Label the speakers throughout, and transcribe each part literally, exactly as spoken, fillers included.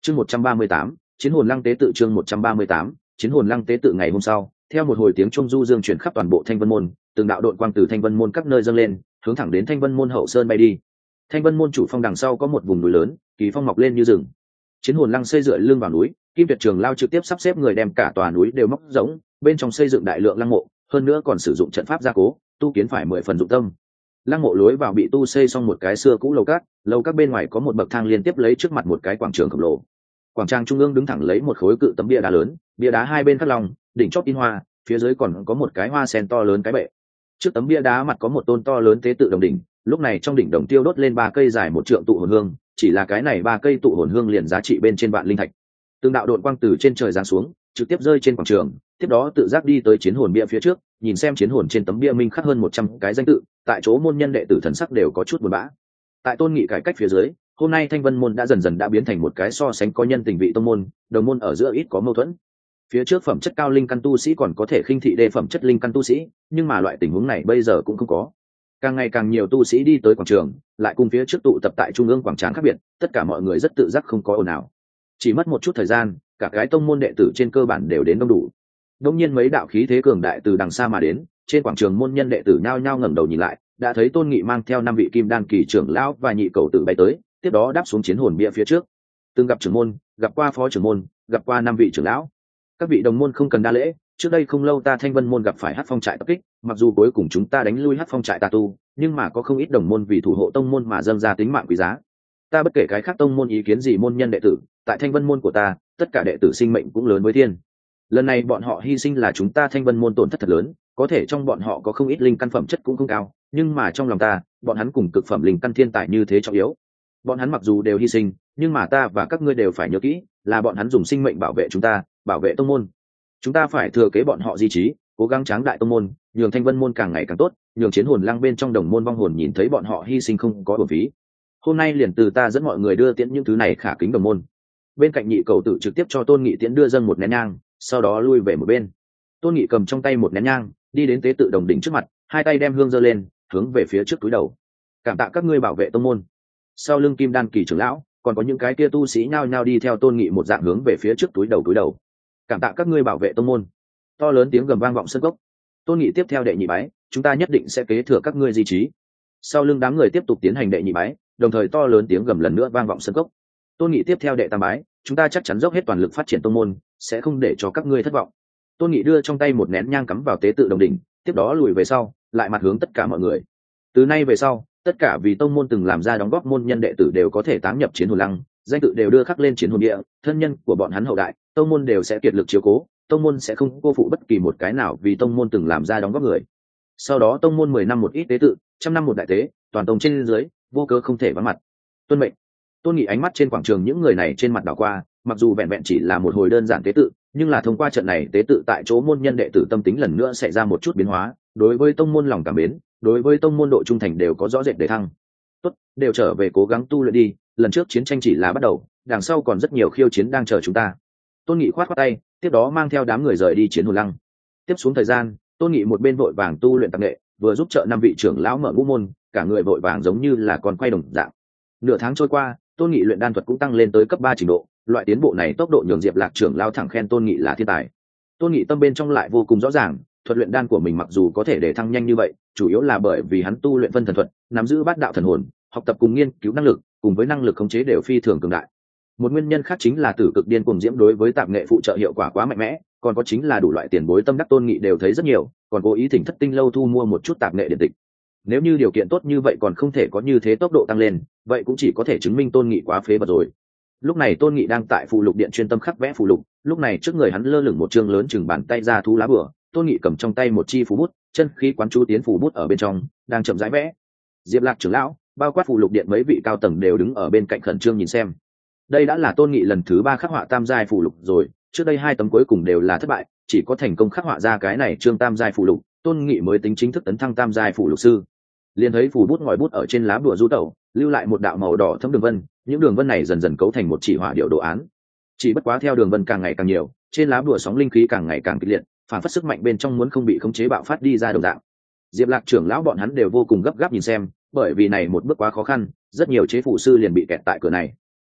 Speaker 1: chương một trăm ba mươi tám chiến hồn lăng tế tự chương một trăm ba mươi tám chiến hồn lăng tế tự ngày hôm sau, theo một hồi tiếng trung du dương truyền khắp toàn bộ Thanh Vân môn, từng đạo đội quang từ Thanh Vân môn các nơi dâng lên, hướng thẳng đến Thanh Vân môn hậu sơn bay đi. Thanh Vân môn chủ phong đằng sau có một vùng núi lớn, kỳ phong mọc lên như rừng. Chiến hồn lăng xây dựa lưng vào núi, Kim Tuyệt Trường Lao trực tiếp sắp xếp người đem cả tòa núi đều móc rỗng, bên trong xây dựng đại lượng lăng mộ, hơn nữa còn sử dụng trận pháp gia cố, tu kiến phải mười phần dụng tâm. Lăng mộ lối vào bị tu xây xong một cái xưa cũ lầu các, lầu các bên ngoài có một bậc thang liên tiếp lấy trước mặt một cái quảng trường khổng lồ. Quảng trang trung ương đứng thẳng lấy một khối cự tấm bia đá lớn, bia đá hai bên khắc long, đỉnh chóp in hoa, phía dưới còn có một cái hoa sen to lớn cái bệ. Trước tấm bia đá mặt có một tôn to lớn tế tự đồng đỉnh, lúc này trong đỉnh đồng tiêu đốt lên ba cây dài một trượng tụ hồn hương, chỉ là cái này ba cây tụ hồn hương liền giá trị bên trên vạn linh thạch. Từng đạo độn quang từ trên trời giáng xuống, trực tiếp rơi trên quảng trường, tiếp đó tự giác đi tới chiến hồn bia phía trước, nhìn xem chiến hồn trên tấm bia minh khắc hơn một trăm cái danh tự, tại chỗ môn nhân đệ tử thần sắc đều có chút buồn bã. Tại Tôn Nghị cải cách phía dưới, hôm nay Thanh Vân môn đã dần dần đã biến thành một cái so sánh có nhân tình vị tông môn, đồng môn ở giữa ít có mâu thuẫn. Phía trước phẩm chất cao linh căn tu sĩ còn có thể khinh thị đề phẩm chất linh căn tu sĩ, nhưng mà loại tình huống này bây giờ cũng không có. Càng ngày càng nhiều tu sĩ đi tới quảng trường, lại cùng phía trước tụ tập tại trung ương quảng trường khác biệt, tất cả mọi người rất tự giác không có ồn ào. Chỉ mất một chút thời gian, cả cái tông môn đệ tử trên cơ bản đều đến đông đủ. Đông nhiên mấy đạo khí thế cường đại từ đằng xa mà đến, trên quảng trường môn nhân đệ tử nhao nhao ngẩng đầu nhìn lại, đã thấy Tôn Nghị mang theo năm vị kim đan kỳ trưởng lão và nhị cầu tử bay tới, tiếp đó đáp xuống chiến hồn bia phía trước. Từng gặp trưởng môn, gặp qua phó trưởng môn, gặp qua năm vị trưởng lão. Các vị đồng môn không cần đa lễ, trước đây không lâu ta Thanh Vân môn gặp phải Hắc Phong trại tập kích, mặc dù cuối cùng chúng ta đánh lui Hắc Phong trại tà tu, nhưng mà có không ít đồng môn vì thủ hộ tông môn mà dâng ra tính mạng quý giá. Ta bất kể cái khác tông môn ý kiến gì môn nhân đệ tử, tại Thanh Vân môn của ta, tất cả đệ tử sinh mệnh cũng lớn với thiên. Lần này bọn họ hy sinh là chúng ta Thanh Vân môn tổn thất thật lớn, có thể trong bọn họ có không ít linh căn phẩm chất cũng không cao, nhưng mà trong lòng ta, bọn hắn cùng cực phẩm linh căn thiên tài như thế trọng yếu. Bọn hắn mặc dù đều hy sinh, nhưng mà ta và các ngươi đều phải nhớ kỹ, là bọn hắn dùng sinh mệnh bảo vệ chúng ta, bảo vệ tông môn. Chúng ta phải thừa kế bọn họ di chí, cố gắng tráng đại tông môn, nhường Thanh Vân môn càng ngày càng tốt, nhường chiến hồn lăng bên trong đồng môn vong hồn nhìn thấy bọn họ hy sinh không có uổng phí. Hôm nay liền từ ta dẫn mọi người đưa tiễn những thứ này khả kính đồng môn. Bên cạnh nhị cầu tử trực tiếp cho Tôn Nghị tiễn đưa dâng một nén nhang, sau đó lui về một bên. Tôn Nghị cầm trong tay một nén nhang, đi đến tế tự đồng đỉnh trước mặt, hai tay đem hương giơ lên, hướng về phía trước túi đầu. Cảm tạ các ngươi bảo vệ tông môn. Sau lưng kim đan kỳ trưởng lão, còn có những cái kia tu sĩ nhao nhao đi theo Tôn Nghị một dạng hướng về phía trước túi đầu túi đầu. Cảm tạ các ngươi bảo vệ tông môn. To lớn tiếng gầm vang vọng sân cốc. Tôn Nghị tiếp theo đệ nhị bái, chúng ta nhất định sẽ kế thừa các ngươi di chí. Sau lưng đám người tiếp tục tiến hành đệ nhị bái, đồng thời to lớn tiếng gầm lần nữa vang vọng sân cốc. Tôn Nghị tiếp theo đệ tam bái, chúng ta chắc chắn dốc hết toàn lực phát triển tông môn, sẽ không để cho các ngươi thất vọng. Tôn Nghị đưa trong tay một nén nhang cắm vào tế tự đồng đỉnh, tiếp đó lùi về sau, lại mặt hướng tất cả mọi người. Từ nay về sau, tất cả vì tông môn từng làm ra đóng góp môn nhân đệ tử đều có thể táng nhập chiến hồn lăng, danh tự đều đưa khắc lên chiến hồn địa, thân nhân của bọn hắn hậu đại, tông môn đều sẽ kiệt lực chiếu cố, tông môn sẽ không cô phụ bất kỳ một cái nào vì tông môn từng làm ra đóng góp người. Sau đó tông môn mười năm một ít tế tự, trăm năm một đại tế, toàn tông trên dưới, vô cớ không thể vắng mặt. Tuân mệnh. Tôn Nghị ánh mắt trên quảng trường những người này trên mặt đảo qua, mặc dù vẹn vẹn chỉ là một hồi đơn giản tế tự, nhưng là thông qua trận này tế tự tại chỗ môn nhân đệ tử tâm tính lần nữa xảy ra một chút biến hóa, đối với tông môn lòng cảm mến, đối với tông môn độ trung thành đều có rõ rệt để thăng. Tốt, đều trở về cố gắng tu luyện đi, lần trước chiến tranh chỉ là bắt đầu, đằng sau còn rất nhiều khiêu chiến đang chờ chúng ta. Tôn Nghị khoát khoát tay, tiếp đó mang theo đám người rời đi chiến hồn lăng. Tiếp xuống thời gian, Tôn Nghị một bên vội vàng tu luyện tạp nghệ, vừa giúp trợ năm vị trưởng lão mở ngũ môn, cả người vội vàng giống như là con quay đồng dạng. Nửa tháng trôi qua, Tôn Nghị luyện đan thuật cũng tăng lên tới cấp ba trình độ, loại tiến bộ này tốc độ nhường Diệp Lạc trưởng lão thẳng khen Tôn Nghị là thiên tài. Tôn Nghị tâm bên trong lại vô cùng rõ ràng, thuật luyện đan của mình mặc dù có thể để thăng nhanh như vậy, chủ yếu là bởi vì hắn tu luyện phân thần thuật, nắm giữ bát đạo thần hồn, học tập cùng nghiên cứu năng lực, cùng với năng lực khống chế đều phi thường cường đại. Một nguyên nhân khác chính là tử cực điên cuồng diễm đối với tạp nghệ phụ trợ hiệu quả quá mạnh mẽ, còn có chính là đủ loại tiền bối tâm đắc Tôn Nghị đều thấy rất nhiều, còn cố ý thỉnh Thất Tinh lâu thu mua một chút tạp nghệ điện tịch. Nếu như điều kiện tốt như vậy còn không thể có như thế tốc độ tăng lên, vậy cũng chỉ có thể chứng minh Tôn Nghị quá phế vật rồi. Lúc này Tôn Nghị đang tại phù lục điện chuyên tâm khắc vẽ phù lục, lúc này trước người hắn lơ lửng một chương lớn chừng bàn tay ra thú lá bửa, Tôn Nghị cầm trong tay một chi phù bút, chân khí quán chú tiến phù bút ở bên trong, đang chậm rãi vẽ. Diệp Lạc trưởng lão, bao quát phù lục điện mấy vị cao tầng đều đứng ở bên cạnh khẩn trương nhìn xem. Đây đã là Tôn Nghị lần thứ ba khắc họa tam giai phù lục rồi, trước đây hai tấm cuối cùng đều là thất bại, chỉ có thành công khắc họa ra cái này chương tam giai phù lục, Tôn Nghị mới tính chính thức tấn thăng tam giai phù lục sư. Liền thấy phù bút ngòi bút ở trên lá bùa du tẩu, lưu lại một đạo màu đỏ thấm đường vân, những đường vân này dần dần cấu thành một chỉ hỏa điệu đồ án. Chỉ bất quá theo đường vân càng ngày càng nhiều, trên lá bùa sóng linh khí càng ngày càng kịch liệt, phản phất sức mạnh bên trong muốn không bị khống chế bạo phát đi ra đồng dạng. Diệp Lạc trưởng lão bọn hắn đều vô cùng gấp gáp nhìn xem, bởi vì này một bước quá khó khăn, rất nhiều chế phù sư liền bị kẹt tại cửa này.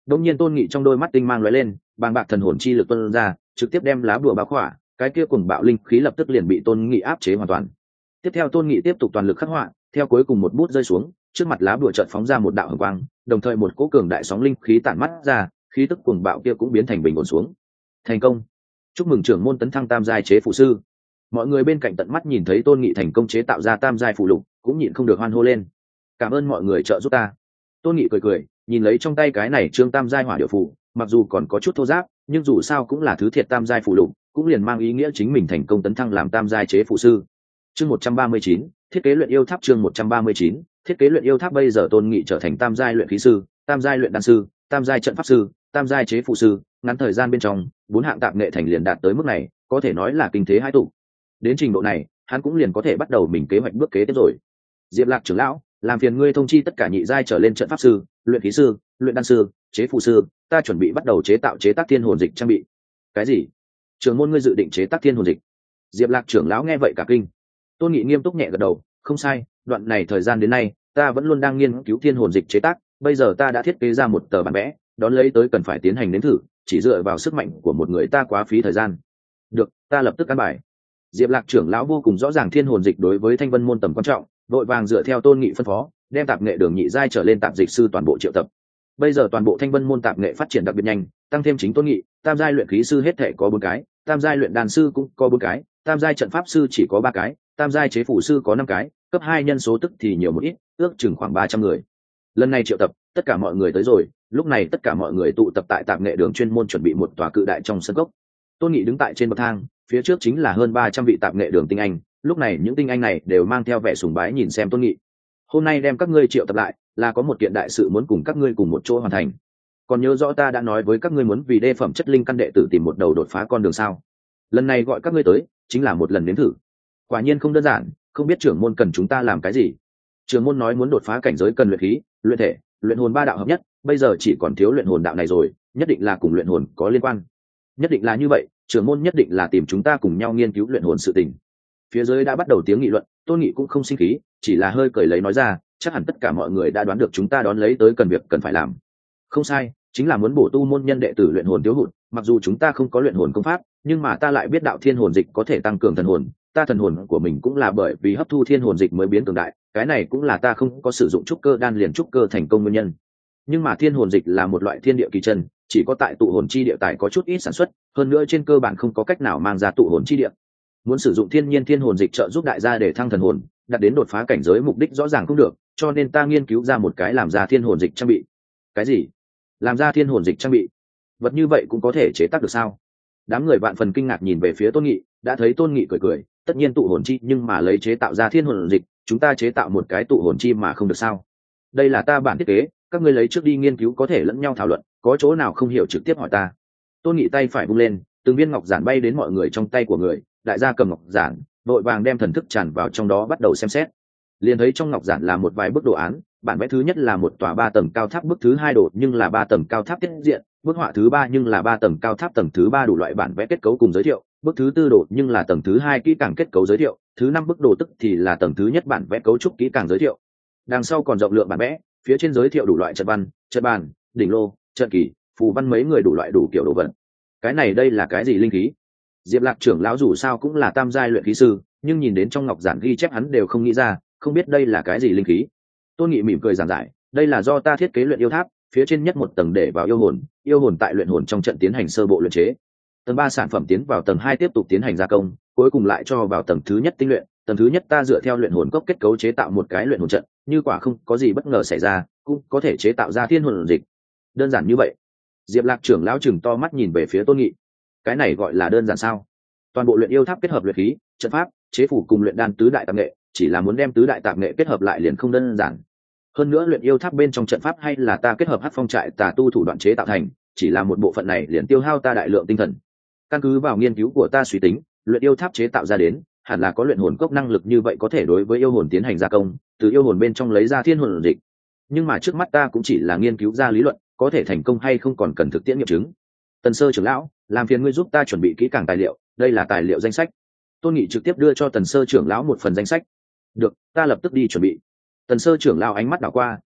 Speaker 1: đông nhiên Tôn Nghị trong đôi mắt tinh mang lóe lên, bàng bạc thần hồn chi lực tuôn ra, trực tiếp đem lá bùa bao khỏa, cái kia cùng bạo linh khí lập tức liền bị Tôn Nghị áp chế hoàn toàn. Tiếp theo Tôn Nghị tiếp tục toàn lực khắc họa, theo cuối cùng một bút rơi xuống, trước mặt lá bùa chợt phóng ra một đạo hồng quang, đồng thời một cỗ cường đại sóng linh khí tản mắt ra, khí tức cuồng bạo kia cũng biến thành bình ổn xuống. Thành công! Chúc mừng trưởng môn tấn thăng tam giai chế phụ sư. Mọi người bên cạnh tận mắt nhìn thấy Tôn Nghị thành công chế tạo ra tam giai phụ lục, cũng nhịn không được hoan hô lên. Cảm ơn mọi người trợ giúp ta. Tôn Nghị cười cười, nhìn lấy trong tay cái này trương tam giai hỏa điệu phù, mặc dù còn có chút thô ráp, nhưng dù sao cũng là thứ thiệt tam giai phụ lục, cũng liền mang ý nghĩa chính mình thành công tấn thăng làm tam giai chế phụ sư. Chương một trăm ba mươi chín, thiết kế luyện yêu tháp. Chương một trăm ba mươi chín, thiết kế luyện yêu tháp. Bây giờ Tôn Nghị trở thành tam giai luyện khí sư, tam giai luyện đan sư, tam giai trận pháp sư, tam giai chế phụ sư, ngắn thời gian bên trong, bốn hạng tạp nghệ thành liền đạt tới mức này, có thể nói là kinh thế hai tụ. Đến trình độ này, hắn cũng liền có thể bắt đầu mình kế hoạch bước kế tiếp rồi. Diệp Lạc trưởng lão, làm phiền ngươi thông chi tất cả nhị giai trở lên trận pháp sư, luyện khí sư, luyện đan sư, chế phụ sư, ta chuẩn bị bắt đầu chế tạo chế tác thiên hồn dịch trang bị. Cái gì? Trưởng môn ngươi dự định chế tác thiên hồn dịch? Diệp Lạc trưởng lão nghe vậy cả kinh. Tôn Nghị nghiêm túc nhẹ gật đầu, không sai, đoạn này thời gian đến nay, ta vẫn luôn đang nghiên cứu thiên hồn dịch chế tác, bây giờ ta đã thiết kế ra một tờ bản vẽ, đón lấy tới cần phải tiến hành nếm thử, chỉ dựa vào sức mạnh của một người ta quá phí thời gian. Được, ta lập tức căn bài. Diệp Lạc trưởng lão vô cùng rõ ràng thiên hồn dịch đối với Thanh Vân môn tầm quan trọng, vội vàng dựa theo Tôn Nghị phân phó, đem tạp nghệ đường nhị giai trở lên tạp dịch sư toàn bộ triệu tập. Bây giờ toàn bộ Thanh Vân môn tạp nghệ phát triển đặc biệt nhanh, tăng thêm chính Tôn Nghị, tam giai luyện khí sư hết thể có bốn cái, tam giai luyện đan sư cũng có bốn cái, tam giai trận pháp sư chỉ có ba cái, tam giai chế phủ sư có năm cái, cấp hai nhân số tức thì nhiều một ít, ước chừng khoảng ba trăm người. Lần này triệu tập, tất cả mọi người tới rồi, lúc này tất cả mọi người tụ tập tại tạp nghệ đường chuyên môn chuẩn bị một tòa cự đại trong sân gốc. Tôn Nghị đứng tại trên bậc thang, phía trước chính là hơn ba trăm vị tạp nghệ đường tinh anh, lúc này những tinh anh này đều mang theo vẻ sùng bái nhìn xem Tôn Nghị. Hôm nay đem các ngươi triệu tập lại, là có một kiện đại sự muốn cùng các ngươi cùng một chỗ hoàn thành. Còn nhớ rõ ta đã nói với các ngươi muốn vì đê phẩm chất linh căn đệ tử tìm một đầu đột phá con đường sao? Lần này gọi các ngươi tới, chính là một lần nếm thử. Quả nhiên không đơn giản, không biết trưởng môn cần chúng ta làm cái gì? Trưởng môn nói muốn đột phá cảnh giới cần luyện khí, luyện thể, luyện hồn ba đạo hợp nhất, bây giờ chỉ còn thiếu luyện hồn đạo này rồi, nhất định là cùng luyện hồn có liên quan. Nhất định là như vậy, trưởng môn nhất định là tìm chúng ta cùng nhau nghiên cứu luyện hồn sự tình. Phía dưới đã bắt đầu tiếng nghị luận, Tôn Nghị cũng không sinh khí, chỉ là hơi cười lấy nói ra, chắc hẳn tất cả mọi người đã đoán được chúng ta đón lấy tới cần việc cần phải làm. Không sai, chính là muốn bổ tu môn nhân đệ tử luyện hồn thiếu hụt, mặc dù chúng ta không có luyện hồn công pháp, nhưng mà ta lại biết đạo thiên hồn dịch có thể tăng cường thần hồn, ta thần hồn của mình cũng là bởi vì hấp thu thiên hồn dịch mới biến cường đại, cái này cũng là ta không có sử dụng trúc cơ đan liền trúc cơ thành công nguyên nhân. Nhưng mà thiên hồn dịch là một loại thiên địa kỳ chân, chỉ có tại tụ hồn chi địa tài có chút ít sản xuất, hơn nữa trên cơ bản không có cách nào mang ra tụ hồn chi địa. Muốn sử dụng thiên nhiên thiên hồn dịch trợ giúp đại gia để thăng thần hồn, đạt đến đột phá cảnh giới mục đích rõ ràng không được, cho nên ta nghiên cứu ra một cái làm ra thiên hồn dịch trang bị. Cái gì? Làm ra thiên hồn dịch trang bị? Vật như vậy cũng có thể chế tác được sao? Đám người vạn phần kinh ngạc nhìn về phía Tôn Nghị, đã thấy Tôn Nghị cười cười, tất nhiên tụ hồn chi, nhưng mà lấy chế tạo ra thiên hồn dịch, chúng ta chế tạo một cái tụ hồn chi mà không được sao? Đây là ta bản thiết kế, các ngươi lấy trước đi nghiên cứu có thể lẫn nhau thảo luận, có chỗ nào không hiểu trực tiếp hỏi ta. Tôn Nghị tay phải vung lên, từng viên ngọc giản bay đến mọi người trong tay của người, đại gia cầm ngọc giản, vội vàng đem thần thức tràn vào trong đó bắt đầu xem xét. Liền thấy trong ngọc giản là một vài bức đồ án, bản vẽ thứ nhất là một tòa ba tầng cao tháp, bức thứ hai đồ nhưng là ba tầng cao tháp tiết diện, bức họa thứ ba nhưng là ba tầng cao tháp tầng thứ ba đủ loại bản vẽ kết cấu cùng giới thiệu, bức thứ tư đồ nhưng là tầng thứ hai kỹ càng kết cấu giới thiệu, thứ năm bức đồ tức thì là tầng thứ nhất bản vẽ cấu trúc kỹ càng giới thiệu. Đằng sau còn rộng lượng bản vẽ, phía trên giới thiệu đủ loại trận văn, trận bàn, đỉnh lô, trận kỳ, phù văn mấy người đủ loại đủ kiểu đồ vật. Cái này đây là cái gì linh khí? Diệp Lạc trưởng lão dù sao cũng là tam giai luyện khí sư, nhưng nhìn đến trong ngọc giản ghi chép hắn đều không nghĩ ra, không biết đây là cái gì linh khí. Tôn Nghị mỉm cười giảng giải, đây là do ta thiết kế luyện yêu tháp, phía trên nhất một tầng để vào yêu hồn, yêu hồn tại luyện hồn trong trận tiến hành sơ bộ luyện chế. Tầng ba sản phẩm tiến vào tầng hai tiếp tục tiến hành gia công, cuối cùng lại cho vào tầng thứ nhất tinh luyện, tầng thứ nhất ta dựa theo luyện hồn cốc kết cấu chế tạo một cái luyện hồn trận, như quả không có gì bất ngờ xảy ra, cũng có thể chế tạo ra thiên hồn dịch. Đơn giản như vậy. Diệp Lạc trưởng lão chừng to mắt nhìn về phía Tôn Nghị. Cái này gọi là đơn giản sao? Toàn bộ luyện yêu tháp kết hợp luyện khí, trận pháp, chế phủ cùng luyện đan tứ đại tạp nghệ, chỉ là muốn đem tứ đại tạp nghệ kết hợp lại liền không đơn giản. Hơn nữa luyện yêu tháp bên trong trận pháp hay là ta kết hợp hắc phong trại tà tu thủ đoạn chế tạo thành, chỉ là một bộ phận này liền tiêu hao ta đại lượng tinh thần. Căn cứ vào nghiên cứu của ta suy tính, luyện yêu tháp chế tạo ra đến, hẳn là có luyện hồn cốc năng lực như vậy có thể đối với yêu hồn tiến hành gia công, từ yêu hồn bên trong lấy ra thiên hồn dịch. Nhưng mà trước mắt ta cũng chỉ là nghiên cứu ra lý luận, có thể thành công hay không còn cần thực tiễn nghiệm chứng. Tần Sơ trưởng lão, làm phiền ngươi giúp ta chuẩn bị kỹ càng tài liệu, đây là tài liệu danh sách. Tôn Nghị trực tiếp đưa cho Tần Sơ trưởng lão một phần danh sách. Được, ta lập tức đi chuẩn bị. Tần Sơ trưởng lão ánh mắt đảo qua,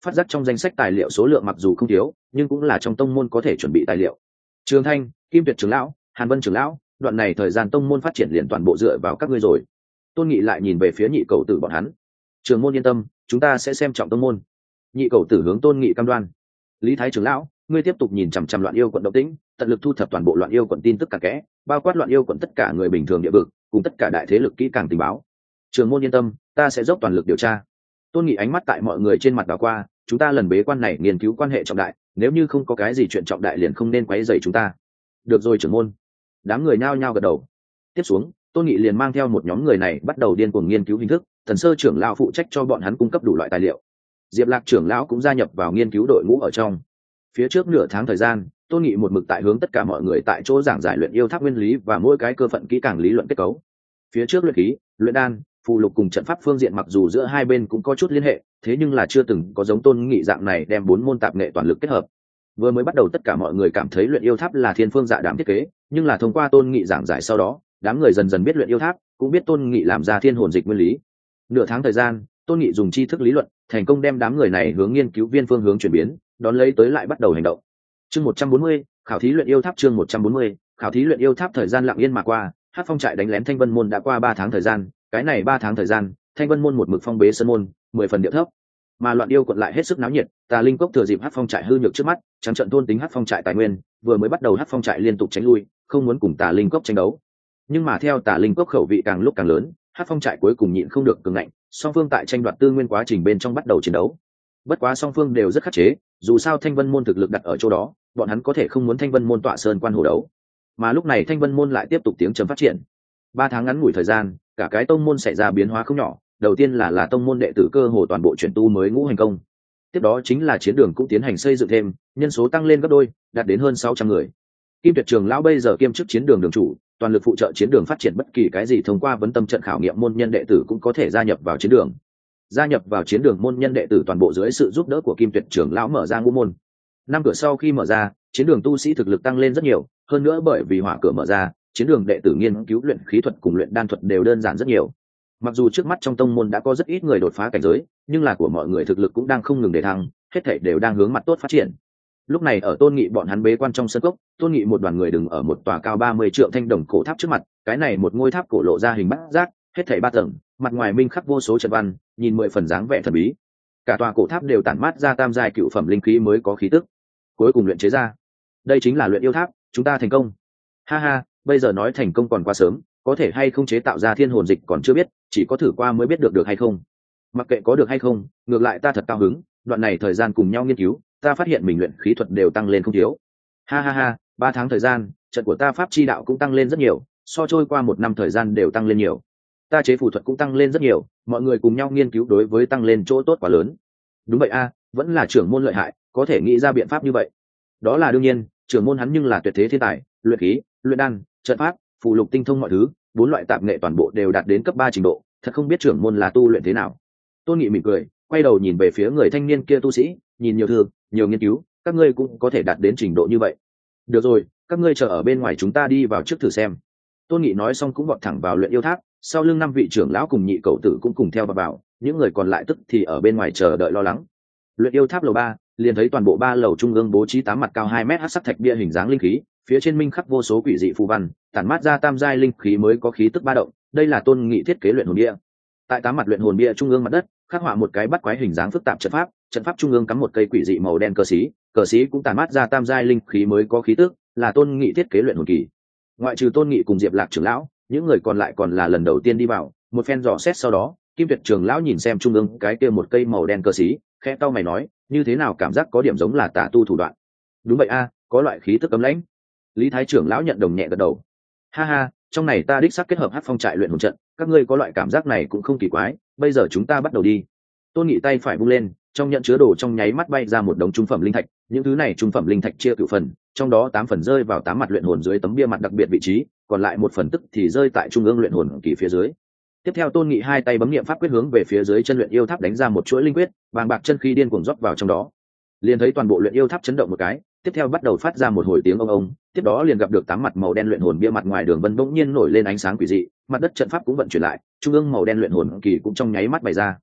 Speaker 1: phát giác trong danh sách tài liệu số lượng mặc dù không thiếu, nhưng cũng là trong tông môn có thể chuẩn bị tài liệu. Trường Thanh, Kim Tuyệt trưởng lão, Hàn Vân trưởng lão, đoạn này thời gian tông môn phát triển liền toàn bộ dựa vào các ngươi rồi. Tôn Nghị lại nhìn về phía nhị cầu tử bọn hắn. Trường môn yên tâm, chúng ta sẽ xem trọng tông môn. Nhị cầu tử hướng Tôn Nghị cam đoan. Lý Thái trưởng lão, ngươi tiếp tục nhìn chằm chằm loạn yêu quận động tĩnh, tận lực thu thập toàn bộ loạn yêu quận tin tức cả kẽ, bao quát loạn yêu quận tất cả người bình thường địa vực, cùng tất cả đại thế lực kỹ càng tình báo. Trường môn yên tâm, ta sẽ dốc toàn lực điều tra. Tôn Nghị ánh mắt tại mọi người trên mặt đảo qua, chúng ta lần bế quan này nghiên cứu quan hệ trọng đại, nếu như không có cái gì chuyện trọng đại liền không nên quấy rầy chúng ta. Được rồi trưởng môn. Đám người nhao nhao gật đầu. Tiếp xuống, Tôn Nghị liền mang theo một nhóm người này bắt đầu điên cuồng nghiên cứu hình thức, Thần Sơ trưởng lão phụ trách cho bọn hắn cung cấp đủ loại tài liệu. Diệp Lạc trưởng lão cũng gia nhập vào nghiên cứu đội ngũ ở trong. Phía trước nửa tháng thời gian, Tôn Nghị một mực tại hướng tất cả mọi người tại chỗ giảng giải luyện yêu tháp nguyên lý và mỗi cái cơ phận kỹ càng lý luận kết cấu. Phía trước luyện khí, luyện đan, phù lục cùng trận pháp phương diện mặc dù giữa hai bên cũng có chút liên hệ, thế nhưng là chưa từng có giống Tôn Nghị dạng này đem bốn môn tạp nghệ toàn lực kết hợp. Vừa mới bắt đầu tất cả mọi người cảm thấy luyện yêu tháp là thiên phương dạ đàm thiết kế, nhưng là thông qua Tôn Nghị giảng giải sau đó, đám người dần dần biết luyện yêu tháp, cũng biết Tôn Nghị làm ra thiên hồn dịch nguyên lý. Nửa tháng thời gian, Tôn Nghị dùng tri thức lý luận, thành công đem đám người này hướng nghiên cứu viên phương hướng chuyển biến, đón lấy tới lại bắt đầu hành động. Chương một trăm bốn mươi, khảo thí luyện yêu tháp chương một trăm bốn mươi, khảo thí luyện yêu tháp thời gian lặng yên mà qua, Hắc Phong trại đánh lén Thanh Vân môn đã qua ba tháng thời gian, cái này ba tháng thời gian, Thanh Vân môn một mực phong bế sân môn, mười phần địa thấp. Mà loạn yêu quận lại hết sức náo nhiệt, Tà Linh Cốc thừa dịp Hắc Phong trại hư nhược trước mắt, trắng trận thôn tính Hắc Phong trại tài nguyên, vừa mới bắt đầu Hắc Phong trại liên tục tránh lui, không muốn cùng Tà Linh Cốc tranh đấu. Nhưng mà theo Tà Linh Cốc khẩu vị càng lúc càng lớn, Hắc Phong trại cuối cùng nhịn không được cường ngạnh, song phương tại tranh đoạt tư nguyên quá trình bên trong bắt đầu chiến đấu. Bất quá song phương đều rất khắc chế, dù sao Thanh Vân môn thực lực đặt ở chỗ đó, bọn hắn có thể không muốn Thanh Vân môn tọa sơn quan hồ đấu. Mà lúc này Thanh Vân môn lại tiếp tục tiếng trầm phát triển. Ba tháng ngắn ngủi thời gian, cả cái tông môn xảy ra biến hóa không nhỏ. Đầu tiên là là tông môn đệ tử cơ hồ toàn bộ chuyển tu mới ngũ hành công. Tiếp đó chính là chiến đường cũng tiến hành xây dựng thêm, nhân số tăng lên gấp đôi, đạt đến hơn sáu trăm người. Kim Tuyệt trường lão bây giờ kiêm chức chiến đường đường chủ, toàn lực phụ trợ chiến đường phát triển bất kỳ cái gì thông qua vấn tâm trận khảo nghiệm môn nhân đệ tử cũng có thể gia nhập vào chiến đường. Gia nhập vào chiến đường môn nhân đệ tử toàn bộ dưới sự giúp đỡ của Kim Tuyệt trưởng lão mở ra ngũ môn. Năm cửa sau khi mở ra, chiến đường tu sĩ thực lực tăng lên rất nhiều, hơn nữa bởi vì hỏa cửa mở ra, chiến đường đệ tử nghiên cứu luyện khí thuật cùng luyện đan thuật đều đơn giản rất nhiều. Mặc dù trước mắt trong tông môn đã có rất ít người đột phá cảnh giới, nhưng là của mọi người thực lực cũng đang không ngừng để thăng, hết thảy đều đang hướng mặt tốt phát triển. Lúc này ở Tôn Nghị bọn hắn bế quan trong sân cốc, Tôn Nghị một đoàn người đứng ở một tòa cao ba mươi trượng thanh đồng cổ tháp trước mặt, cái này một ngôi tháp cổ lộ ra hình bát giác, hết thảy ba tầng, mặt ngoài minh khắc vô số trận văn, nhìn mười phần dáng vẻ thần bí. Cả tòa cổ tháp đều tản mát ra tam giai cựu phẩm linh khí mới có khí tức. Cuối cùng luyện chế ra. Đây chính là luyện yêu tháp, chúng ta thành công. Ha ha, bây giờ nói thành công còn quá sớm, có thể hay không chế tạo ra thiên hồn dịch còn chưa biết, chỉ có thử qua mới biết được được hay không. Mặc kệ có được hay không, ngược lại ta thật cao hứng, đoạn này thời gian cùng nhau nghiên cứu, ta phát hiện mình luyện khí thuật đều tăng lên không thiếu. Ha ha ha, ba tháng thời gian, trận của ta pháp chi đạo cũng tăng lên rất nhiều, so trôi qua một năm thời gian đều tăng lên nhiều. Ta chế phù thuật cũng tăng lên rất nhiều, mọi người cùng nhau nghiên cứu đối với tăng lên chỗ tốt quá lớn. Đúng vậy a, vẫn là trưởng môn lợi hại, có thể nghĩ ra biện pháp như vậy. Đó là đương nhiên, trưởng môn hắn nhưng là tuyệt thế thiên tài, luyện khí, luyện đan, trận pháp, phù lục tinh thông mọi thứ, bốn loại tạp nghệ toàn bộ đều đạt đến cấp ba trình độ, thật không biết trưởng môn là tu luyện thế nào. Tôn Nghị mỉm cười, quay đầu nhìn về phía người thanh niên kia tu sĩ, nhìn nhiều thư, nhiều nghiên cứu, các ngươi cũng có thể đạt đến trình độ như vậy. Được rồi, các ngươi chờ ở bên ngoài chúng ta đi vào trước thử xem. Tôn Nghị nói xong cũng vọt thẳng vào luyện yêu tháp, sau lưng năm vị trưởng lão cùng nhị cậu tử cũng cùng theo vào, vào, những người còn lại tức thì ở bên ngoài chờ đợi lo lắng. Luyện yêu tháp lầu ba, liền thấy toàn bộ ba lầu trung ương bố trí tám mặt cao hai mét hắc sắc thạch bia hình dáng linh khí, phía trên minh khắc vô số quỷ dị phù văn, tản mát ra tam giai linh khí mới có khí tức ba động, đây là Tôn Nghị thiết kế luyện hồn bia. Tại tám mặt luyện hồn bia trung ương mặt đất, khắc họa một cái bắt quái hình dáng phức tạp trận pháp, trận pháp trung ương cắm một cây quỷ dị màu đen cờ xí, cờ xí cũng tản mát ra tam giai linh khí mới có khí tức, là Tôn Nghị thiết kế luyện hồn kỳ. Ngoại trừ Tôn Nghị cùng Diệp Lạc trưởng lão, những người còn lại còn là lần đầu tiên đi vào, một phen dò xét sau đó, Kim Tuyệt trưởng lão nhìn xem trung ương cái kia một cây màu đen cờ xí, khẽ cau mày nói, như thế nào cảm giác có điểm giống là tà tu thủ đoạn. Đúng vậy a, có loại khí tức cấm lãnh. Lý Thái trưởng lão nhận đồng nhẹ gật đầu. Ha ha, trong này ta đích xác kết hợp Hắc Phong trại luyện hồn trận, các ngươi có loại cảm giác này cũng không kỳ quái, bây giờ chúng ta bắt đầu đi. Tôn Nghị tay phải vung lên, trong nhận chứa đồ trong nháy mắt bay ra một đống trung phẩm linh thạch, những thứ này trung phẩm linh thạch chia cửu phần, trong đó tám phần rơi vào tám mặt luyện hồn dưới tấm bia mặt đặc biệt vị trí, còn lại một phần tức thì rơi tại trung ương luyện hồn kỳ phía dưới. Tiếp theo Tôn Nghị hai tay bấm niệm pháp quyết hướng về phía dưới chân luyện yêu tháp đánh ra một chuỗi linh quyết, vàng bạc chân khí điên cuồng rót vào trong đó. Liền thấy toàn bộ luyện yêu tháp chấn động một cái, tiếp theo bắt đầu phát ra một hồi tiếng ông ông, tiếp đó liền gặp được tám mặt màu đen luyện hồn bia mặt ngoài đường vân bỗng nhiên nổi lên ánh sáng quỷ dị, mặt đất trận pháp cũng vận chuyển lại, trung ương màu đen luyện hồn kỳ cũng trong nháy mắt bày ra.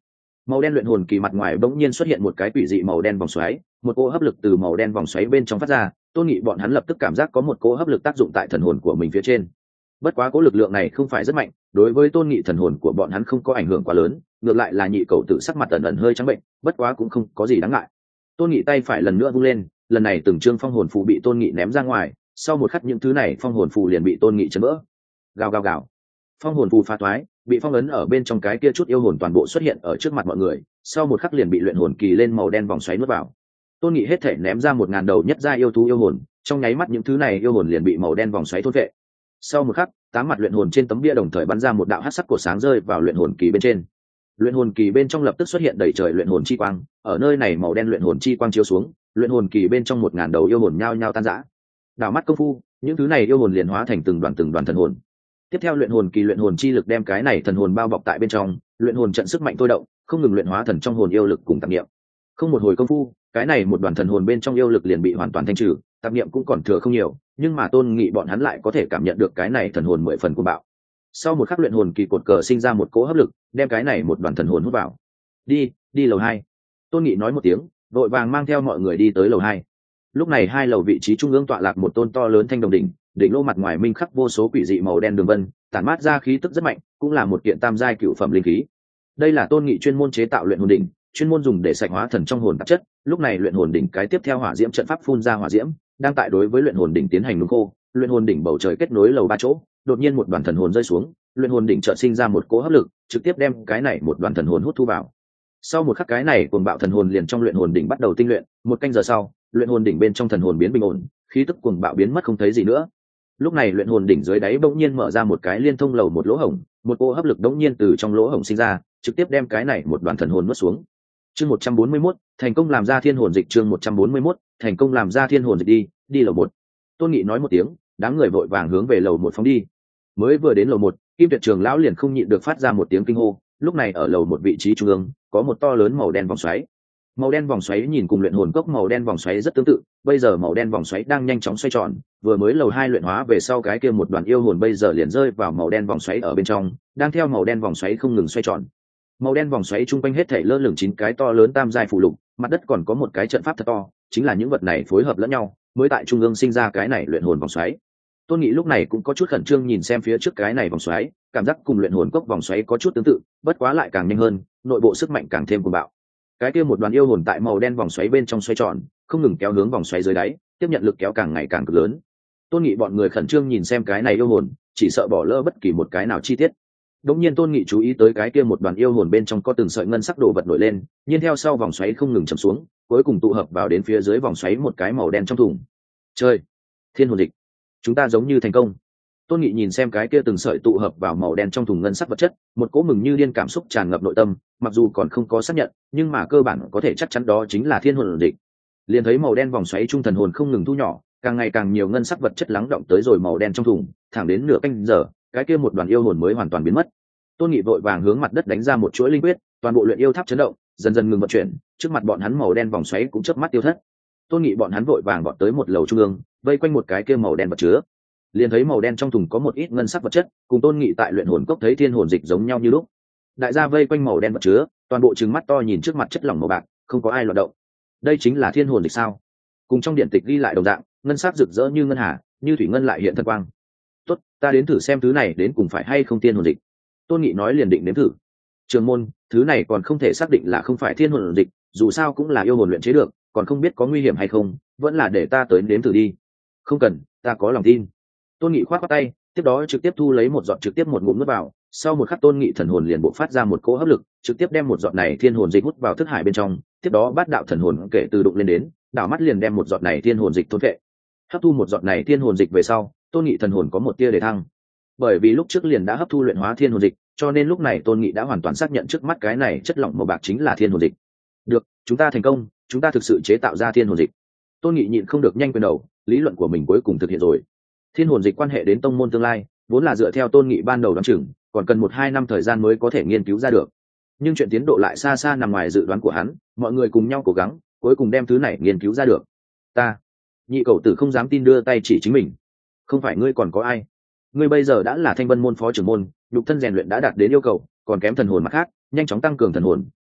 Speaker 1: Màu đen luyện hồn kỳ mặt ngoài bỗng nhiên xuất hiện một cái quỷ dị màu đen vòng xoáy, một cỗ hấp lực từ màu đen vòng xoáy bên trong phát ra. Tôn Nghị bọn hắn lập tức cảm giác có một cỗ hấp lực tác dụng tại thần hồn của mình phía trên. Bất quá cỗ lực lượng này không phải rất mạnh, đối với Tôn Nghị thần hồn của bọn hắn không có ảnh hưởng quá lớn, ngược lại là nhị cầu tử sắc mặt ẩn ẩn hơi trắng bệnh, bất quá cũng không có gì đáng ngại. Tôn Nghị tay phải lần nữa vung lên, lần này từng trương phong hồn phù bị Tôn Nghị ném ra ngoài, sau một khắc những thứ này phong hồn phù liền bị Tôn Nghị chấn vỡ. Gào gào gào. Phong hồn phù phá toái, bị phong ấn ở bên trong cái kia chút yêu hồn toàn bộ xuất hiện ở trước mặt mọi người, sau một khắc liền bị luyện hồn kỳ lên màu đen vòng xoáy nuốt vào. Tôn Nghị hết thể ném ra một ngàn đầu nhất gia yêu thú yêu hồn, trong nháy mắt những thứ này yêu hồn liền bị màu đen vòng xoáy thôn vệ. Sau một khắc, tám mặt luyện hồn trên tấm bia đồng thời bắn ra một đạo hắc sắc cổ sáng rơi vào luyện hồn kỳ bên trên. Luyện hồn kỳ bên trong lập tức xuất hiện đầy trời luyện hồn chi quang, ở nơi này màu đen luyện hồn chi quang chiếu xuống, luyện hồn kỳ bên trong một ngàn đầu yêu hồn nhao nhao tan rã. Đảo mắt công phu, những thứ này yêu hồn liền hóa thành từng đoàn từng đoàn thần hồn. Tiếp theo luyện hồn kỳ luyện hồn chi lực đem cái này thần hồn bao bọc tại bên trong, luyện hồn trận sức mạnh thôi động, không ngừng luyện hóa thần trong hồn yêu lực cùng tạp niệm. Không một hồi công phu, cái này một đoàn thần hồn bên trong yêu lực liền bị hoàn toàn thanh trừ, tạp niệm cũng còn thừa không nhiều, nhưng mà Tôn Nghị bọn hắn lại có thể cảm nhận được cái này thần hồn mười phần cuồng bạo. Sau một khắc luyện hồn kỳ cột cờ sinh ra một cỗ hấp lực, đem cái này một đoàn thần hồn hút vào. Đi, đi lầu hai. Tôn Nghị nói một tiếng, vội vàng mang theo mọi người đi tới lầu hai. Lúc này hai lầu vị trí trung ương tọa lạc một tôn to lớn thanh đồng đỉnh, đỉnh lô mặt ngoài minh khắc vô số quỷ dị màu đen đường vân, tản mát ra khí tức rất mạnh, cũng là một kiện tam giai cựu phẩm linh khí. Đây là Tôn Nghị chuyên môn chế tạo luyện hồn đỉnh, chuyên môn dùng để sạch hóa thần trong hồn tạp chất. Lúc này luyện hồn đỉnh cái tiếp theo hỏa diễm trận pháp phun ra hỏa diễm, đang tại đối với luyện hồn đỉnh tiến hành nung khô. Luyện hồn đỉnh bầu trời kết nối lầu ba chỗ, đột nhiên một đoàn thần hồn rơi xuống, luyện hồn đỉnh chợt sinh ra một cỗ hấp lực, trực tiếp đem cái này một đoàn thần hồn hút thu vào. Sau một khắc cái này cuồng bạo thần hồn liền trong luyện hồn đỉnh bắt đầu tinh luyện, một canh giờ sau, luyện hồn đỉnh bên trong thần hồn biến bình ổn, khí tức cuồng bạo biến mất không thấy gì nữa. Lúc này luyện hồn đỉnh dưới đáy bỗng nhiên mở ra một cái liên thông lầu một lỗ hổng, một cỗ hấp lực bỗng nhiên từ trong lỗ hổng sinh ra, trực tiếp đem cái này một đoàn thần hồn nuốt xuống. Chương một trăm bốn mươi mốt, thành công làm ra thiên hồn dịch. Chương một trăm bốn mươi mốt, thành công làm ra thiên hồn dịch. Đi, đi lầu một. Tôn Nghị nói một tiếng, đám người vội vàng hướng về lầu một phóng đi. Mới vừa đến lầu một, Kim Tuyệt Trường lão liền không nhịn được phát ra một tiếng kinh hô. Lúc này ở lầu một vị trí trung ương, có một to lớn màu đen vòng xoáy. Màu đen vòng xoáy nhìn cùng luyện hồn cốc màu đen vòng xoáy rất tương tự, bây giờ màu đen vòng xoáy đang nhanh chóng xoay tròn, vừa mới lầu hai luyện hóa về sau cái kia một đoàn yêu hồn bây giờ liền rơi vào màu đen vòng xoáy ở bên trong, đang theo màu đen vòng xoáy không ngừng xoay tròn. Màu đen vòng xoáy trung quanh hết thảy lơ lửng chín cái to lớn tam giai phù lục, mặt đất còn có một cái trận pháp thật to, chính là những vật này phối hợp lẫn nhau, mới tại trung ương sinh ra cái này luyện hồn vòng xoáy. Tôn Nghị lúc này cũng có chút khẩn trương nhìn xem phía trước cái này vòng xoáy, cảm giác cùng luyện hồn cốc vòng xoáy có chút tương tự, bất quá lại càng nhanh hơn, nội bộ sức mạnh càng thêm cuồng bạo. Cái kia một đoàn yêu hồn tại màu đen vòng xoáy bên trong xoay tròn, không ngừng kéo hướng vòng xoáy dưới đáy, tiếp nhận lực kéo càng ngày càng cực lớn. Tôn Nghị bọn người khẩn trương nhìn xem cái này yêu hồn, chỉ sợ bỏ lỡ bất kỳ một cái nào chi tiết. Đống nhiên Tôn Nghị chú ý tới cái kia một đoàn yêu hồn bên trong có từng sợi ngân sắc đồ vật nổi lên, nhiên theo sau vòng xoáy không ngừng chầm xuống, cuối cùng tụ hợp vào đến phía dưới vòng xoáy một cái màu đen trong thùng. Chơi, thiên hồn dịch, chúng ta giống như thành công. Tôn Nghị nhìn xem cái kia từng sợi tụ hợp vào màu đen trong thùng ngân sắc vật chất, một cỗ mừng như điên cảm xúc tràn ngập nội tâm, mặc dù còn không có xác nhận, nhưng mà cơ bản có thể chắc chắn đó chính là thiên hồn dịch. Liền thấy màu đen vòng xoáy trung thần hồn không ngừng thu nhỏ, càng ngày càng nhiều ngân sắc vật chất lắng động tới rồi màu đen trong thùng, thẳng đến nửa canh giờ, cái kia một đoàn yêu hồn mới hoàn toàn biến mất. Tôn Nghị vội vàng hướng mặt đất đánh ra một chuỗi linh quyết, toàn bộ luyện yêu tháp chấn động, dần dần ngừng vận chuyển, trước mặt bọn hắn màu đen vòng xoáy cũng chớp mắt tiêu thất. Tôn Nghị bọn hắn vội vàng vọt tới một lầu trung ương, vây quanh một cái kia màu đen vật chứa. Liền thấy màu đen trong thùng có một ít ngân sắc vật chất, cùng Tôn Nghị tại luyện hồn cốc thấy thiên hồn dịch giống nhau như lúc. Đại gia vây quanh màu đen vật chứa, toàn bộ trừng mắt to nhìn trước mặt chất lỏng màu bạc, không có ai loạn động. Đây chính là thiên hồn dịch sao? Cùng trong điện tịch ghi lại đồng dạng, ngân sắc rực rỡ như ngân hà, như thủy ngân lại hiện thần quang. Tốt, ta đến thử xem thứ này đến cùng phải hay không thiên hồn dịch. Tôn Nghị nói liền định nếm thử. Trường môn, thứ này còn không thể xác định là không phải thiên hồn dịch, dù sao cũng là yêu hồn luyện chế được, còn không biết có nguy hiểm hay không, vẫn là để ta tới nếm thử đi. Không cần, ta có lòng tin. Tôn Nghị khoát khoát tay, tiếp đó trực tiếp thu lấy một giọt trực tiếp một ngụm nuốt vào, sau một khắc Tôn Nghị thần hồn liền bộc phát ra một cỗ hấp lực, trực tiếp đem một giọt này thiên hồn dịch hút vào thức hải bên trong, tiếp đó bát đạo thần hồn kể từ đụng lên đến, đảo mắt liền đem một giọt này thiên hồn dịch thôn vệ. Hấp thu một giọt này thiên hồn dịch về sau, Tôn Nghị thần hồn có một tia đề thăng. Bởi vì lúc trước liền đã hấp thu luyện hóa thiên hồn dịch, cho nên lúc này Tôn Nghị đã hoàn toàn xác nhận trước mắt cái này chất lỏng màu bạc chính là thiên hồn dịch. Được, chúng ta thành công, chúng ta thực sự chế tạo ra thiên hồn dịch. Tôn Nghị nhịn không được nhanh quên đầu, lý luận của mình cuối cùng thực hiện rồi. Thiên hồn dịch quan hệ đến tông môn tương lai, vốn là dựa theo Tôn Nghị ban đầu đoán chừng, còn cần một hai năm thời gian mới có thể nghiên cứu ra được. Nhưng chuyện tiến độ lại xa xa nằm ngoài dự đoán của hắn, mọi người cùng nhau cố gắng, cuối cùng đem thứ này nghiên cứu ra được. Ta, nhị cầu tử không dám tin đưa tay chỉ chính mình. Không phải ngươi còn có ai? Ngươi bây giờ đã là Thanh Vân môn phó trưởng môn, nhục thân rèn luyện đã đạt đến yêu cầu, còn kém thần hồn mặt khác, nhanh chóng tăng cường thần hồn,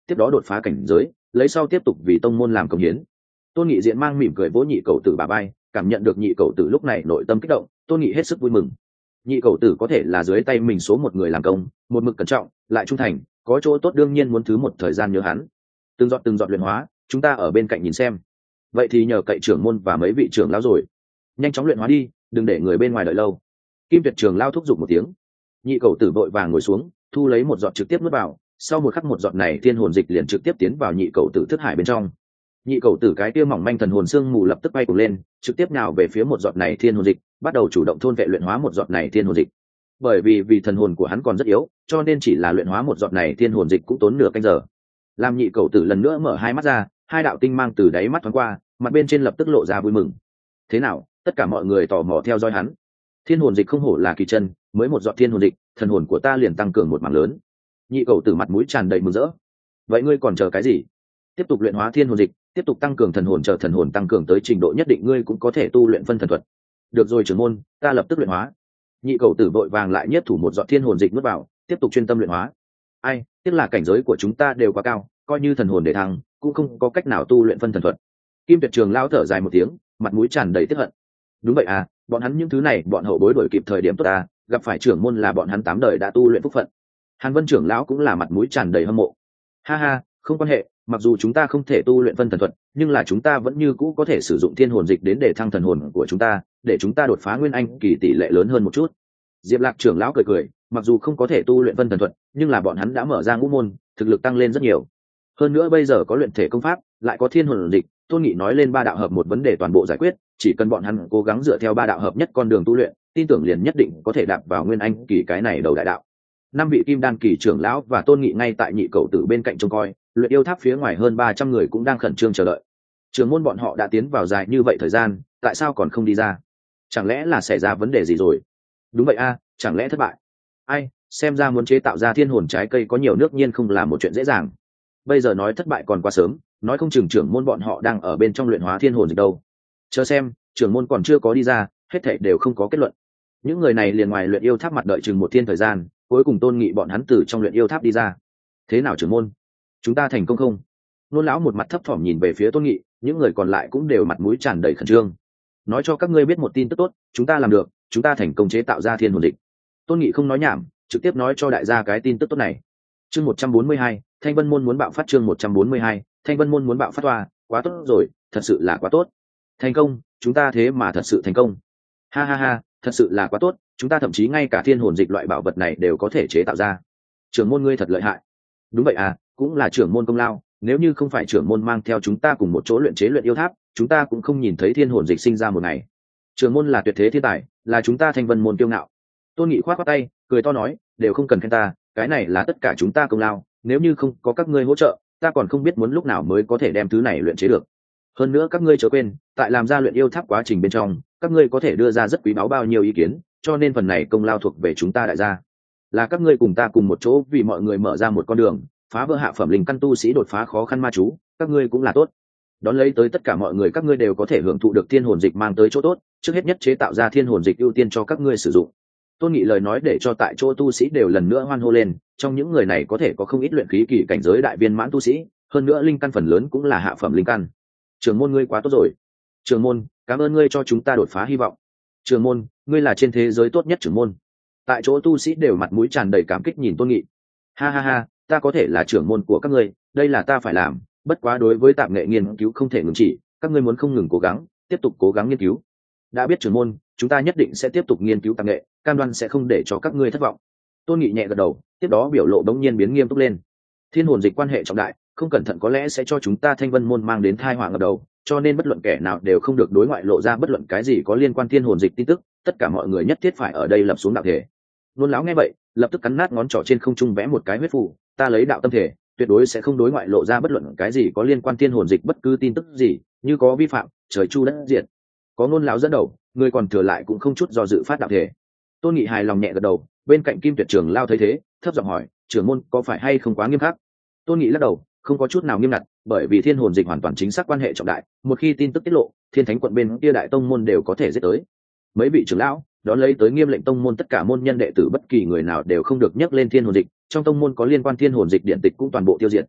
Speaker 1: tiếp đó đột phá cảnh giới, lấy sau tiếp tục vì tông môn làm công hiến. Tôn Nghị diện mang mỉm cười vỗ nhị cầu tử bà bay, cảm nhận được nhị cầu tử lúc này nội tâm kích động, Tôn Nghị hết sức vui mừng. Nhị cầu tử có thể là dưới tay mình số một người làm công, một mực cẩn trọng lại trung thành, có chỗ tốt đương nhiên muốn thứ một thời gian nhớ hắn. Từng giọt từng giọt luyện hóa, chúng ta ở bên cạnh nhìn xem. Vậy thì nhờ cậy trưởng môn và mấy vị trưởng lão rồi, nhanh chóng luyện hóa đi, đừng để người bên ngoài đợi lâu. Kim Tuyệt trưởng lão thúc giục một tiếng. Nhị cầu tử vội vàng ngồi xuống, thu lấy một giọt trực tiếp nuốt vào, sau một khắc một giọt này thiên hồn dịch liền trực tiếp tiến vào nhị cầu tử thức hải bên trong. Nhị cầu tử cái kia mỏng manh thần hồn xương mù lập tức bay cuồng lên, trực tiếp nào về phía một giọt này thiên hồn dịch, bắt đầu chủ động thôn vệ luyện hóa một giọt này thiên hồn dịch. Bởi vì vì thần hồn của hắn còn rất yếu, cho nên chỉ là luyện hóa một giọt này thiên hồn dịch cũng tốn nửa canh giờ. Làm nhị cầu tử lần nữa mở hai mắt ra, hai đạo tinh mang từ đáy mắt thoáng qua, mặt bên trên lập tức lộ ra vui mừng. Thế nào? Tất cả mọi người tò mò theo dõi hắn. Thiên hồn dịch không hổ là kỳ chân, mới một giọt thiên hồn dịch, thần hồn của ta liền tăng cường một mảng lớn. Nhị cầu tử mặt mũi tràn đầy mừng rỡ. Vậy ngươi còn chờ cái gì? Tiếp tục luyện hóa thiên hồn dịch, tiếp tục tăng cường thần hồn, chờ thần hồn tăng cường tới trình độ nhất định ngươi cũng có thể tu luyện phân thần thuật. Được rồi trưởng môn, ta lập tức luyện hóa. Nhị cầu tử vội vàng lại nhất thủ một giọt thiên hồn dịch nuốt vào, tiếp tục chuyên tâm luyện hóa. Ai, tiếc là cảnh giới của chúng ta đều quá cao, coi như thần hồn để thăng, cũng không có cách nào tu luyện phân thần thuật. Kim Tuyệt trường lao thở dài một tiếng, mặt mũi tràn đầy tiếc hận. Đúng vậy à, bọn hắn những thứ này bọn hậu bối đổi kịp thời điểm tốt ta, gặp phải trưởng môn là bọn hắn tám đời đã tu luyện phúc phận. Hàn Vân trưởng lão cũng là mặt mũi tràn đầy hâm mộ. Ha ha, không quan hệ, mặc dù chúng ta không thể tu luyện phân thần thuật, nhưng là chúng ta vẫn như cũ có thể sử dụng thiên hồn dịch đến để thăng thần hồn của chúng ta, để chúng ta đột phá nguyên anh kỳ tỷ lệ lớn hơn một chút. Diệp Lạc trưởng lão cười cười, mặc dù không có thể tu luyện phân thần thuật, nhưng là bọn hắn đã mở ra ngũ môn, thực lực tăng lên rất nhiều. Hơn nữa bây giờ có luyện thể công pháp, lại có thiên hồn dịch, Tôn Nghị nói lên ba đạo hợp một vấn đề toàn bộ giải quyết, chỉ cần bọn hắn cố gắng dựa theo ba đạo hợp nhất con đường tu luyện, tin tưởng liền nhất định có thể đạp vào nguyên anh kỳ cái này đầu đại đạo. Năm vị kim đan kỳ trưởng lão và Tôn Nghị ngay tại nhị cầu tử bên cạnh trông coi, luyện yêu tháp phía ngoài hơn ba trăm người cũng đang khẩn trương chờ đợi. Trưởng môn bọn họ đã tiến vào dài như vậy thời gian, tại sao còn không đi ra? Chẳng lẽ là xảy ra vấn đề gì rồi? Đúng vậy a, chẳng lẽ thất bại? Ai, xem ra muốn chế tạo ra thiên hồn trái cây có nhiều nước nhiên không là một chuyện dễ dàng. Bây giờ nói thất bại còn quá sớm, nói không chừng trưởng môn bọn họ đang ở bên trong luyện hóa thiên hồn dịch đâu. Chờ xem, trưởng môn còn chưa có đi ra, hết thảy đều không có kết luận. Những người này liền ngoài luyện yêu tháp mặt đợi chừng một thiên thời gian, cuối cùng Tôn Nghị bọn hắn từ trong luyện yêu tháp đi ra. Thế nào trưởng môn, chúng ta thành công không? Nôn lão một mặt thấp thỏm nhìn về phía Tôn Nghị, những người còn lại cũng đều mặt mũi tràn đầy khẩn trương. Nói cho các ngươi biết một tin tức tốt, chúng ta làm được, chúng ta thành công chế tạo ra thiên hồn dịch. Tôn Nghị không nói nhảm, trực tiếp nói cho đại gia cái tin tức tốt này. Chương một trăm bốn mươi hai, Thanh Vân môn muốn bạo phát. Chương một trăm bốn mươi hai, Thanh Vân môn muốn bạo phát. Toa, quá tốt rồi, thật sự là quá tốt. Thành công, chúng ta thế mà thật sự thành công. Ha ha ha, thật sự là quá tốt, chúng ta thậm chí ngay cả thiên hồn dịch loại bảo vật này đều có thể chế tạo ra. Trưởng môn ngươi thật lợi hại. Đúng vậy à, cũng là trưởng môn công lao, nếu như không phải trưởng môn mang theo chúng ta cùng một chỗ luyện chế luyện yêu tháp, chúng ta cũng không nhìn thấy thiên hồn dịch sinh ra một ngày. Trưởng môn là tuyệt thế thiên tài, là chúng ta Thanh Vân môn kiêu ngạo. Tôn Nghị khoát khoát tay, cười to nói, đều không cần khen ta, cái này là tất cả chúng ta công lao, nếu như không có các ngươi hỗ trợ, ta còn không biết muốn lúc nào mới có thể đem thứ này luyện chế được. Hơn nữa các ngươi chớ quên, tại làm ra luyện yêu tháp quá trình bên trong, các ngươi có thể đưa ra rất quý báu bao nhiêu ý kiến, cho nên phần này công lao thuộc về chúng ta đại gia. Là các ngươi cùng ta cùng một chỗ vì mọi người mở ra một con đường, phá vỡ hạ phẩm linh căn tu sĩ đột phá khó khăn ma chú, các ngươi cũng là tốt. Đón lấy tới tất cả mọi người các ngươi đều có thể hưởng thụ được thiên hồn dịch mang tới chỗ tốt, trước hết nhất chế tạo ra thiên hồn dịch ưu tiên cho các ngươi sử dụng. Tôn Nghị lời nói để cho tại chỗ tu sĩ đều lần nữa hoan hô lên, trong những người này có thể có không ít luyện khí kỳ cảnh giới đại viên mãn tu sĩ, hơn nữa linh căn phần lớn cũng là hạ phẩm linh căn. Trưởng môn ngươi quá tốt rồi. Trưởng môn, cảm ơn ngươi cho chúng ta đột phá hy vọng. Trưởng môn, ngươi là trên thế giới tốt nhất trưởng môn. Tại chỗ tu sĩ đều mặt mũi tràn đầy cảm kích nhìn Tôn Nghị. Ha ha ha, ta có thể là trưởng môn của các ngươi, đây là ta phải làm, bất quá đối với tạp nghệ nghiên cứu không thể ngừng chỉ, các ngươi muốn không ngừng cố gắng, tiếp tục cố gắng nghiên cứu. Đã biết trưởng môn, chúng ta nhất định sẽ tiếp tục nghiên cứu tạp nghệ, cam đoan sẽ không để cho các ngươi thất vọng. Tôn Nghị nhẹ gật đầu, tiếp đó biểu lộ đống nhiên biến nghiêm túc lên. Thiên hồn dịch quan hệ trọng đại, không cẩn thận có lẽ sẽ cho chúng ta Thanh Vân môn mang đến tai họa ngập đầu, cho nên bất luận kẻ nào đều không được đối ngoại lộ ra bất luận cái gì có liên quan thiên hồn dịch tin tức, tất cả mọi người nhất thiết phải ở đây lập xuống đạo thể. Nôn lão nghe vậy, lập tức cắn nát ngón trỏ trên không trung vẽ một cái huyết phù, ta lấy đạo tâm thể, tuyệt đối sẽ không đối ngoại lộ ra bất luận cái gì có liên quan thiên hồn dịch bất cứ tin tức gì, như có vi phạm, trời chu đất diệt. Có Nôn lão dẫn đầu, người còn thừa lại cũng không chút do dự phát đạo thể. Tôn Nghị hài lòng nhẹ gật đầu, bên cạnh Kim Tuyệt trưởng lao thấy thế, thấp giọng hỏi, trưởng môn có phải hay không quá nghiêm khắc? Tôn Nghị lắc đầu, không có chút nào nghiêm ngặt, bởi vì thiên hồn dịch hoàn toàn chính xác quan hệ trọng đại, một khi tin tức tiết lộ, Thiên Thánh quận bên kia đại tông môn đều có thể giết tới. Mấy vị trưởng lão đón lấy tới nghiêm lệnh tông môn tất cả môn nhân đệ tử bất kỳ người nào đều không được nhắc lên thiên hồn dịch, trong tông môn có liên quan thiên hồn dịch điện tịch cũng toàn bộ tiêu diệt.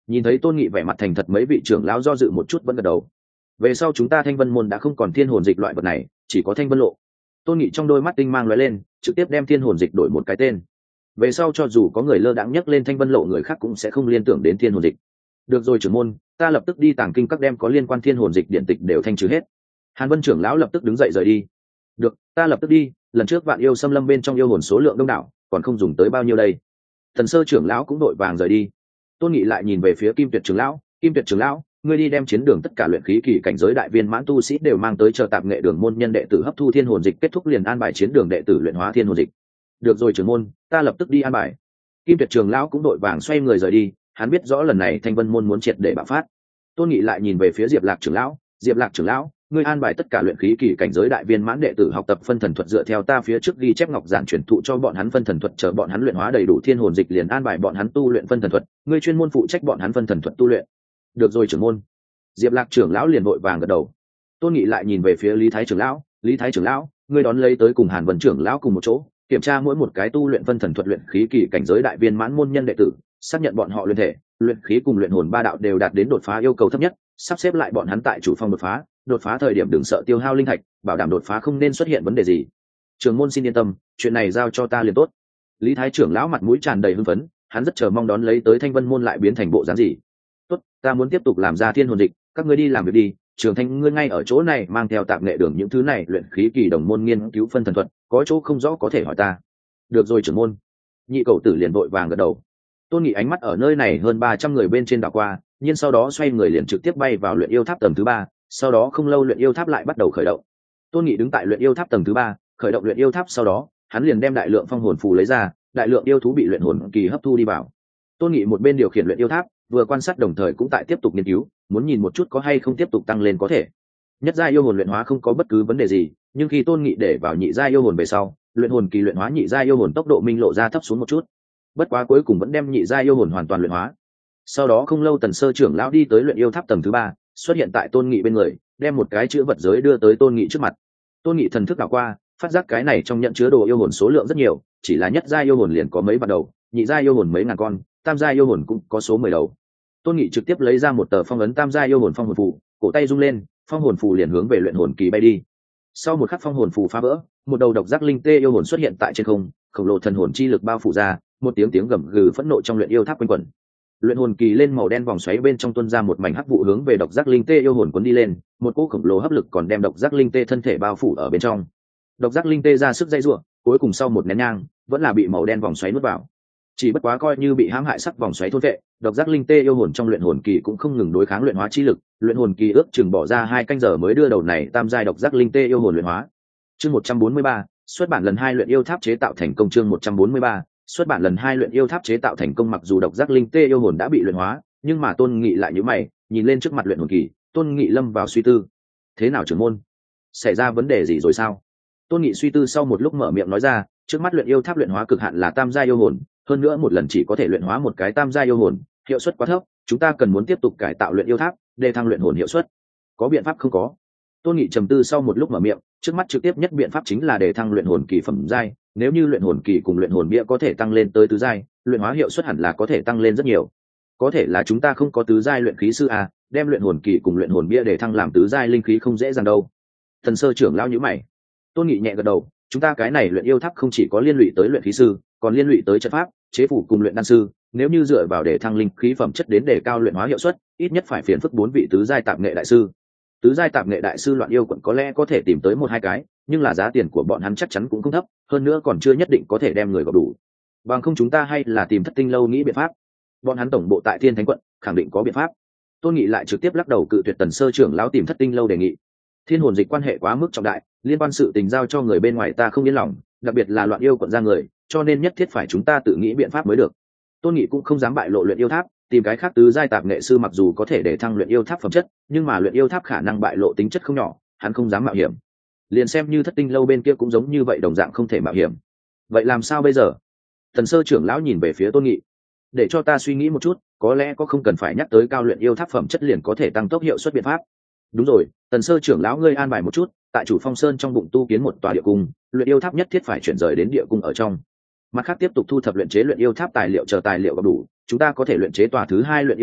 Speaker 1: Nhìn thấy tôn nghị vẻ mặt thành thật, mấy vị trưởng lão do dự một chút vẫn gật đầu. Về sau chúng ta thanh vân môn đã không còn thiên hồn dịch loại vật này, chỉ có thanh vân lộ. Tôn nghị trong đôi mắt tinh mang lóe lên, trực tiếp đem thiên hồn dịch đổi một cái tên. Về sau cho dù có người lơ đãng nhắc lên thanh vân lộ, người khác cũng sẽ không liên tưởng đến thiên hồn dịch. Được rồi trưởng môn, ta lập tức đi tàng kinh các đem có liên quan thiên hồn dịch điện tịch đều thanh trừ hết. Hàn Vân trưởng lão lập tức đứng dậy rời đi. Được, ta lập tức đi, lần trước vạn yêu xâm lâm bên trong yêu hồn số lượng đông đảo, còn không dùng tới bao nhiêu đây. Thần Sơ trưởng lão cũng đội vàng rời đi. Tôn Nghị lại nhìn về phía Kim Tuyệt trưởng lão, Kim Tuyệt trưởng lão, ngươi đi đem chiến đường tất cả luyện khí kỳ cảnh giới đại viên mãn tu sĩ đều mang tới chờ tạp nghệ đường môn nhân đệ tử hấp thu thiên hồn dịch kết thúc liền an bài chiến đường đệ tử luyện hóa thiên hồn dịch. Được rồi trưởng môn, ta lập tức đi an bài. Kim Tuyệt trưởng lão cũng đội vàng xoay người rời đi, hắn biết rõ lần này thanh vân môn muốn triệt để bạo phát. Tôn Nghị lại nhìn về phía Diệp Lạc trưởng lão, Diệp Lạc trưởng lão, ngươi an bài tất cả luyện khí kỳ cảnh giới đại viên mãn đệ tử học tập phân thần thuật, dựa theo ta phía trước ghi chép ngọc giản truyền thụ cho bọn hắn phân thần thuật, chờ bọn hắn luyện hóa đầy đủ thiên hồn dịch liền an bài bọn hắn tu luyện phân thần thuật, ngươi chuyên môn phụ trách bọn hắn phân thần thuật tu luyện. Được rồi trưởng môn. Diệp Lạc trưởng lão liền vội vàng gật đầu. Tôn Nghị lại nhìn về phía Lý Thái trưởng lão, Lý Thái trưởng lão, ngươi đón lấy tới cùng Hàn Vân trưởng lão cùng một chỗ, kiểm tra mỗi một cái tu luyện phân thần thuật luyện khí kỳ cảnh giới đại viên mãn môn nhân đệ tử, xác nhận bọn họ luyện thể, luyện khí cùng luyện hồn ba đạo đều đạt đến đột phá yêu cầu thấp nhất, sắp xếp lại bọn hắn tại chủ phong đột phá, đột phá thời điểm đừng sợ tiêu hao linh thạch, bảo đảm đột phá không nên xuất hiện vấn đề gì. Trưởng môn xin yên tâm, chuyện này giao cho ta liền tốt. Lý Thái trưởng lão mặt mũi tràn đầy hưng phấn, hắn rất chờ mong đón lấy tới thanh vân môn lại biến thành bộ dáng gì. Tốt, ta muốn tiếp tục làm ra thiên hồn dịch, các ngươi đi làm việc đi. Trường Thanh ngươi ngay ở chỗ này mang theo tạp nghệ đường những thứ này luyện khí kỳ đồng môn nghiên cứu phân thần thuật, có chỗ không rõ có thể hỏi ta. Được rồi trưởng môn. Nhị cầu tử liền vội vàng gật đầu. Tôn Nghị ánh mắt ở nơi này hơn ba trăm người bên trên đảo qua, nhưng sau đó xoay người liền trực tiếp bay vào luyện yêu tháp tầng thứ ba, sau đó không lâu luyện yêu tháp lại bắt đầu khởi động. Tôn Nghị đứng tại luyện yêu tháp tầng thứ ba, khởi động luyện yêu tháp, sau đó hắn liền đem đại lượng phong hồn phù lấy ra, đại lượng yêu thú bị luyện hồn kỳ hấp thu đi vào. Tôn Nghị một bên điều khiển luyện yêu tháp, vừa quan sát đồng thời cũng tại tiếp tục nghiên cứu, muốn nhìn một chút có hay không tiếp tục tăng lên có thể. Nhất giai yêu hồn luyện hóa không có bất cứ vấn đề gì, nhưng khi Tôn Nghị để vào nhị giai yêu hồn về sau, luyện hồn kỳ luyện hóa nhị giai yêu hồn tốc độ minh lộ ra thấp xuống một chút. Bất quá cuối cùng vẫn đem nhị giai yêu hồn hoàn toàn luyện hóa. Sau đó không lâu Tần Sơ trưởng lão đi tới luyện yêu tháp tầng thứ ba, xuất hiện tại Tôn Nghị bên người, đem một cái chữ vật giới đưa tới Tôn Nghị trước mặt. Tôn Nghị thần thức đảo qua, phát giác cái này trong nhận chứa đồ yêu hồn số lượng rất nhiều, chỉ là nhất giai yêu hồn liền có mấy vạn đầu, nhị giai yêu hồn mấy ngàn con, tam giai yêu hồn cũng có số mười đầu. Tôn Nghị trực tiếp lấy ra một tờ phong ấn tam giai yêu hồn phong hồn phù, cổ tay rung lên, phong hồn phù liền hướng về luyện hồn kỳ bay đi. Sau một khắc phong hồn phù phá vỡ, một đầu độc giác linh tê yêu hồn xuất hiện tại trên không, khổng lồ thần hồn chi lực bao phủ ra, một tiếng tiếng gầm gừ phẫn nộ trong luyện yêu tháp quanh quẩn. Luyện hồn kỳ lên màu đen vòng xoáy bên trong tuôn ra một mảnh hắc vụ hướng về độc giác linh tê yêu hồn cuốn đi lên, một cỗ khổng lồ hấp lực còn đem độc giác linh tê thân thể bao phủ ở bên trong. Độc giác linh tê ra sức dây rủa, cuối cùng sau một nén nhang, vẫn là bị màu đen vòng xoáy nuốt vào. Chỉ bất quá coi như bị hãm hại sắc vòng xoáy thôn vệ, độc giác linh tê yêu hồn trong luyện hồn kỳ cũng không ngừng đối kháng luyện hóa chi lực, luyện hồn kỳ ước chừng bỏ ra hai canh giờ mới đưa đầu này tam giai độc giác linh tê yêu hồn luyện hóa. Chương một trăm bốn mươi ba, xuất bản lần hai luyện yêu tháp chế tạo thành công. Chương một trăm bốn mươi ba, xuất bản lần hai luyện yêu tháp chế tạo thành công. Mặc dù độc giác linh tê yêu hồn đã bị luyện hóa, nhưng mà Tôn Nghị lại nhíu mày, nhìn lên trước mặt luyện hồn kỳ, Tôn Nghị lâm vào suy tư. Thế nào trưởng môn? Xảy ra vấn đề gì rồi sao? Tôn Nghị suy tư sau một lúc mở miệng nói ra, trước mắt luyện yêu tháp luyện hóa cực hạn là tam giai yêu hồn, hơn nữa một lần chỉ có thể luyện hóa một cái tam giai yêu hồn, hiệu suất quá thấp, chúng ta cần muốn tiếp tục cải tạo luyện yêu tháp, để thăng luyện hồn hiệu suất. Có biện pháp không có? Tôn Nghị trầm tư sau một lúc mở miệng, trước mắt trực tiếp nhất biện pháp chính là để thăng luyện hồn kỳ phẩm giai, nếu như luyện hồn kỳ cùng luyện hồn bia có thể tăng lên tới tứ giai, luyện hóa hiệu suất hẳn là có thể tăng lên rất nhiều. Có thể là chúng ta không có tứ giai luyện khí sư à, đem luyện hồn kỳ cùng luyện hồn bia để thăng làm tứ giai linh khí không dễ dàng đâu. Thần Sơ trưởng lão nhíu mày. Tôn Nghị nhẹ gật đầu, chúng ta cái này luyện yêu tháp không chỉ có liên lụy tới luyện khí sư, còn liên lụy tới trận pháp, chế phủ cùng luyện đan sư, nếu như dựa vào để thăng linh khí phẩm chất đến để cao luyện hóa hiệu suất, ít nhất phải phiền phức bốn vị tứ giai tạp nghệ đại sư. Tứ giai tạp nghệ đại sư loạn yêu quận có lẽ có thể tìm tới một hai cái, nhưng là giá tiền của bọn hắn chắc chắn cũng không thấp, hơn nữa còn chưa nhất định có thể đem người gặp đủ. Bằng không chúng ta hay là tìm Thất Tinh lâu nghĩ biện pháp. Bọn hắn tổng bộ tại Thiên Thánh quận, khẳng định có biện pháp. Tôn Nghị lại trực tiếp lắc đầu cự tuyệt Tần Sơ trưởng lão tìm Thất Tinh lâu đề nghị. Thiên hồn dịch quan hệ quá mức trọng đại, liên quan sự tình giao cho người bên ngoài ta không yên lòng, đặc biệt là loạn yêu quận ra người, cho nên nhất thiết phải chúng ta tự nghĩ biện pháp mới được. Tôn Nghị cũng không dám bại lộ luyện yêu tháp, tìm cái khác tứ giai tạp nghệ sư mặc dù có thể để thăng luyện yêu tháp phẩm chất, nhưng mà luyện yêu tháp khả năng bại lộ tính chất không nhỏ, hắn không dám mạo hiểm. Liền xem như Thất Tinh lâu bên kia cũng giống như vậy, đồng dạng không thể mạo hiểm. Vậy làm sao bây giờ? Tần Sơ trưởng lão nhìn về phía Tôn Nghị. Để cho ta suy nghĩ một chút, có lẽ có không cần phải nhắc tới cao luyện yêu tháp phẩm chất liền có thể tăng tốc hiệu suất biện pháp. Đúng rồi, Tần Sơ trưởng lão ngươi an bài một chút, tại Chủ Phong Sơn trong bụng tu kiến một tòa địa cung, luyện yêu tháp nhất thiết phải chuyển rời đến địa cung ở trong. Mặt khác tiếp tục thu thập luyện chế luyện yêu tháp tài liệu, chờ tài liệu có đủ, chúng ta có thể luyện chế tòa thứ hai luyện yêu tháp,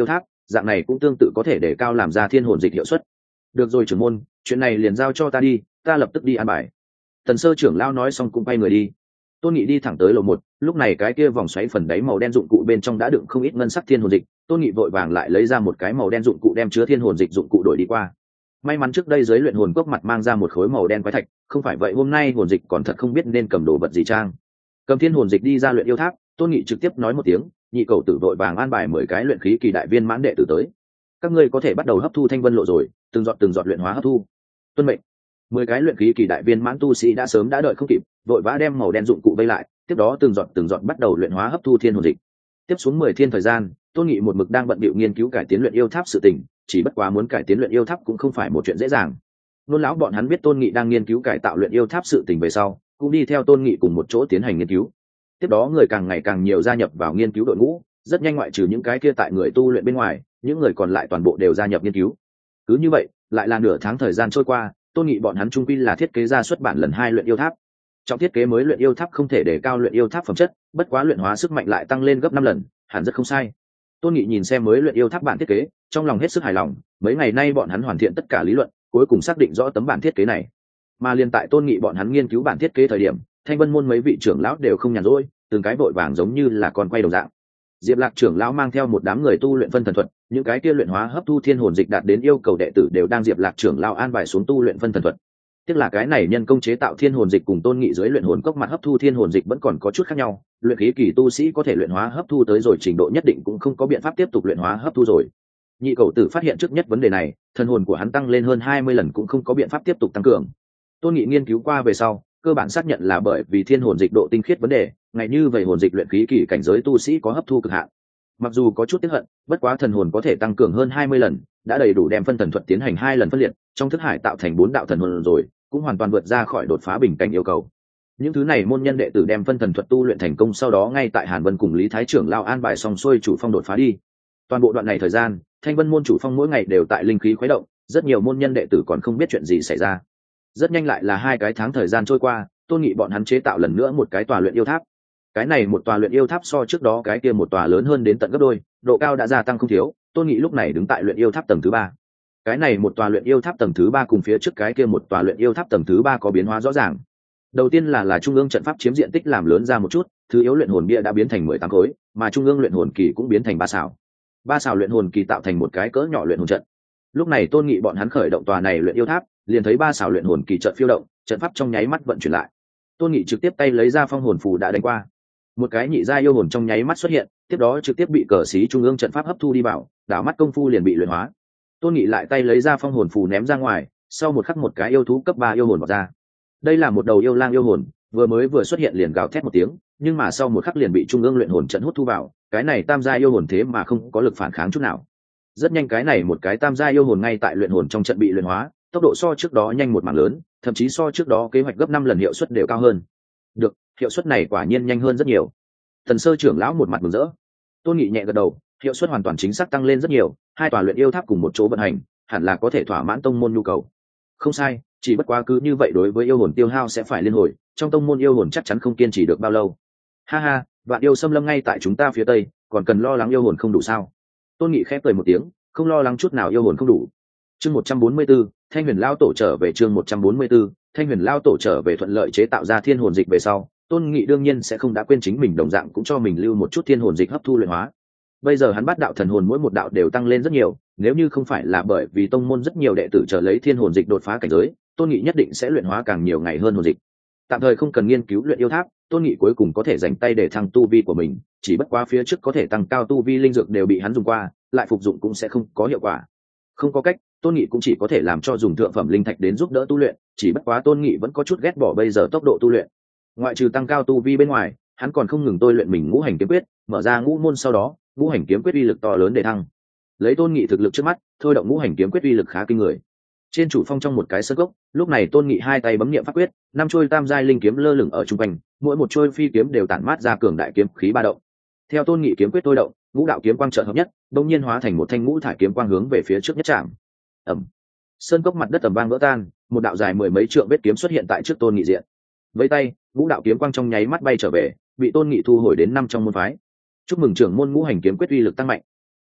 Speaker 1: dạng này cũng tương tự có thể để cao làm ra thiên hồn dịch hiệu suất. Được rồi trưởng môn, chuyện này liền giao cho ta đi, ta lập tức đi an bài. Tần sơ trưởng lão nói xong cũng bay người đi. Tôn Nghị đi thẳng tới lầu một, lúc này cái kia vòng xoáy phần đáy màu đen dụng cụ bên trong đã đựng không ít ngân sắc thiên hồn dịch. Tôn Nghị vội vàng lại lấy ra một cái màu đen dụng cụ đem chứa thiên hồn dịch dụng cụ đổi đi qua. May mắn trước đây dưới luyện hồn cốc mặt mang ra một khối màu đen quái thạch, không phải vậy hôm nay hồn dịch còn thật không biết nên cầm đồ vật gì trang. Cầm thiên hồn dịch đi ra luyện yêu tháp, Tôn Nghị trực tiếp nói một tiếng, nhị cầu tử vội vàng an bài mười cái luyện khí kỳ đại viên mãn đệ tử tới. Các ngươi có thể bắt đầu hấp thu thanh vân lộ rồi, từng giọt từng giọt luyện hóa hấp thu. Tuân mệnh. Mười cái luyện khí kỳ đại viên mãn tu sĩ đã sớm đã đợi không kịp, vội vã đem màu đen dụng cụ vây lại, tiếp đó từng giọt từng giọt bắt đầu luyện hóa hấp thu thiên hồn dịch. Tiếp xuống mười thiên thời gian, Tôn Nghị một mực đang bận bịu nghiên cứu cải tiến luyện yêu tháp sự tình, chỉ bất quá muốn cải tiến luyện yêu tháp cũng không phải một chuyện dễ dàng. Nôn lão bọn hắn biết Tôn Nghị đang nghiên cứu cải tạo luyện yêu tháp sự tình về sau, cũng đi theo Tôn Nghị cùng một chỗ tiến hành nghiên cứu. Tiếp đó người càng ngày càng nhiều gia nhập vào nghiên cứu đội ngũ, rất nhanh ngoại trừ những cái kia tại người tu luyện bên ngoài, những người còn lại toàn bộ đều gia nhập nghiên cứu. Cứ như vậy, lại là nửa tháng thời gian trôi qua, Tôn Nghị bọn hắn trung quy là thiết kế ra xuất bản lần hai luyện yêu tháp. Trong thiết kế mới luyện yêu tháp không thể để cao luyện yêu tháp phẩm chất, bất quá luyện hóa sức mạnh lại tăng lên gấp năm lần, hẳn rất không sai. Tôn Nghị nhìn xem mới luyện yêu tháp bản thiết kế, trong lòng hết sức hài lòng, mấy ngày nay bọn hắn hoàn thiện tất cả lý luận, cuối cùng xác định rõ tấm bản thiết kế này. Mà liên tại Tôn Nghị bọn hắn nghiên cứu bản thiết kế thời điểm, Thanh Vân môn mấy vị trưởng lão đều không nhàn rỗi, từng cái vội vàng giống như là con quay đồng dạng. Diệp Lạc trưởng lão mang theo một đám người tu luyện phân thần thuật, những cái kia luyện hóa hấp thu thiên hồn dịch đạt đến yêu cầu đệ tử đều đang Diệp Lạc trưởng lão an bài xuống tu luyện phân thần thuật. Tiếc là cái này nhân công chế tạo thiên hồn dịch cùng Tôn Nghị dưới luyện hồn cốc mặt hấp thu thiên hồn dịch vẫn còn có chút khác nhau, luyện khí kỳ tu sĩ có thể luyện hóa hấp thu tới rồi trình độ nhất định cũng không có biện pháp tiếp tục luyện hóa hấp thu rồi. Nhị cầu tử phát hiện trước nhất vấn đề này, thần hồn của hắn tăng lên hơn hai mươi lần cũng không có biện pháp tiếp tục tăng cường. Tôn Nghị nghiên cứu qua về sau, cơ bản xác nhận là bởi vì thiên hồn dịch độ tinh khiết vấn đề, ngày như vậy hồn dịch luyện khí kỳ cảnh giới tu sĩ có hấp thu cực hạn. Mặc dù có chút tiếc hận, bất quá thần hồn có thể tăng cường hơn hai mươi lần, đã đầy đủ đem phân thần thuật tiến hành hai lần phân liệt, trong thức hải tạo thành bốn đạo thần hồn rồi, cũng hoàn toàn vượt ra khỏi đột phá bình cảnh yêu cầu. Những thứ này môn nhân đệ tử đem phân thần thuật tu luyện thành công sau đó ngay tại Hàn Vân cùng Lý Thái trưởng lao an bài xong xuôi chủ phong đột phá đi. Toàn bộ đoạn này thời gian, Thanh Vân môn chủ phong mỗi ngày đều tại linh khí khuấy động, rất nhiều môn nhân đệ tử còn không biết chuyện gì xảy ra. Rất nhanh lại là hai cái tháng thời gian trôi qua, Tôn Nghị bọn hắn chế tạo lần nữa một cái tòa luyện yêu tháp. Cái này một tòa luyện yêu tháp so trước đó cái kia một tòa lớn hơn đến tận gấp đôi, độ cao đã gia tăng không thiếu. Tôn Nghị lúc này đứng tại luyện yêu tháp tầng thứ ba. Cái này một tòa luyện yêu tháp tầng thứ ba cùng phía trước cái kia một tòa luyện yêu tháp tầng thứ ba có biến hóa rõ ràng. Đầu tiên là là trung ương trận pháp chiếm diện tích làm lớn ra một chút, thứ yếu luyện hồn bia đã biến thành mười tám khối, mà trung ương luyện hồn kỳ cũng biến thành ba xảo. Ba xảo luyện hồn kỳ tạo thành một cái cỡ nhỏ luyện hồn trận. Lúc này Tôn Nghị bọn hắn khởi động tòa này luyện yêu tháp, liền thấy ba xảo luyện hồn kỳ trận phiêu động, trận pháp trong nháy mắt vận chuyển lại. Tôn Nghị trực tiếp tay lấy ra phong hồn phù đã đánh qua, một cái nhị gia yêu hồn trong nháy mắt xuất hiện, tiếp đó trực tiếp bị cờ xí trung ương trận pháp hấp thu đi vào, đảo mắt công phu liền bị luyện hóa. Tôn Nghị lại tay lấy ra phong hồn phù ném ra ngoài, sau một khắc một cái yêu thú cấp ba yêu hồn vào ra. Đây là một đầu yêu lang yêu hồn, vừa mới vừa xuất hiện liền gào thét một tiếng, nhưng mà sau một khắc liền bị trung ương luyện hồn trận hút thu vào, cái này tam gia yêu hồn thế mà không có lực phản kháng chút nào. Rất nhanh cái này một cái tam gia yêu hồn ngay tại luyện hồn trong trận bị luyện hóa, tốc độ so trước đó nhanh một mảng lớn, thậm chí so trước đó kế hoạch gấp năm lần hiệu suất đều cao hơn. Được, hiệu suất này quả nhiên nhanh hơn rất nhiều. Thần sơ trưởng lão một mặt mừng rỡ. Tôn Nghị nhẹ gật đầu, hiệu suất hoàn toàn chính xác tăng lên rất nhiều, hai tòa luyện yêu tháp cùng một chỗ vận hành, hẳn là có thể thỏa mãn tông môn nhu cầu. Không sai, chỉ bất quá cứ như vậy đối với yêu hồn tiêu hao sẽ phải liên hồi, trong tông môn yêu hồn chắc chắn không kiên trì được bao lâu. Ha ha, vạn yêu xâm lâm ngay tại chúng ta phía tây, còn cần lo lắng yêu hồn không đủ sao? Tôn Nghị khép cười một tiếng, không lo lắng chút nào yêu hồn không đủ. Chương một trăm bốn mươi 144, Thanh Huyền lão tổ trở về chương một trăm bốn mươi 144, Thanh Huyền lão tổ trở về thuận lợi chế tạo ra thiên hồn dịch về sau, Tôn Nghị đương nhiên sẽ không đã quên chính mình đồng dạng cũng cho mình lưu một chút thiên hồn dịch hấp thu luyện hóa. Bây giờ hắn bắt đạo thần hồn mỗi một đạo đều tăng lên rất nhiều, nếu như không phải là bởi vì tông môn rất nhiều đệ tử chờ lấy thiên hồn dịch đột phá cảnh giới, Tôn Nghị nhất định sẽ luyện hóa càng nhiều ngày hơn hồn dịch. Tạm thời không cần nghiên cứu luyện yêu tháp, Tôn Nghị cuối cùng có thể dành tay để thăng tu vi của mình, chỉ bất quá phía trước có thể tăng cao tu vi linh dược đều bị hắn dùng qua, lại phục dụng cũng sẽ không có hiệu quả. Không có cách, Tôn Nghị cũng chỉ có thể làm cho dùng thượng phẩm linh thạch đến giúp đỡ tu luyện, chỉ bất quá Tôn Nghị vẫn có chút ghét bỏ bây giờ tốc độ tu luyện. Ngoại trừ tăng cao tu vi bên ngoài, hắn còn không ngừng tôi luyện mình ngũ hành kiếm quyết, mở ra ngũ môn sau đó, ngũ hành kiếm quyết uy lực to lớn để thăng. Lấy Tôn Nghị thực lực trước mắt, thôi động ngũ hành kiếm quyết uy lực khá kinh người. Trên chủ phong trong một cái sân gốc, lúc này Tôn Nghị hai tay bấm niệm pháp quyết, năm chuôi tam giai linh kiếm lơ lửng ở trung quanh, mỗi một chuôi phi kiếm đều tản mát ra cường đại kiếm khí ba động. Theo Tôn Nghị kiếm quyết thôi động, ngũ đạo kiếm quang chợt hợp nhất, đột nhiên hóa thành một thanh ngũ thải kiếm quang hướng về phía trước nhất chạm. Ầm. Sơn cốc mặt đất tầm vang vỡ tan, một đạo dài mười mấy trượng vết kiếm xuất hiện tại trước Tôn Nghị diện. Với tay, ngũ đạo kiếm quang trong nháy mắt bay trở về, bị Tôn Nghị thu hồi đến năm trong môn phái. Chúc mừng trưởng môn ngũ hành kiếm quyết uy lực tăng mạnh.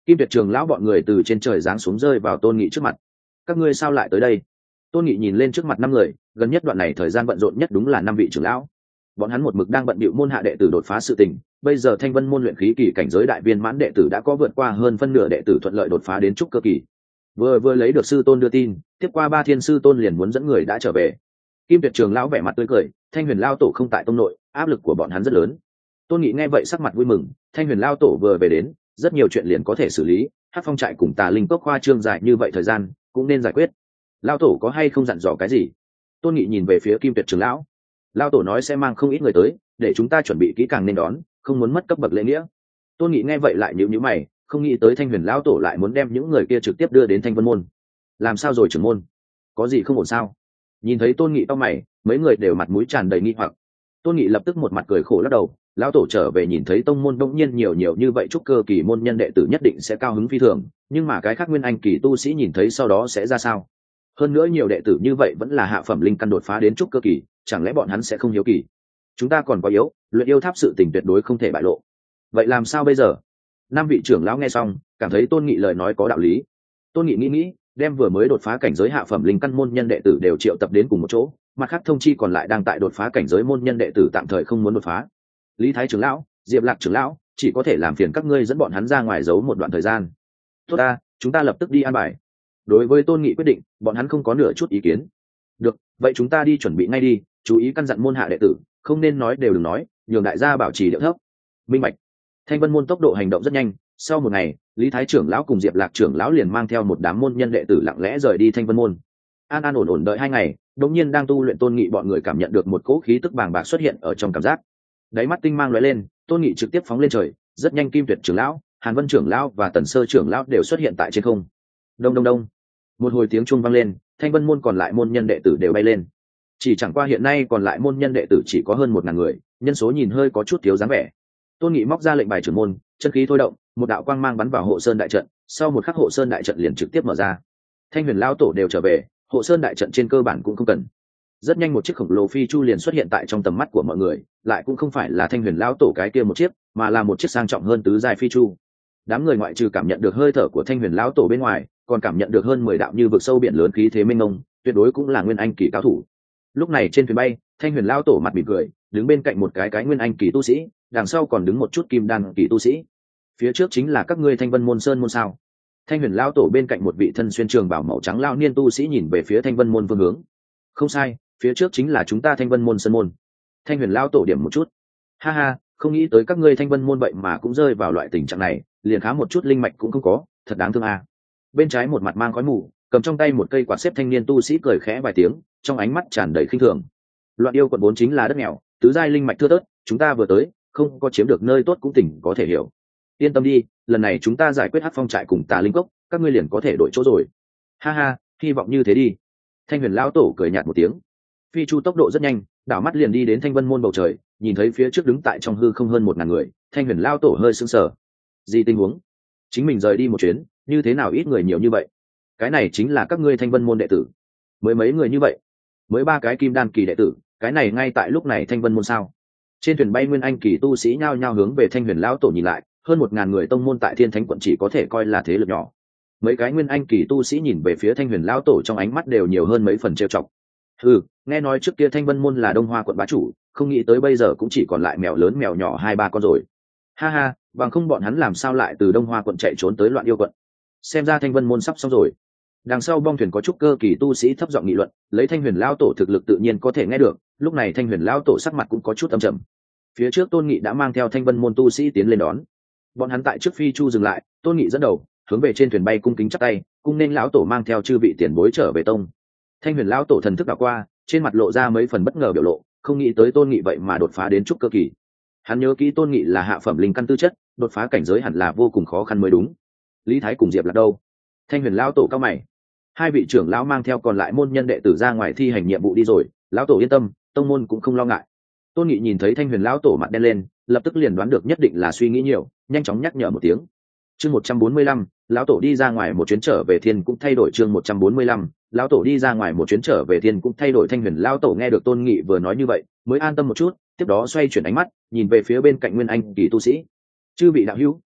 Speaker 1: Kim Tuyệt trưởng lão bọn người từ trên trời giáng xuống rơi vào Tôn Nghị trước mặt. Các ngươi sao lại tới đây? Tôn Nghị nhìn lên trước mặt năm người, gần nhất đoạn này thời gian bận rộn nhất đúng là năm vị trưởng lão. Bọn hắn một mực đang bận bịu môn hạ đệ tử đột phá sự tình, bây giờ Thanh Vân môn luyện khí kỳ cảnh giới đại viên mãn đệ tử đã có vượt qua hơn phân nửa đệ tử thuận lợi đột phá đến trúc cơ kỳ. Vừa vừa lấy được sư tôn đưa tin, tiếp qua ba thiên sư tôn liền muốn dẫn người đã trở về. Kim Tuyệt trưởng lão vẻ mặt tươi cười, Thanh Huyền lão tổ không tại tông nội, áp lực của bọn hắn rất lớn. Tôn Nghị nghe vậy sắc mặt vui mừng, Thanh Huyền lão tổ vừa về đến, rất nhiều chuyện liền có thể xử lý, Hắc Phong trại cùng Tà Linh cốc khoa trương dài như vậy thời gian, cũng nên giải quyết. Lão tổ có hay không dặn dò cái gì? Tôn Nghị nhìn về phía Kim Tuyệt trưởng lão. Lão tổ nói sẽ mang không ít người tới, để chúng ta chuẩn bị kỹ càng nên đón, không muốn mất cấp bậc lễ nghĩa. Tôn Nghị nghe vậy lại nhíu nhíu mày, không nghĩ tới Thanh Huyền lão tổ lại muốn đem những người kia trực tiếp đưa đến Thanh Vân môn. Làm sao rồi trưởng môn? Có gì không ổn sao? Nhìn thấy Tôn Nghị cau mày, mấy người đều mặt mũi tràn đầy nghi hoặc. Tôn Nghị lập tức một mặt cười khổ lắc đầu, lão tổ trở về nhìn thấy tông môn bỗng nhiên nhiều nhiều như vậy trúc cơ kỳ môn nhân đệ tử nhất định sẽ cao hứng phi thường, nhưng mà cái khác nguyên anh kỳ tu sĩ nhìn thấy sau đó sẽ ra sao? Hơn nữa nhiều đệ tử như vậy vẫn là hạ phẩm linh căn đột phá đến trúc cơ kỳ, chẳng lẽ bọn hắn sẽ không hiếu kỳ? Chúng ta còn có yếu, luyện yêu tháp sự tình tuyệt đối không thể bại lộ. Vậy làm sao bây giờ? Năm vị trưởng lão nghe xong, cảm thấy Tôn Nghị lời nói có đạo lý. Tôn Nghị nghĩ nghĩ, đem vừa mới đột phá cảnh giới hạ phẩm linh căn môn nhân đệ tử đều triệu tập đến cùng một chỗ, mặt khác thông chi còn lại đang tại đột phá cảnh giới môn nhân đệ tử tạm thời không muốn đột phá. Lý Thái trưởng lão, Diệp Lạc trưởng lão, chỉ có thể làm phiền các ngươi dẫn bọn hắn ra ngoài giấu một đoạn thời gian. Tốt ta, chúng ta lập tức đi an bài. Đối với Tôn Nghị quyết định, bọn hắn không có nửa chút ý kiến. Được, vậy chúng ta đi chuẩn bị ngay đi, chú ý căn dặn môn hạ đệ tử, không nên nói đều đừng nói, nhường đại gia bảo trì điệu thấp. Minh bạch. Thanh Vân môn tốc độ hành động rất nhanh, sau một ngày, Lý Thái trưởng lão cùng Diệp Lạc trưởng lão liền mang theo một đám môn nhân đệ tử lặng lẽ rời đi Thanh Vân môn. An an ổn ổn đợi hai ngày, đột nhiên đang tu luyện Tôn Nghị bọn người cảm nhận được một cỗ khí tức bàng bạc xuất hiện ở trong cảm giác. Đáy mắt tinh mang lóe lên, Tôn Nghị trực tiếp phóng lên trời, rất nhanh Kim Tuyệt trưởng lão, Hàn Vân trưởng lão và Tần Sơ trưởng lão đều xuất hiện tại trên không. Đông đông đông. Một hồi tiếng chuông vang lên, Thanh Vân môn còn lại môn nhân đệ tử đều bay lên. Chỉ chẳng qua hiện nay còn lại môn nhân đệ tử chỉ có hơn một ngàn người, nhân số nhìn hơi có chút thiếu dáng vẻ. Tôn Nghị móc ra lệnh bài trưởng môn, chân khí thôi động, một đạo quang mang bắn vào hộ sơn đại trận, sau một khắc hộ sơn đại trận liền trực tiếp mở ra. Thanh Huyền lão tổ đều trở về, hộ sơn đại trận trên cơ bản cũng không cần. Rất nhanh một chiếc khổng lồ phi chu liền xuất hiện tại trong tầm mắt của mọi người, lại cũng không phải là Thanh Huyền lão tổ cái kia một chiếc, mà là một chiếc sang trọng hơn tứ giai phi chu. Đám người ngoại trừ cảm nhận được hơi thở của Thanh Huyền lão tổ bên ngoài, còn cảm nhận được hơn mười đạo như vực sâu biển lớn khí thế mênh mông, tuyệt đối cũng là nguyên anh kỳ cao thủ. Lúc này trên thuyền bay, Thanh Huyền lão tổ mặt mỉm cười, đứng bên cạnh một cái cái nguyên anh kỳ tu sĩ, đằng sau còn đứng một chút kim đan kỳ tu sĩ. Phía trước chính là các ngươi Thanh Vân môn sơn môn sao? Thanh Huyền lão tổ bên cạnh một vị thân xuyên trường bào màu trắng lão niên tu sĩ nhìn về phía Thanh Vân môn phương hướng. Không sai, phía trước chính là chúng ta Thanh Vân môn sơn môn. Thanh Huyền lão tổ điểm một chút. Ha ha, không nghĩ tới các ngươi Thanh Vân môn vậy mà cũng rơi vào loại tình trạng này, liền khá một chút linh mạch cũng không có, thật đáng thương à. Bên trái một mặt mang khói mù, cầm trong tay một cây quạt xếp thanh niên tu sĩ cười khẽ vài tiếng, trong ánh mắt tràn đầy khinh thường. Loạn yêu quận vốn chính là đất nghèo, tứ giai linh mạch thưa thớt, chúng ta vừa tới, không có chiếm được nơi tốt cũng tỉnh có thể hiểu. Yên tâm đi, lần này chúng ta giải quyết Hắc Phong trại cùng Tà Linh cốc, các ngươi liền có thể đổi chỗ rồi. Ha ha, hy vọng như thế đi. Thanh Huyền lão tổ cười nhạt một tiếng. Phi chu tốc độ rất nhanh, đảo mắt liền đi đến Thanh Vân môn bầu trời, nhìn thấy phía trước đứng tại trong hư không hơn một ngàn người, Thanh Huyền lão tổ hơi sững sờ. Gì tình huống? Chính mình rời đi một chuyến, như thế nào ít người nhiều như vậy? Cái này chính là các ngươi Thanh Vân môn đệ tử? Mới mấy người như vậy? Mới ba cái kim đan kỳ đệ tử, cái này ngay tại lúc này Thanh Vân môn sao? Trên thuyền bay nguyên anh kỳ tu sĩ nhao nhao hướng về Thanh Huyền lão tổ nhìn lại, hơn một ngàn người tông môn tại Thiên Thánh quận chỉ có thể coi là thế lực nhỏ. Mấy cái nguyên anh kỳ tu sĩ nhìn về phía Thanh Huyền lão tổ trong ánh mắt đều nhiều hơn mấy phần trêu chọc. Ừ, nghe nói trước kia Thanh Vân môn là Đông Hoa quận bá chủ, không nghĩ tới bây giờ cũng chỉ còn lại mèo lớn mèo nhỏ hai ba con rồi. Ha ha, bằng không bọn hắn làm sao lại từ Đông Hoa quận chạy trốn tới Loạn yêu quận? Xem ra Thanh Vân môn sắp xong rồi. Đằng sau bong thuyền có chút cơ kỳ tu sĩ thấp giọng nghị luận, lấy Thanh Huyền lão tổ thực lực tự nhiên có thể nghe được, lúc này Thanh Huyền lão tổ sắc mặt cũng có chút âm trầm. Phía trước Tôn Nghị đã mang theo Thanh Vân môn tu sĩ tiến lên đón. Bọn hắn tại trước phi chu dừng lại, Tôn Nghị dẫn đầu, hướng về trên thuyền bay cung kính chắp tay, cung nên lão tổ mang theo chư vị tiền bối trở về tông. Thanh Huyền lão tổ thần thức đảo qua, trên mặt lộ ra mấy phần bất ngờ biểu lộ, không nghĩ tới Tôn Nghị vậy mà đột phá đến trúc cơ kỳ. Hắn nhớ kỹ Tôn Nghị là hạ phẩm linh căn tư chất, đột phá cảnh giới hẳn là vô cùng khó khăn mới đúng. Lý Thái cùng Diệp là đâu? Thanh Huyền lão tổ cao mày. Hai vị trưởng lão mang theo còn lại môn nhân đệ tử ra ngoài thi hành nhiệm vụ đi rồi, lão tổ yên tâm, tông môn cũng không lo ngại. Tôn Nghị nhìn thấy Thanh Huyền lão tổ mặt đen lên, lập tức liền đoán được nhất định là suy nghĩ nhiều, nhanh chóng nhắc nhở một tiếng. Chương một trăm bốn mươi lăm, lão tổ đi ra ngoài một chuyến trở về thiên cũng thay đổi. Chương một trăm bốn mươi lăm, lão tổ đi ra ngoài một chuyến trở về thiên cũng thay đổi. Thanh Huyền lão tổ nghe được Tôn Nghị vừa nói như vậy, mới an tâm một chút, tiếp đó xoay chuyển ánh mắt, nhìn về phía bên cạnh Nguyên Anh kỳ tu sĩ. Chư vị đạo hữu,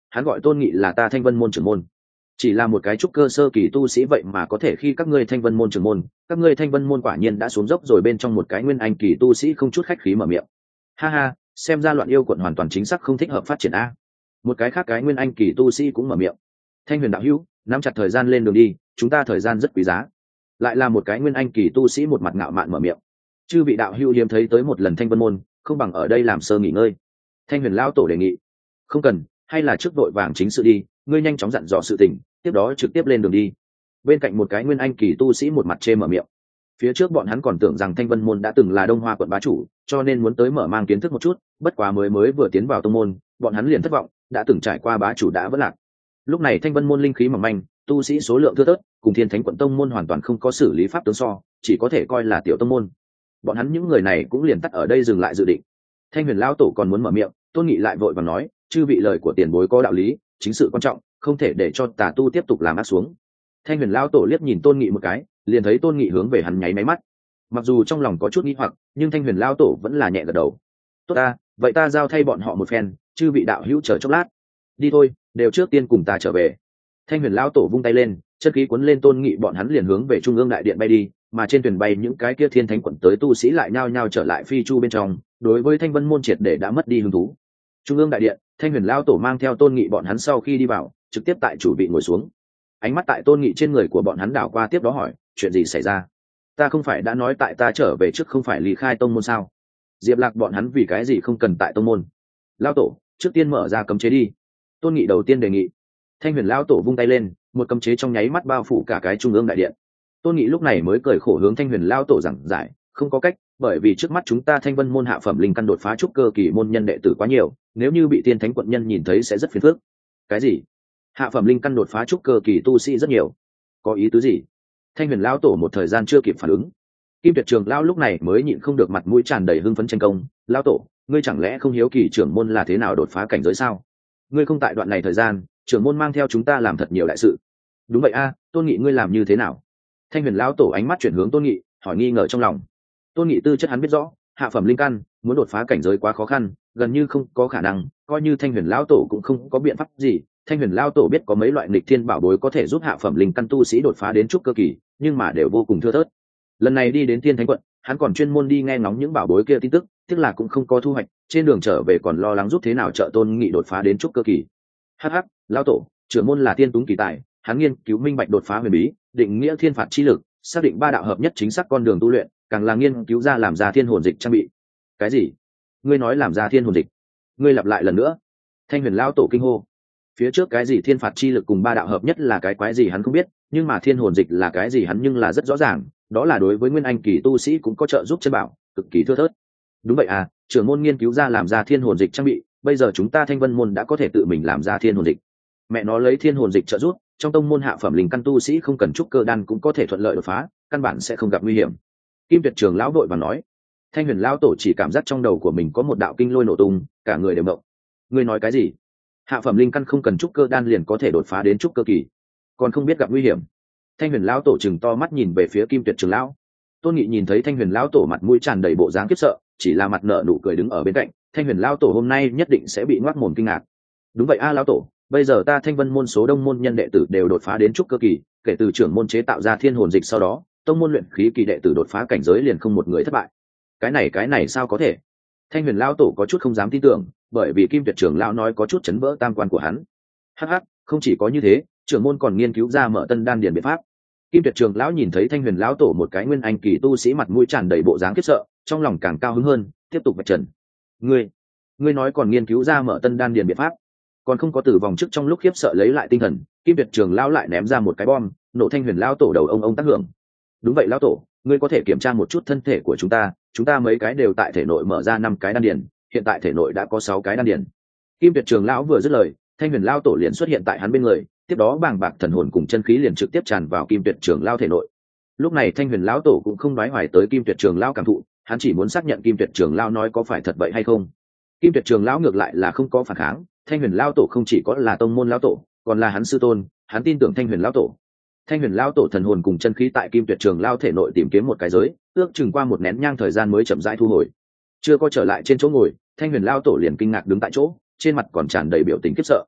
Speaker 1: hắn gọi Tôn Nghị là ta Thanh Vân môn trưởng môn. Chỉ là một cái trúc cơ sơ kỳ tu sĩ vậy mà có thể khi các ngươi Thanh Vân môn trưởng môn, các ngươi Thanh Vân môn quả nhiên đã xuống dốc rồi. Bên trong một cái nguyên anh kỳ tu sĩ không chút khách khí mở miệng. Ha ha, xem ra Loạn Yêu quận hoàn toàn chính xác không thích hợp phát triển a. Một cái khác cái nguyên anh kỳ tu sĩ cũng mở miệng. Thanh Huyền đạo hữu, nắm chặt thời gian lên đường đi, chúng ta thời gian rất quý giá. Lại là một cái nguyên anh kỳ tu sĩ một mặt ngạo mạn mở miệng. Chư vị đạo hữu hiếm thấy tới một lần Thanh Vân môn, không bằng ở đây làm sơ nghỉ ngơi. Thanh Huyền lão tổ đề nghị. Không cần, hay là trước đội vàng chính sự đi, ngươi nhanh chóng dặn dò sự tình, tiếp đó trực tiếp lên đường đi. Bên cạnh một cái nguyên anh kỳ tu sĩ một mặt chê mở miệng. Phía trước bọn hắn còn tưởng rằng Thanh Vân môn đã từng là Đông Hoa quận bá chủ, cho nên muốn tới mở mang kiến thức một chút, bất quá mới mới vừa tiến vào tông môn, bọn hắn liền thất vọng, đã từng trải qua bá chủ đã vỡ lạc. Lúc này Thanh Vân môn linh khí mỏng manh, tu sĩ số lượng thưa thớt, cùng Thiên Thánh quận tông môn hoàn toàn không có xử lý pháp tướng so, chỉ có thể coi là tiểu tông môn. Bọn hắn những người này cũng liền tắt ở đây dừng lại dự định. Thanh Huyền lão tổ còn muốn mở miệng, Tôn Nghị lại vội vàng nói, chư vị lời của tiền bối có đạo lý, chính sự quan trọng, không thể để cho tà tu tiếp tục làm ác xuống. Thanh Huyền lão tổ liếc nhìn Tôn Nghị một cái, liền thấy Tôn Nghị hướng về hắn nháy máy mắt. Mặc dù trong lòng có chút nghi hoặc, nhưng Thanh Huyền lão tổ vẫn là nhẹ gật đầu. Tốt ta, vậy ta giao thay bọn họ một phen, chư vị đạo hữu chờ chốc lát. Đi thôi, đều trước tiên cùng ta trở về. Thanh Huyền lão tổ vung tay lên, chân khí cuốn lên Tôn Nghị, bọn hắn liền hướng về trung ương đại điện bay đi, mà trên thuyền bay những cái kia Thiên Thánh quận tới tu sĩ lại nhao nhao trở lại phi chu bên trong, đối với Thanh Vân môn triệt để đã mất đi hứng thú. Trung ương đại điện, Thanh Huyền lão tổ mang theo Tôn Nghị bọn hắn sau khi đi vào, trực tiếp tại chủ vị ngồi xuống. Ánh mắt tại Tôn Nghị trên người của bọn hắn đảo qua, tiếp đó hỏi, chuyện gì xảy ra? Ta không phải đã nói tại ta trở về trước không phải lý khai tông môn sao? Diệp Lạc bọn hắn vì cái gì không cần tại tông môn? Lão tổ, trước tiên mở ra cấm chế đi. Tôn Nghị đầu tiên đề nghị. Thanh Huyền lão tổ vung tay lên, một cấm chế trong nháy mắt bao phủ cả cái trung ương đại điện. Tôn Nghị lúc này mới cười khổ hướng Thanh Huyền lão tổ giảng giải, không có cách, bởi vì trước mắt chúng ta Thanh Vân môn hạ phẩm linh căn đột phá trúc cơ kỳ môn nhân đệ tử quá nhiều, nếu như bị Thiên Thánh quận nhân nhìn thấy sẽ rất phiền phức. Cái gì? Hạ phẩm linh căn đột phá trúc cơ kỳ tu sĩ rất nhiều? Có ý tứ gì? Thanh Huyền lão tổ một thời gian chưa kịp phản ứng. Kim Tuyệt Trường lão lúc này mới nhịn không được mặt mũi tràn đầy hưng phấn tranh công, "Lão tổ, ngươi chẳng lẽ không hiếu kỳ trưởng môn là thế nào đột phá cảnh giới sao? Ngươi không tại đoạn này thời gian, trưởng môn mang theo chúng ta làm thật nhiều đại sự." "Đúng vậy a, Tôn Nghị ngươi làm như thế nào?" Thanh Huyền lão tổ ánh mắt chuyển hướng Tôn Nghị, hỏi nghi ngờ trong lòng. Tôn Nghị tư chất hắn biết rõ, hạ phẩm linh căn muốn đột phá cảnh giới quá khó khăn, gần như không có khả năng, coi như Thanh Huyền lão tổ cũng không có biện pháp gì. Thanh Huyền lão tổ biết có mấy loại nghịch thiên bảo bối có thể giúp hạ phẩm linh căn tu sĩ đột phá đến trúc cơ kỳ, nhưng mà đều vô cùng thưa thớt. Lần này đi đến Thiên Thánh quận, hắn còn chuyên môn đi nghe ngóng những bảo bối kia tin tức, tiếc là cũng không có thu hoạch, trên đường trở về còn lo lắng giúp thế nào trợ Tôn Nghị đột phá đến trúc cơ kỳ. Hắc hắc, lão tổ, trưởng môn là tiên túng kỳ tài, hắn nghiên cứu minh bạch đột phá huyền bí, định nghĩa thiên phạt chi lực, xác định ba đạo hợp nhất chính xác con đường tu luyện, càng là nghiên cứu ra làm ra thiên hồn dịch trang bị. Cái gì? Ngươi nói làm ra thiên hồn dịch? Ngươi lặp lại lần nữa. Thanh Huyền lão tổ kinh hô. Phía trước cái gì thiên phạt chi lực cùng ba đạo hợp nhất là cái quái gì hắn không biết, nhưng mà thiên hồn dịch là cái gì hắn nhưng là rất rõ ràng, đó là đối với nguyên anh kỳ tu sĩ cũng có trợ giúp chân bảo, cực kỳ thưa thớt. Đúng vậy à, trưởng môn nghiên cứu ra làm ra thiên hồn dịch trang bị, bây giờ chúng ta Thanh Vân môn đã có thể tự mình làm ra thiên hồn dịch. Mẹ nó lấy thiên hồn dịch trợ giúp, trong tông môn hạ phẩm linh căn tu sĩ không cần trúc cơ đan cũng có thể thuận lợi đột phá, căn bản sẽ không gặp nguy hiểm. Kim Tuyệt Trường lão đội và nói. Thanh Huyền lão tổ chỉ cảm giác trong đầu của mình có một đạo kinh lôi nổ tung, cả người đều động. Ngươi nói cái gì? Hạ phẩm linh căn không cần trúc cơ đan liền có thể đột phá đến trúc cơ kỳ, còn không biết gặp nguy hiểm? Thanh Huyền lão tổ chừng to mắt nhìn về phía Kim Tuyệt Trường lão. Tôn Nghị nhìn thấy Thanh Huyền lão tổ mặt mũi tràn đầy bộ dáng khiếp sợ, chỉ là mặt nợ nụ cười đứng ở bên cạnh. Thanh Huyền lão tổ hôm nay nhất định sẽ bị ngoác mồm kinh ngạc. Đúng vậy a lão tổ, bây giờ ta Thanh Vân môn số đông môn nhân đệ tử đều đột phá đến trúc cơ kỳ, kể từ trưởng môn chế tạo ra thiên hồn dịch sau đó, tông môn luyện khí kỳ đệ tử đột phá cảnh giới liền không một người thất bại. Cái này cái này sao có thể? Thanh Huyền lão tổ có chút không dám tin tưởng, bởi vì Kim Tuyệt Trường lão nói có chút chấn vỡ tam quan của hắn. Hắc hắc, không chỉ có như thế, trưởng môn còn nghiên cứu ra mở tân đan điển biện pháp. Kim Tuyệt Trường lão nhìn thấy Thanh Huyền lão tổ một cái nguyên anh kỳ tu sĩ mặt mũi tràn đầy bộ dáng khiếp sợ, trong lòng càng cao hứng hơn, tiếp tục vạch trần. Ngươi, ngươi nói còn nghiên cứu ra mở tân đan điển biện pháp? Còn không có tử vong trước, trong lúc khiếp sợ lấy lại tinh thần, Kim Tuyệt Trường lão lại ném ra một cái bom, nổ Thanh Huyền lão tổ đầu ông ông tác hưởng. Đúng vậy lão tổ, ngươi có thể kiểm tra một chút thân thể của chúng ta, chúng ta mấy cái đều tại thể nội mở ra năm cái đan điển, hiện tại thể nội đã có sáu cái đan điển. Kim Tuyệt Trường lão vừa dứt lời, Thanh Huyền lão tổ liền xuất hiện tại hắn bên người, tiếp đó bàng bạc thần hồn cùng chân khí liền trực tiếp tràn vào Kim Tuyệt Trường lão thể nội. Lúc này Thanh Huyền lão tổ cũng không nói hoài tới Kim Tuyệt Trường lão cảm thụ, hắn chỉ muốn xác nhận Kim Tuyệt Trường lão nói có phải thật vậy hay không. Kim Tuyệt Trường lão ngược lại là không có phản kháng, Thanh Huyền lão tổ không chỉ có là tông môn lão tổ, còn là hắn sư tôn, hắn tin tưởng Thanh Huyền lão tổ. Thanh Huyền lão tổ thần hồn cùng chân khí tại Kim Tuyệt Trường lão thể nội tìm kiếm một cái giới, ước chừng qua một nén nhang thời gian mới chậm rãi thu hồi. Chưa có trở lại trên chỗ ngồi, Thanh Huyền lão tổ liền kinh ngạc đứng tại chỗ, trên mặt còn tràn đầy biểu tình khiếp sợ.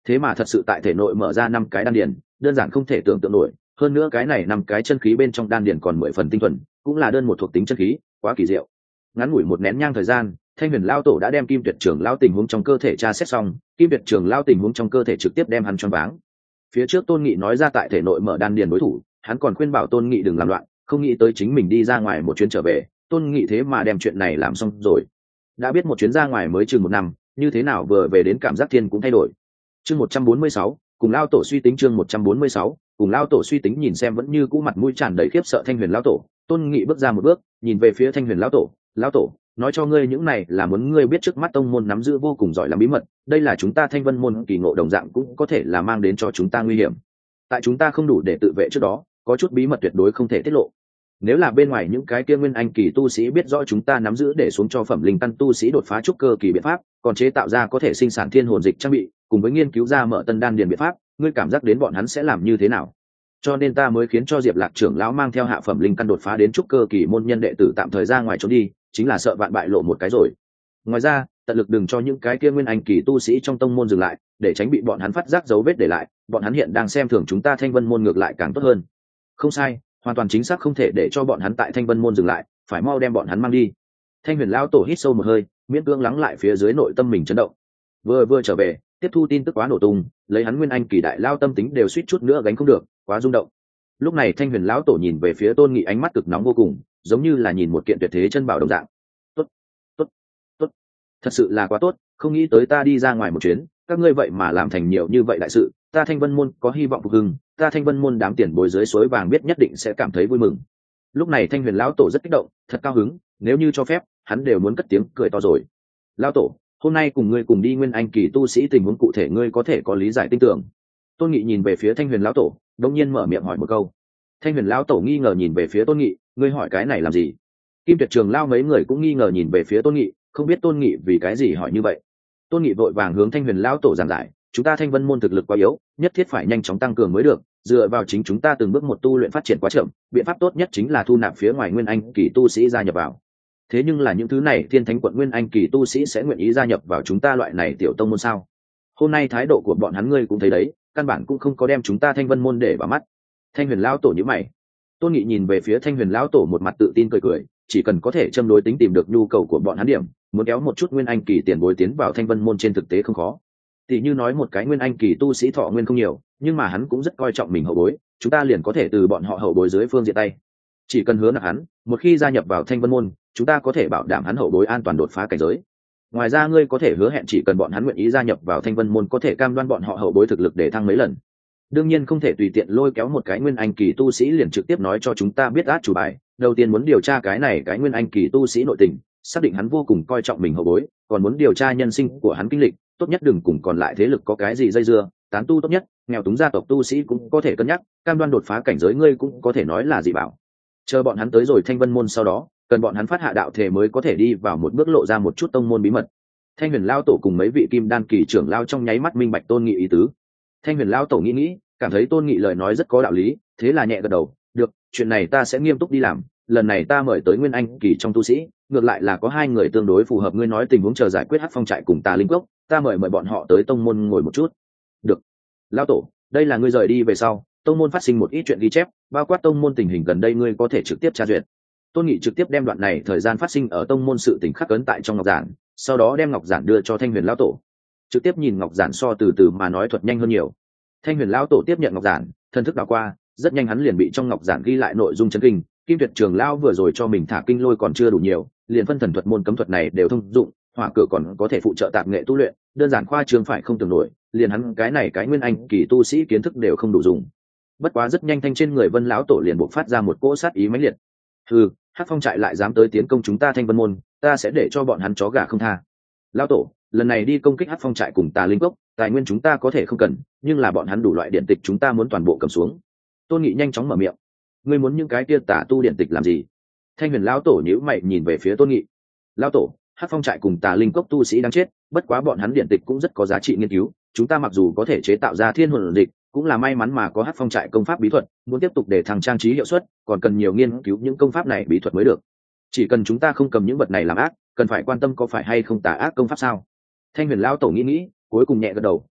Speaker 1: thế mà thật sự tại thể nội mở ra năm cái đan điền, đơn giản không thể tưởng tượng nổi. Hơn nữa cái này năm cái chân khí bên trong đan điền còn mười phần tinh thuần, cũng là đơn một thuộc tính chân khí, quá kỳ diệu. Ngắn ngủi một nén nhang thời gian, Thanh Huyền lão tổ đã đem Kim Tuyệt trưởng lão tình huống trong cơ thể tra xét xong. Kim Tuyệt trưởng lão tình huống trong cơ thể trực tiếp đem hắn choáng váng. Phía trước Tôn Nghị nói ra tại thể nội mở đan điền đối thủ, hắn còn khuyên bảo Tôn Nghị đừng làm loạn, không nghĩ tới chính mình đi ra ngoài một chuyến trở về, Tôn Nghị thế mà đem chuyện này làm xong rồi. Đã biết một chuyến ra ngoài mới chừng một năm, như thế nào vừa về đến cảm giác thiên cũng thay đổi. Chương một trăm bốn mươi sáu, cùng lao tổ suy tính chương một trăm bốn mươi sáu, cùng lao tổ suy tính nhìn xem vẫn như cũ mặt mũi tràn đầy khiếp sợ Thanh Huyền lão tổ, Tôn Nghị bước ra một bước, nhìn về phía Thanh Huyền lão tổ, "Lão tổ, nói cho ngươi những này là muốn ngươi biết trước mắt tông môn nắm giữ vô cùng giỏi làm bí mật, đây là chúng ta Thanh Vân môn kỳ ngộ đồng dạng cũng có thể là mang đến cho chúng ta nguy hiểm. Tại chúng ta không đủ để tự vệ trước đó, có chút bí mật tuyệt đối không thể tiết lộ. Nếu là bên ngoài những cái kia nguyên anh kỳ tu sĩ biết rõ chúng ta nắm giữ để xuống cho phẩm linh căn tu sĩ đột phá trúc cơ kỳ biện pháp, còn chế tạo ra có thể sinh sản thiên hồn dịch trang bị, cùng với nghiên cứu ra mở tân đan điền biện pháp, ngươi cảm giác đến bọn hắn sẽ làm như thế nào? Cho nên ta mới khiến cho Diệp Lạc trưởng lão mang theo hạ phẩm linh căn đột phá đến trúc cơ kỳ môn nhân đệ tử tạm thời ra ngoài trốn đi, chính là sợ vạn bại lộ một cái rồi. Ngoài ra, tận lực đừng cho những cái kia nguyên anh kỳ tu sĩ trong tông môn dừng lại, để tránh bị bọn hắn phát giác dấu vết để lại, bọn hắn hiện đang xem thường chúng ta Thanh Vân môn ngược lại càng tốt hơn." Không sai, hoàn toàn chính xác không thể để cho bọn hắn tại Thanh Vân môn dừng lại, phải mau đem bọn hắn mang đi. Thanh Huyền lão tổ hít sâu một hơi, miễn cưỡng lắng lại phía dưới nội tâm mình chấn động. Vừa vừa trở về, tiếp thu tin tức quá nổ tung, lấy hắn nguyên anh kỳ đại lao tâm tính đều suýt chút nữa gánh không được, quá rung động. Lúc này Thanh Huyền lão tổ nhìn về phía Tôn Nghị ánh mắt cực nóng vô cùng, giống như là nhìn một kiện tuyệt thế chân bảo đồng dạng. "Tốt, tốt, tốt, thật sự là quá tốt, không nghĩ tới ta đi ra ngoài một chuyến, các ngươi vậy mà làm thành nhiều như vậy đại sự, ta Thanh Vân môn có hy vọng phục hưng, ta Thanh Vân môn đám tiền bối dưới suối vàng biết nhất định sẽ cảm thấy vui mừng." Lúc này Thanh Huyền lão tổ rất kích động, thật cao hứng, nếu như cho phép, hắn đều muốn cất tiếng cười to rồi. "Lão tổ, hôm nay cùng ngươi cùng đi nguyên anh kỳ tu sĩ tình huống cụ thể ngươi có thể có lý giải tin tưởng." Tôn Nghị nhìn về phía Thanh Huyền lão tổ, đột nhiên mở miệng hỏi một câu. Thanh Huyền lão tổ nghi ngờ nhìn về phía Tôn Nghị, "Ngươi hỏi cái này làm gì?" Kim Tuyệt Trường lão mấy người cũng nghi ngờ nhìn về phía Tôn Nghị, không biết Tôn Nghị vì cái gì hỏi như vậy. Tôn Nghị vội vàng hướng Thanh Huyền lão tổ giảng giải, "Chúng ta Thanh Vân môn thực lực quá yếu, nhất thiết phải nhanh chóng tăng cường mới được, dựa vào chính chúng ta từng bước một tu luyện phát triển quá chậm, biện pháp tốt nhất chính là thu nạp phía ngoài nguyên anh kỳ tu sĩ gia nhập vào. Thế nhưng là những thứ này Thiên Thánh quận nguyên anh kỳ tu sĩ sẽ nguyện ý gia nhập vào chúng ta loại này tiểu tông môn sao? Hôm nay thái độ của bọn hắn ngươi cũng thấy đấy, căn bản cũng không có đem chúng ta Thanh Vân môn để vào mắt." Thanh Huyền lão tổ nhíu mày. Tôn Nghị nhìn về phía Thanh Huyền lão tổ một mặt tự tin cười cười, chỉ cần có thể châm đối tính tìm được nhu cầu của bọn hắn điểm, muốn kéo một chút nguyên anh kỳ tiền bối tiến vào Thanh Vân môn trên thực tế không khó. Tỷ như nói một cái nguyên anh kỳ tu sĩ thọ nguyên không nhiều, nhưng mà hắn cũng rất coi trọng mình hậu bối, chúng ta liền có thể từ bọn họ hậu bối dưới phương diện tay. Chỉ cần hứa nặc hắn, một khi gia nhập vào Thanh Vân môn, chúng ta có thể bảo đảm hắn hậu bối an toàn đột phá cảnh giới. Ngoài ra ngươi có thể hứa hẹn chỉ cần bọn hắn nguyện ý gia nhập vào Thanh Vân môn có thể cam đoan bọn họ hậu bối thực lực để thăng mấy lần. Đương nhiên không thể tùy tiện lôi kéo một cái nguyên anh kỳ tu sĩ liền trực tiếp nói cho chúng ta biết át chủ bài, đầu tiên muốn điều tra cái này cái nguyên anh kỳ tu sĩ nội tình, xác định hắn vô cùng coi trọng mình hậu bối, còn muốn điều tra nhân sinh của hắn kinh lịch, tốt nhất đừng cùng còn lại thế lực có cái gì dây dưa, tán tu tốt nhất, nghèo túng gia tộc tu sĩ cũng có thể cân nhắc, cam đoan đột phá cảnh giới ngươi cũng có thể nói là dị bảo. Chờ bọn hắn tới rồi Thanh Vân môn sau đó, cần bọn hắn phát hạ đạo thể mới có thể đi vào một bước lộ ra một chút tông môn bí mật. Thanh Huyền lão tổ cùng mấy vị kim đan kỳ trưởng lao trong nháy mắt minh bạch Tôn Nghị ý tứ. Thanh Huyền lão tổ nghĩ nghĩ, cảm thấy Tôn Nghị lời nói rất có đạo lý, thế là nhẹ gật đầu, "Được, chuyện này ta sẽ nghiêm túc đi làm, lần này ta mời tới nguyên anh kỳ trong tu sĩ, ngược lại là có hai người tương đối phù hợp ngươi nói tình huống chờ giải quyết Hắc Phong trại cùng Tà Linh Cốc, ta mời mời bọn họ tới tông môn ngồi một chút." "Được." "Lão tổ, đây là ngươi rời đi về sau, tông môn phát sinh một ít chuyện ghi chép, bao quát tông môn tình hình gần đây ngươi có thể trực tiếp tra duyệt." Tôn Nghị trực tiếp đem đoạn này thời gian phát sinh ở tông môn sự tình khắc ấn tại trong ngọc giản, sau đó đem ngọc giản đưa cho Thanh Huyền lão tổ. Trực tiếp nhìn ngọc giản so từ từ mà nói thuật nhanh hơn nhiều. Thanh Huyền lão tổ tiếp nhận ngọc giản, thần thức đảo qua, rất nhanh hắn liền bị trong ngọc giản ghi lại nội dung chấn kinh. Kim Tuyệt Trường lão vừa rồi cho mình thả kinh lôi còn chưa đủ nhiều, liền phân thần thuật môn cấm thuật này đều thông dụng, hỏa cửa còn có thể phụ trợ tạp nghệ tu luyện, đơn giản khoa trương phải không tưởng nổi, liền hắn cái này cái nguyên anh kỳ tu sĩ kiến thức đều không đủ dùng. Bất quá rất nhanh thanh trên người Vân lão tổ liền bộc phát ra một cỗ sát ý mãnh liệt. "Hừ, Hắc Phong trại lại dám tới tiến công chúng ta Thanh Vân môn, ta sẽ để cho bọn hắn chó gà không tha." "Lão tổ, lần này đi công kích Hắc Phong trại cùng Tà Linh Cốc, tài nguyên chúng ta có thể không cần, nhưng là bọn hắn đủ loại điện tịch chúng ta muốn toàn bộ cầm xuống." Tôn Nghị nhanh chóng mở miệng. "Ngươi muốn những cái kia tà tu điện tịch làm gì?" Thanh Huyền lão tổ nhíu mày nhìn về phía Tôn Nghị. "Lão tổ, Hắc Phong trại cùng Tà Linh Cốc tu sĩ đang chết, bất quá bọn hắn điện tịch cũng rất có giá trị nghiên cứu, chúng ta mặc dù có thể chế tạo ra thiên hồn dịch, cũng là may mắn mà có Hắc Phong trại công pháp bí thuật, muốn tiếp tục để thăng trang trí hiệu suất, còn cần nhiều nghiên cứu những công pháp này bí thuật mới được. Chỉ cần chúng ta không cầm những vật này làm ác, cần phải quan tâm có phải hay không tà ác công pháp sao?" Thanh Huyền lão tổ nghĩ nghĩ, cuối cùng nhẹ gật đầu, "Được,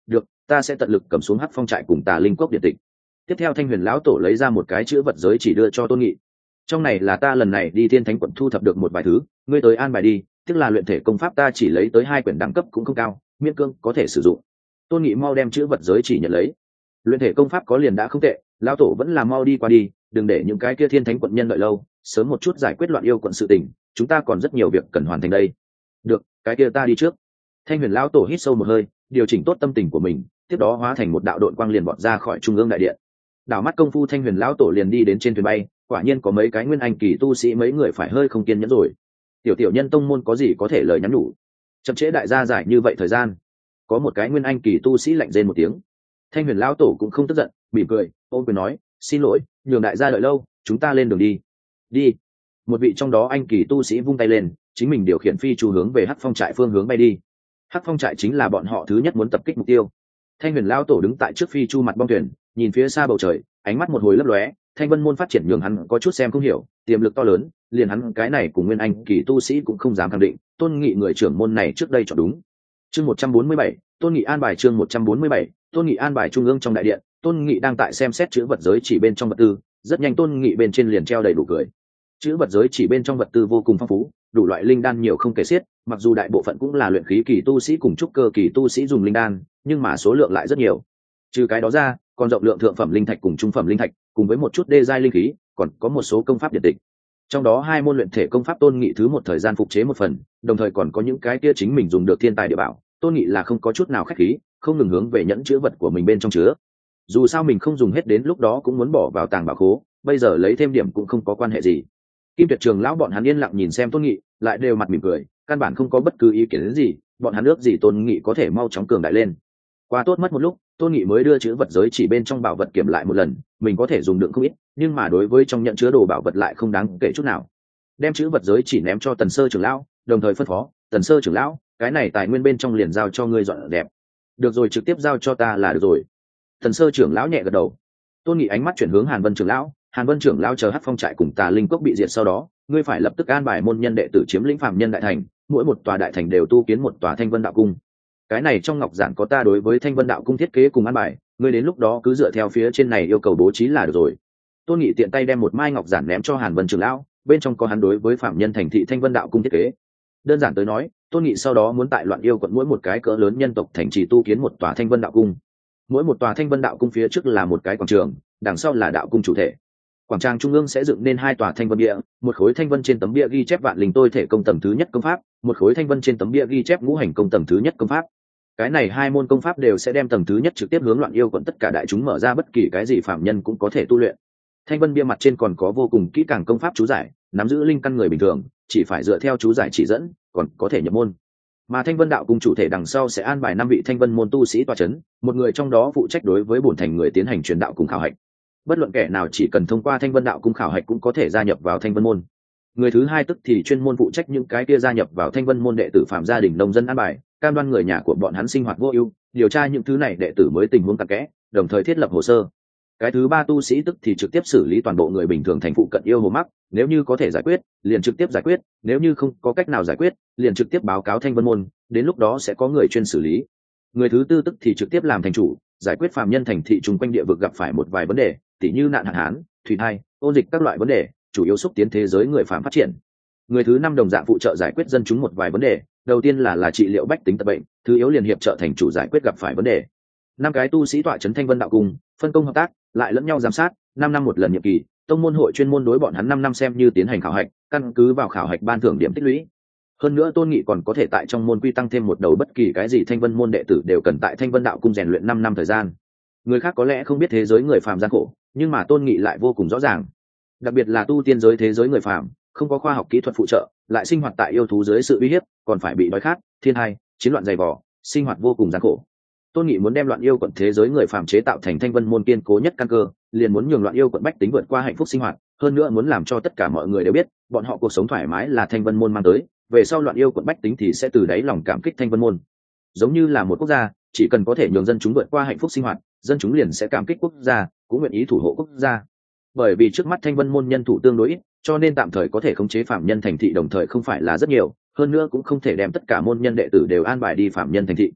Speaker 1: ta sẽ tận lực cầm xuống hắc phong trại cùng tà linh cốc điện tịch. Tiếp theo thanh huyền lão tổ lấy ra một cái chữ vật giới chỉ đưa cho tôn nghị. Trong này là ta lần này đi thiên thánh quận thu thập được một vài thứ, ngươi tới an bài đi, tức là luyện thể công pháp ta chỉ lấy tới hai quyển đẳng cấp cũng không cao, miễn cương có thể sử dụng. Tôn nghị mau đem chữ vật giới chỉ nhận lấy. Luyện thể công pháp có liền đã không tệ, lão tổ vẫn là mau đi qua đi, đừng để những cái kia thiên thánh quận nhân đợi lâu, sớm một chút giải quyết loạn yêu quận sự tình, chúng ta còn rất nhiều việc cần hoàn thành đây. Được, cái kia ta đi trước. Thanh huyền lão tổ hít sâu một hơi, điều chỉnh tốt tâm tình của mình, tiếp đó hóa thành một đạo đội quang liền bọt ra khỏi trung ương đại điện. Đảo mắt công phu thanh huyền lão tổ liền đi đến trên thuyền bay, quả nhiên có mấy cái nguyên anh kỳ tu sĩ mấy người phải hơi không kiên nhẫn rồi. Tiểu tiểu nhân tông môn có gì có thể lời nhắn nhủ, chậm trễ đại gia giải như vậy thời gian. Có một cái nguyên anh kỳ tu sĩ lạnh rên một tiếng. Thanh huyền lão tổ cũng không tức giận, mỉm cười ôm quyền nói, xin lỗi, nhường đại gia đợi lâu, chúng ta lên đường đi. Đi. Một vị trong đó anh kỳ tu sĩ vung tay lên, chính mình điều khiển phi chu hướng về hắc phong trại phương hướng bay đi. Hắc phong trại chính là bọn họ thứ nhất muốn tập kích mục tiêu. Thanh huyền lão tổ đứng tại trước phi chu mặt bong thuyền, nhìn phía xa bầu trời, ánh mắt một hồi lấp lóe. Thanh vân môn phát triển nhường hắn có chút xem không hiểu, tiềm lực to lớn, liền hắn cái này cùng nguyên anh kỳ tu sĩ cũng không dám khẳng định. Tôn nghị người trưởng môn này trước đây chọn đúng. Chương một trăm bốn mươi bảy, Tôn nghị an bài. Chương một trăm bốn mươi bảy, Tôn nghị an bài. Trung ương trong đại điện, Tôn nghị đang tại xem xét chữ vật giới chỉ bên trong vật tư, rất nhanh Tôn nghị bên trên liền treo đầy đủ cười. Chữ vật giới chỉ bên trong vật tư vô cùng phong phú, đủ loại linh đan nhiều không kể xiết, mặc dù đại bộ phận cũng là luyện khí kỳ tu sĩ cùng trúc cơ kỳ tu sĩ dùng linh đan, nhưng mà số lượng lại rất nhiều. Trừ cái đó ra, còn rộng lượng thượng phẩm linh thạch cùng trung phẩm linh thạch, cùng với một chút đê giai linh khí, còn có một số công pháp điện tịch. Trong đó hai môn luyện thể công pháp Tôn nghị thứ một thời gian phục chế một phần, đồng thời còn có những cái kia chính mình dùng được thiên tài địa bảo, Tôn nghị là không có chút nào khách khí, không ngừng hướng về nhẫn chứa vật của mình bên trong chứa. Dù sao mình không dùng hết đến lúc đó cũng muốn bỏ vào tàng bảo khố, bây giờ lấy thêm điểm cũng không có quan hệ gì. Kim Tuyệt Trường lão bọn hắn yên lặng nhìn xem Tôn nghị, lại đều mặt mỉm cười, căn bản không có bất cứ ý kiến gì, bọn hắn ước gì Tôn nghị có thể mau chóng cường đại lên. Qua tốt mất một lúc, Tôn nghị mới đưa chữ vật giới chỉ bên trong bảo vật kiểm lại một lần, mình có thể dùng đựng không ít, nhưng mà đối với trong nhận chứa đồ bảo vật lại không đáng kể chút nào. Đem chữ vật giới chỉ ném cho Tần Sơ trưởng lão, đồng thời phân phó, Tần Sơ trưởng lão, cái này tài nguyên bên trong liền giao cho ngươi dọn đẹp. Được rồi, trực tiếp giao cho ta là được rồi. Tần Sơ trưởng lão nhẹ gật đầu. Tôn nghị ánh mắt chuyển hướng Hàn Vân trưởng lão, Hàn Vân trưởng lão chờ hắc phong trại cùng tà linh cốc bị diệt sau đó, ngươi phải lập tức an bài môn nhân đệ tử chiếm lĩnh phạm nhân đại thành, mỗi một tòa đại thành đều tu kiến một tòa thanh vân đạo cung. Cái này trong ngọc giản có ta đối với thanh vân đạo cung thiết kế cùng an bài, ngươi đến lúc đó cứ dựa theo phía trên này yêu cầu bố trí là được rồi. Tôn nghị tiện tay đem một mai ngọc giản ném cho Hàn Vân trưởng lão, bên trong có hắn đối với phạm nhân thành thị thanh vân đạo cung thiết kế. Đơn giản tới nói, Tôn nghị sau đó muốn tại loạn yêu quận mỗi một cái cỡ lớn nhân tộc thành trì tu kiến một tòa thanh vân đạo cung. Mỗi một tòa thanh vân đạo cung phía trước là một cái quảng trường, đằng sau là đạo cung chủ thể. Quảng trường trung ương sẽ dựng nên hai tòa thanh vân bia, một khối thanh vân trên tấm bia ghi chép vạn linh tôi thể công tầng thứ nhất công pháp, một khối thanh vân trên tấm bia ghi chép ngũ hành công tầng thứ nhất công pháp. Cái này hai môn công pháp đều sẽ đem tầng thứ nhất trực tiếp hướng loạn yêu quận tất cả đại chúng mở ra, bất kỳ cái gì phạm nhân cũng có thể tu luyện. Thanh vân bia mặt trên còn có vô cùng kỹ càng công pháp chú giải, nắm giữ linh căn người bình thường chỉ phải dựa theo chú giải chỉ dẫn, còn có thể nhập môn. Mà thanh vân đạo cung chủ thể đằng sau sẽ an bài năm vị thanh vân môn tu sĩ tọa chấn, một người trong đó phụ trách đối với bổn thành người tiến hành truyền đạo cùng khảo hạch. Bất luận kẻ nào chỉ cần thông qua thanh vân đạo cung khảo hạch cũng có thể gia nhập vào thanh vân môn. Người thứ hai tức thì chuyên môn phụ trách những cái kia gia nhập vào thanh vân môn đệ tử phạm gia đình nông dân an bài, cam đoan người nhà của bọn hắn sinh hoạt vô ưu, điều tra những thứ này đệ tử mới tình huống cặn kẽ, đồng thời thiết lập hồ sơ. Cái thứ ba tu sĩ tức thì trực tiếp xử lý toàn bộ người bình thường thành phụ cận yêu hồ mắc, nếu như có thể giải quyết liền trực tiếp giải quyết, nếu như không có cách nào giải quyết liền trực tiếp báo cáo thanh vân môn, đến lúc đó sẽ có người chuyên xử lý. Người thứ tư tức thì trực tiếp làm thành chủ, giải quyết phàm nhân thành thị chung quanh địa vực gặp phải một vài vấn đề, tỉ như nạn hạn hán, thủy thai, ôn dịch các loại vấn đề, chủ yếu xúc tiến thế giới người phàm phát triển. Người thứ năm đồng dạng phụ trợ giải quyết dân chúng một vài vấn đề, đầu tiên là là trị liệu bách tính tật bệnh, thứ yếu liền hiệp trợ thành chủ giải quyết gặp phải vấn đề. Năm cái tu sĩ tọa trấn thanh vân đạo cung, phân công hợp tác, lại lẫn nhau giám sát, năm năm một lần nhiệm kỳ, tông môn hội chuyên môn đối bọn hắn năm năm xem như tiến hành khảo hạch, căn cứ vào khảo hạch ban thưởng điểm tích lũy. Hơn nữa Tôn nghị còn có thể tại trong môn quy tăng thêm một đầu, bất kỳ cái gì thanh vân môn đệ tử đều cần tại thanh vân đạo cung rèn luyện năm năm thời gian. Người khác có lẽ không biết thế giới người phàm gian khổ, nhưng mà Tôn nghị lại vô cùng rõ ràng. Đặc biệt là tu tiên giới thế giới người phàm, không có khoa học kỹ thuật phụ trợ, lại sinh hoạt tại yêu thú dưới sự uy hiếp, còn phải bị đói khát, thiên tai, chiến loạn dày vò, sinh hoạt vô cùng gian khổ. Tôn nghị muốn đem loạn yêu quận thế giới người phàm chế tạo thành thanh vân môn kiên cố nhất căn cơ, liền muốn nhường loạn yêu quận bách tính vượt qua hạnh phúc sinh hoạt, hơn nữa muốn làm cho tất cả mọi người đều biết, bọn họ cuộc sống thoải mái là thanh vân môn mang tới, về sau loạn yêu quận bách tính thì sẽ từ đáy lòng cảm kích thanh vân môn. Giống như là một quốc gia, chỉ cần có thể nhường dân chúng vượt qua hạnh phúc sinh hoạt, dân chúng liền sẽ cảm kích quốc gia, cũng nguyện ý thủ hộ quốc gia. Bởi vì trước mắt thanh vân môn nhân thủ tương đối ít, cho nên tạm thời có thể khống chế phạm nhân thành thị đồng thời không phải là rất nhiều, hơn nữa cũng không thể đem tất cả môn nhân đệ tử đều an bài đi phạm nhân thành thị.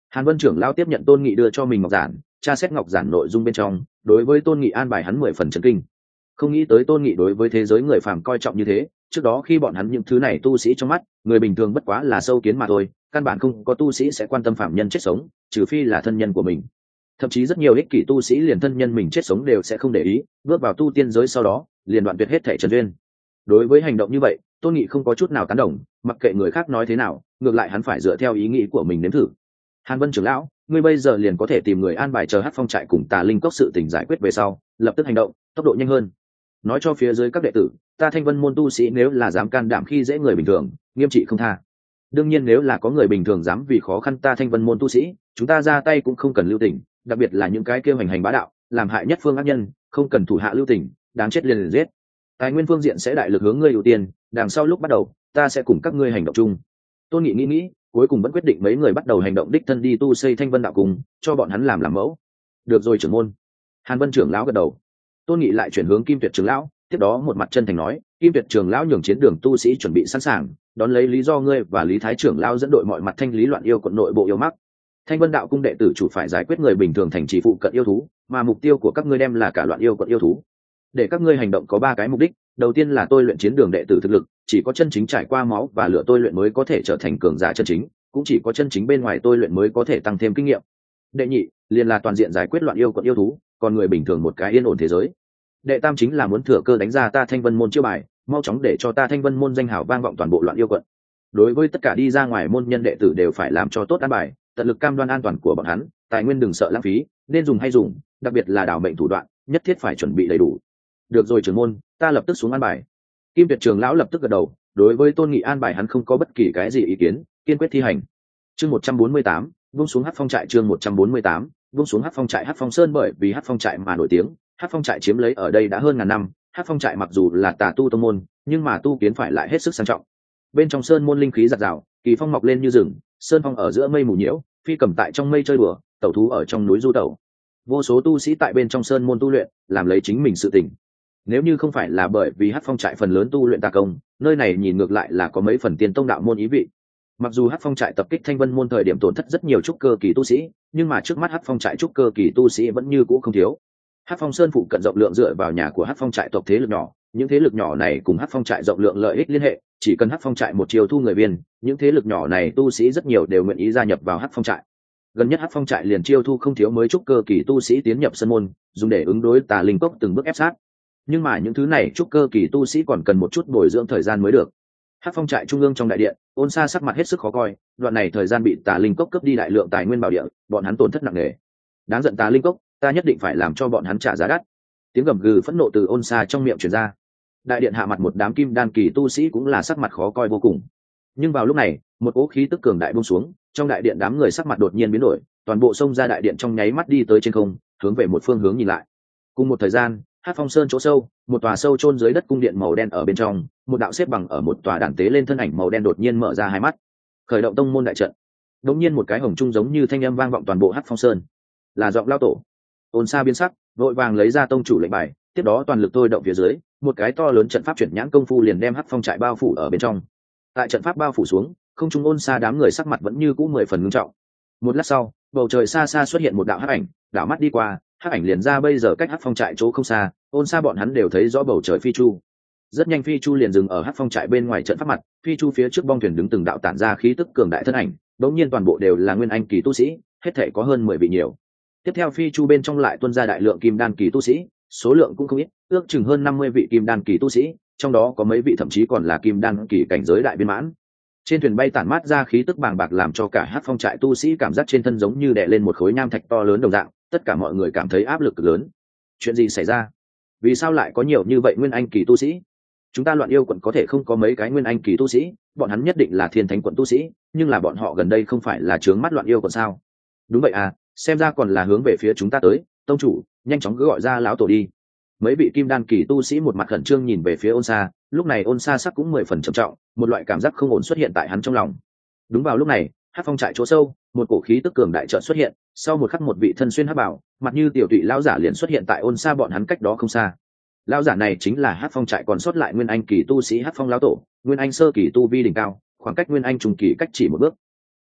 Speaker 1: Hàn Vân trưởng lão tiếp nhận Tôn Nghị đưa cho mình ngọc giản, tra xét ngọc giản nội dung bên trong, đối với Tôn Nghị an bài hắn mười phần chấn kinh. Không nghĩ tới Tôn Nghị đối với thế giới người phàm coi trọng như thế, trước đó khi bọn hắn những thứ này tu sĩ trong mắt, người bình thường bất quá là sâu kiến mà thôi, căn bản không có tu sĩ sẽ quan tâm phạm nhân chết sống, trừ phi là thân nhân của mình. Thậm chí rất nhiều ích kỷ tu sĩ liền thân nhân mình chết sống đều sẽ không để ý, bước vào tu tiên giới sau đó, liền đoạn tuyệt hết thể trần duyên. Đối với hành động như vậy, Tôn Nghị không có chút nào tán đồng, mặc kệ người khác nói thế nào, ngược lại hắn phải dựa theo ý nghĩ của mình nếm thử. Hàn Vân trưởng lão, ngươi bây giờ liền có thể tìm người an bài chờ Hắc Phong trại cùng Tà Linh cốc sự tình giải quyết về sau, lập tức hành động, tốc độ nhanh hơn. Nói cho phía dưới các đệ tử, ta Thanh Vân môn tu sĩ nếu là dám can đảm khi dễ người bình thường, nghiêm trị không tha. Đương nhiên nếu là có người bình thường dám vì khó khăn ta Thanh Vân môn tu sĩ, chúng ta ra tay cũng không cần lưu tình, đặc biệt là những cái kêu hành hành bá đạo, làm hại nhất phương ác nhân, không cần thủ hạ lưu tình, đáng chết liền liền giết. Tài nguyên phương diện sẽ đại lực hướng ngươi ưu tiên, đằng sau lúc bắt đầu, ta sẽ cùng các ngươi hành động chung. Tôn Nghị nghĩ nghĩ, cuối cùng vẫn quyết định mấy người bắt đầu hành động đích thân đi tu xây Thanh Vân đạo cùng, cho bọn hắn làm làm mẫu. Được rồi trưởng môn. Hàn Vân trưởng lão gật đầu. Tôn Nghị lại chuyển hướng Kim Tuyệt trưởng lão, tiếp đó một mặt chân thành nói, Kim Tuyệt trưởng lão nhường chiến đường tu sĩ chuẩn bị sẵn sàng, đón lấy lý do ngươi và Lý Thái trưởng lão dẫn đội mọi mặt thanh lý loạn yêu quận nội bộ yêu mắc. Thanh Vân đạo cung đệ tử chủ phải giải quyết người bình thường thành trì phụ cận yêu thú, mà mục tiêu của các ngươi đem là cả loạn yêu quận yêu thú. Để các ngươi hành động có ba cái mục đích, đầu tiên là tôi luyện chiến đường đệ tử thực lực, chỉ có chân chính trải qua máu và lửa tôi luyện mới có thể trở thành cường giả chân chính, cũng chỉ có chân chính bên ngoài tôi luyện mới có thể tăng thêm kinh nghiệm. Đệ nhị, liền là toàn diện giải quyết loạn yêu quận yêu thú, còn người bình thường một cái yên ổn thế giới. Đệ tam chính là muốn thừa cơ đánh ra ta Thanh Vân môn chiêu bài, mau chóng để cho ta Thanh Vân môn danh hào vang vọng toàn bộ loạn yêu quận. Đối với tất cả đi ra ngoài môn nhân đệ tử đều phải làm cho tốt an bài, tận lực cam đoan an toàn của bọn hắn, tài nguyên đừng sợ lãng phí, nên dùng hay dùng, đặc biệt là đảo mệnh thủ đoạn, nhất thiết phải chuẩn bị đầy đủ. Được rồi trưởng môn, ta lập tức xuống an bài. Kim Tuyệt trưởng lão lập tức gật đầu, đối với Tôn Nghị an bài hắn không có bất kỳ cái gì ý kiến, kiên quyết thi hành. Chương một trăm bốn mươi tám, vung xuống Hắc Phong trại. Chương một trăm bốn mươi tám, vung xuống Hắc Phong trại. Hắc Phong Sơn bởi vì Hắc Phong trại mà nổi tiếng, Hắc Phong trại chiếm lấy ở đây đã hơn ngàn năm. Hắc Phong trại mặc dù là tà tu tông môn, nhưng mà tu kiến phải lại hết sức sang trọng. Bên trong sơn môn linh khí giạt rào, kỳ phong mọc lên như rừng, sơn phong ở giữa mây mù nhiễu, phi cầm tại trong mây chơi đùa, tẩu thú ở trong núi du tẩu. Vô số tu sĩ tại bên trong sơn môn tu luyện, làm lấy chính mình sự tỉnh. Nếu như không phải là bởi vì Hắc Phong trại phần lớn tu luyện tà công, nơi này nhìn ngược lại là có mấy phần tiên tông đạo môn ý vị. Mặc dù Hắc Phong trại tập kích Thanh Vân môn thời điểm tổn thất rất nhiều trúc cơ kỳ tu sĩ, nhưng mà trước mắt Hắc Phong trại trúc cơ kỳ tu sĩ vẫn như cũ không thiếu. Hắc Phong Sơn phụ cận rộng lượng dựa vào nhà của Hắc Phong trại tộc thế lực nhỏ, những thế lực nhỏ này cùng Hắc Phong trại rộng lượng lợi ích liên hệ, chỉ cần Hắc Phong trại một chiều thu người viên, những thế lực nhỏ này tu sĩ rất nhiều đều nguyện ý gia nhập vào Hắc Phong trại. Gần nhất Hắc Phong trại liền chiêu thu không thiếu mới trúc cơ kỳ tu sĩ tiến nhập sân môn, dùng để ứng đối Tà Linh cốc từng bước ép sát. Nhưng mà những thứ này trúc cơ kỳ tu sĩ còn cần một chút bồi dưỡng thời gian mới được. Hắc Phong trại trung ương trong đại điện, Ôn Sa sắc mặt hết sức khó coi, đoạn này thời gian bị Tà Linh cốc cướp đi đại lượng tài nguyên bảo địa, bọn hắn tổn thất nặng nề. Đáng giận Tà Linh cốc, ta nhất định phải làm cho bọn hắn trả giá đắt. Tiếng gầm gừ phẫn nộ từ Ôn Sa trong miệng truyền ra. Đại điện hạ mặt một đám kim đan kỳ tu sĩ cũng là sắc mặt khó coi vô cùng. Nhưng vào lúc này, một cỗ khí tức cường đại buông xuống, trong đại điện đám người sắc mặt đột nhiên biến đổi, toàn bộ xông ra đại điện trong nháy mắt đi tới trên không, hướng về một phương hướng nhìn lại. Cùng một thời gian, Hắc Phong Sơn chỗ sâu, một tòa sâu chôn dưới đất cung điện màu đen ở bên trong, một đạo xếp bằng ở một tòa đàn tế lên thân ảnh màu đen đột nhiên mở ra hai mắt, khởi động tông môn đại trận. Đột nhiên một cái hồng trung giống như thanh âm vang vọng toàn bộ Hắc Phong Sơn, là giọng lao tổ. Ôn Sa biến sắc, vội vàng lấy ra tông chủ lệnh bài, tiếp đó toàn lực thôi động phía dưới, một cái to lớn trận pháp chuyển nhãn công phu liền đem Hắc Phong trại bao phủ ở bên trong. Tại trận pháp bao phủ xuống, không trung Ôn Sa đám người sắc mặt vẫn như cũ mười phần ngưng trọng. Một lát sau, bầu trời xa xa xuất hiện một đạo hắc ảnh, đảo mắt đi qua, hắc ảnh liền ra bây giờ cách Hắc Phong trại chỗ không xa, Ôn Sa bọn hắn đều thấy rõ bầu trời phi chu. Rất nhanh phi chu liền dừng ở Hắc Phong trại bên ngoài trận pháp mặt, phi chu phía trước bong thuyền đứng từng đạo tản ra khí tức cường đại thân ảnh, đống nhiên toàn bộ đều là nguyên anh kỳ tu sĩ, hết thảy có hơn mười vị nhiều. Tiếp theo phi chu bên trong lại tuôn ra đại lượng kim đan kỳ tu sĩ, số lượng cũng không ít, ước chừng hơn năm mươi vị kim đan kỳ tu sĩ, trong đó có mấy vị thậm chí còn là kim đan kỳ cảnh giới đại viên mãn. Trên thuyền bay tản mát ra khí tức bàng bạc làm cho cả Hắc Phong trại tu sĩ cảm giác trên thân giống như đè lên một khối nham thạch to lớn đồng dạng, tất cả mọi người cảm thấy áp lực cực lớn. Chuyện gì xảy ra? Vì sao lại có nhiều như vậy nguyên anh kỳ tu sĩ? Chúng ta loạn yêu quận có thể không có mấy cái nguyên anh kỳ tu sĩ, bọn hắn nhất định là thiên thánh quận tu sĩ, nhưng là bọn họ gần đây không phải là trướng mắt loạn yêu quận sao? Đúng vậy à, xem ra còn là hướng về phía chúng ta tới. Tông chủ, nhanh chóng cứ gọi ra lão tổ đi. Mấy vị kim đan kỳ tu sĩ một mặt khẩn trương nhìn về phía Ôn Sa, lúc này Ôn Sa sắc cũng mười phần trầm trọng, một loại cảm giác không ổn xuất hiện tại hắn trong lòng. Đúng vào lúc này, Hắc Phong trại chỗ sâu, một cổ khí tức cường đại chợt xuất hiện, sau một khắc một vị thân xuyên hắc bảo, mặt như tiểu tụy lão giả liền xuất hiện tại Ôn Sa bọn hắn cách đó không xa. Lão giả này chính là Hắc Phong trại còn sót lại nguyên anh kỳ tu sĩ Hắc Phong lão tổ, nguyên anh sơ kỳ tu vi đỉnh cao, khoảng cách nguyên anh trung kỳ cách chỉ một bước.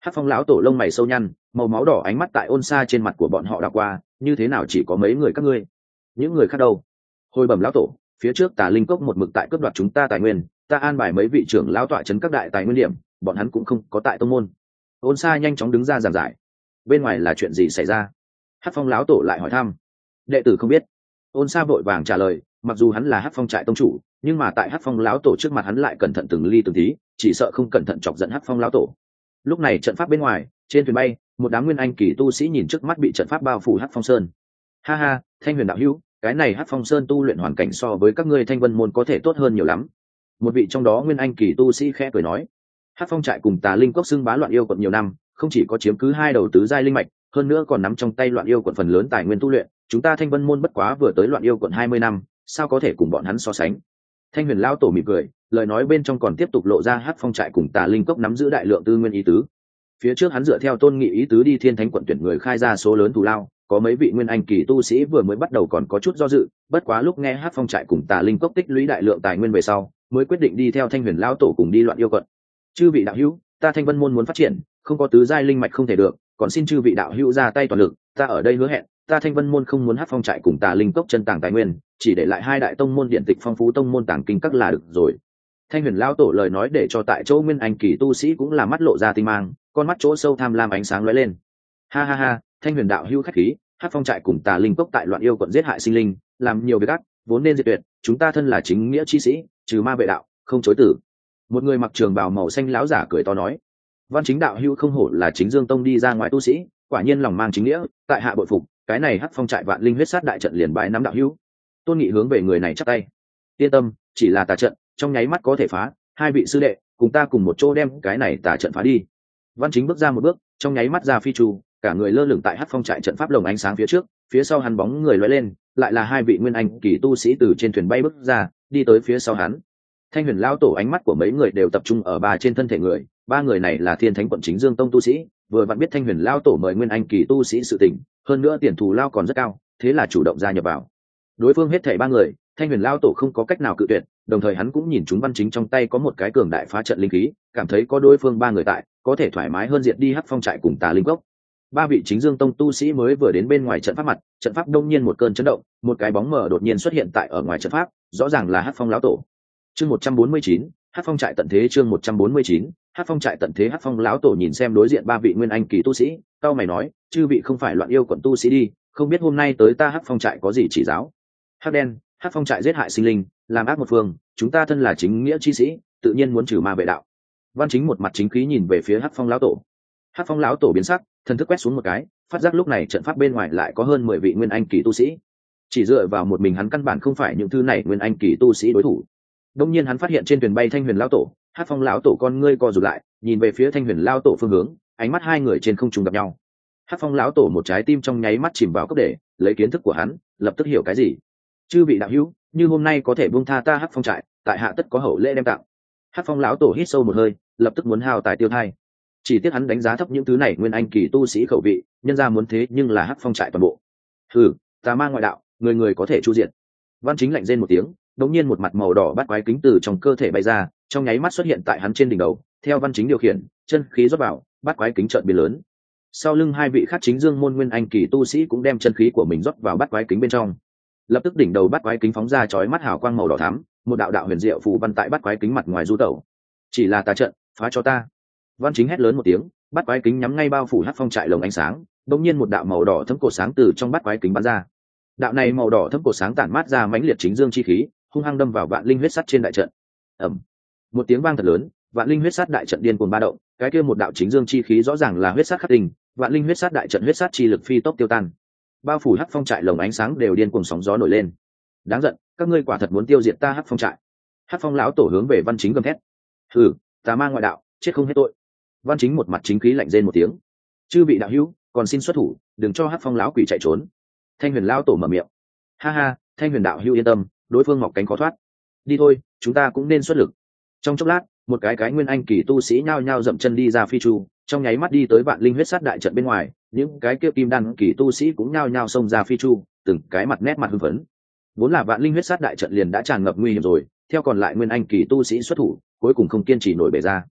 Speaker 1: Hắc Phong lão tổ lông mày sâu nhăn, màu máu đỏ ánh mắt tại ôn xa trên mặt của bọn họ đảo qua, như thế nào chỉ có mấy người các ngươi, những người khác đâu? Hồi bẩm lão tổ, phía trước Tà Linh Cốc một mực tại cướp đoạt chúng ta tài nguyên, ta an bài mấy vị trưởng lão tọa trấn các đại tài nguyên điểm, bọn hắn cũng không có tại tông môn. Ôn xa nhanh chóng đứng ra giảng giải. Bên ngoài là chuyện gì xảy ra? Hắc Phong lão tổ lại hỏi thăm. Đệ tử không biết. Ôn xa vội vàng trả lời, mặc dù hắn là Hắc Phong trại tông chủ, nhưng mà tại Hắc Phong lão tổ trước mặt hắn lại cẩn thận từng ly từng tí, chỉ sợ không cẩn thận chọc giận Hắc Phong lão tổ. Lúc này trận pháp bên ngoài, trên thuyền bay, một đám nguyên anh kỳ tu sĩ nhìn trước mắt bị trận pháp bao phủ Hắc Phong Sơn. Ha ha, Thanh Huyền đạo hữu, cái này Hắc Phong Sơn tu luyện hoàn cảnh so với các ngươi Thanh Vân môn có thể tốt hơn nhiều lắm. Một vị trong đó nguyên anh kỳ tu sĩ khẽ cười nói. Hắc Phong trại cùng Tà Linh Cốc xưng bá loạn yêu quận nhiều năm, không chỉ có chiếm cứ hai đầu tứ giai linh mạch, hơn nữa còn nắm trong tay loạn yêu quận phần lớn tài nguyên tu luyện, chúng ta Thanh Vân môn bất quá vừa tới loạn yêu quận hai mươi năm, sao có thể cùng bọn hắn so sánh? Thanh Huyền lão tổ mỉm cười, lời nói bên trong còn tiếp tục lộ ra Hắc Phong trại cùng Tà Linh Cốc nắm giữ đại lượng tư nguyên ý tứ. Phía trước hắn dựa theo tôn nghị ý tứ đi Thiên Thánh quận tuyển người khai ra số lớn thù lao, có mấy vị nguyên anh kỳ tu sĩ vừa mới bắt đầu còn có chút do dự, bất quá lúc nghe Hắc Phong trại cùng Tà Linh Cốc tích lũy đại lượng tài nguyên về sau, mới quyết định đi theo Thanh Huyền lão tổ cùng đi loạn yêu quận. Chư vị đạo hữu, ta Thanh Vân môn muốn phát triển, không có tứ giai linh mạch không thể được, còn xin chư vị đạo hữu ra tay toàn lực, ta ở đây hứa hẹn, ta Thanh Vân môn không muốn Hắc Phong trại cùng Tà Linh Cốc chân tàng tài nguyên, chỉ để lại hai đại tông môn điện tịch phong phú tông môn tàng kinh các là được rồi. Thanh Huyền lão tổ lời nói để cho tại chỗ nguyên anh kỳ tu sĩ cũng là mắt lộ ra tinh mang, con mắt chỗ sâu tham lam ánh sáng lóe lên. Ha ha ha, Thanh Huyền đạo hữu khách khí, Hắc Phong trại cùng Tà Linh Cốc tại loạn yêu quận giết hại sinh linh, làm nhiều việc ác, vốn nên diệt tuyệt, chúng ta thân là chính nghĩa chi sĩ, trừ ma vệ đạo, không chối tử. Một người mặc trường bào màu xanh lão giả cười to nói. Văn Chính đạo hữu không hổ là chính dương tông đi ra ngoài tu sĩ, quả nhiên lòng mang chính nghĩa, tại hạ bội phục, cái này Hắc Phong trại vạn linh huyết sát đại trận liền bái nắm đạo hữu. Tôn Nghị hướng về người này chắp tay. Yên tâm, chỉ là tà trận, trong nháy mắt có thể phá, hai vị sư đệ, cùng ta cùng một chỗ đem cái này tà trận phá đi. Văn Chính bước ra một bước, trong nháy mắt ra phi chu, cả người lơ lửng tại Hắc Phong trại trận pháp lồng ánh sáng phía trước, phía sau hắn bóng người lóe lên, lại là hai vị nguyên anh kỳ tu sĩ từ trên thuyền bay bước ra, đi tới phía sau hắn. Thanh Huyền lão tổ ánh mắt của mấy người đều tập trung ở ba trên thân thể người, ba người này là Thiên Thánh quận chính Dương tông tu sĩ, vừa vặn biết Thanh Huyền lão tổ mời nguyên anh kỳ tu sĩ sự tình, hơn nữa tiền thù lao còn rất cao, thế là chủ động gia nhập vào. Đối phương hết thảy ba người, Thanh Huyền lão tổ không có cách nào cự tuyệt, đồng thời hắn cũng nhìn chúng Văn Chính trong tay có một cái cường đại phá trận linh khí, cảm thấy có đối phương ba người tại, có thể thoải mái hơn diệt đi Hắc Phong trại cùng Tà Linh Cốc. Ba vị chính Dương tông tu sĩ mới vừa đến bên ngoài trận pháp mặt, trận pháp đông nhiên một cơn chấn động, một cái bóng mờ đột nhiên xuất hiện tại ở ngoài trận pháp, rõ ràng là Hắc Phong lão tổ. Chương một trăm bốn mươi chín, Hắc Phong trại tận thế. Chương một trăm bốn mươi chín, Hắc Phong trại tận thế. Hắc Phong lão tổ nhìn xem đối diện ba vị nguyên anh kỳ tu sĩ, cao mày nói, chư vị không phải loạn yêu quận tu sĩ đi, không biết hôm nay tới ta Hắc Phong trại có gì chỉ giáo? Hắc đen, Hắc Phong trại giết hại sinh linh, làm ác một phương, chúng ta thân là chính nghĩa chi sĩ, tự nhiên muốn trừ ma vệ đạo. Văn Chính một mặt chính khí nhìn về phía Hắc Phong lão tổ. Hắc Phong lão tổ biến sắc, thần thức quét xuống một cái, phát giác lúc này trận pháp bên ngoài lại có hơn mười vị nguyên anh kỳ tu sĩ. Chỉ dựa vào một mình hắn căn bản không phải những thứ này nguyên anh kỳ tu sĩ đối thủ. Đông nhiên hắn phát hiện trên thuyền bay Thanh Huyền lão tổ, Hắc Phong lão tổ con ngươi co rụt lại, nhìn về phía Thanh Huyền lão tổ phương hướng, ánh mắt hai người trên không trung gặp nhau. Hắc Phong lão tổ một trái tim trong nháy mắt chìm vào cốc để, lấy kiến thức của hắn, lập tức hiểu cái gì. Chư vị đạo hữu, như hôm nay có thể buông tha ta Hắc Phong trại, tại hạ tất có hậu lễ đem tặng. Hắc Phong lão tổ hít sâu một hơi, lập tức muốn hao tài tiêu thai. Chỉ tiếc hắn đánh giá thấp những thứ này nguyên anh kỳ tu sĩ khẩu vị, nhân ra muốn thế nhưng là Hắc Phong trại toàn bộ. Hừ, tà ma ngoại đạo, người người có thể chu diện. Văn Chính lạnh rên một tiếng, đống nhiên một mặt màu đỏ bắt quái kính từ trong cơ thể bay ra, trong nháy mắt xuất hiện tại hắn trên đỉnh đầu, theo Văn Chính điều khiển, chân khí rót vào, bắt quái kính chợt biến lớn. Sau lưng hai vị khác chính dương môn nguyên anh kỳ tu sĩ cũng đem chân khí của mình rót vào bắt quái kính bên trong. Lập tức đỉnh đầu bắt quái kính phóng ra chói mắt hào quang màu đỏ thắm, một đạo đạo huyền diệu phù văn tại bắt quái kính mặt ngoài du tẩu. Chỉ là tà trận, phá cho ta. Văn Chính hét lớn một tiếng, bắt quái kính nhắm ngay bao phủ Hắc Phong trại lồng ánh sáng, đống nhiên một đạo màu đỏ thấm cột sáng từ trong bắt quái kính bắn ra. Đạo này màu đỏ thấm cột sáng tản mát ra mãnh liệt chính dương chi khí, hung hăng đâm vào vạn linh huyết sắt trên đại trận. Ầm. Một tiếng vang thật lớn, vạn linh huyết sắt đại trận điên cuồng ba động, cái kia một đạo chính dương chi khí rõ ràng là huyết sắt khắc tinh, vạn linh huyết sắt đại trận huyết sắt chi lực phi tốc tiêu tan. Bao phủ Hắc Phong trại lồng ánh sáng đều điên cuồng sóng gió nổi lên. Đáng giận, các ngươi quả thật muốn tiêu diệt ta Hắc Phong trại. Hắc Phong lão tổ hướng về Văn Chính gầm thét. Hừ, tà ma ngoại đạo, chết không hết tội. Văn Chính một mặt chính khí lạnh rên một tiếng. Chư vị đạo hữu, còn xin xuất thủ, đừng cho Hắc Phong lão quỷ chạy trốn. Thanh Huyền lão tổ mở miệng. Ha ha, Thanh Huyền đạo hữu yên tâm, đối phương mọc cánh khó thoát. Đi thôi, chúng ta cũng nên xuất lực. Trong chốc lát, một cái cái nguyên anh kỳ tu sĩ nhao nhao dậm chân đi ra phi chu, trong nháy mắt đi tới vạn linh huyết sát đại trận bên ngoài, những cái kia kim đan kỳ tu sĩ cũng nhao nhao xông ra phi chu, từng cái mặt nét mặt hưng phấn. Vốn là vạn linh huyết sát đại trận liền đã tràn ngập nguy hiểm rồi, theo còn lại nguyên anh kỳ tu sĩ xuất thủ, cuối cùng không kiên trì nổi bể ra.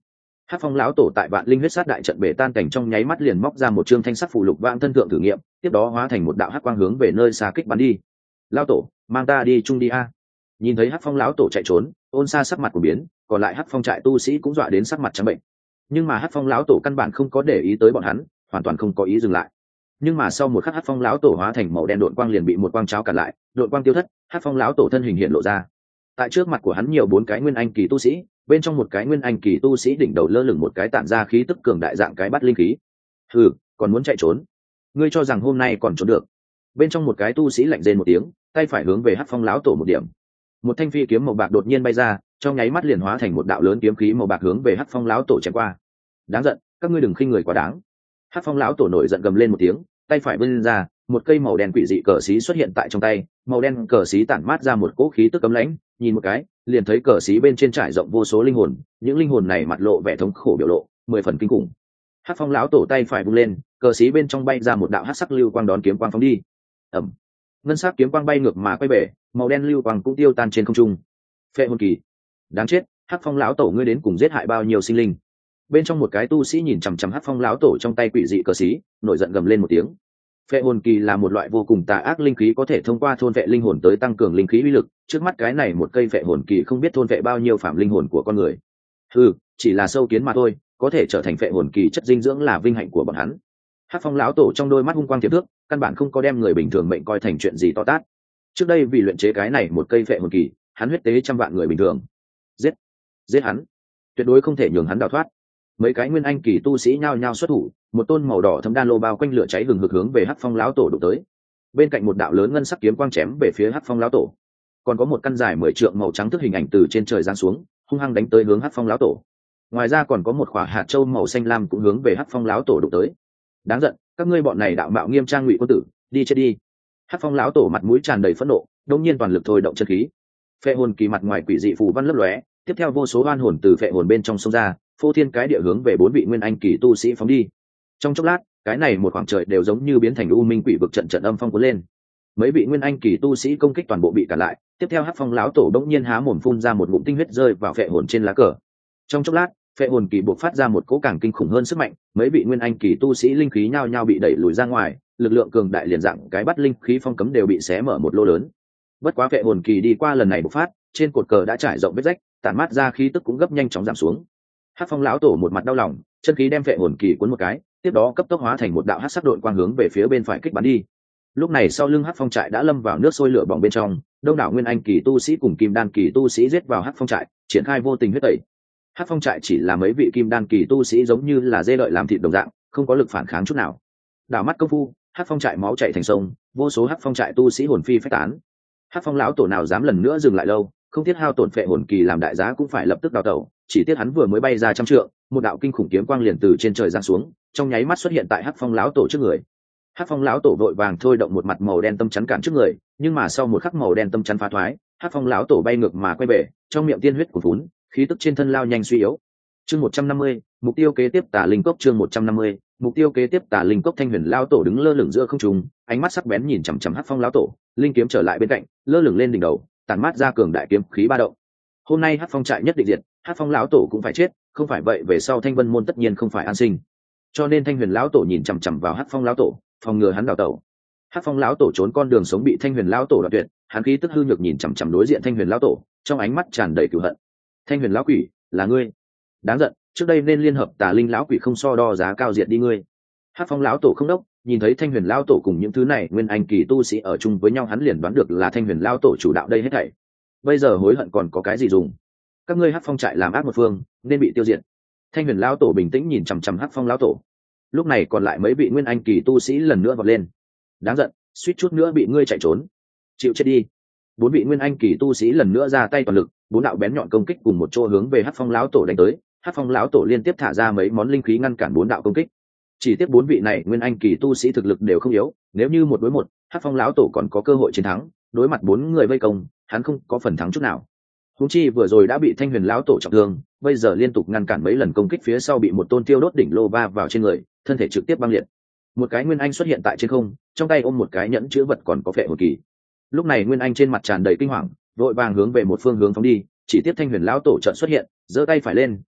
Speaker 1: Hắc phong lão tổ tại vạn linh huyết sát đại trận bể tan cảnh trong nháy mắt liền móc ra một trương thanh sắc phù lục vạn thân thượng thử nghiệm, tiếp đó hóa thành một đạo hắc quang hướng về nơi xa kích bắn đi. Lão tổ, mang ta đi chung đi a. Nhìn thấy hắc phong lão tổ chạy trốn, ôn xa sắc mặt của biến, còn lại hắc phong trại tu sĩ cũng dọa đến sắc mặt trắng bệnh. Nhưng mà hắc phong lão tổ căn bản không có để ý tới bọn hắn, hoàn toàn không có ý dừng lại. Nhưng mà sau một khắc hắc phong lão tổ hóa thành màu đen độn quang liền bị một quang cháo cản lại, độn quang tiêu thất, hắc phong lão tổ thân hình hiện lộ ra. Tại trước mặt của hắn nhiều bốn cái nguyên anh kỳ tu sĩ, bên trong một cái nguyên anh kỳ tu sĩ đỉnh đầu lơ lửng một cái tản ra khí tức cường đại dạng cái bắt linh khí. Hừ, còn muốn chạy trốn? Ngươi cho rằng hôm nay còn trốn được? Bên trong một cái tu sĩ lạnh rên một tiếng, tay phải hướng về hắc phong lão tổ một điểm. Một thanh phi kiếm màu bạc đột nhiên bay ra, trong nháy mắt liền hóa thành một đạo lớn kiếm khí màu bạc hướng về hắc phong lão tổ chém qua. Đáng giận, các ngươi đừng khinh người quá đáng. Hắc phong lão tổ nổi giận gầm lên một tiếng, tay phải vươn ra, một cây màu đen quỷ dị cờ xí xuất hiện tại trong tay, màu đen cờ xí tản mát ra một cỗ khí tức cấm lãnh, nhìn một cái, liền thấy cờ xí bên trên trải rộng vô số linh hồn, những linh hồn này mặt lộ vẻ thống khổ biểu lộ, mười phần kinh khủng. Hắc phong lão tổ tay phải vung lên, cờ xí bên trong bay ra một đạo hắc sắc lưu quang đón kiếm quang phóng đi. Ầm. Ngân sắc kiếm quang bay ngược mà quay về, màu đen lưu quang cũng tiêu tan trên không trung. Phệ hồn kỳ. Đáng chết, Hắc phong lão tổ ngươi đến cùng giết hại bao nhiêu sinh linh? Bên trong một cái tu sĩ nhìn chằm chằm Hắc phong lão tổ trong tay quỷ dị cờ xí, nổi giận gầm lên một tiếng. Phệ hồn kỳ là một loại vô cùng tà ác linh khí có thể thông qua thôn vệ linh hồn tới tăng cường linh khí uy lực, trước mắt cái này một cây phệ hồn kỳ không biết thôn vệ bao nhiêu phạm linh hồn của con người. Ừ, chỉ là sâu kiến mà thôi, có thể trở thành phệ hồn kỳ chất dinh dưỡng là vinh hạnh của bọn hắn. Hắc phong lão tổ trong đôi mắt hung quang tiềm thước, căn bản không có đem người bình thường mệnh coi thành chuyện gì to tát. Trước đây vì luyện chế cái này một cây phệ hồn kỳ, hắn huyết tế trăm vạn người bình thường. Giết, giết hắn, tuyệt đối không thể nhường hắn đào thoát. Mấy cái nguyên anh kỳ tu sĩ nhao nhao xuất thủ, một tôn màu đỏ thâm đan lô bao quanh lửa cháy hừng hực hướng về Hắc phong lão tổ đụng tới. Bên cạnh một đạo lớn ngân sắc kiếm quang chém về phía Hắc phong lão tổ, còn có một căn dài mười trượng màu trắng thức hình ảnh từ trên trời giáng xuống, hung hăng đánh tới hướng Hắc phong lão tổ. Ngoài ra còn có một quả hạt châu màu xanh lam cũng hướng về Hắc phong lão tổ đụng tới. Đáng giận, các ngươi bọn này đạo mạo nghiêm trang ngụy quân tử, đi chết đi. Hắc phong lão tổ mặt mũi tràn đầy phẫn nộ, đống nhiên toàn lực thôi động chân khí. Phệ hồn kỳ mặt ngoài quỷ dị phù văn lấp lóe, tiếp theo vô số oan hồn từ phệ hồn bên trong sông ra, phô thiên cái địa hướng về bốn vị nguyên anh kỳ tu sĩ phóng đi. Trong chốc lát, cái này một khoảng trời đều giống như biến thành u minh quỷ vực trận trận âm phong cuốn lên. Mấy vị nguyên anh kỳ tu sĩ công kích toàn bộ bị cản lại, tiếp theo Hắc phong lão tổ đống nhiên há mồm phun ra một ngụm tinh huyết rơi vào phệ hồn trên lá cờ. Trong chốc lát, phệ hồn kỳ buộc phát ra một cỗ càng kinh khủng hơn sức mạnh, mấy vị nguyên anh kỳ tu sĩ linh khí nhao nhao bị đẩy lùi ra ngoài, lực lượng cường đại liền dạng cái bắt linh khí phong cấm đều bị xé mở một lô lớn. Bất quá phệ hồn kỳ đi qua lần này bộc phát, trên cột cờ đã trải rộng vết rách, tản mát ra khí tức cũng gấp nhanh chóng giảm xuống. Hắc phong lão tổ một mặt đau lòng, chân khí đem phệ hồn kỳ cuốn một cái, tiếp đó cấp tốc hóa thành một đạo hắc sắc độn quang hướng về phía bên phải kích bắn đi. Lúc này sau lưng Hắc phong trại đã lâm vào nước sôi lửa bỏng bên trong, đông đảo nguyên anh kỳ tu sĩ cùng kim đan kỳ tu sĩ giết vào Hắc phong trại, triển khai vô tình huyết tẩy. Hắc phong trại chỉ là mấy vị kim đan kỳ tu sĩ giống như là dê đợi làm thịt đồng dạng, không có lực phản kháng chút nào. Đảo mắt công phu, Hắc phong trại máu chảy thành sông, vô số Hắc phong trại tu sĩ hồn phi phách tán. Hắc phong lão tổ nào dám lần nữa dừng lại lâu, không tiếc hao tổn phệ hồn kỳ làm đại giá cũng phải lập tức đào tẩu, chỉ tiếc hắn vừa mới bay ra trăm trượng, một đạo kinh khủng kiếm quang liền từ trên trời giáng xuống, trong nháy mắt xuất hiện tại Hắc phong lão tổ trước người. Hắc phong lão tổ vội vàng thôi động một mặt màu đen tâm chắn cản trước người, nhưng mà sau một khắc màu đen tâm chắn phá thoái, Hắc phong lão tổ bay ngược mà quay về, trong miệng tiên huyết cuồn cuốn, khí tức trên thân lao nhanh suy yếu. Chương một trăm năm mươi, mục tiêu kế tiếp Tà Linh Cốc. Chương một trăm năm mươi, mục tiêu kế tiếp Tà Linh Cốc. Thanh Huyền lão tổ đứng lơ lửng giữa không trung, ánh mắt sắc bén nhìn chằm chằm Hắc phong lão tổ, linh kiếm trở lại bên cạnh, lơ lửng lên đỉnh đầu, tản mát ra cường đại kiếm khí ba động. Hôm nay Hắc phong trại nhất định diệt, Hắc phong lão tổ cũng phải chết, không phải vậy về sau Thanh Vân môn tất nhiên không phải an sinh. Cho nên Thanh Huyền lão tổ nhìn chằm chằm vào Hắc phong lão tổ, phòng ngừa hắn đào tẩu. Hắc phong lão tổ trốn con đường sống bị Thanh Huyền lão tổ đoạt tuyệt, hắn khí tức hư nhược nhìn chằm chằm đối diện Thanh Huyền lão tổ, trong ánh mắt tràn đầy cừu hận. Thanh Huyền lão quỷ, là ngươi? Đáng giận, trước đây nên liên hợp Tà Linh lão quỷ không so đo giá cao diệt đi ngươi. Hắc phong lão tổ không đốc, nhìn thấy Thanh Huyền lão tổ cùng những thứ này nguyên anh kỳ tu sĩ ở chung với nhau, hắn liền đoán được là Thanh Huyền lão tổ chủ đạo đây hết thảy. Bây giờ hối hận còn có cái gì dùng? Các ngươi Hắc phong trại làm ác một phương, nên bị tiêu diệt. Thanh Huyền lão tổ bình tĩnh nhìn chằm chằm Hắc phong lão tổ. Lúc này còn lại mấy vị nguyên anh kỳ tu sĩ lần nữa vọt lên. Đáng giận, suýt chút nữa bị ngươi chạy trốn, chịu chết đi. Bốn vị nguyên anh kỳ tu sĩ lần nữa ra tay toàn lực, bốn đạo bén nhọn công kích cùng một chỗ hướng về Hắc phong lão tổ đánh tới. Hắc phong lão tổ liên tiếp thả ra mấy món linh khí ngăn cản bốn đạo công kích. Chỉ tiếc bốn vị này nguyên anh kỳ tu sĩ thực lực đều không yếu, nếu như một đối một, Hắc phong lão tổ còn có cơ hội chiến thắng, đối mặt bốn người vây công, hắn không có phần thắng chút nào. Huống chi vừa rồi đã bị Thanh Huyền lão tổ trọng thương, bây giờ liên tục ngăn cản mấy lần công kích phía sau bị một tôn tiêu đốt đỉnh lô va vào trên người, thân thể trực tiếp băng liệt. Một cái nguyên anh xuất hiện tại trên không, trong tay ôm một cái nhẫn chứa vật còn có phệ hồn kỳ. Lúc này nguyên anh trên mặt tràn đầy kinh hoàng, vội vàng hướng về một phương hướng phóng đi, chỉ tiếp Thanh Huyền lão tổ chợt xuất hiện, giơ tay phải lên,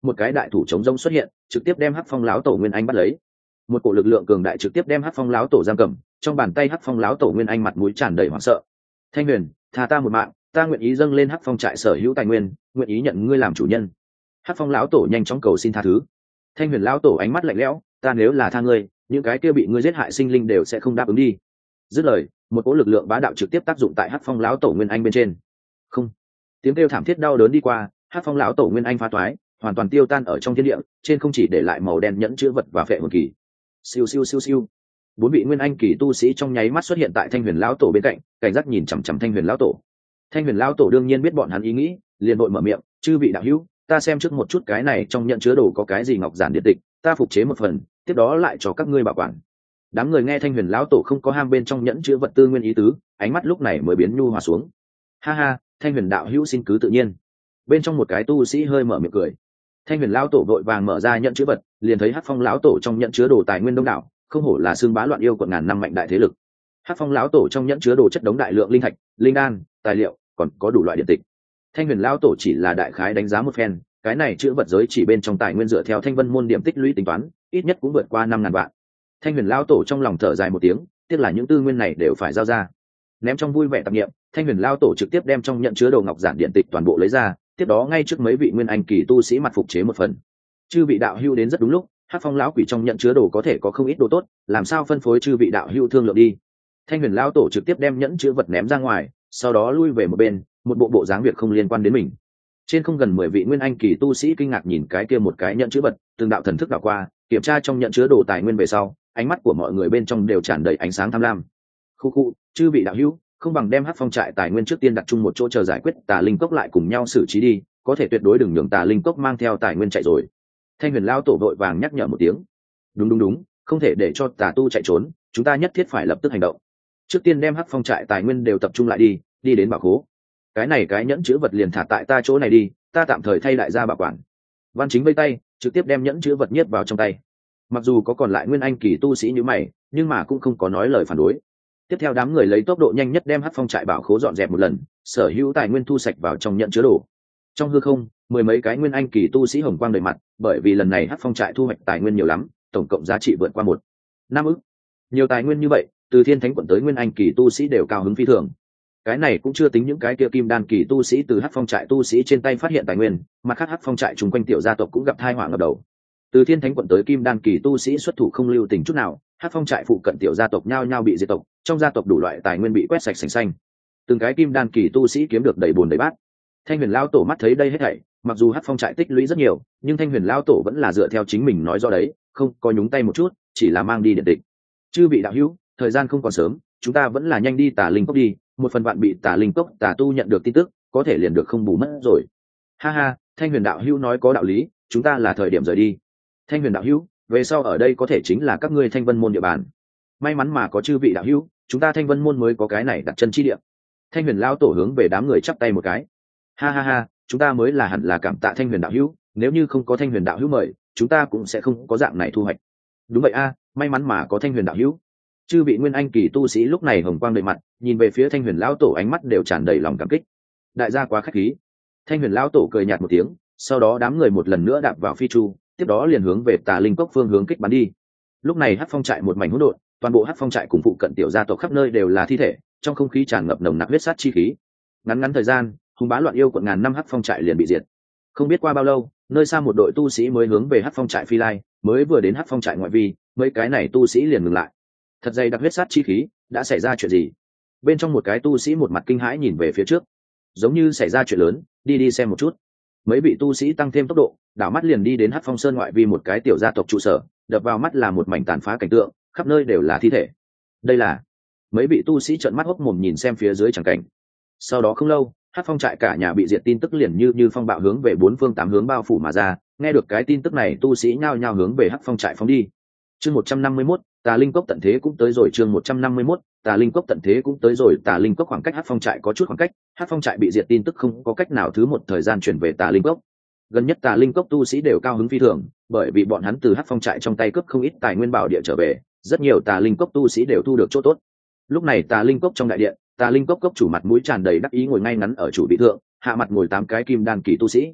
Speaker 1: một cái đại thủ chống rông xuất hiện, trực tiếp đem hắc phong lão tổ nguyên anh bắt lấy. Một cổ lực lượng cường đại trực tiếp đem hắc phong lão tổ giam cầm, trong bàn tay hắc phong lão tổ nguyên anh mặt mũi tràn đầy hoảng sợ. Thanh Huyền, tha ta một mạng, ta nguyện ý dâng lên hắc phong trại sở hữu tài nguyên, nguyện ý nhận ngươi làm chủ nhân. Hắc phong lão tổ nhanh chóng cầu xin tha thứ. Thanh Huyền lão tổ ánh mắt lạnh lẽo, ta nếu là tha ngươi, những cái kia bị ngươi giết hại sinh linh đều sẽ không đáp ứng đi. Dứt lời, một cỗ lực lượng bá đạo trực tiếp tác dụng tại hắc phong lão tổ nguyên anh bên trên. Không, tiếng kêu thảm thiết đau đớn đi qua, hắc phong lão tổ nguyên anh phá toái, hoàn toàn tiêu tan ở trong thiên địa, trên không chỉ để lại màu đen nhẫn chữ vật và phệ hồn kỳ. Siêu siêu siêu siêu, bốn vị nguyên anh kỳ tu sĩ trong nháy mắt xuất hiện tại Thanh Huyền lão tổ bên cạnh, cảnh giác nhìn chằm chằm Thanh Huyền lão tổ. Thanh Huyền lão tổ đương nhiên biết bọn hắn ý nghĩ, liền vội mở miệng, chư vị đạo hữu, ta xem trước một chút cái này trong nhận chứa đồ có cái gì ngọc giản điện tịch, ta phục chế một phần, tiếp đó lại cho các ngươi bảo quản. Đám người nghe Thanh Huyền lão tổ không có ham bên trong nhẫn chứa vật tư nguyên ý tứ, ánh mắt lúc này mới biến nhu hòa xuống. Ha ha, Thanh Huyền đạo hữu xin cứ tự nhiên. Bên trong một cái tu sĩ hơi mở miệng cười. Thanh Huyền lão tổ vội vàng mở ra nhận chứa vật, liền thấy Hắc Phong lão tổ trong nhận chứa đồ tài nguyên đông đảo, không hổ là xương bá loạn yêu quận ngàn năm mạnh đại thế lực. Hắc Phong lão tổ trong nhận chứa đồ chất đống đại lượng linh thạch, linh đan, tài liệu, còn có đủ loại điện tịch. Thanh Huyền lão tổ chỉ là đại khái đánh giá một phen, cái này chữ vật giới chỉ bên trong tài nguyên dựa theo Thanh Vân môn điểm tích lũy tính toán, ít nhất cũng vượt qua năm ngàn vạn. Thanh Huyền lão tổ trong lòng thở dài một tiếng, tiếc là những tư nguyên này đều phải giao ra. Ném trong vui vẻ tạp niệm, Thanh Huyền lão tổ trực tiếp đem trong nhận chứa đồ ngọc giản điện tịch toàn bộ lấy ra, tiếp đó ngay trước mấy vị nguyên anh kỳ tu sĩ mặt phục chế một phần. Chư vị đạo hữu đến rất đúng lúc, Hắc Phong lão quỷ trong nhận chứa đồ có thể có không ít đồ tốt, làm sao phân phối chư vị đạo hữu thương lượng đi. Thanh Huyền lão tổ trực tiếp đem nhẫn chứa vật ném ra ngoài, sau đó lui về một bên, một bộ bộ dáng việc không liên quan đến mình. Trên không gần mười vị nguyên anh kỳ tu sĩ kinh ngạc nhìn cái kia một cái nhận chứa vật, từng đạo thần thức đảo qua, kiểm tra trong nhận chứa đồ tài nguyên về sau, ánh mắt của mọi người bên trong đều tràn đầy ánh sáng tham lam. Khu khu, chư vị đạo hữu, không bằng đem Hắc Phong trại tài nguyên trước tiên đặt chung một chỗ chờ giải quyết Tà Linh Cốc lại cùng nhau xử trí đi, có thể tuyệt đối đừng nhường Tà Linh Cốc mang theo tài nguyên chạy rồi. Thanh Huyền lão tổ vội vàng nhắc nhở một tiếng. Đúng đúng đúng, không thể để cho tà tu chạy trốn, chúng ta nhất thiết phải lập tức hành động. Trước tiên đem Hắc Phong trại tài nguyên đều tập trung lại đi, đi đến bảo khố. Cái này cái nhẫn chứa vật liền thả tại ta chỗ này đi, ta tạm thời thay đại gia bảo quản. Văn Chính vây tay, trực tiếp đem nhẫn chứa vật nhét vào trong tay. Mặc dù có còn lại nguyên anh kỳ tu sĩ như mày, nhưng mà cũng không có nói lời phản đối. Tiếp theo đám người lấy tốc độ nhanh nhất đem Hắc Phong trại bảo khố dọn dẹp một lần, sở hữu tài nguyên thu sạch vào trong nhẫn chứa đồ. Trong hư không, mười mấy cái nguyên anh kỳ tu sĩ hồng quang đầy mặt, bởi vì lần này Hắc Phong trại thu hoạch tài nguyên nhiều lắm, tổng cộng giá trị vượt qua một năm ức. Nhiều tài nguyên như vậy, từ Thiên Thánh quận tới nguyên anh kỳ tu sĩ đều cao hứng phi thường. Cái này cũng chưa tính những cái kia kim đan kỳ tu sĩ từ Hắc Phong trại tu sĩ trên tay phát hiện tài nguyên, mặt khác Hắc Phong trại chung quanh tiểu gia tộc cũng gặp tai họa ngập đầu. Từ Thiên Thánh quận tới kim đan kỳ tu sĩ xuất thủ không lưu tình chút nào, Hắc Phong trại phụ cận tiểu gia tộc nhao nhao bị diệt tộc, trong gia tộc đủ loại tài nguyên bị quét sạch sành xanh. Từng cái kim đan kỳ tu sĩ kiếm được đầy bùn đầy bát. Thanh Huyền lão tổ mắt thấy đây hết thảy, mặc dù Hắc Phong trại tích lũy rất nhiều, nhưng Thanh Huyền lão tổ vẫn là dựa theo chính mình nói do đấy, không có nhúng tay một chút, chỉ là mang đi điện tịch. Chư vị đạo hữu, thời gian không còn sớm, chúng ta vẫn là nhanh đi Tà Linh Cốc đi, một phần vạn bị Tà Linh Cốc tà tu nhận được tin tức, có thể liền được không bù mất rồi. Ha ha, Thanh Huyền đạo hữu nói có đạo lý, chúng ta là thời điểm rời đi. Thanh Huyền đạo hữu, về sau ở đây có thể chính là các ngươi Thanh Vân môn địa bàn. May mắn mà có chư vị đạo hữu, chúng ta Thanh Vân môn mới có cái này đặt chân chi địa. Thanh Huyền lão tổ hướng về đám người chắp tay một cái. Ha ha ha, chúng ta mới là hẳn là cảm tạ Thanh Huyền đạo hữu, nếu như không có Thanh Huyền đạo hữu mời, chúng ta cũng sẽ không có dạng này thu hoạch. Đúng vậy a, may mắn mà có Thanh Huyền đạo hữu. Chư vị nguyên anh kỳ tu sĩ lúc này hồng quang đầy mặt, nhìn về phía Thanh Huyền lão tổ ánh mắt đều tràn đầy lòng cảm kích. Đại gia quá khách khí. Thanh Huyền lão tổ cười nhạt một tiếng, sau đó đám người một lần nữa đạp vào phi chu, tiếp đó liền hướng về Tà Linh Cốc phương hướng kích bắn đi. Lúc này Hắc Phong trại một mảnh hỗn độn, toàn bộ Hắc Phong trại cùng phụ cận tiểu gia tộc khắp nơi đều là thi thể, trong không khí tràn ngập nồng nặc huyết sát chi khí. Ngắn ngắn thời gian, hùng bá loạn yêu quận ngàn năm Hắc Phong trại liền bị diệt. Không biết qua bao lâu, nơi xa một đội tu sĩ mới hướng về Hắc Phong trại phi lai, mới vừa đến Hắc Phong trại ngoại vi, mấy cái này tu sĩ liền ngừng lại. Thật dày đặc huyết sát chi khí, đã xảy ra chuyện gì? Bên trong một cái tu sĩ một mặt kinh hãi nhìn về phía trước, giống như xảy ra chuyện lớn, đi đi xem một chút. Mấy vị tu sĩ tăng thêm tốc độ, đảo mắt liền đi đến Hắc Phong Sơn ngoại vi một cái tiểu gia tộc trụ sở, đập vào mắt là một mảnh tàn phá cảnh tượng, khắp nơi đều là thi thể. Đây là mấy vị tu sĩ trợn mắt hốc mồm nhìn xem phía dưới chẳng cảnh. Sau đó không lâu, Hắc Phong trại cả nhà bị diệt tin tức liền như như phong bạo hướng về bốn phương tám hướng bao phủ mà ra, nghe được cái tin tức này tu sĩ nhao nhao hướng về Hắc Phong trại phóng đi. Chương một trăm năm mươi mốt, Tà Linh Cốc tận thế cũng tới rồi. Chương một trăm năm mươi mốt, Tà Linh Cốc tận thế cũng tới rồi. Tà Linh Cốc khoảng cách Hắc Phong trại có chút khoảng cách, Hắc Phong trại bị diệt tin tức không có cách nào thứ một thời gian chuyển về Tà Linh Cốc. Gần nhất Tà Linh Cốc tu sĩ đều cao hứng phi thường, bởi vì bọn hắn từ Hắc Phong trại trong tay cướp không ít tài nguyên bảo địa trở về, rất nhiều Tà Linh Cốc tu sĩ đều thu được chỗ tốt. Lúc này Tà Linh Cốc trong đại điện, Tà Linh Cốc cốc chủ mặt mũi tràn đầy đắc ý ngồi ngay ngắn ở chủ vị thượng, hạ mặt ngồi tám cái kim đan kỳ tu sĩ.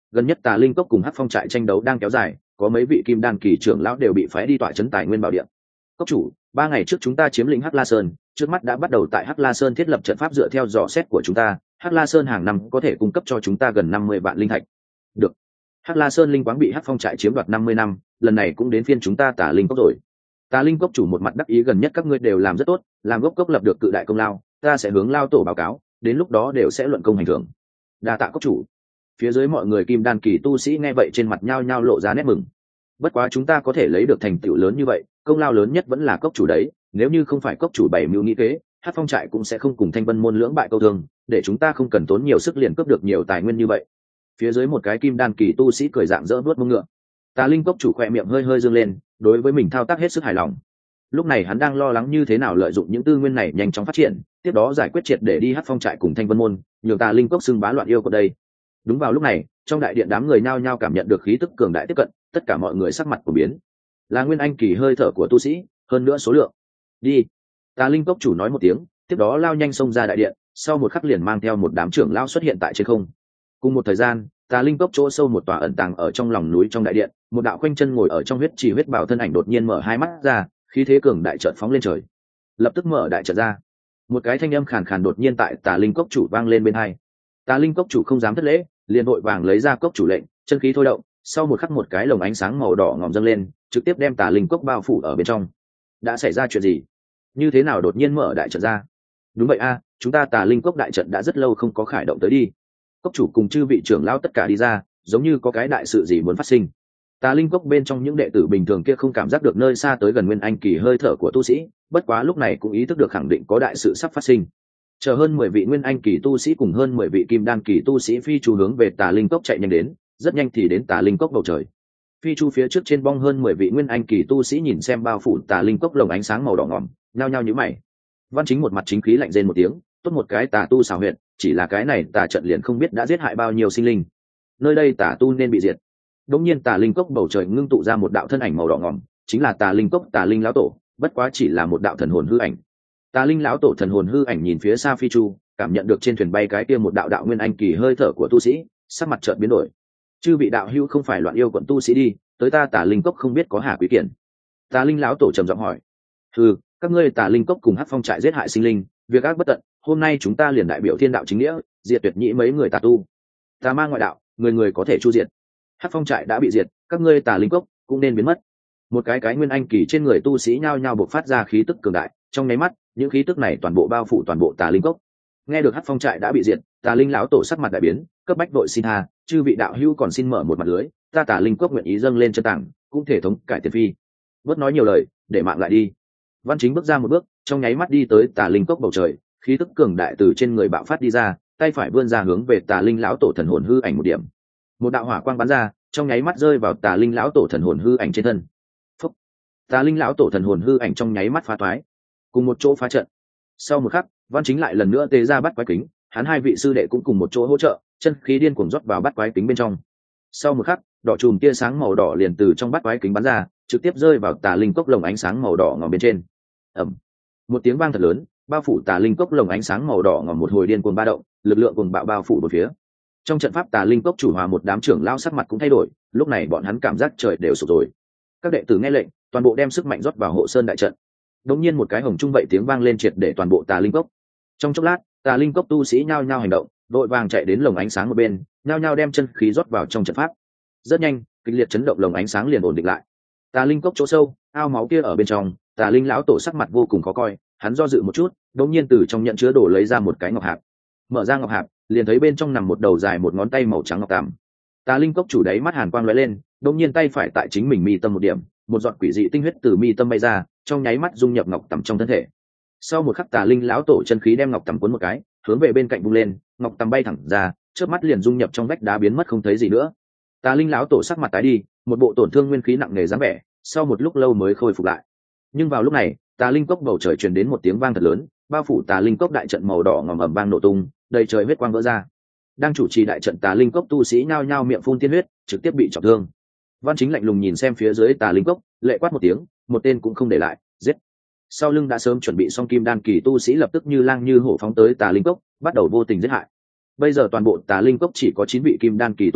Speaker 1: Gần nhất Tà Linh Cốc cùng Hắc Phong trại tranh đấu đang kéo dài, có mấy vị kim đan kỳ trưởng lão đều bị phái đi tọa trấn tài nguyên bảo địa. Cốc chủ, ba ngày trước chúng ta chiếm lĩnh Hắc La Sơn, trước mắt đã bắt đầu tại Hắc La Sơn thiết lập trận pháp dựa theo dò xét của chúng ta, Hắc La Sơn hàng năm có thể cung cấp cho chúng ta gần năm mươi vạn linh thạch. Được. Hắc La Sơn linh quáng bị Hắc Phong trại chiếm đoạt năm mươi năm, lần này cũng đến phiên chúng ta Tà Linh Cốc rồi. Tà Linh Cốc chủ một mặt đắc ý, gần nhất các ngươi đều làm rất tốt, làm gốc cốc lập được cự đại công lao, ta sẽ hướng lao tổ báo cáo, đến lúc đó đều sẽ luận công hành thưởng. Đa tạ cốc chủ. Phía dưới mọi người kim đan kỳ tu sĩ nghe vậy trên mặt nhao nhao lộ ra nét mừng. Bất quá chúng ta có thể lấy được thành tựu lớn như vậy, công lao lớn nhất vẫn là cốc chủ đấy, nếu như không phải cốc chủ bảy mưu nghĩ kế, Hắc Phong trại cũng sẽ không cùng Thanh Vân môn lưỡng bại câu thương, để chúng ta không cần tốn nhiều sức liền cướp được nhiều tài nguyên như vậy. Phía dưới một cái kim đan kỳ tu sĩ cười dạng dỡ nuốt mông ngựa. Tà Linh Cốc chủ khỏe miệng hơi hơi dương lên, đối với mình thao tác hết sức hài lòng. Lúc này hắn đang lo lắng như thế nào lợi dụng những tư nguyên này nhanh chóng phát triển, tiếp đó giải quyết triệt để đi Hắc Phong trại cùng Thanh Vân môn, nhường Tà Linh Cốc xưng bá loạn yêu của đây. Đúng vào lúc này, trong đại điện đám người nhao nhao cảm nhận được khí tức cường đại tiếp cận, tất cả mọi người sắc mặt của biến. Là nguyên anh kỳ hơi thở của tu sĩ, hơn nữa số lượng. Đi. Tà Linh Cốc chủ nói một tiếng, tiếp đó lao nhanh xông ra đại điện, sau một khắc liền mang theo một đám trưởng lao xuất hiện tại trên không. Cùng một thời gian, Tà Linh Cốc chỗ sâu một tòa ẩn tàng ở trong lòng núi trong đại điện, một đạo khoanh chân ngồi ở trong huyết trì huyết bảo thân ảnh đột nhiên mở hai mắt ra, khí thế cường đại chợt phóng lên trời. Lập tức mở đại trận ra. Một cái thanh âm khàn khàn đột nhiên tại Tà Linh Cốc chủ vang lên bên hai. Tà Linh Cốc chủ không dám thất lễ, liền vội vàng lấy ra cốc chủ lệnh, chân khí thôi động, sau một khắc một cái lồng ánh sáng màu đỏ ngòm dâng lên, trực tiếp đem Tà Linh Cốc bao phủ ở bên trong. Đã xảy ra chuyện gì? Như thế nào đột nhiên mở đại trận ra? Đúng vậy a, chúng ta Tà Linh Cốc đại trận đã rất lâu không có khởi động tới đi. Cốc chủ cùng chư vị trưởng lão tất cả đi ra, giống như có cái đại sự gì muốn phát sinh. Tà Linh Cốc bên trong những đệ tử bình thường kia không cảm giác được nơi xa tới gần nguyên anh kỳ hơi thở của tu sĩ, bất quá lúc này cũng ý thức được khẳng định có đại sự sắp phát sinh. Chờ hơn mười vị nguyên anh kỳ tu sĩ cùng hơn mười vị kim đan kỳ tu sĩ phi chu hướng về Tà Linh Cốc chạy nhanh đến, rất nhanh thì đến Tà Linh Cốc bầu trời. Phi chu phía trước trên bong hơn mười vị nguyên anh kỳ tu sĩ nhìn xem bao phủ Tà Linh Cốc lồng ánh sáng màu đỏ ngòm, nhao nhao nhíu mày. Văn Chính một mặt chính khí lạnh rên một tiếng, tốt một cái tà tu xảo huyệt, chỉ là cái này tà trận liền không biết đã giết hại bao nhiêu sinh linh. Nơi đây tà tu nên bị diệt. Đống nhiên Tà Linh Cốc bầu trời ngưng tụ ra một đạo thân ảnh màu đỏ ngòm, chính là Tà Linh Cốc Tà Linh lão tổ, bất quá chỉ là một đạo thần hồn hư ảnh. Tà Linh lão tổ thần hồn hư ảnh nhìn phía xa phi chu, cảm nhận được trên thuyền bay cái kia một đạo đạo nguyên anh kỳ hơi thở của tu sĩ, sắc mặt chợt biến đổi. Chư vị đạo hữu không phải loạn yêu quận tu sĩ đi, tới ta Tà Linh Cốc không biết có Hà Quý Kiển. Tà Linh lão tổ trầm giọng hỏi. Ừ, các ngươi Tà Linh Cốc cùng Hắc Phong trại giết hại sinh linh, việc ác bất tận, hôm nay chúng ta liền đại biểu thiên đạo chính nghĩa, diệt tuyệt nhĩ mấy người tà tu. Tà ma ngoại đạo, người người có thể chu diệt. Hắc Phong trại đã bị diệt, các ngươi Tà Linh Cốc cũng nên biến mất. Một cái cái nguyên anh kỳ trên người tu sĩ nhao nhao bộc phát ra khí tức cường đại, trong nháy mắt, những khí tức này toàn bộ bao phủ toàn bộ Tà Linh Cốc. Nghe được Hắc Phong trại đã bị diệt, Tà Linh lão tổ sắc mặt đại biến, cấp bách đội xin tha, chư vị đạo hữu còn xin mở một mặt lưới, ta Tà Linh Cốc nguyện ý dâng lên chân tảng, cũng thể thống cải tiền phi. Bớt nói nhiều lời, để mạng lại đi. Văn Chính bước ra một bước, trong nháy mắt đi tới Tà Linh Cốc bầu trời, khí tức cường đại từ trên người bạo phát đi ra, tay phải vươn ra hướng về Tà Linh lão tổ thần hồn hư ảnh một điểm. Một đạo hỏa quang bắn ra, trong nháy mắt rơi vào Tà Linh lão tổ thần hồn hư ảnh trên thân. Phúc! Tà Linh lão tổ thần hồn hư ảnh trong nháy mắt phá toái, cùng một chỗ phá trận. Sau một khắc, Văn Chính lại lần nữa tê ra bắt quái kính, hắn hai vị sư đệ cũng cùng một chỗ hỗ trợ, chân khí điên cuồng rót vào bắt quái kính bên trong. Sau một khắc, đỏ chùm tia sáng màu đỏ liền từ trong bắt quái kính bắn ra, trực tiếp rơi vào Tà Linh Cốc lồng ánh sáng màu đỏ ngòm bên trên. Ầm! Một tiếng vang thật lớn, bao phủ Tà Linh Cốc lồng ánh sáng màu đỏ ngòm một hồi điên cuồng ba động, lực lượng cuồng bạo bao phủ một phía. Trong trận pháp Tà Linh Cốc chủ hòa một đám trưởng lao sắc mặt cũng thay đổi, lúc này bọn hắn cảm giác trời đều sụp rồi. Các đệ tử nghe lệnh, toàn bộ đem sức mạnh rót vào hộ sơn đại trận. Đống nhiên một cái hồng trung vậy tiếng vang lên triệt để toàn bộ Tà Linh Cốc. Trong chốc lát, Tà Linh Cốc tu sĩ nhao nhao hành động, vội vàng chạy đến lồng ánh sáng một bên, nhao nhao đem chân khí rót vào trong trận pháp. Rất nhanh, kịch liệt chấn động lồng ánh sáng liền ổn định lại. Tà Linh Cốc chỗ sâu, ao máu kia ở bên trong, Tà Linh lão tổ sắc mặt vô cùng khó coi, hắn do dự một chút, đống nhiên từ trong nhận chứa đồ lấy ra một cái ngọc hạp. Mở ra ngọc hạp, liền thấy bên trong nằm một đầu dài một ngón tay màu trắng ngọc tằm. Tà Linh Cốc chủ đáy mắt hàn quang lóe lên, đống nhiên tay phải tại chính mình mi tâm một điểm, một giọt quỷ dị tinh huyết từ mi tâm bay ra, trong nháy mắt dung nhập ngọc tằm trong thân thể. Sau một khắc Tà Linh lão tổ chân khí đem ngọc tằm cuốn một cái, hướng về bên cạnh vung lên, ngọc tằm bay thẳng ra, chớp mắt liền dung nhập trong vách đá biến mất không thấy gì nữa. Tà Linh lão tổ sắc mặt tái đi, một bộ tổn thương nguyên khí nặng nề dáng vẻ, sau một lúc lâu mới khôi phục lại. Nhưng vào lúc này, Tà Linh Cốc bầu trời truyền đến một tiếng vang thật lớn, bao phủ Tà Linh Cốc đại trận màu đỏ ngòm ầm vang nổ tung, đầy trời huyết quang vỡ ra. Đang chủ trì đại trận Tà Linh Cốc tu sĩ nhao nhao miệng phun tiên huyết, trực tiếp bị trọng thương. Văn Chính lạnh lùng nhìn xem phía dưới Tà Linh Cốc, lệ quát một tiếng, một tên cũng không để lại, giết. Sau lưng đã sớm chuẩn bị xong kim đan kỳ tu sĩ lập tức như lang như hổ phóng tới Tà Linh Cốc, bắt đầu vô tình giết hại. Bây giờ toàn bộ Tà Linh Cốc chỉ có chín vị kim đan kỳ tu sĩ,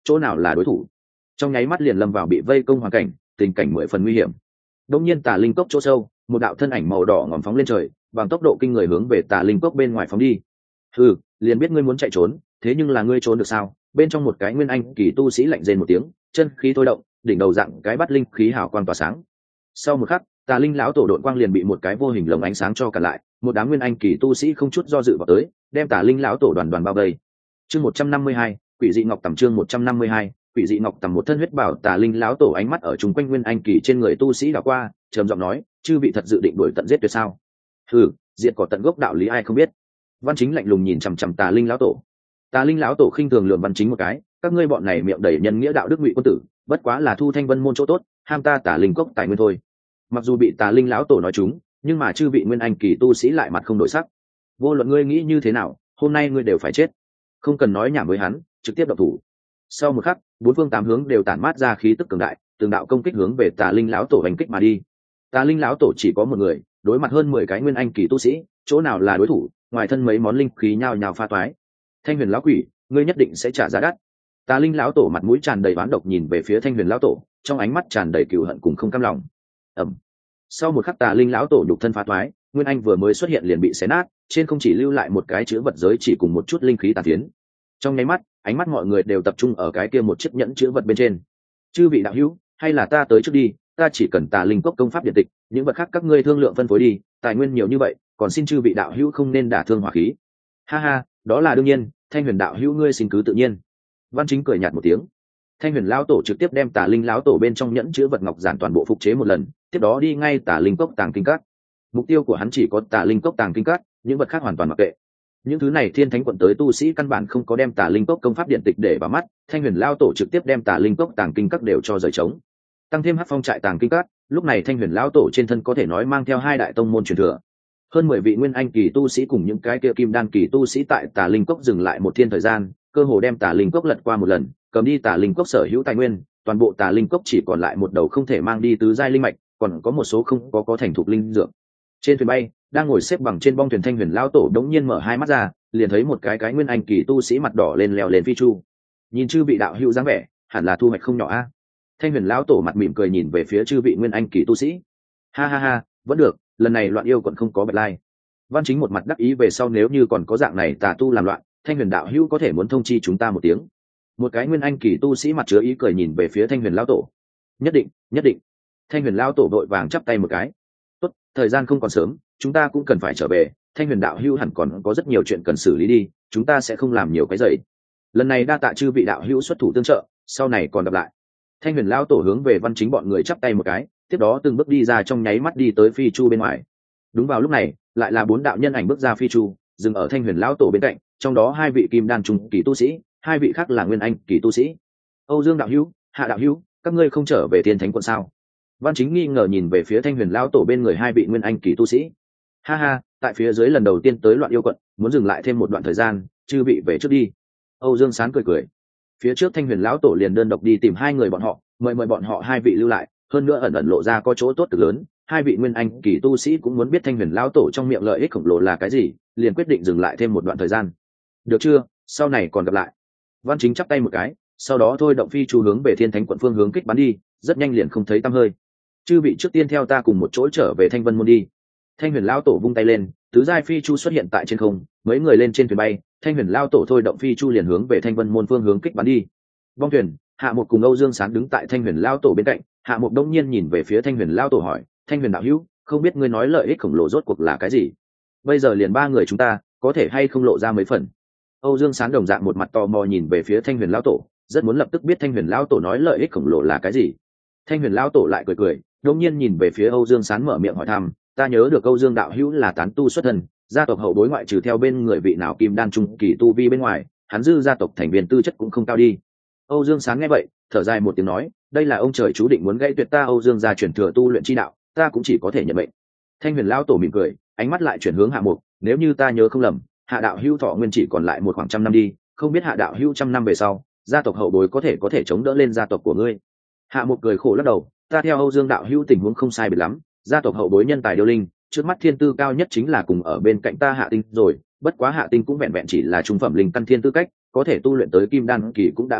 Speaker 1: chỗ nào là đối thủ. Trong nháy mắt liền lâm vào bị vây công hoàn cảnh, tình cảnh mười phần nguy hiểm. Đột nhiên Tà Linh cốc chỗ sâu, một đạo thân ảnh màu đỏ ngòm phóng lên trời, bằng tốc độ kinh người hướng về Tà Linh cốc bên ngoài phóng đi. Ừ, liền biết ngươi muốn chạy trốn, thế nhưng là ngươi trốn được sao? Bên trong một cái nguyên anh kỳ tu sĩ lạnh rên một tiếng, chân khí thôi động, đỉnh đầu dạng cái bắt linh khí hào quang tỏa sáng. Sau một khắc, Tà Linh lão tổ đội quang liền bị một cái vô hình lồng ánh sáng cho cả lại, một đám nguyên anh kỳ tu sĩ không chút do dự vào tới, đem Tà Linh lão tổ đoàn đoàn bao vây. Chương một trăm năm mươi hai, Quỷ dị ngọc tầm chương một trăm năm mươi hai, Quỷ dị ngọc tầm một thân huyết bảo Tà Linh lão tổ ánh mắt ở chung quanh nguyên anh kỳ trên người tu sĩ đảo qua, trầm giọng nói, chư vị thật dự định đuổi tận giết tuyệt sao? Hừ, diệt cỏ tận gốc đạo lý ai không biết. Văn Chính lạnh lùng nhìn chằm chằm Tà Linh lão tổ. Tà Linh lão tổ khinh thường lườm Văn Chính một cái, các ngươi bọn này miệng đầy nhân nghĩa đạo đức ngụy quân tử, bất quá là thu thanh vân môn chỗ tốt, ham ta Tà Linh cốc tài nguyên thôi. Mặc dù bị Tà Linh lão tổ nói trúng, nhưng mà chư vị nguyên anh kỳ tu sĩ lại mặt không đổi sắc. Vô luận ngươi nghĩ như thế nào, hôm nay ngươi đều phải chết. Không cần nói nhảm với hắn, trực tiếp động thủ. Sau một khắc, bốn phương tám hướng đều tản mát ra khí tức cường đại, từng đạo công kích hướng về Tà Linh lão tổ hành kích mà đi. Tà Linh lão tổ chỉ có một người, đối mặt hơn mười cái nguyên anh kỳ tu sĩ, chỗ nào là đối thủ, ngoài thân mấy món linh khí nhào nhào pha toái. Thanh Huyền lão quỷ, ngươi nhất định sẽ trả giá đắt. Tà Linh lão tổ mặt mũi tràn đầy oán độc nhìn về phía Thanh Huyền lão tổ, trong ánh mắt tràn đầy cừu hận cùng không cam lòng. Ầm. Sau một khắc Tà Linh lão tổ nhục thân phá toái, nguyên anh vừa mới xuất hiện liền bị xé nát, trên không chỉ lưu lại một cái chữ vật giới chỉ cùng một chút linh khí tàn phiến. Trong nháy mắt, ánh mắt mọi người đều tập trung ở cái kia một chiếc nhẫn chữ vật bên trên. Chư vị đạo hữu, hay là ta tới trước đi, ta chỉ cần Tà Linh cốc công pháp điện tịch, những vật khác các ngươi thương lượng phân phối đi, tài nguyên nhiều như vậy, còn xin chư vị đạo hữu không nên đả thương hỏa khí. Ha ha, đó là đương nhiên, Thanh Huyền đạo hữu ngươi xin cứ tự nhiên. Văn Chính cười nhạt một tiếng. Thanh Huyền lão tổ trực tiếp đem Tà Linh lão tổ bên trong nhẫn chứa vật ngọc giản toàn bộ phục chế một lần, tiếp đó đi ngay Tà Linh cốc tàng kinh các. Mục tiêu của hắn chỉ có Tà Linh cốc tàng kinh các, những vật khác hoàn toàn mặc kệ. Những thứ này Thiên Thánh quận tới tu sĩ căn bản không có đem Tà Linh cốc công pháp điện tịch để vào mắt, Thanh Huyền lão tổ trực tiếp đem Tà Linh cốc tàng kinh các đều cho rời trống. Tăng thêm Hắc Phong trại tàng kinh các, lúc này Thanh Huyền lão tổ trên thân có thể nói mang theo hai đại tông môn truyền thừa. Hơn mười vị nguyên anh kỳ tu sĩ cùng những cái kia kim đan kỳ tu sĩ tại Tà Linh cốc dừng lại một thiên thời gian, cơ hồ đem Tà Linh cốc lật qua một lần, cầm đi Tà Linh cốc sở hữu tài nguyên, toàn bộ Tà Linh cốc chỉ còn lại một đầu không thể mang đi tứ giai linh mạch, còn có một số không có có thành thục linh dược. Trên thuyền bay, đang ngồi xếp bằng trên bong thuyền Thanh Huyền lão tổ đống nhiên mở hai mắt ra, liền thấy một cái cái nguyên anh kỳ tu sĩ mặt đỏ lên leo lên phi chu. Nhìn chư vị đạo hữu dáng vẻ, hẳn là thu hoạch không nhỏ a. Thanh Huyền lão tổ mặt mỉm cười nhìn về phía chư vị nguyên anh kỳ tu sĩ. Ha ha ha, vẫn được, lần này loạn yêu quận không có bạch lai. Văn Chính một mặt đắc ý về sau nếu như còn có dạng này tà tu làm loạn, Thanh Huyền đạo hữu có thể muốn thông chi chúng ta một tiếng. Một cái nguyên anh kỳ tu sĩ mặt chứa ý cười nhìn về phía Thanh Huyền lão tổ. Nhất định, nhất định. Thanh Huyền lão tổ đội vàng chắp tay một cái. Tốt, thời gian không còn sớm, chúng ta cũng cần phải trở về, Thanh Huyền đạo hữu hẳn còn có rất nhiều chuyện cần xử lý đi, chúng ta sẽ không làm nhiều cái dậy. Lần này đa tạ chư vị đạo hữu xuất thủ tương trợ, sau này còn gặp lại. Thanh Huyền lão tổ hướng về Văn Chính bọn người chắp tay một cái, tiếp đó từng bước đi ra trong nháy mắt đi tới phi chu bên ngoài. Đúng vào lúc này, lại là bốn đạo nhân ảnh bước ra phi chu, dừng ở Thanh Huyền lão tổ bên cạnh, trong đó hai vị kim đan trung kỳ tu sĩ, hai vị khác là nguyên anh kỳ tu sĩ. Âu Dương đạo hữu, Hạ đạo hữu, các ngươi không trở về Thiên Thánh quận sao? Văn Chính nghi ngờ nhìn về phía Thanh Huyền lão tổ bên người hai vị nguyên anh kỳ tu sĩ. Ha ha, tại phía dưới lần đầu tiên tới loạn yêu quận, muốn dừng lại thêm một đoạn thời gian, chư vị về trước đi. Âu Dương Sán cười cười. Phía trước Thanh Huyền lão tổ liền đơn độc đi tìm hai người bọn họ, mời mời bọn họ hai vị lưu lại, hơn nữa ẩn ẩn lộ ra có chỗ tốt cực lớn. Hai vị nguyên anh kỳ tu sĩ cũng muốn biết Thanh Huyền lão tổ trong miệng lợi ích khổng lồ là cái gì, liền quyết định dừng lại thêm một đoạn thời gian. Được chưa, sau này còn gặp lại. Văn Chính chắp tay một cái, sau đó thôi động phi chu hướng về Thiên Thánh quận phương hướng kích bắn đi, rất nhanh liền không thấy tăm hơi. Chư vị trước tiên theo ta cùng một chỗ trở về Thanh Vân môn đi. Thanh Huyền lão tổ vung tay lên, tứ giai phi chu xuất hiện tại trên không, mấy người lên trên thuyền bay, Thanh Huyền lão tổ thôi động phi chu liền hướng về Thanh Vân môn phương hướng kích bắn đi. Bong thuyền, Hạ Mục cùng Âu Dương Sán đứng tại Thanh Huyền lão tổ bên cạnh, Hạ Mục đông nhiên nhìn về phía Thanh Huyền lão tổ hỏi, Thanh Huyền đạo hữu, không biết ngươi nói lợi ích khổng lồ rốt cuộc là cái gì? Bây giờ liền ba người chúng ta, có thể hay không lộ ra mấy phần? Âu Dương Sán đồng dạng một mặt tò mò nhìn về phía Thanh Huyền lão tổ, rất muốn lập tức biết Thanh Huyền lão tổ nói lợi ích khổng lồ là cái gì. Thanh Huyền lão tổ lại cười cười, đông nhiên nhìn về phía Âu Dương Sán mở miệng hỏi thăm, ta nhớ được Âu Dương đạo hữu là tán tu xuất thân, gia tộc hậu bối ngoại trừ theo bên người vị nào kim đan trung kỳ tu vi bên ngoài, hắn dư gia tộc thành viên tư chất cũng không cao đi. Âu Dương Sán nghe vậy, thở dài một tiếng nói, đây là ông trời chú định muốn gãy tuyệt ta Âu Dương gia truyền thừa tu luyện chi đạo, ta cũng chỉ có thể nhận mệnh. Thanh Huyền lão tổ mỉm cười, ánh mắt lại chuyển hướng Hạ Mục, nếu như ta nhớ không lầm, Hạ đạo hữu thọ nguyên chỉ còn lại một khoảng trăm năm đi, không biết Hạ đạo hữu trăm năm về sau, gia tộc hậu bối có thể có thể chống đỡ lên gia tộc của ngươi. Hạ Mục cười khổ lắc đầu, ta theo Âu Dương đạo hữu tình huống không sai biệt lắm, gia tộc hậu bối nhân tài điêu linh, trước mắt thiên tư cao nhất chính là cùng ở bên cạnh ta Hạ Tinh rồi, bất quá Hạ Tinh cũng vẹn vẹn chỉ là trung phẩm linh căn thiên tư cách, có thể tu luyện tới kim đan kỳ cũng đã không tệ,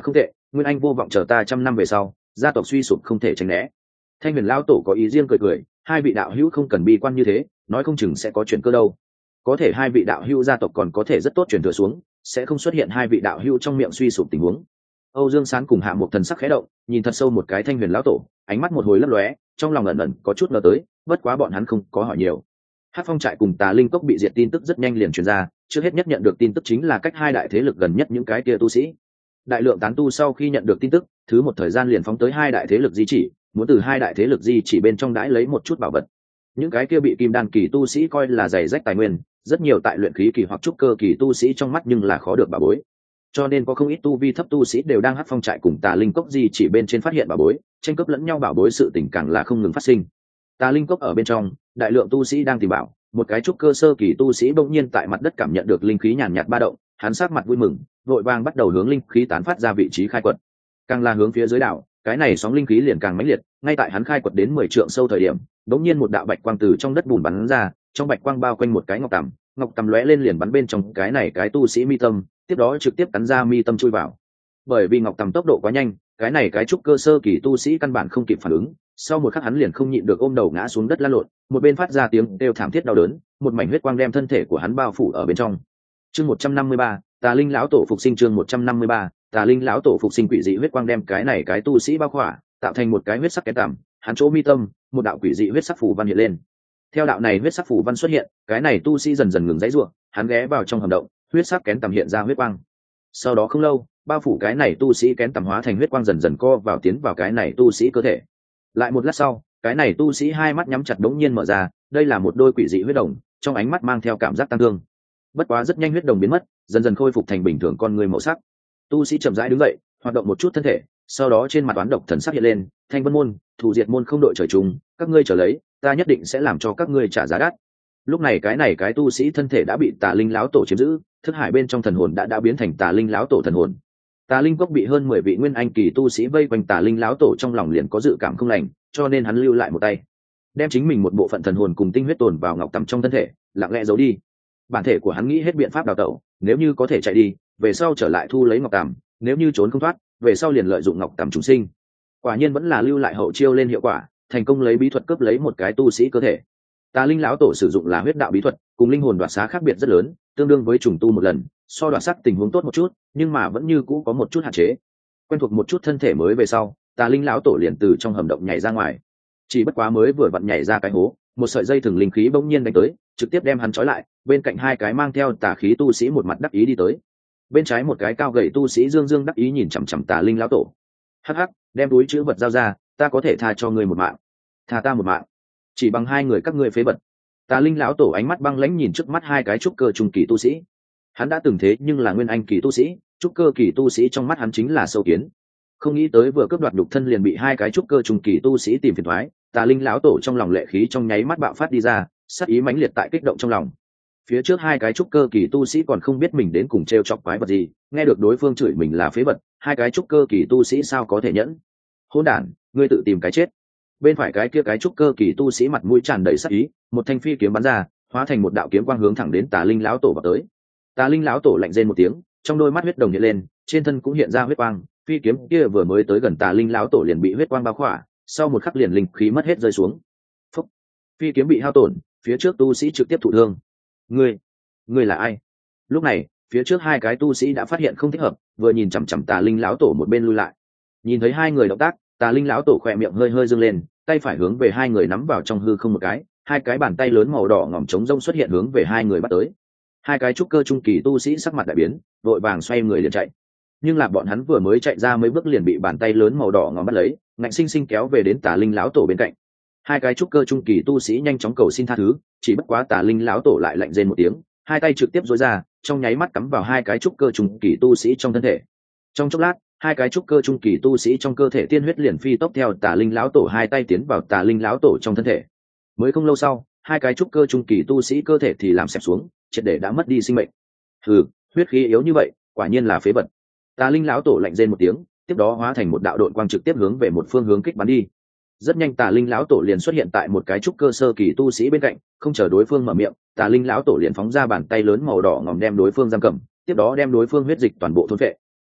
Speaker 1: nguyên anh vô vọng chờ ta trăm năm về sau, gia tộc suy sụp không thể tránh né. Thanh huyền lão tổ có ý riêng cười cười, hai vị đạo hữu không cần bi quan như thế, nói không chừng sẽ có chuyện cơ đâu. Có thể hai vị đạo hữu gia tộc còn có thể rất tốt truyền thừa xuống, sẽ không xuất hiện hai vị đạo hữu trong miệng suy sụp tình huống. Âu Dương Sán cùng Hạ một thần sắc khẽ động, nhìn thật sâu một cái Thanh huyền lão tổ, ánh mắt một hồi lấp lóe, trong lòng ẩn ẩn có chút ngờ tới, bất quá bọn hắn không có hỏi nhiều. Hắc Phong trại cùng Tà Linh cốc bị diệt tin tức rất nhanh liền truyền ra, trước hết nhất nhận được tin tức chính là cách hai đại thế lực gần nhất những cái kia tu sĩ. Đại lượng tán tu sau khi nhận được tin tức, thứ một thời gian liền phóng tới hai đại thế lực di chỉ, muốn từ hai đại thế lực di chỉ bên trong đãi lấy một chút bảo vật. Những cái kia bị kim đan kỳ tu sĩ coi là giày rách tài nguyên, rất nhiều tại luyện khí kỳ hoặc trúc cơ kỳ tu sĩ trong mắt nhưng là khó được bảo bối. Cho nên có không ít tu vi thấp tu sĩ đều đang Hắc Phong trại cùng Tà Linh cốc di chỉ bên trên phát hiện bảo bối, tranh cướp lẫn nhau bảo bối sự tình càng là không ngừng phát sinh. Tà Linh cốc ở bên trong, đại lượng tu sĩ đang tìm bảo, một cái trúc cơ sơ kỳ tu sĩ bỗng nhiên tại mặt đất cảm nhận được linh khí nhàn nhạt ba động, hắn sát mặt vui mừng, vội vàng bắt đầu hướng linh khí tán phát ra vị trí khai quật. Càng là hướng phía dưới đảo, cái này sóng linh khí liền càng mãnh liệt, ngay tại hắn khai quật đến mười trượng sâu thời điểm, bỗng nhiên một đạo bạch quang từ trong đất bùn bắn ra, trong bạch quang bao quanh một cái ngọc tằm, ngọc tằm lóe lên liền bắn bên trong cái này cái tu sĩ mi tâm, tiếp đó trực tiếp cắn ra mi tâm chui vào. Bởi vì ngọc tằm tốc độ quá nhanh, cái này cái trúc cơ sơ kỳ tu sĩ căn bản không kịp phản ứng, sau một khắc hắn liền không nhịn được ôm đầu ngã xuống đất lăn lộn, một bên phát ra tiếng kêu thảm thiết đau đớn, một mảnh huyết quang đem thân thể của hắn bao phủ ở bên trong. Chương một trăm năm mươi ba, Tà Linh lão tổ phục sinh. Chương một trăm năm mươi ba, Tà Linh lão tổ phục sinh. Quỷ dị huyết quang đem cái này cái tu sĩ bao khỏa, tạo thành một cái huyết sắc kén tằm, hắn chỗ mi tâm, một đạo quỷ dị huyết sắc phù văn hiện lên. Theo đạo này huyết sắc phù văn xuất hiện, cái này tu sĩ dần dần ngừng giãy giụa, hắn ghé vào trong hầm động, huyết sắc kén tằm hiện ra huyết quang. Sau đó không lâu, bao phủ cái này tu sĩ kén tằm hóa thành huyết quang dần dần co vào tiến vào cái này tu sĩ cơ thể. Lại một lát sau, cái này tu sĩ hai mắt nhắm chặt đống nhiên mở ra, đây là một đôi quỷ dị huyết đồng, trong ánh mắt mang theo cảm giác tăng thương. Bất quá rất nhanh huyết đồng biến mất, dần dần khôi phục thành bình thường con người màu sắc. Tu sĩ chậm rãi đứng dậy, hoạt động một chút thân thể, sau đó trên mặt toán độc thần sắc hiện lên, Thanh Vân môn, Thủ Diệt môn không đội trời chung, các ngươi trở lấy, ta nhất định sẽ làm cho các ngươi trả giá đắt. Lúc này cái này cái tu sĩ thân thể đã bị Tà Linh lão tổ chiếm giữ, thức hải bên trong thần hồn đã đã biến thành Tà Linh lão tổ thần hồn. Tà Linh cốc bị hơn mười vị nguyên anh kỳ tu sĩ vây quanh, Tà Linh lão tổ trong lòng liền có dự cảm không lành, cho nên hắn lưu lại một tay, đem chính mình một bộ phận thần hồn cùng tinh huyết tồn vào ngọc tằm trong thân thể, lặng lẽ giấu đi. Bản thể của hắn nghĩ hết biện pháp đào tẩu, nếu như có thể chạy đi, về sau trở lại thu lấy ngọc tằm, nếu như trốn không thoát, về sau liền lợi dụng ngọc tằm chúng sinh. Quả nhiên vẫn là lưu lại hậu chiêu lên hiệu quả, thành công lấy bí thuật cướp lấy một cái tu sĩ cơ thể. Tà Linh lão tổ sử dụng là huyết đạo bí thuật, cùng linh hồn đoạt xá khác biệt rất lớn, tương đương với trùng tu một lần, so đoạt sắc tình huống tốt một chút, nhưng mà vẫn như cũ có một chút hạn chế. Quen thuộc một chút thân thể mới về sau, Tà Linh lão tổ liền từ trong hầm động nhảy ra ngoài. Chỉ bất quá mới vừa vặn nhảy ra cái hố, một sợi dây thừng linh khí bỗng nhiên đánh tới, trực tiếp đem hắn trói lại, bên cạnh hai cái mang theo tà khí tu sĩ một mặt đắc ý đi tới. Bên trái một cái cao gầy tu sĩ dương dương đắc ý nhìn chằm chằm Tà Linh lão tổ. Hắc hắc, đem túi chữ vật giao ra, ta có thể tha cho ngươi một mạng. Tha ta một mạng. Chỉ bằng hai người các ngươi phế vật. Tà Linh lão tổ ánh mắt băng lãnh nhìn trước mắt hai cái trúc cơ trung kỳ tu sĩ. Hắn đã từng thế nhưng là nguyên anh kỳ tu sĩ, trúc cơ kỳ tu sĩ trong mắt hắn chính là sâu kiến. Không nghĩ tới vừa cướp đoạt nhục thân liền bị hai cái trúc cơ trung kỳ tu sĩ tìm phiền toái, Tà Linh lão tổ trong lòng lệ khí trong nháy mắt bạo phát đi ra, sát ý mãnh liệt tại kích động trong lòng. Phía trước hai cái trúc cơ kỳ tu sĩ còn không biết mình đến cùng trêu chọc quái vật gì, nghe được đối phương chửi mình là phế vật, hai cái trúc cơ kỳ tu sĩ sao có thể nhẫn? Hỗn đản, ngươi tự tìm cái chết. Bên phải cái kia cái trúc cơ kỳ tu sĩ mặt mũi tràn đầy sát ý, một thanh phi kiếm bắn ra, hóa thành một đạo kiếm quang hướng thẳng đến Tà Linh lão tổ vào tới. Tà Linh lão tổ lạnh rên một tiếng, trong đôi mắt huyết đồng hiện lên, trên thân cũng hiện ra huyết quang, phi kiếm kia vừa mới tới gần Tà Linh lão tổ liền bị huyết quang bao khỏa, sau một khắc liền linh khí mất hết rơi xuống. Phúc. Phi kiếm bị hao tổn, phía trước tu sĩ trực tiếp thụ thương. Ngươi, ngươi là ai? Lúc này, phía trước hai cái tu sĩ đã phát hiện không thích hợp, vừa nhìn chằm chằm Tà Linh lão tổ một bên lui lại. Nhìn thấy hai người động tác, Tà Linh lão tổ khỏe miệng hơi hơi dương lên, tay phải hướng về hai người nắm vào trong hư không một cái, hai cái bàn tay lớn màu đỏ ngòm trống rông xuất hiện hướng về hai người bắt tới. Hai cái trúc cơ trung kỳ tu sĩ sắc mặt đại biến, vội vàng xoay người liền chạy. Nhưng là bọn hắn vừa mới chạy ra mấy bước liền bị bàn tay lớn màu đỏ ngòm bắt lấy, ngạnh sinh sinh kéo về đến Tà Linh lão tổ bên cạnh. Hai cái trúc cơ trung kỳ tu sĩ nhanh chóng cầu xin tha thứ, chỉ bất quá Tà Linh lão tổ lại lạnh rên một tiếng, hai tay trực tiếp duỗi ra, trong nháy mắt cắm vào hai cái trúc cơ trung kỳ tu sĩ trong thân thể. Trong chốc lát, hai cái trúc cơ trung kỳ tu sĩ trong cơ thể tiên huyết liền phi tốc theo Tà Linh lão tổ hai tay tiến vào Tà Linh lão tổ trong thân thể. Mới không lâu sau, hai cái trúc cơ trung kỳ tu sĩ cơ thể thì làm xẹp xuống, triệt để đã mất đi sinh mệnh. Hừ, huyết khí yếu như vậy, quả nhiên là phế vật. Tà Linh lão tổ lạnh rên một tiếng, tiếp đó hóa thành một đạo độn quang trực tiếp hướng về một phương hướng kích bắn đi. Rất nhanh Tà Linh lão tổ liền xuất hiện tại một cái trúc cơ sơ kỳ tu sĩ bên cạnh, không chờ đối phương mở miệng, Tà Linh lão tổ liền phóng ra bàn tay lớn màu đỏ ngòm đem đối phương giam cầm, tiếp đó đem đối phương huyết dịch toàn bộ thôn phệ.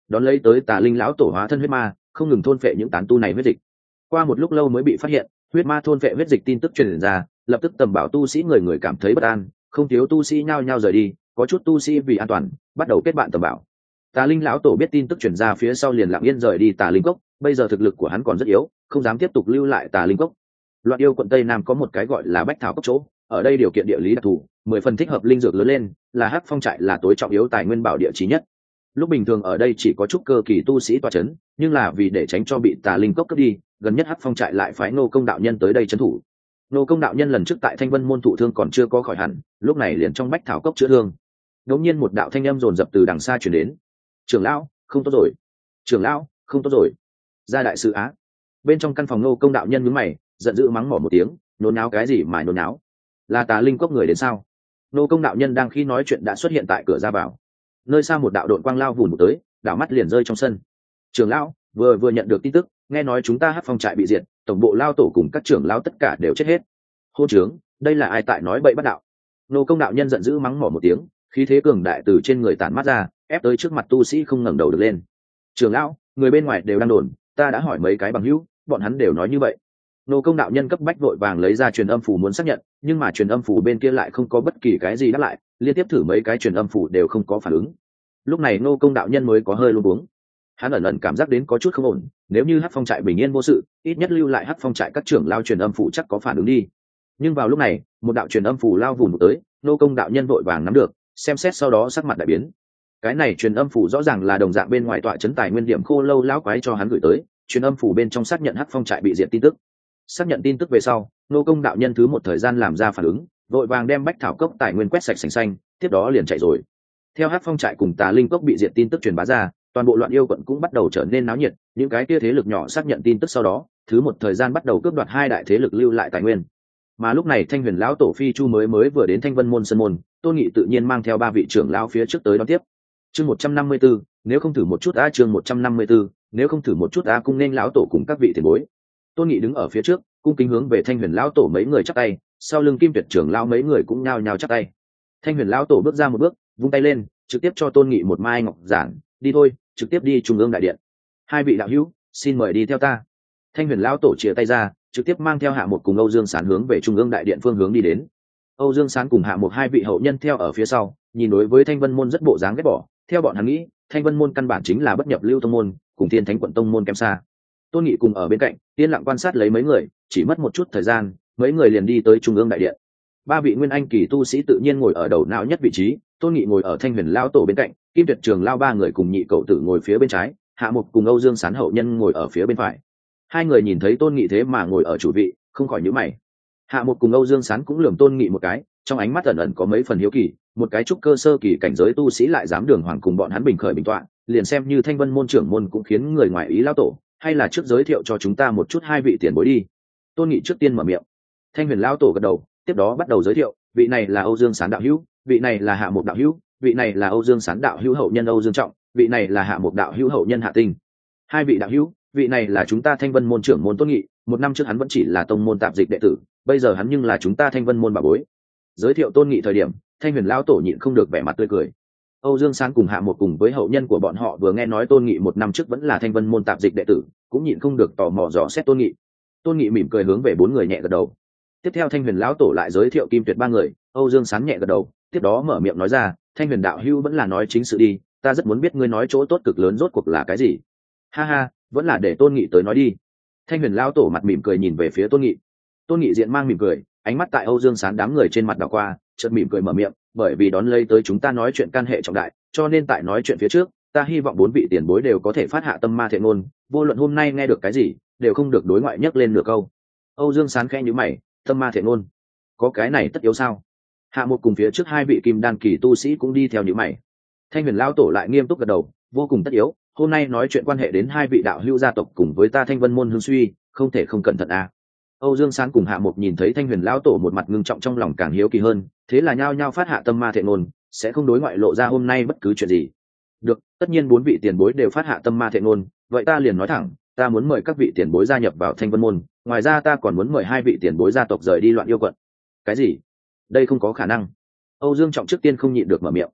Speaker 1: đón lấy tới tà linh lão tổ hóa thân huyết ma không ngừng thôn phệ những tán tu này huyết dịch. Qua một lúc lâu mới bị phát hiện huyết ma thôn phệ huyết dịch tin tức truyền ra, lập tức tầm bảo tu sĩ người người cảm thấy bất an, không thiếu tu sĩ nhao nhao rời đi, có chút tu sĩ vì an toàn bắt đầu kết bạn tầm bảo. Tà linh lão tổ biết tin tức truyền ra phía sau liền lặng yên rời đi tà linh cốc, bây giờ thực lực của hắn còn rất yếu, không dám tiếp tục lưu lại tà linh cốc. Loạn yêu quận tây nam có một cái gọi là bách thảo cốc chỗ, ở đây điều kiện địa lý đặc thù, mười phần thích hợp linh dược lớn lên, là hắc phong trại là tối trọng yếu tài nguyên bảo địa chí nhất. Lúc bình thường ở đây chỉ có chút cơ kỳ tu sĩ tọa chấn, nhưng là vì để tránh cho bị tà linh cốc cướp đi, gần nhất hắc phong trại lại phái nô công đạo nhân tới đây trấn thủ. Nô công đạo nhân lần trước tại thanh vân môn thụ thương còn chưa có khỏi hẳn, lúc này liền trong bách thảo cốc chữa thương. Đột nhiên một đạo thanh âm dồn dập từ đằng xa truyền đến: trưởng lão, không tốt rồi! Trưởng lão, không tốt rồi! Ra đại sự á! Bên trong căn phòng nô công đạo nhân nhướng mày, giận dữ mắng mỏ một tiếng, nôn náo cái gì mà nôn náo? Là tà linh cốc người đến sao? Nô công đạo nhân đang khi nói chuyện đã xuất hiện tại cửa ra vào. Nơi xa một đạo đội quang lao vùn một tới, đảo mắt liền rơi trong sân. Trưởng lão, vừa vừa nhận được tin tức, nghe nói chúng ta hắc phong trại bị diệt, tổng bộ lao tổ cùng các trưởng lão tất cả đều chết hết. Hôn trướng, đây là ai tại nói bậy bắt đạo? Nô công đạo nhân giận dữ mắng mỏ một tiếng, khí thế cường đại từ trên người tản mát ra, ép tới trước mặt tu sĩ không ngẩng đầu được lên. Trưởng lão, người bên ngoài đều đang đồn, ta đã hỏi mấy cái bằng hữu, bọn hắn đều nói như vậy. Nô công đạo nhân cấp bách vội vàng lấy ra truyền âm phủ muốn xác nhận, nhưng mà truyền âm phủ bên kia lại không có bất kỳ cái gì đáp lại, liên tiếp thử mấy cái truyền âm phủ đều không có phản ứng. Lúc này nô công đạo nhân mới có hơi luống cuống. Hắn ẩn ẩn cảm giác đến có chút không ổn, nếu như hắc phong trại bình yên vô sự, ít nhất lưu lại hắc phong trại các trưởng lao truyền âm phủ chắc có phản ứng đi. Nhưng vào lúc này, một đạo truyền âm phủ lao vùn tới, nô công đạo nhân vội vàng nắm được, xem xét sau đó sắc mặt đại biến. Cái này truyền âm phủ rõ ràng là đồng dạng bên ngoài tọa trấn tài nguyên điểm khô lâu lão quái cho hắn gửi tới, truyền âm phủ bên trong xác nhận hắc phong trại bị diệt tin tức. Xác nhận tin tức về sau, nô công đạo nhân thứ một thời gian làm ra phản ứng, vội vàng đem bách thảo cốc tài nguyên quét sạch sành xanh, tiếp đó liền chạy rồi. Theo hắc phong trại cùng tà linh cốc bị diệt tin tức truyền bá ra, toàn bộ loạn yêu quận cũng bắt đầu trở nên náo nhiệt, những cái kia thế lực nhỏ xác nhận tin tức sau đó, thứ một thời gian bắt đầu cướp đoạt hai đại thế lực lưu lại tài nguyên. Mà lúc này thanh huyền lão tổ phi chu mới mới vừa đến thanh vân môn sân môn, Tôn Nghị tự nhiên mang theo ba vị trưởng lão phía trước tới đón tiếp. Chương một trăm năm mươi 154, nếu không thử một chút a chương một trăm năm mươi 154, nếu không thử một chút a cung nên lão tổ cùng các vị tiền bối. Tôn Nghị đứng ở phía trước, cung kính hướng về thanh huyền lão tổ mấy người chắp tay, sau lưng kim tuyệt trưởng lão mấy người cũng nhao nhao chắp tay. Thanh huyền lão tổ bước ra một bước, vung tay lên, trực tiếp cho Tôn Nghị một mai ngọc giản, đi thôi, trực tiếp đi trung ương đại điện. Hai vị đạo hữu, xin mời đi theo ta. Thanh huyền lão tổ chìa tay ra, trực tiếp mang theo Hạ Một cùng Âu Dương Sán hướng về trung ương đại điện phương hướng đi đến. Âu Dương Sán cùng Hạ Một hai vị hậu nhân theo ở phía sau, nhìn đối với Thanh Vân môn rất bộ dáng ghét bỏ, theo bọn hắn nghĩ, Thanh Vân môn căn bản chính là bất nhập lưu tông môn, cùng Thiên Thánh quận tông môn kém xa. Tôn Nghị cùng ở bên cạnh, yên lặng quan sát lấy mấy người, chỉ mất một chút thời gian, mấy người liền đi tới trung ương đại điện. Ba vị nguyên anh kỳ tu sĩ tự nhiên ngồi ở đầu não nhất vị trí, Tôn Nghị ngồi ở Thanh huyền lão tổ bên cạnh, Kim Tuyệt Trường lao ba người cùng nhị cậu tử ngồi phía bên trái, Hạ Mục cùng Âu Dương Sán hậu nhân ngồi ở phía bên phải. Hai người nhìn thấy Tôn Nghị thế mà ngồi ở chủ vị, không khỏi nhíu mày. Hạ Mục cùng Âu Dương Sán cũng lườm Tôn Nghị một cái, trong ánh mắt ẩn ẩn có mấy phần hiếu kỳ, một cái trúc cơ sơ kỳ cảnh giới tu sĩ lại dám đường hoàng cùng bọn hắn bình khởi bình tọa, liền xem như Thanh Vân môn trưởng môn cũng khiến người ngoài ý lão tổ, hay là trước giới thiệu cho chúng ta một chút hai vị tiền bối đi. Tôn Nghị trước tiên mở miệng. Thanh huyền lão tổ gật đầu, tiếp đó bắt đầu giới thiệu, vị này là Âu Dương Sán đạo hữu, vị này là Hạ Mục đạo hữu, vị này là Âu Dương Sán đạo hữu hậu nhân Âu Dương Trọng, vị này là Hạ Mục đạo hữu hậu nhân Hạ Tinh. Hai vị đạo hữu, vị này là chúng ta Thanh Vân môn trưởng môn Tôn Nghị, một năm trước hắn vẫn chỉ là tông môn tạp dịch đệ tử, bây giờ hắn nhưng là chúng ta Thanh Vân môn bà bối. Giới thiệu Tôn Nghị thời điểm, Thanh huyền lão tổ nhịn không được vẻ mặt tươi cười. Âu Dương Sán cùng Hạ Mục cùng với hậu nhân của bọn họ vừa nghe nói Tôn Nghị một năm trước vẫn là Thanh Vân môn tạp dịch đệ tử, cũng nhịn không được tò mò dò xét Tôn Nghị. Tôn Nghị mỉm cười hướng về bốn người nhẹ gật đầu. Tiếp theo Thanh huyền lão tổ lại giới thiệu Kim Tuyệt ba người, Âu Dương Sán nhẹ gật đầu, tiếp đó mở miệng nói ra, Thanh huyền đạo hữu vẫn là nói chính sự đi, ta rất muốn biết ngươi nói chỗ tốt cực lớn rốt cuộc là cái gì. Ha ha, vẫn là để Tôn Nghị tới nói đi. Thanh huyền lão tổ mặt mỉm cười nhìn về phía Tôn Nghị. Tôn Nghị diện mang mỉm cười, ánh mắt tại Âu Dương Sán đám người trên mặt đảo qua, chợt mỉm cười mở miệng, bởi vì đón lấy tới chúng ta nói chuyện can hệ trọng đại, cho nên tại nói chuyện phía trước, ta hy vọng bốn vị tiền bối đều có thể phát hạ tâm ma thiện ngôn, vô luận hôm nay nghe được cái gì, đều không được đối ngoại nhắc lên nửa câu. Âu Dương Sán khẽ nhíu mày, tâm ma thiện ngôn, có cái này tất yếu sao? Hạ Một cùng phía trước hai vị kim đan kỳ tu sĩ cũng đi theo nhíu mày. Thanh huyền lão tổ lại nghiêm túc gật đầu, vô cùng tất yếu, hôm nay nói chuyện quan hệ đến hai vị đạo hữu gia tộc cùng với ta Thanh Vân môn hương suy, không thể không cẩn thận à. Âu Dương Sán cùng Hạ Mục nhìn thấy Thanh huyền lão tổ một mặt ngưng trọng trong lòng càng hiếu kỳ hơn, thế là nhao nhao phát hạ tâm ma thiện ngôn, sẽ không đối ngoại lộ ra hôm nay bất cứ chuyện gì. Được, tất nhiên bốn vị tiền bối đều phát hạ tâm ma thiện ngôn, vậy ta liền nói thẳng, ta muốn mời các vị tiền bối gia nhập vào Thanh Vân môn, ngoài ra ta còn muốn mời hai vị tiền bối gia tộc rời đi loạn yêu quận. Cái gì? Đây không có khả năng. Âu Dương Trọng trước tiên không nhịn được mở miệng.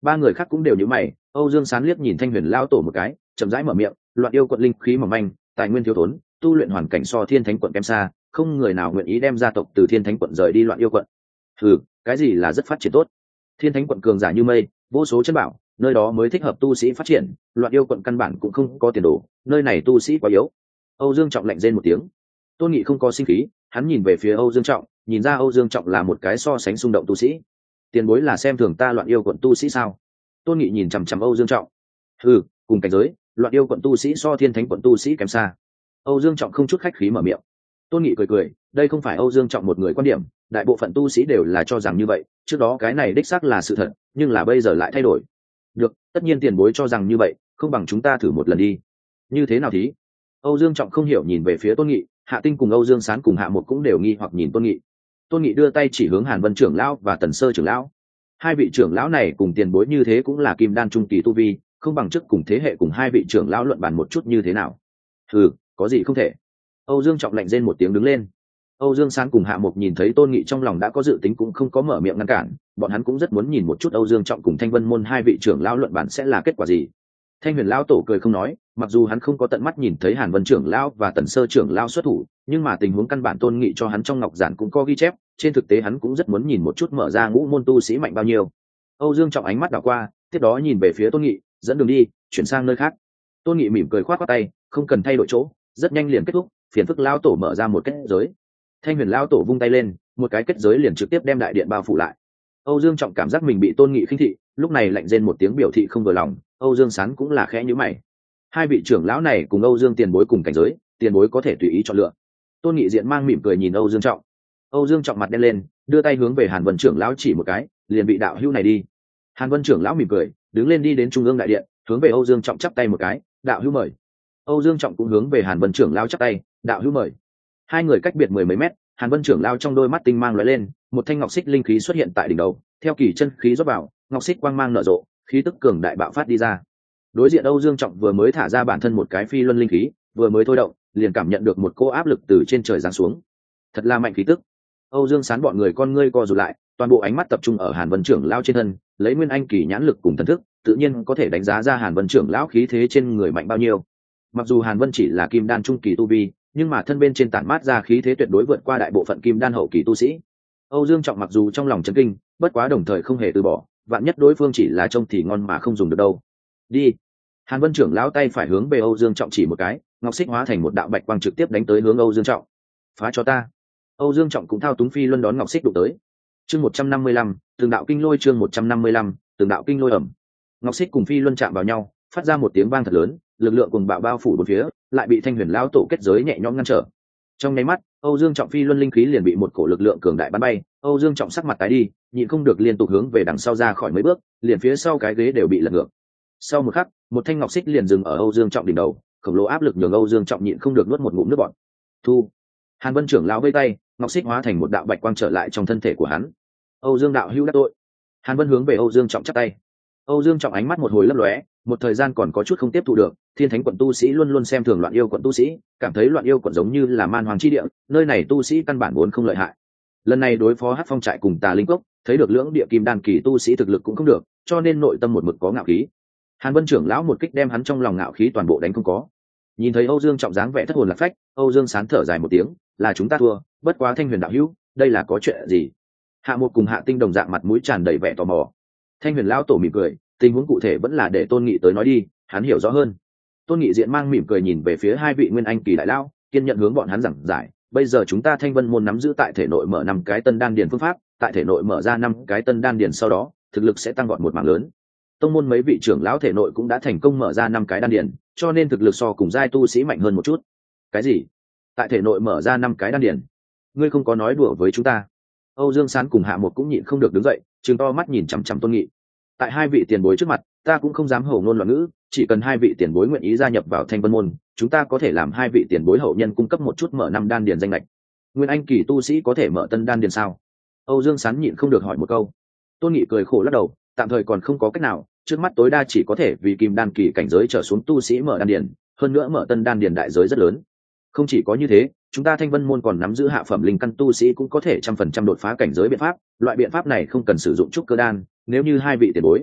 Speaker 1: Ba người khác cũng đều nhíu mày. Âu Dương Sán liếc nhìn Thanh Huyền lão tổ một cái, chậm rãi mở miệng, loạn yêu quận linh khí mỏng manh, tài nguyên thiếu thốn, tu luyện hoàn cảnh so Thiên Thánh quận kém xa, không người nào nguyện ý đem gia tộc từ Thiên Thánh quận rời đi loạn yêu quận. Ừ, cái gì là rất phát triển tốt? Thiên Thánh quận cường giả như mây, vô số chân bảo, nơi đó mới thích hợp tu sĩ phát triển, loạn yêu quận căn bản cũng không có tiền đồ, nơi này tu sĩ quá yếu. Âu Dương Trọng lạnh rên một tiếng. Tôn Nghị không có sinh khí, hắn nhìn về phía Âu Dương Trọng, nhìn ra Âu Dương Trọng là một cái so sánh xung động tu sĩ. Tiền bối là xem thường ta loạn yêu quận tu sĩ sao? Tôn Nghị nhìn chằm chằm Âu Dương Trọng. Ừ, cùng cảnh giới, loạn yêu quận tu sĩ so Thiên Thánh quận tu sĩ kém xa. Âu Dương Trọng không chút khách khí mở miệng. Tôn Nghị cười cười, đây không phải Âu Dương Trọng một người quan điểm, đại bộ phận tu sĩ đều là cho rằng như vậy, trước đó cái này đích xác là sự thật, nhưng là bây giờ lại thay đổi. Được, tất nhiên tiền bối cho rằng như vậy, không bằng chúng ta thử một lần đi. Như thế nào thí? Âu Dương Trọng không hiểu nhìn về phía Tôn Nghị, Hạ Tinh cùng Âu Dương Sán cùng Hạ Một cũng đều nghi hoặc nhìn Tôn Nghị. Tôn Nghị đưa tay chỉ hướng Hàn Vân trưởng lão và Tần Sơ trưởng lão. Hai vị trưởng lão này cùng tiền bối như thế cũng là kim đan trung kỳ tu vi, không bằng trước cùng thế hệ cùng hai vị trưởng lão luận bàn một chút như thế nào. Ừ, có gì không thể. Âu Dương Trọng lạnh rên một tiếng đứng lên. Âu Dương Sán cùng Hạ Mục nhìn thấy Tôn Nghị trong lòng đã có dự tính cũng không có mở miệng ngăn cản, bọn hắn cũng rất muốn nhìn một chút Âu Dương Trọng cùng Thanh Vân môn hai vị trưởng lão luận bàn sẽ là kết quả gì. Thanh Huyền lão tổ cười không nói, mặc dù hắn không có tận mắt nhìn thấy Hàn Vân trưởng lão và Tần Sơ trưởng lão xuất thủ, nhưng mà tình huống căn bản Tôn Nghị cho hắn trong ngọc giản cũng có ghi chép, trên thực tế hắn cũng rất muốn nhìn một chút mở ra ngũ môn tu sĩ mạnh bao nhiêu. Âu Dương Trọng ánh mắt đảo qua, tiếp đó nhìn về phía Tôn Nghị, dẫn đường đi, chuyển sang nơi khác. Tôn Nghị mỉm cười khoát khoát tay, không cần thay đổi chỗ, rất nhanh liền kết thúc, phiền phức lão tổ mở ra một kết giới. Thanh Huyền lão tổ vung tay lên, một cái kết giới liền trực tiếp đem đại điện bao phủ lại. Âu Dương Trọng cảm giác mình bị Tôn Nghị khinh thị, lúc này lạnh rên một tiếng biểu thị không vừa lòng. Âu Dương Sán cũng là khẽ nhíu mày. Hai vị trưởng lão này cùng Âu Dương tiền bối cùng cảnh giới, tiền bối có thể tùy ý chọn lựa. Tôn Nghị diện mang mỉm cười nhìn Âu Dương Trọng. Âu Dương Trọng mặt đen lên, đưa tay hướng về Hàn Vân trưởng lão chỉ một cái, liền bị đạo hữu này đi. Hàn Vân trưởng lão mỉm cười, đứng lên đi đến trung ương đại điện, hướng về Âu Dương Trọng chắp tay một cái, đạo hữu mời. Âu Dương Trọng cũng hướng về Hàn Vân trưởng lão chắp tay, đạo hữu mời. Hai người cách biệt mười mấy mét, Hàn Vân trưởng lão trong đôi mắt tinh mang lóe lên, một thanh ngọc xích linh khí xuất hiện tại đỉnh đầu, theo kỳ chân khí rót vào, ngọc xích quang mang nở rộ, khí tức cường đại bạo phát đi ra. Đối diện Âu Dương Trọng vừa mới thả ra bản thân một cái phi luân linh khí, vừa mới thôi động, liền cảm nhận được một cô áp lực từ trên trời giáng xuống. Thật là mạnh khí tức. Âu Dương Sán bọn người con ngươi co rụt lại, toàn bộ ánh mắt tập trung ở Hàn Vân trưởng lão trên thân, lấy nguyên anh kỳ nhãn lực cùng thần thức, tự nhiên có thể đánh giá ra Hàn Vân trưởng lão khí thế trên người mạnh bao nhiêu. Mặc dù Hàn Vân chỉ là kim đan trung kỳ tu vi, nhưng mà thân bên trên tản mát ra khí thế tuyệt đối vượt qua đại bộ phận kim đan hậu kỳ tu sĩ. Âu Dương Trọng mặc dù trong lòng chấn kinh, bất quá đồng thời không hề từ bỏ, vạn nhất đối phương chỉ là trông thì ngon mà không dùng được đâu. Đi. Hàn Vân trưởng lão tay phải hướng về Âu Dương Trọng chỉ một cái, ngọc xích hóa thành một đạo bạch quang trực tiếp đánh tới hướng Âu Dương Trọng. Phá cho ta. Âu Dương Trọng cũng thao túng phi luân đón ngọc xích đụng tới. Chương một trăm năm mươi lăm, từng đạo kinh lôi chương một trăm năm mươi lăm, từng đạo kinh lôi ẩm. Ngọc xích cùng phi luân chạm vào nhau, phát ra một tiếng vang thật lớn, lực lượng cùng bạo bao phủ bốn phía, lại bị Thanh Huyền lão tổ kết giới nhẹ nhõm ngăn trở. Trong nháy mắt, Âu Dương Trọng phi luân linh khí liền bị một cổ lực lượng cường đại bắn bay, Âu Dương Trọng sắc mặt tái đi, nhịn không được liên tục hướng về đằng sau ra khỏi mấy bước, liền phía sau cái ghế đều bị lật ngược. Sau một khắc, một thanh ngọc xích liền dừng ở Âu Dương Trọng đỉnh đầu, khổng lồ áp lực nhường Âu Dương Trọng nhịn không được nuốt một ngụm nước bọt. Thu. Hàn Vân trưởng lão vây tay, ngọc xích hóa thành một đạo bạch quang trở lại trong thân thể của hắn. Âu Dương đạo hữu đắc tội. Hàn Vân hướng về Âu Dương Trọng chắp tay. Âu Dương Trọng ánh mắt một hồi lấp lóe, một thời gian còn có chút không tiếp thu được, Thiên Thánh quận tu sĩ luôn luôn xem thường loạn yêu quận tu sĩ, cảm thấy loạn yêu quận giống như là man hoàng chi địa, nơi này tu sĩ căn bản vốn không lợi hại. Lần này đối phó Hắc Phong trại cùng Tà Linh cốc, thấy được lưỡng địa kim đan kỳ tu sĩ thực lực cũng không được, cho nên nội tâm một mực có ngạo khí. Hàn Vân trưởng lão một kích đem hắn trong lòng ngạo khí toàn bộ đánh không có. Nhìn thấy Âu Dương Trọng dáng vẻ thất hồn lạc phách, Âu Dương Sán thở dài một tiếng, là chúng ta thua, bất quá Thanh Huyền đạo hữu, đây là có chuyện gì? Hạ Một cùng Hạ Tinh đồng dạng mặt mũi tràn đầy vẻ tò mò. Thanh Huyền lão tổ mỉm cười, tình huống cụ thể vẫn là để Tôn Nghị tới nói đi, hắn hiểu rõ hơn. Tôn Nghị diện mang mỉm cười nhìn về phía hai vị nguyên anh kỳ đại lão, kiên nhận hướng bọn hắn giảng giải, bây giờ chúng ta Thanh Vân môn nắm giữ tại thể nội mở năm cái tân đan điền phương pháp, tại thể nội mở ra năm cái tân đan điền sau đó, thực lực sẽ tăng vọt một mảng lớn. Tông môn mấy vị trưởng lão thể nội cũng đã thành công mở ra năm cái đan điền, cho nên thực lực so cùng giai tu sĩ mạnh hơn một chút. Cái gì? Tại thể nội mở ra năm cái đan điền? Ngươi không có nói đùa với chúng ta? Âu Dương Sán cùng Hạ Một cũng nhịn không được đứng dậy, trừng to mắt nhìn chằm chằm Tôn Nghị. Tại hai vị tiền bối trước mặt, ta cũng không dám hổ ngôn loạn ngữ, chỉ cần hai vị tiền bối nguyện ý gia nhập vào Thanh Vân môn, chúng ta có thể làm hai vị tiền bối hậu nhân cung cấp một chút mở năm đan điền danh lệch. Nguyên anh kỳ tu sĩ có thể mở tân đan điền sao? Âu Dương Sán nhịn không được hỏi một câu. Tôn Nghị cười khổ lắc đầu, tạm thời còn không có cách nào, trước mắt tối đa chỉ có thể vì kim đan kỳ cảnh giới trở xuống tu sĩ mở đan điền, hơn nữa mở tân đan điền đại giới rất lớn. Không chỉ có như thế, chúng ta Thanh Vân môn còn nắm giữ hạ phẩm linh căn tu sĩ cũng có thể trăm phần trăm đột phá cảnh giới biện pháp, loại biện pháp này không cần sử dụng trúc cơ đan, nếu như hai vị tiền bối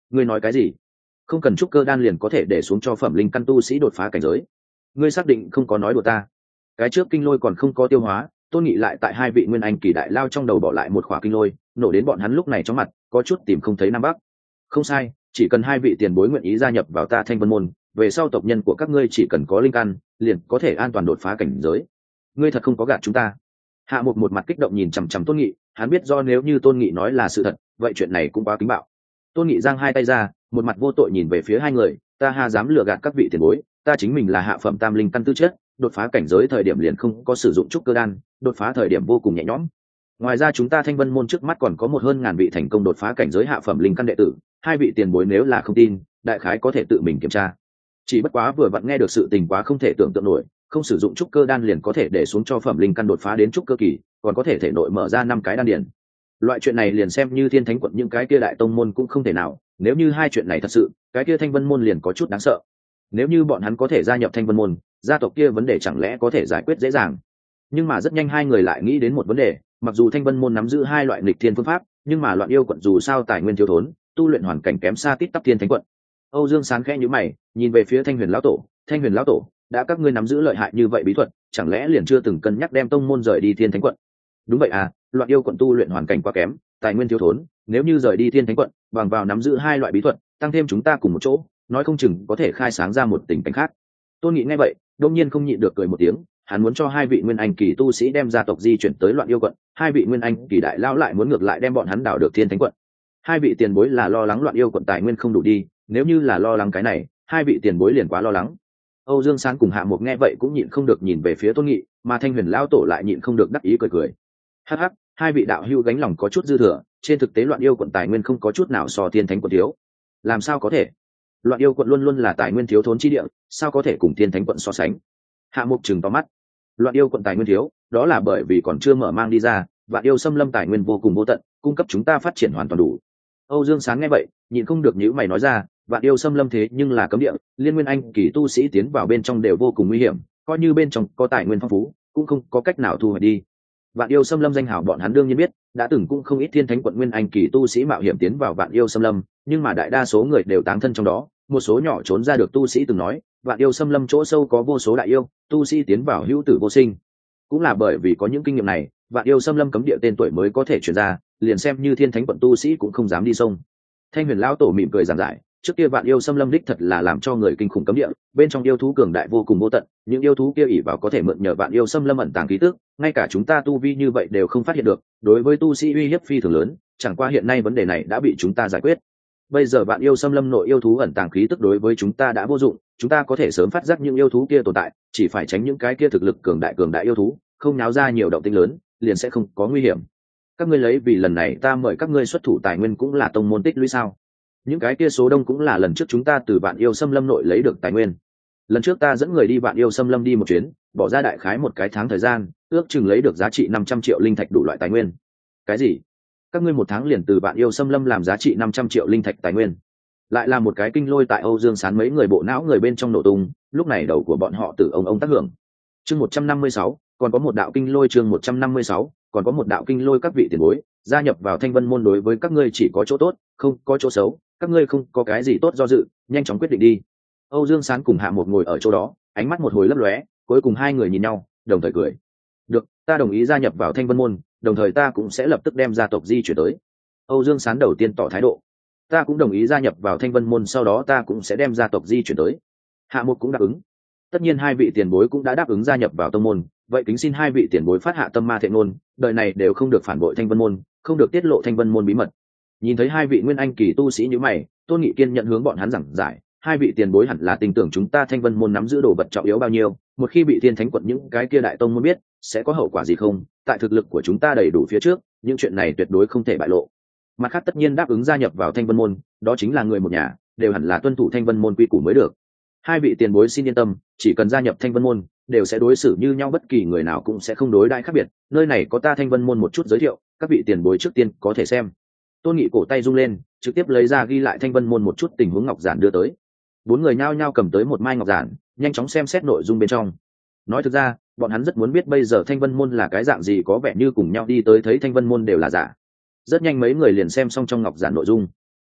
Speaker 1: Ngươi nói cái gì? Không cần trúc cơ đan liền có thể để xuống cho phẩm linh căn tu sĩ đột phá cảnh giới? Ngươi xác định không có nói đùa ta? Cái trước kinh lôi còn không có tiêu hóa, Tôn Nghị lại tại hai vị nguyên anh kỳ đại lao trong đầu bỏ lại một khỏa kinh lôi, nổ đến bọn hắn lúc này trong mặt, có chút tìm không thấy nam bắc. Không sai, chỉ cần hai vị tiền bối nguyện ý gia nhập vào ta Thanh Vân môn, về sau tộc nhân của các ngươi chỉ cần có linh căn, liền có thể an toàn đột phá cảnh giới. Ngươi thật không có gạt chúng ta? Hạ Mục một mặt kích động nhìn chằm chằm Tôn Nghị, hắn biết do nếu như Tôn Nghị nói là sự thật, vậy chuyện này cũng quá kính bạo. Tôn Nghị giang hai tay ra, một mặt vô tội nhìn về phía hai người, ta ha dám lừa gạt các vị tiền bối, ta chính mình là hạ phẩm tam linh căn tư chất, đột phá cảnh giới thời điểm liền không có sử dụng trúc cơ đan, đột phá thời điểm vô cùng nhẹ nhõm. Ngoài ra chúng ta Thanh Vân môn trước mắt còn có một hơn ngàn vị thành công đột phá cảnh giới hạ phẩm linh căn đệ tử, hai vị tiền bối nếu là không tin, đại khái có thể tự mình kiểm tra. Chỉ bất quá vừa vặn nghe được sự tình quá không thể tưởng tượng nổi, không sử dụng trúc cơ đan liền có thể để xuống cho phẩm linh căn đột phá đến trúc cơ kỳ, còn có thể thể nội mở ra năm cái đan điển. Loại chuyện này liền xem như Thiên Thánh quận những cái kia đại tông môn cũng không thể nào, nếu như hai chuyện này thật sự, cái kia Thanh Vân môn liền có chút đáng sợ. Nếu như bọn hắn có thể gia nhập Thanh Vân môn, gia tộc kia vấn đề chẳng lẽ có thể giải quyết dễ dàng. Nhưng mà rất nhanh hai người lại nghĩ đến một vấn đề, mặc dù Thanh Vân môn nắm giữ hai loại nghịch thiên phương pháp, nhưng mà Loạn Yêu quận dù sao tài nguyên thiếu thốn, tu luyện hoàn cảnh kém xa tít tắp Thiên Thánh quận. Âu Dương Sán khẽ nhíu mày, nhìn về phía Thanh Huyền lão tổ, Thanh Huyền lão tổ, đã các ngươi nắm giữ lợi hại như vậy bí thuật, chẳng lẽ liền chưa từng cân nhắc đem tông môn rời đi Thiên Thánh quận? Đúng vậy à, Loạn Yêu quận tu luyện hoàn cảnh quá kém, tài nguyên thiếu thốn, nếu như rời đi Thiên Thánh quận, bằng vào nắm giữ hai loại bí thuật, tăng thêm chúng ta cùng một chỗ, nói không chừng có thể khai sáng ra một tình cảnh khác. Tôn Nghị nghe vậy, đương nhiên không nhịn được cười một tiếng, hắn muốn cho hai vị nguyên anh kỳ tu sĩ đem gia tộc di chuyển tới Loạn Yêu quận, hai vị nguyên anh kỳ đại lao lại muốn ngược lại đem bọn hắn đảo được Thiên Thánh quận. Hai vị tiền bối là lo lắng Loạn Yêu quận tài nguyên không đủ đi, nếu như là lo lắng cái này, hai vị tiền bối liền quá lo lắng. Âu Dương Sán cùng Hạ Mục nghe vậy cũng nhịn không được nhìn về phía Tôn Nghị, mà Thanh Huyền lão tổ lại nhịn không được đắc ý cười cười. Hắc hắc, hai vị đạo hữu gánh lòng có chút dư thừa, trên thực tế Loạn Yêu quận tài nguyên không có chút nào so Thiên Thánh quận thiếu. Làm sao có thể? Loạn Yêu quận luôn luôn là tài nguyên thiếu thốn chi địa, sao có thể cùng Thiên Thánh quận so sánh? Hạ Mục trừng to mắt. Loạn Yêu quận tài nguyên thiếu, đó là bởi vì còn chưa mở mang đi ra, Vạn Yêu xâm lâm tài nguyên vô cùng vô tận, cung cấp chúng ta phát triển hoàn toàn đủ. Âu Dương Sán nghe vậy, nhịn không được nhíu mày nói ra, Vạn Yêu xâm lâm thế nhưng là cấm địa, liên nguyên anh kỳ tu sĩ tiến vào bên trong đều vô cùng nguy hiểm, coi như bên trong có tài nguyên phong phú, cũng không có cách nào thu hồi đi. Vạn Yêu xâm lâm danh hào bọn hắn đương nhiên biết, đã từng cũng không ít Thiên Thánh quận nguyên anh kỳ tu sĩ mạo hiểm tiến vào Vạn Yêu xâm lâm, nhưng mà đại đa số người đều táng thân trong đó, một số nhỏ trốn ra được tu sĩ từng nói, Vạn Yêu xâm lâm chỗ sâu có vô số đại yêu, tu sĩ tiến vào hữu tử vô sinh. Cũng là bởi vì có những kinh nghiệm này, Vạn Yêu xâm lâm cấm địa tên tuổi mới có thể truyền ra, liền xem như Thiên Thánh quận tu sĩ cũng không dám đi sông. Thanh Huyền lão tổ mỉm cười giảng giải, trước kia Vạn Yêu xâm lâm đích thật là làm cho người kinh khủng cấm địa, bên trong yêu thú cường đại vô cùng vô tận, những yêu thú kia ỷ vào có thể mượn nhờ Vạn Yêu xâm lâm ẩn tàng ký tức, ngay cả chúng ta tu vi như vậy đều không phát hiện được, đối với tu sĩ uy hiếp phi thường lớn, chẳng qua hiện nay vấn đề này đã bị chúng ta giải quyết. Bây giờ Vạn Yêu xâm lâm nội yêu thú ẩn tàng khí tức đối với chúng ta đã vô dụng, chúng ta có thể sớm phát giác những yêu thú kia tồn tại, chỉ phải tránh những cái kia thực lực cường đại cường đại yêu thú, không náo ra nhiều động tĩnh lớn, liền sẽ không có nguy hiểm. Các ngươi lấy vì lần này ta mời các ngươi xuất thủ tài nguyên cũng là tông môn tích lũy sao? Những cái kia số đông cũng là lần trước chúng ta từ Vạn Yêu xâm lâm nội lấy được tài nguyên. Lần trước ta dẫn người đi Vạn Yêu xâm lâm đi một chuyến, bỏ ra đại khái một cái tháng thời gian, ước chừng lấy được giá trị năm trăm triệu linh thạch đủ loại tài nguyên. Cái gì? Các ngươi một tháng liền từ Vạn Yêu xâm lâm làm giá trị năm trăm triệu linh thạch tài nguyên? Lại là một cái kinh lôi tại Âu Dương Sán mấy người bộ não người bên trong nổ tung, lúc này đầu của bọn họ từ ông ông tác hưởng. Chương một trăm năm mươi sáu, còn có một đạo kinh lôi chương một trăm năm mươi sáu, còn có một đạo kinh lôi các vị tiền bối, gia nhập vào Thanh Vân môn đối với các ngươi chỉ có chỗ tốt, không có chỗ xấu, các ngươi không có cái gì tốt do dự, nhanh chóng quyết định đi. Âu Dương Sán cùng Hạ Một ngồi ở chỗ đó, ánh mắt một hồi lấp lóe, cuối cùng hai người nhìn nhau, đồng thời cười. Được, ta đồng ý gia nhập vào Thanh Vân môn, đồng thời ta cũng sẽ lập tức đem gia tộc di chuyển tới. Âu Dương Sán đầu tiên tỏ thái độ. Ta cũng đồng ý gia nhập vào Thanh Vân môn, sau đó ta cũng sẽ đem gia tộc di chuyển tới. Hạ Một cũng đáp ứng. Tất nhiên hai vị tiền bối cũng đã đáp ứng gia nhập vào tông môn, vậy kính xin hai vị tiền bối phát hạ tâm ma thệ ngôn, đời này đều không được phản bội Thanh Vân môn, không được tiết lộ Thanh Vân môn bí mật. Nhìn thấy hai vị nguyên anh kỳ tu sĩ như mày, Tôn Nghị Kiên nhận hướng bọn hắn giảng giải, hai vị tiền bối hẳn là tin tưởng chúng ta Thanh Vân môn nắm giữ đồ vật trọng yếu bao nhiêu, một khi bị Thiên Thánh quận những cái kia đại tông môn biết, sẽ có hậu quả gì không? Tại thực lực của chúng ta đầy đủ phía trước, những chuyện này tuyệt đối không thể bại lộ. Mặt khác tất nhiên đáp ứng gia nhập vào Thanh Vân môn, đó chính là người một nhà, đều hẳn là tuân thủ Thanh Vân môn quy củ mới được. Hai vị tiền bối xin yên tâm, chỉ cần gia nhập Thanh Vân môn, đều sẽ đối xử như nhau, bất kỳ người nào cũng sẽ không đối đãi khác biệt. Nơi này có ta Thanh Vân môn một chút giới thiệu, các vị tiền bối trước tiên có thể xem. Tôn Nghị cổ tay rung lên, trực tiếp lấy ra ghi lại Thanh Vân môn một chút tình huống ngọc giản đưa tới. Bốn người nhao nhao cầm tới một mai ngọc giản, nhanh chóng xem xét nội dung bên trong. Nói thực ra, bọn hắn rất muốn biết bây giờ Thanh Vân môn là cái dạng gì, có vẻ như cùng nhau đi tới thấy Thanh Vân môn đều là giả. Rất nhanh mấy người liền xem xong trong ngọc giản nội dung.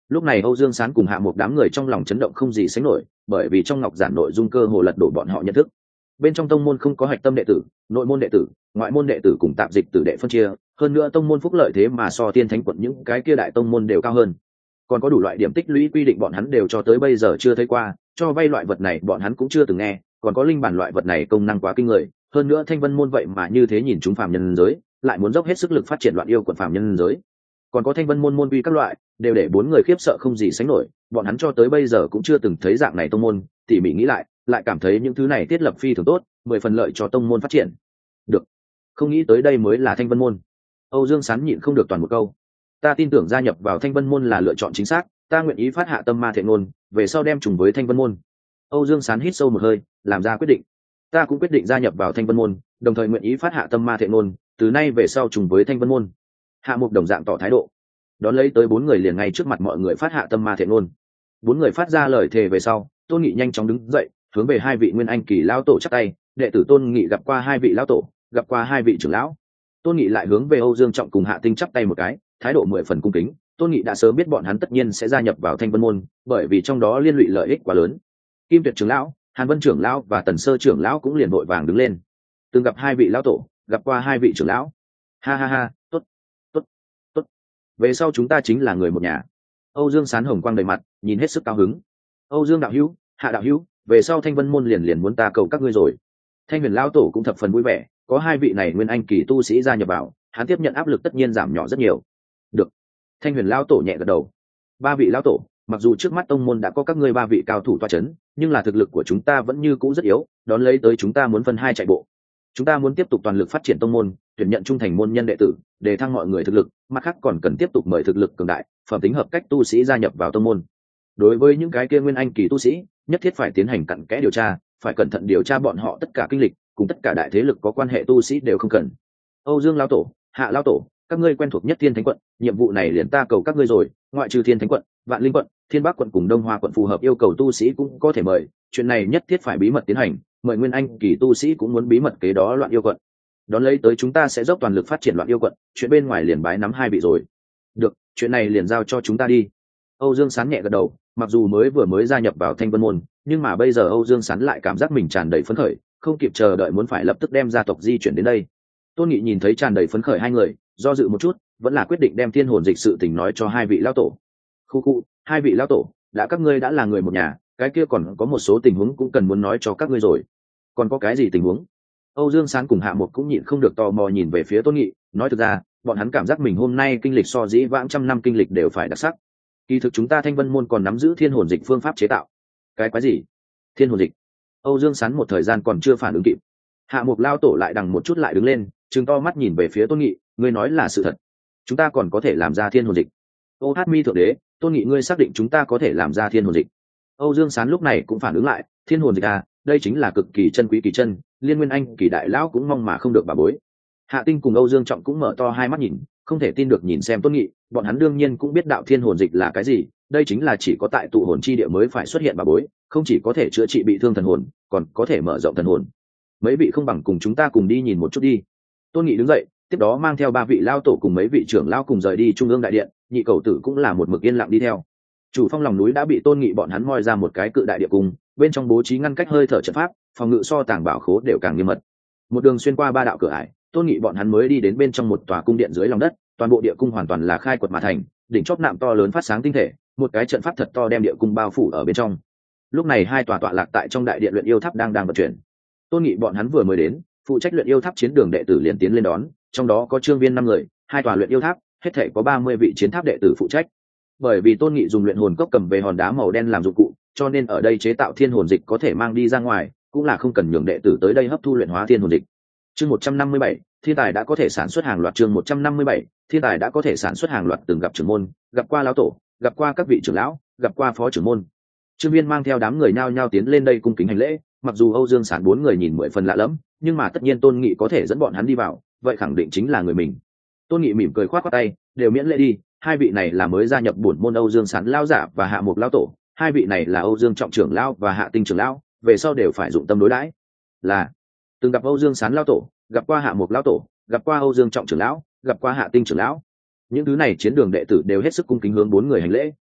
Speaker 1: Lúc này Âu Dương Sán cùng Hạ một đám người trong lòng chấn động không gì sánh nổi, bởi vì trong ngọc giản nội dung cơ hồ lật đổ bọn họ nhận thức. Bên trong tông môn không có hạch tâm đệ tử, nội môn đệ tử, ngoại môn đệ tử cùng tạp dịch tử đệ phân chia, hơn nữa tông môn phúc lợi thế mà so Tiên Thánh quận những cái kia đại tông môn đều cao hơn. Còn có đủ loại điểm tích lũy quy định bọn hắn đều cho tới bây giờ chưa thấy qua, cho vay loại vật này bọn hắn cũng chưa từng nghe, còn có linh bản loại vật này công năng quá kinh người, hơn nữa Thanh Vân môn vậy mà như thế nhìn chúng phàm nhân giới, lại muốn dốc hết sức lực phát triển loạn yêu quận phàm nhân giới. Còn có Thanh Vân môn môn quy các loại, đều để bốn người khiếp sợ không gì sánh nổi, bọn hắn cho tới bây giờ cũng chưa từng thấy dạng này tông môn, tỉ mỉ nghĩ lại, lại cảm thấy những thứ này thiết lập phi thường tốt, mười phần lợi cho tông môn phát triển. Được, không nghĩ tới đây mới là Thanh Vân môn. Âu Dương Sán nhịn không được toàn một câu. Ta tin tưởng gia nhập vào Thanh Vân môn là lựa chọn chính xác, ta nguyện ý phát hạ tâm ma thệ ngôn, về sau đem trùng với Thanh Vân môn. Âu Dương Sán hít sâu một hơi, làm ra quyết định. Ta cũng quyết định gia nhập vào Thanh Vân môn, đồng thời nguyện ý phát hạ tâm ma thệ ngôn, từ nay về sau trùng với Thanh Vân môn. Hạ Mục đồng dạng tỏ thái độ. Đón lấy tới bốn người liền ngay trước mặt mọi người phát hạ tâm ma thệ ngôn. Bốn người phát ra lời thề về sau, Tôn Nghị nhanh chóng đứng dậy, hướng về hai vị nguyên anh kỳ lão tổ chắp tay, đệ tử Tôn Nghị gặp qua hai vị lão tổ, gặp qua hai vị trưởng lão. Tôn Nghị lại hướng về Âu Dương Trọng cùng Hạ Tinh chắp tay một cái, thái độ mười phần cung kính. Tôn Nghị đã sớm biết bọn hắn tất nhiên sẽ gia nhập vào Thanh Vân môn, bởi vì trong đó liên lụy lợi ích quá lớn. Kim Tuyệt trưởng lão, Hàn Vân trưởng lão và Tần Sơ trưởng lão cũng liền vội vàng đứng lên. Từng gặp hai vị lão tổ, gặp qua hai vị trưởng lão. Ha ha ha, tốt, tốt, tốt. Về sau chúng ta chính là người một nhà. Âu Dương Sán hồng quang đầy mặt, nhìn hết sức cao hứng. Âu Dương đạo hữu, Hạ đạo hữu, về sau Thanh Vân môn liền liền muốn ta cầu các ngươi rồi. Thanh Huyền lão tổ cũng thập phần vui vẻ, có hai vị này nguyên anh kỳ tu sĩ gia nhập vào, hắn tiếp nhận áp lực tất nhiên giảm nhỏ rất nhiều. Được. Thanh Huyền lão tổ nhẹ gật đầu. Ba vị lão tổ, mặc dù trước mắt tông môn đã có các ngươi ba vị cao thủ toa chấn, nhưng là thực lực của chúng ta vẫn như cũ rất yếu, đón lấy tới chúng ta muốn phân hai chạy bộ. Chúng ta muốn tiếp tục toàn lực phát triển tông môn, tuyển nhận trung thành môn nhân đệ tử, để thăng mọi người thực lực, mặt khác còn cần tiếp tục mời thực lực cường đại, phẩm tính hợp cách tu sĩ gia nhập vào tông môn. Đối với những cái kia nguyên anh kỳ tu sĩ, nhất thiết phải tiến hành cặn kẽ điều tra, phải cẩn thận điều tra bọn họ tất cả kinh lịch, cùng tất cả đại thế lực có quan hệ tu sĩ đều không cần. Âu Dương lão tổ, Hạ lão tổ, các ngươi quen thuộc nhất Thiên Thánh quận, nhiệm vụ này liền ta cầu các ngươi rồi, ngoại trừ Thiên Thánh quận, Vạn Linh quận, Thiên Bắc quận cùng Đông Hoa quận phù hợp yêu cầu tu sĩ cũng có thể mời, chuyện này nhất thiết phải bí mật tiến hành, mời nguyên anh kỳ tu sĩ cũng muốn bí mật kế đó loạn yêu quận. Đón lấy tới chúng ta sẽ dốc toàn lực phát triển loạn yêu quận, chuyện bên ngoài liền bái nắm hai vị rồi. Được, chuyện này liền giao cho chúng ta đi. Âu Dương Sán nhẹ gật đầu, mặc dù mới vừa mới gia nhập vào Thanh Vân môn, nhưng mà bây giờ Âu Dương Sán lại cảm giác mình tràn đầy phấn khởi, không kịp chờ đợi muốn phải lập tức đem gia tộc di chuyển đến đây. Tôn Nghị nhìn thấy tràn đầy phấn khởi hai người, do dự một chút, vẫn là quyết định đem thiên hồn dịch sự tình nói cho hai vị lão tổ. Khu khu, hai vị lão tổ, đã các ngươi đã là người một nhà, cái kia còn có một số tình huống cũng cần muốn nói cho các ngươi rồi. Còn có cái gì tình huống? Âu Dương Sán cùng Hạ Một cũng nhịn không được tò mò nhìn về phía Tôn Nghị, nói thực ra, bọn hắn cảm giác mình hôm nay kinh lịch so dĩ vãng trăm năm kinh lịch đều phải đặc sắc. Kỳ thực chúng ta Thanh Vân môn còn nắm giữ thiên hồn dịch phương pháp chế tạo. Cái quái gì? Thiên hồn dịch? Âu Dương Sán một thời gian còn chưa phản ứng kịp. Hạ Mục lao tổ lại đằng một chút lại đứng lên, trừng to mắt nhìn về phía Tôn Nghị, ngươi nói là sự thật. Chúng ta còn có thể làm ra thiên hồn dịch. Ô Hát Mi thượng đế, Tôn Nghị ngươi xác định chúng ta có thể làm ra thiên hồn dịch? Âu Dương Sán lúc này cũng phản ứng lại, thiên hồn dịch à, đây chính là cực kỳ chân quý kỳ chân, liên nguyên anh kỳ đại lão cũng mong mà không được bà bối. Hạ Tinh cùng Âu Dương Trọng cũng mở to hai mắt nhìn, không thể tin được nhìn xem Tôn Nghị, bọn hắn đương nhiên cũng biết đạo thiên hồn dịch là cái gì, đây chính là chỉ có tại tụ hồn chi địa mới phải xuất hiện bà bối, không chỉ có thể chữa trị bị thương thần hồn, còn có thể mở rộng thần hồn. Mấy vị không bằng cùng chúng ta cùng đi nhìn một chút đi. Tôn Nghị đứng dậy, tiếp đó mang theo ba vị lao tổ cùng mấy vị trưởng lao cùng rời đi trung ương đại điện, nhị cầu tử cũng là một mực yên lặng đi theo. Chủ phong lòng núi đã bị Tôn Nghị bọn hắn moi ra một cái cự đại địa cung, bên trong bố trí ngăn cách hơi thở trận pháp, phòng ngự so tàng bảo khố đều càng nghiêm mật. Một đường xuyên qua ba đạo cửa ải, Tôn Nghị bọn hắn mới đi đến bên trong một tòa cung điện dưới lòng đất, toàn bộ địa cung hoàn toàn là khai quật mà thành, đỉnh chóp nạm to lớn phát sáng tinh thể, một cái trận pháp thật to đem địa cung bao phủ ở bên trong. Lúc này hai tòa tọa lạc tại trong đại điện luyện yêu tháp đang đang vận chuyển. Tôn Nghị bọn hắn vừa mới đến, phụ trách luyện yêu tháp chiến đường đệ tử liền tiến lên đón, trong đó có Trương Viên năm người, hai tòa luyện yêu tháp, hết thảy có ba mươi vị chiến tháp đệ tử phụ trách. Bởi vì Tôn Nghị dùng luyện hồn cốc cầm về hòn đá màu đen làm dụng cụ, cho nên ở đây chế tạo thiên hồn dịch có thể mang đi ra ngoài, cũng là không cần nhường đệ tử tới đây hấp thu luyện hóa thiên hồn dịch. Chương một trăm năm mươi bảy, thiên tài đã có thể sản xuất hàng loạt. Chương một trăm năm mươi bảy, thiên tài đã có thể sản xuất hàng loạt. Từng gặp trưởng môn, gặp qua lão tổ, gặp qua các vị trưởng lão, gặp qua phó trưởng môn. Trương Viên mang theo đám người nhao nhao tiến lên đây cung kính hành lễ, mặc dù Âu Dương Sán bốn người nhìn mười phần lạ lẫm, nhưng mà tất nhiên Tôn Nghị có thể dẫn bọn hắn đi vào, vậy khẳng định chính là người mình. Tôn Nghị mỉm cười khoát khoát tay, đều miễn lễ đi, hai vị này là mới gia nhập bổn môn Âu Dương Sán lão giả và Hạ Mục lão tổ, hai vị này là Âu Dương Trọng trưởng lão và Hạ Tinh trưởng lão, về sau đều phải dụng tâm đối đãi. Là từng gặp Âu Dương Sán lão tổ, gặp qua Hạ Mục lão tổ, gặp qua Âu Dương Trọng trưởng lão, gặp qua Hạ Tinh trưởng lão. Những thứ này chiến đường đệ tử đều hết sức cung kính hướng bốn người hành lễ.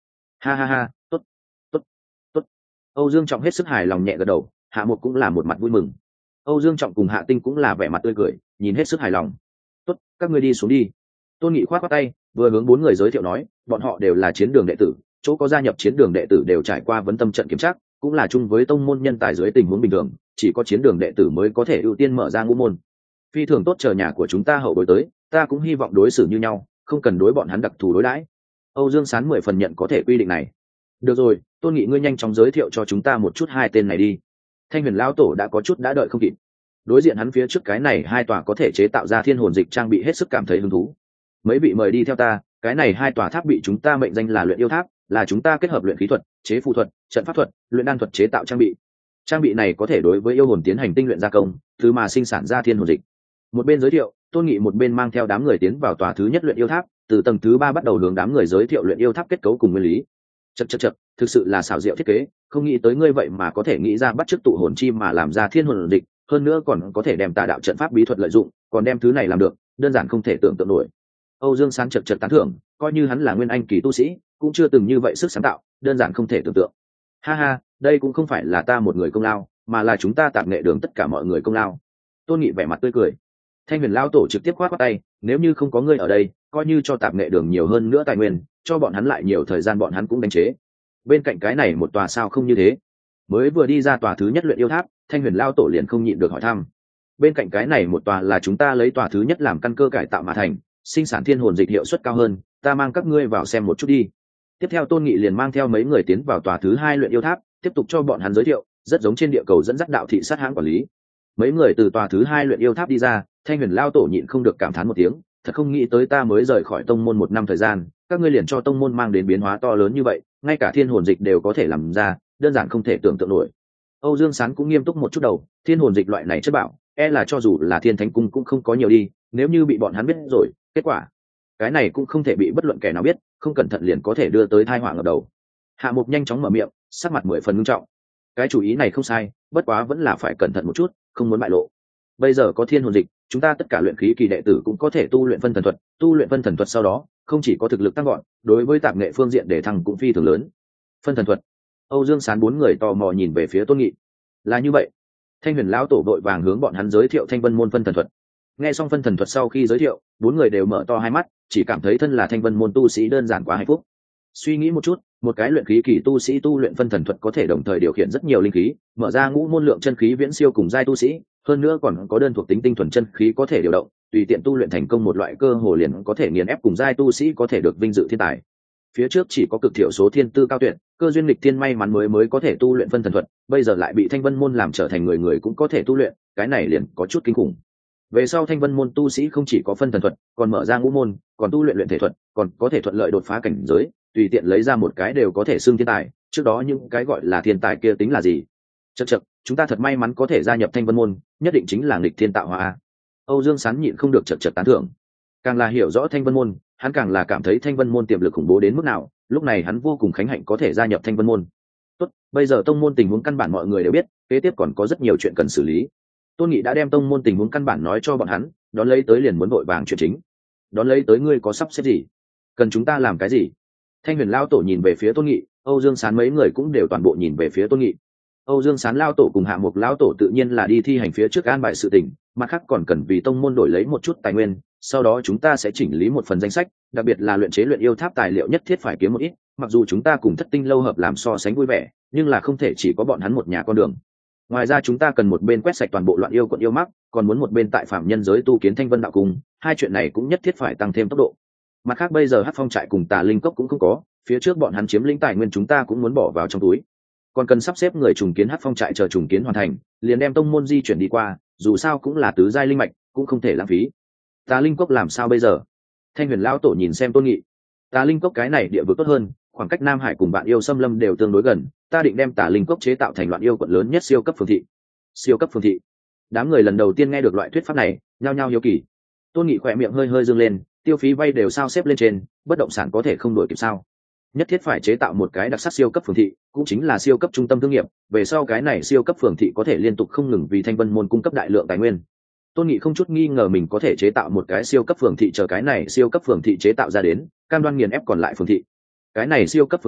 Speaker 1: Ha ha ha, tốt, tốt, tốt. Âu Dương Trọng hết sức hài lòng nhẹ gật đầu, Hạ Mục cũng là một mặt vui mừng. Âu Dương Trọng cùng Hạ Tinh cũng là vẻ mặt tươi cười, nhìn hết sức hài lòng. Tốt, các ngươi đi xuống đi. Tôn Nghị khoát khoát tay, vừa hướng bốn người giới thiệu nói, bọn họ đều là chiến đường đệ tử, chỗ có gia nhập chiến đường đệ tử đều trải qua vấn tâm trận kiểm tra, cũng là chung với tông môn nhân tài dưới tình huống bình thường, chỉ có chiến đường đệ tử mới có thể ưu tiên mở ra ngũ môn. Phi thường tốt, chờ nhà của chúng ta hậu bối tới, ta cũng hy vọng đối xử như nhau, không cần đối bọn hắn đặc thù đối đãi. Âu Dương Sán mười phần nhận có thể quy định này. Được rồi, Tôn Nghị ngươi nhanh chóng giới thiệu cho chúng ta một chút hai tên này đi. Thanh Huyền lão tổ đã có chút đã đợi không kịp. Đối diện hắn phía trước cái này hai tòa có thể chế tạo ra thiên hồn dịch trang bị hết sức cảm thấy hứng thú. Mấy vị mời đi theo ta, cái này hai tòa tháp bị chúng ta mệnh danh là luyện yêu tháp, là chúng ta kết hợp luyện khí thuật, chế phù thuật, trận pháp thuật, luyện đan thuật chế tạo trang bị. Trang bị này có thể đối với yêu hồn tiến hành tinh luyện gia công, từ mà sinh sản ra thiên hồn dịch. Một bên giới thiệu, Tôn Nghị một bên mang theo đám người tiến vào tòa thứ nhất luyện yêu tháp, từ tầng thứ ba bắt đầu hướng đám người giới thiệu luyện yêu tháp kết cấu cùng nguyên lý. Chậc chậc chậc, thực sự là xảo diệu thiết kế, không nghĩ tới ngươi vậy mà có thể nghĩ ra bắt chước tụ hồn chi mà làm ra thiên hồn dịch, hơn nữa còn có thể đem tà đạo trận pháp bí thuật lợi dụng, còn đem thứ này làm được, đơn giản không thể tưởng tượng nổi. Âu Dương Sán chậc chậc tán thưởng, coi như hắn là nguyên anh kỳ tu sĩ, cũng chưa từng như vậy sức sáng tạo, đơn giản không thể tưởng tượng. Ha ha, đây cũng không phải là ta một người công lao, mà là chúng ta tạp nghệ đường tất cả mọi người công lao. Tôn Nghị vẻ mặt tươi cười. Thanh Huyền lão tổ trực tiếp khoát khoát tay, nếu như không có ngươi ở đây, coi như cho tạp nghệ đường nhiều hơn nữa tài nguyên, cho bọn hắn lại nhiều thời gian bọn hắn cũng đánh chế. Bên cạnh cái này một tòa sao không như thế? Mới vừa đi ra tòa thứ nhất luyện yêu tháp, Thanh Huyền lão tổ liền không nhịn được hỏi thăm. Bên cạnh cái này một tòa là chúng ta lấy tòa thứ nhất làm căn cơ cải tạo mà thành, sinh sản thiên hồn dịch hiệu suất cao hơn, ta mang các ngươi vào xem một chút đi. Tiếp theo Tôn Nghị liền mang theo mấy người tiến vào tòa thứ hai luyện yêu tháp, tiếp tục cho bọn hắn giới thiệu, rất giống trên địa cầu dẫn dắt đạo thị sát hãng quản lý. Mấy người từ tòa thứ hai luyện yêu tháp đi ra, Thanh Huyền lão tổ nhịn không được cảm thán một tiếng, thật không nghĩ tới ta mới rời khỏi tông môn một năm thời gian, các ngươi liền cho tông môn mang đến biến hóa to lớn như vậy, ngay cả thiên hồn dịch đều có thể làm ra, đơn giản không thể tưởng tượng nổi. Âu Dương Sán cũng nghiêm túc một chút đầu, thiên hồn dịch loại này chất bảo, e là cho dù là thiên thánh cung cũng không có nhiều đi, nếu như bị bọn hắn biết rồi, kết quả cái này cũng không thể bị bất luận kẻ nào biết, không cẩn thận liền có thể đưa tới tai họa ngập đầu. Hạ Mục nhanh chóng mở miệng, sắc mặt mười phần nghiêm trọng. Cái chủ ý này không sai, bất quá vẫn là phải cẩn thận một chút, không muốn bại lộ. Bây giờ có thiên hồn dịch, chúng ta tất cả luyện khí kỳ đệ tử cũng có thể tu luyện phân thần thuật, tu luyện phân thần thuật sau đó, không chỉ có thực lực tăng gọn, đối với tạp nghệ phương diện để thăng cũng phi thường lớn. Phân thần thuật. Âu Dương Sán bốn người tò mò nhìn về phía Tôn Nghị. Là như vậy. Thanh Huyền lão tổ vội vàng hướng bọn hắn giới thiệu Thanh Vân môn phân thần thuật. Nghe xong phân thần thuật sau khi giới thiệu, bốn người đều mở to hai mắt, chỉ cảm thấy thân là Thanh Vân môn tu sĩ đơn giản quá hạnh phúc. Suy nghĩ một chút, một cái luyện khí kỳ tu sĩ tu luyện phân thần thuật có thể đồng thời điều khiển rất nhiều linh khí, mở ra ngũ môn lượng chân khí viễn siêu cùng giai tu sĩ, hơn nữa còn có đơn thuộc tính tinh thuần chân khí có thể điều động, tùy tiện tu luyện thành công một loại cơ hồ liền có thể nghiền ép cùng giai tu sĩ có thể được vinh dự thiên tài. Phía trước chỉ có cực thiểu số thiên tư cao tuyệt, cơ duyên lịch thiên may mắn mới mới có thể tu luyện phân thần thuật, bây giờ lại bị Thanh Vân môn làm trở thành người người cũng có thể tu luyện, cái này liền có chút kinh khủng. Về sau Thanh Vân môn tu sĩ không chỉ có phân thần thuật, còn mở ra ngũ môn, còn tu luyện luyện thể thuật, còn có thể thuận lợi đột phá cảnh giới, tùy tiện lấy ra một cái đều có thể xưng thiên tài, trước đó những cái gọi là thiên tài kia tính là gì? Chậc chậc, chúng ta thật may mắn có thể gia nhập Thanh Vân môn, nhất định chính là nghịch thiên tạo hóa. Âu Dương Sán nhịn không được chậc chậc tán thưởng. Càng là hiểu rõ Thanh Vân môn, hắn càng là cảm thấy Thanh Vân môn tiềm lực khủng bố đến mức nào, lúc này hắn vô cùng khánh hạnh có thể gia nhập Thanh Vân môn. Tốt, bây giờ tông môn tình huống căn bản mọi người đều biết, kế tiếp còn có rất nhiều chuyện cần xử lý. Tôn Nghị đã đem tông môn tình huống căn bản nói cho bọn hắn, đón lấy tới liền muốn vội vàng chuyện chính. Đón lấy tới ngươi có sắp xếp gì? Cần chúng ta làm cái gì? Thanh Huyền lão tổ nhìn về phía Tôn Nghị, Âu Dương Sán mấy người cũng đều toàn bộ nhìn về phía Tôn Nghị. Âu Dương Sán lão tổ cùng Hạ Mục lão tổ tự nhiên là đi thi hành phía trước an bài sự tình, mặt khác còn cần vì tông môn đổi lấy một chút tài nguyên, sau đó chúng ta sẽ chỉnh lý một phần danh sách, đặc biệt là luyện chế luyện yêu tháp tài liệu nhất thiết phải kiếm một ít, mặc dù chúng ta cùng Thất Tinh lâu hợp làm so sánh vui vẻ, nhưng là không thể chỉ có bọn hắn một nhà con đường. Ngoài ra chúng ta cần một bên quét sạch toàn bộ loạn yêu quận yêu mắc, còn muốn một bên tại phạm nhân giới tu kiến Thanh Vân đạo cung, hai chuyện này cũng nhất thiết phải tăng thêm tốc độ. Mặt khác bây giờ Hắc Phong trại cùng Tà Linh cốc cũng không có, phía trước bọn hắn chiếm lĩnh tài nguyên chúng ta cũng muốn bỏ vào trong túi. Còn cần sắp xếp người trùng kiến Hắc Phong trại chờ trùng kiến hoàn thành, liền đem tông môn di chuyển đi qua, dù sao cũng là tứ giai linh mạch, cũng không thể lãng phí. Tà Linh cốc làm sao bây giờ? Thanh Huyền lão tổ nhìn xem Tôn Nghị. Tà Linh cốc cái này địa vực tốt hơn, khoảng cách Nam Hải cùng Vạn Yêu Xâm Lâm đều tương đối gần, ta định đem Tà Linh cốc chế tạo thành loạn yêu quận lớn nhất siêu cấp phường thị. Siêu cấp phường thị. Đám người lần đầu tiên nghe được loại thuyết pháp này, nhao nhao hiếu kỳ. Tôn Nghị khỏe miệng hơi hơi dương lên, tiêu phí vay đều sao xếp lên trên, bất động sản có thể không đổi kịp sao? Nhất thiết phải chế tạo một cái đặc sắc siêu cấp phường thị, cũng chính là siêu cấp trung tâm thương nghiệp, về sau cái này siêu cấp phường thị có thể liên tục không ngừng vì Thanh Vân môn cung cấp đại lượng tài nguyên. Tôn Nghị không chút nghi ngờ mình có thể chế tạo một cái siêu cấp phường thị, chờ cái này siêu cấp phường thị chế tạo ra đến, cam đoan nghiền ép còn lại phường thị. Cái này siêu cấp phường thị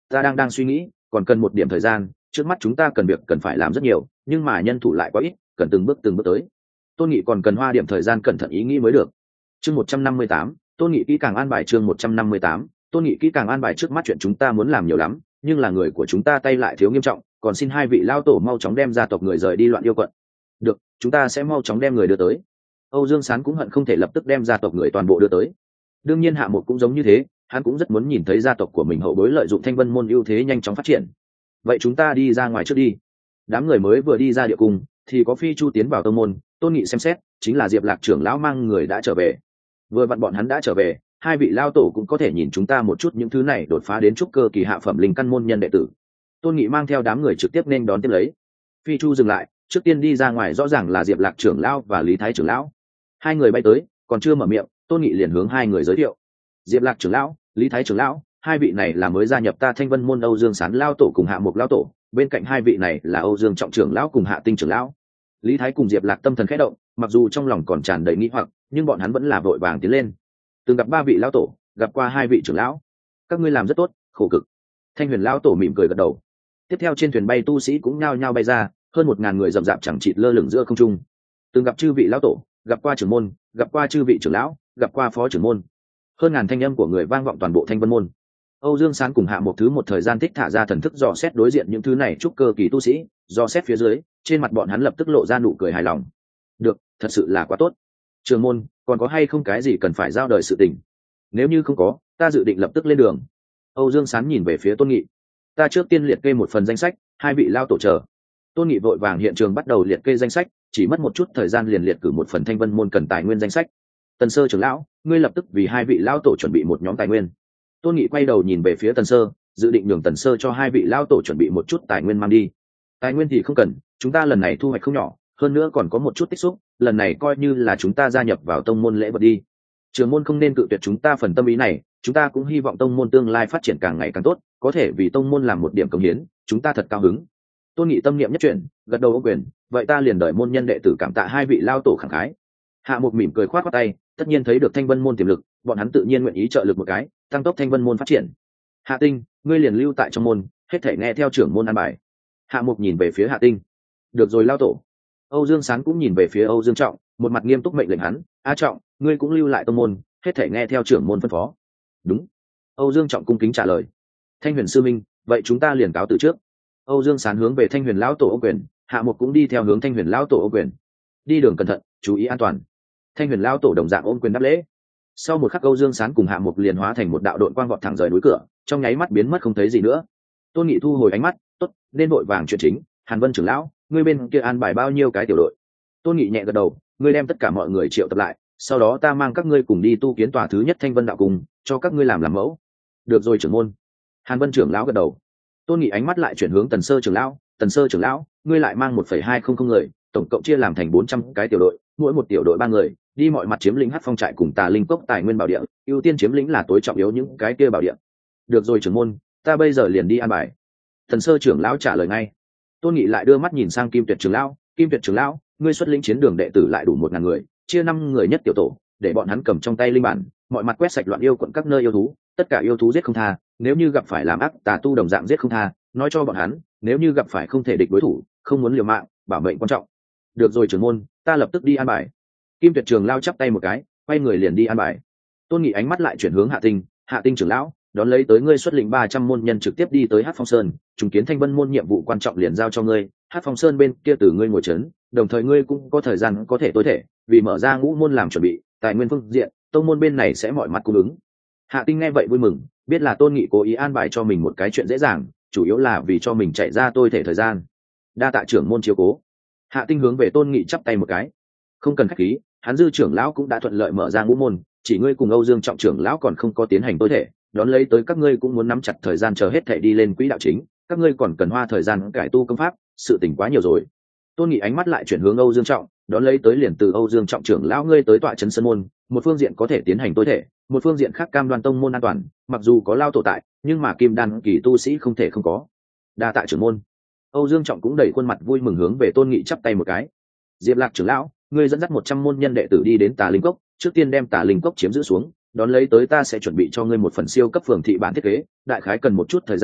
Speaker 1: ta đang đang suy nghĩ còn cần một điểm thời gian, trước mắt chúng ta cần việc cần phải làm rất nhiều, nhưng mà nhân thủ lại quá ít, cần từng bước từng bước tới. Tôn Nghị còn cần hoa điểm thời gian cẩn thận ý nghĩ mới được. Chương một trăm năm mươi tám, Tôn Nghị kỹ càng an bài. Chương một trăm năm mươi tám, Tôn Nghị kỹ càng an bài. Trước mắt chuyện chúng ta muốn làm nhiều lắm, nhưng là người của chúng ta tay lại thiếu nghiêm trọng, còn xin hai vị lao tổ mau chóng đem gia tộc người rời đi Loạn Yêu quận. Được, chúng ta sẽ mau chóng đem người đưa tới. Âu Dương Sán cũng hận không thể lập tức đem gia tộc người toàn bộ đưa tới. Đương nhiên Hạ Một cũng giống như thế, hắn cũng rất muốn nhìn thấy gia tộc của mình hậu bối lợi dụng Thanh Vân môn ưu thế nhanh chóng phát triển. Vậy chúng ta đi ra ngoài trước đi. Đám người mới vừa đi ra địa cung thì có Phi Chu tiến vào tông môn. Tôn Nghị xem xét, chính là Diệp Lạc trưởng lão mang người đã trở về. Vừa vặn bọn hắn đã trở về, hai vị lao tổ cũng có thể nhìn chúng ta một chút những thứ này đột phá đến trúc cơ kỳ hạ phẩm linh căn môn nhân đệ tử. Tôn Nghị mang theo đám người trực tiếp nên đón tiếp lấy. Phi Chu dừng lại, trước tiên đi ra ngoài rõ ràng là Diệp Lạc trưởng lão và Lý Thái trưởng lão. Hai người bay tới, còn chưa mở miệng, Tôn Nghị liền hướng hai người giới thiệu. Diệp Lạc trưởng lão, Lý Thái trưởng lão, hai vị này là mới gia nhập ta Thanh Vân môn Âu Dương Sán lao tổ cùng Hạ Mục lao tổ, bên cạnh hai vị này là Âu Dương Trọng trưởng lão cùng Hạ Tinh trưởng lão. Lý Thái cùng Diệp Lạc tâm thần khẽ động, mặc dù trong lòng còn tràn đầy nghi hoặc, nhưng bọn hắn vẫn là vội vàng tiến lên. Từng gặp ba vị lão tổ, gặp qua hai vị trưởng lão, các ngươi làm rất tốt, khổ cực. Thanh Huyền lão tổ mỉm cười gật đầu. Tiếp theo trên thuyền bay tu sĩ cũng nhao nhao bay ra, hơn một ngàn người rậm rạp chẳng chịt lơ lửng giữa không trung. Từng gặp chư vị lão tổ, gặp qua trưởng môn, gặp qua chư vị trưởng lão, gặp qua phó trưởng môn. Hơn ngàn thanh âm của người vang vọng toàn bộ Thanh Vân môn. Âu Dương Sán cùng Hạ một thứ một thời gian thích thả ra thần thức dò xét đối diện những thứ này trúc cơ kỳ tu sĩ, dò xét phía dưới, trên mặt bọn hắn lập tức lộ ra nụ cười hài lòng. Được, thật sự là quá tốt. Trưởng môn, còn có hay không cái gì cần phải giao đời sự tình? Nếu như không có, ta dự định lập tức lên đường. Âu Dương Sán nhìn về phía Tôn Nghị. Ta trước tiên liệt kê một phần danh sách, hai vị lao tổ chờ. Tôn Nghị vội vàng hiện trường bắt đầu liệt kê danh sách, chỉ mất một chút thời gian liền liệt cử một phần Thanh Vân môn cần tài nguyên danh sách. Tần Sơ trưởng lão, ngươi lập tức vì hai vị lao tổ chuẩn bị một nhóm tài nguyên. Tôn Nghị quay đầu nhìn về phía Tần Sơ, dự định nhường Tần Sơ cho hai vị lao tổ chuẩn bị một chút tài nguyên mang đi. Tài nguyên thì không cần, chúng ta lần này thu hoạch không nhỏ, hơn nữa còn có một chút tích xúc, lần này coi như là chúng ta gia nhập vào tông môn lễ vật đi. Trường môn không nên cự tuyệt chúng ta phần tâm ý này, chúng ta cũng hy vọng tông môn tương lai phát triển càng ngày càng tốt, có thể vì tông môn làm một điểm cống hiến, chúng ta thật cao hứng. Tôn Nghị tâm niệm nhất chuyển, gật đầu ô quyền, vậy ta liền đợi môn nhân đệ tử cảm tạ hai vị lao tổ khẳng khái. Hạ Một mỉm cười khoát khoát tay, tất nhiên thấy được Thanh Vân môn tiềm lực, bọn hắn tự nhiên nguyện ý trợ lực một cái, tăng tốc Thanh Vân môn phát triển. Hạ Tinh, ngươi liền lưu tại trong môn, hết thể nghe theo trưởng môn an bài. Hạ Mục nhìn về phía Hạ Tinh. Được rồi lao tổ. Âu Dương Sán cũng nhìn về phía Âu Dương Trọng, một mặt nghiêm túc mệnh lệnh hắn, A Trọng, ngươi cũng lưu lại tông môn, hết thể nghe theo trưởng môn phân phó. Đúng. Âu Dương Trọng cung kính trả lời. Thanh Huyền sư minh, vậy chúng ta liền cáo từ trước. Âu Dương Sán hướng về Thanh Huyền lão tổ ô quyền, Hạ Mục cũng đi theo hướng Thanh Huyền lão tổ ô quyền. Đi đường cẩn thận, chú ý an toàn. Thanh Huyền lão tổ đồng dạng ôm quyền đáp lễ. Sau một khắc Âu Dương Sán cùng Hạ Mục liền hóa thành một đạo đội quang vọt thẳng rời núi cửa, trong nháy mắt biến mất không thấy gì nữa. Tôn Nghị thu hồi ánh mắt, tốt, nên vội vàng chuyện chính. Hàn Vân trưởng lão, ngươi bên kia an bài bao nhiêu cái tiểu đội? Tôn Nghị nhẹ gật đầu, ngươi đem tất cả mọi người triệu tập lại, sau đó ta mang các ngươi cùng đi tu kiến tòa thứ nhất Thanh Vân đạo cung, cho các ngươi làm làm mẫu. Được rồi trưởng môn. Hàn Vân trưởng lão gật đầu. Tôn Nghị ánh mắt lại chuyển hướng Tần Sơ trưởng lão, Tần Sơ trưởng lão, ngươi lại mang một phẩy hai không không người, tổng cộng chia làm thành bốn trăm cái tiểu đội, mỗi một tiểu đội ba người, đi mọi mặt chiếm lĩnh Hắc Phong trại cùng Tà Linh cốc tài nguyên bảo địa, ưu tiên chiếm lĩnh là tối trọng yếu những cái kia bảo địa. Được rồi trưởng môn, ta bây giờ liền đi an bài. Tần Sơ trưởng lão trả lời ngay. Tôn Nghị lại đưa mắt nhìn sang Kim Tuyệt trưởng lão, Kim Tuyệt trưởng lão, ngươi xuất lĩnh chiến đường đệ tử lại đủ một ngàn người, chia năm người nhất tiểu tổ, để bọn hắn cầm trong tay linh bản, mọi mặt quét sạch loạn yêu quận các nơi yêu thú, tất cả yêu thú giết không tha, nếu như gặp phải làm ác tà tu đồng dạng giết không tha, nói cho bọn hắn, nếu như gặp phải không thể địch đối thủ, không muốn liều mạng, bảo mệnh quan trọng. Được rồi trưởng môn, ta lập tức đi an bài. Kim Tuyệt trưởng lao chắp tay một cái, quay người liền đi an bài. Tôn Nghị ánh mắt lại chuyển hướng Hạ Tinh, Hạ Tinh trưởng lão, đón lấy tới ngươi xuất lĩnh ba trăm môn nhân trực tiếp đi tới Hắc Phong Sơn, trùng kiến Thanh Vân môn nhiệm vụ quan trọng liền giao cho ngươi, Hắc Phong Sơn bên kia từ ngươi ngồi trấn, đồng thời ngươi cũng có thời gian có thể tối thể, vì mở ra ngũ môn làm chuẩn bị, tài nguyên phương diện, tông môn bên này sẽ mọi mặt cung ứng. Hạ Tinh nghe vậy vui mừng, biết là Tôn Nghị cố ý an bài cho mình một cái chuyện dễ dàng, chủ yếu là vì cho mình chạy ra tôi thể thời gian. Đa tạ trưởng môn chiếu cố. Hạ Tinh hướng về Tôn Nghị chắp tay một cái. Không cần khách khí, hắn Dư trưởng lão cũng đã thuận lợi mở ra ngũ môn, chỉ ngươi cùng Âu Dương Trọng trưởng lão còn không có tiến hành tôi thể, đón lấy tới các ngươi cũng muốn nắm chặt thời gian chờ hết thể đi lên quỹ đạo chính, các ngươi còn cần hoa thời gian cải tu công pháp, sự tình quá nhiều rồi. Tôn Nghị ánh mắt lại chuyển hướng Âu Dương Trọng, đón lấy tới liền từ Âu Dương Trọng trưởng lão ngươi tới tọa trấn sân môn, một phương diện có thể tiến hành tôi thể, một phương diện khác cam đoan tông môn an toàn, mặc dù có lao tổ tại, nhưng mà kim đan kỳ tu sĩ không thể không có. Đa tạ trưởng môn. Âu Dương Trọng cũng đầy khuôn mặt vui mừng hướng về Tôn Nghị chắp tay một cái. Diệp Lạc trưởng lão, ngươi dẫn dắt một trăm môn nhân đệ tử đi đến Tà Linh cốc, trước tiên đem Tà Linh cốc chiếm giữ xuống, đón lấy tới ta sẽ chuẩn bị cho ngươi một phần siêu cấp phường thị bản thiết kế, đại khái cần một chút thời gian,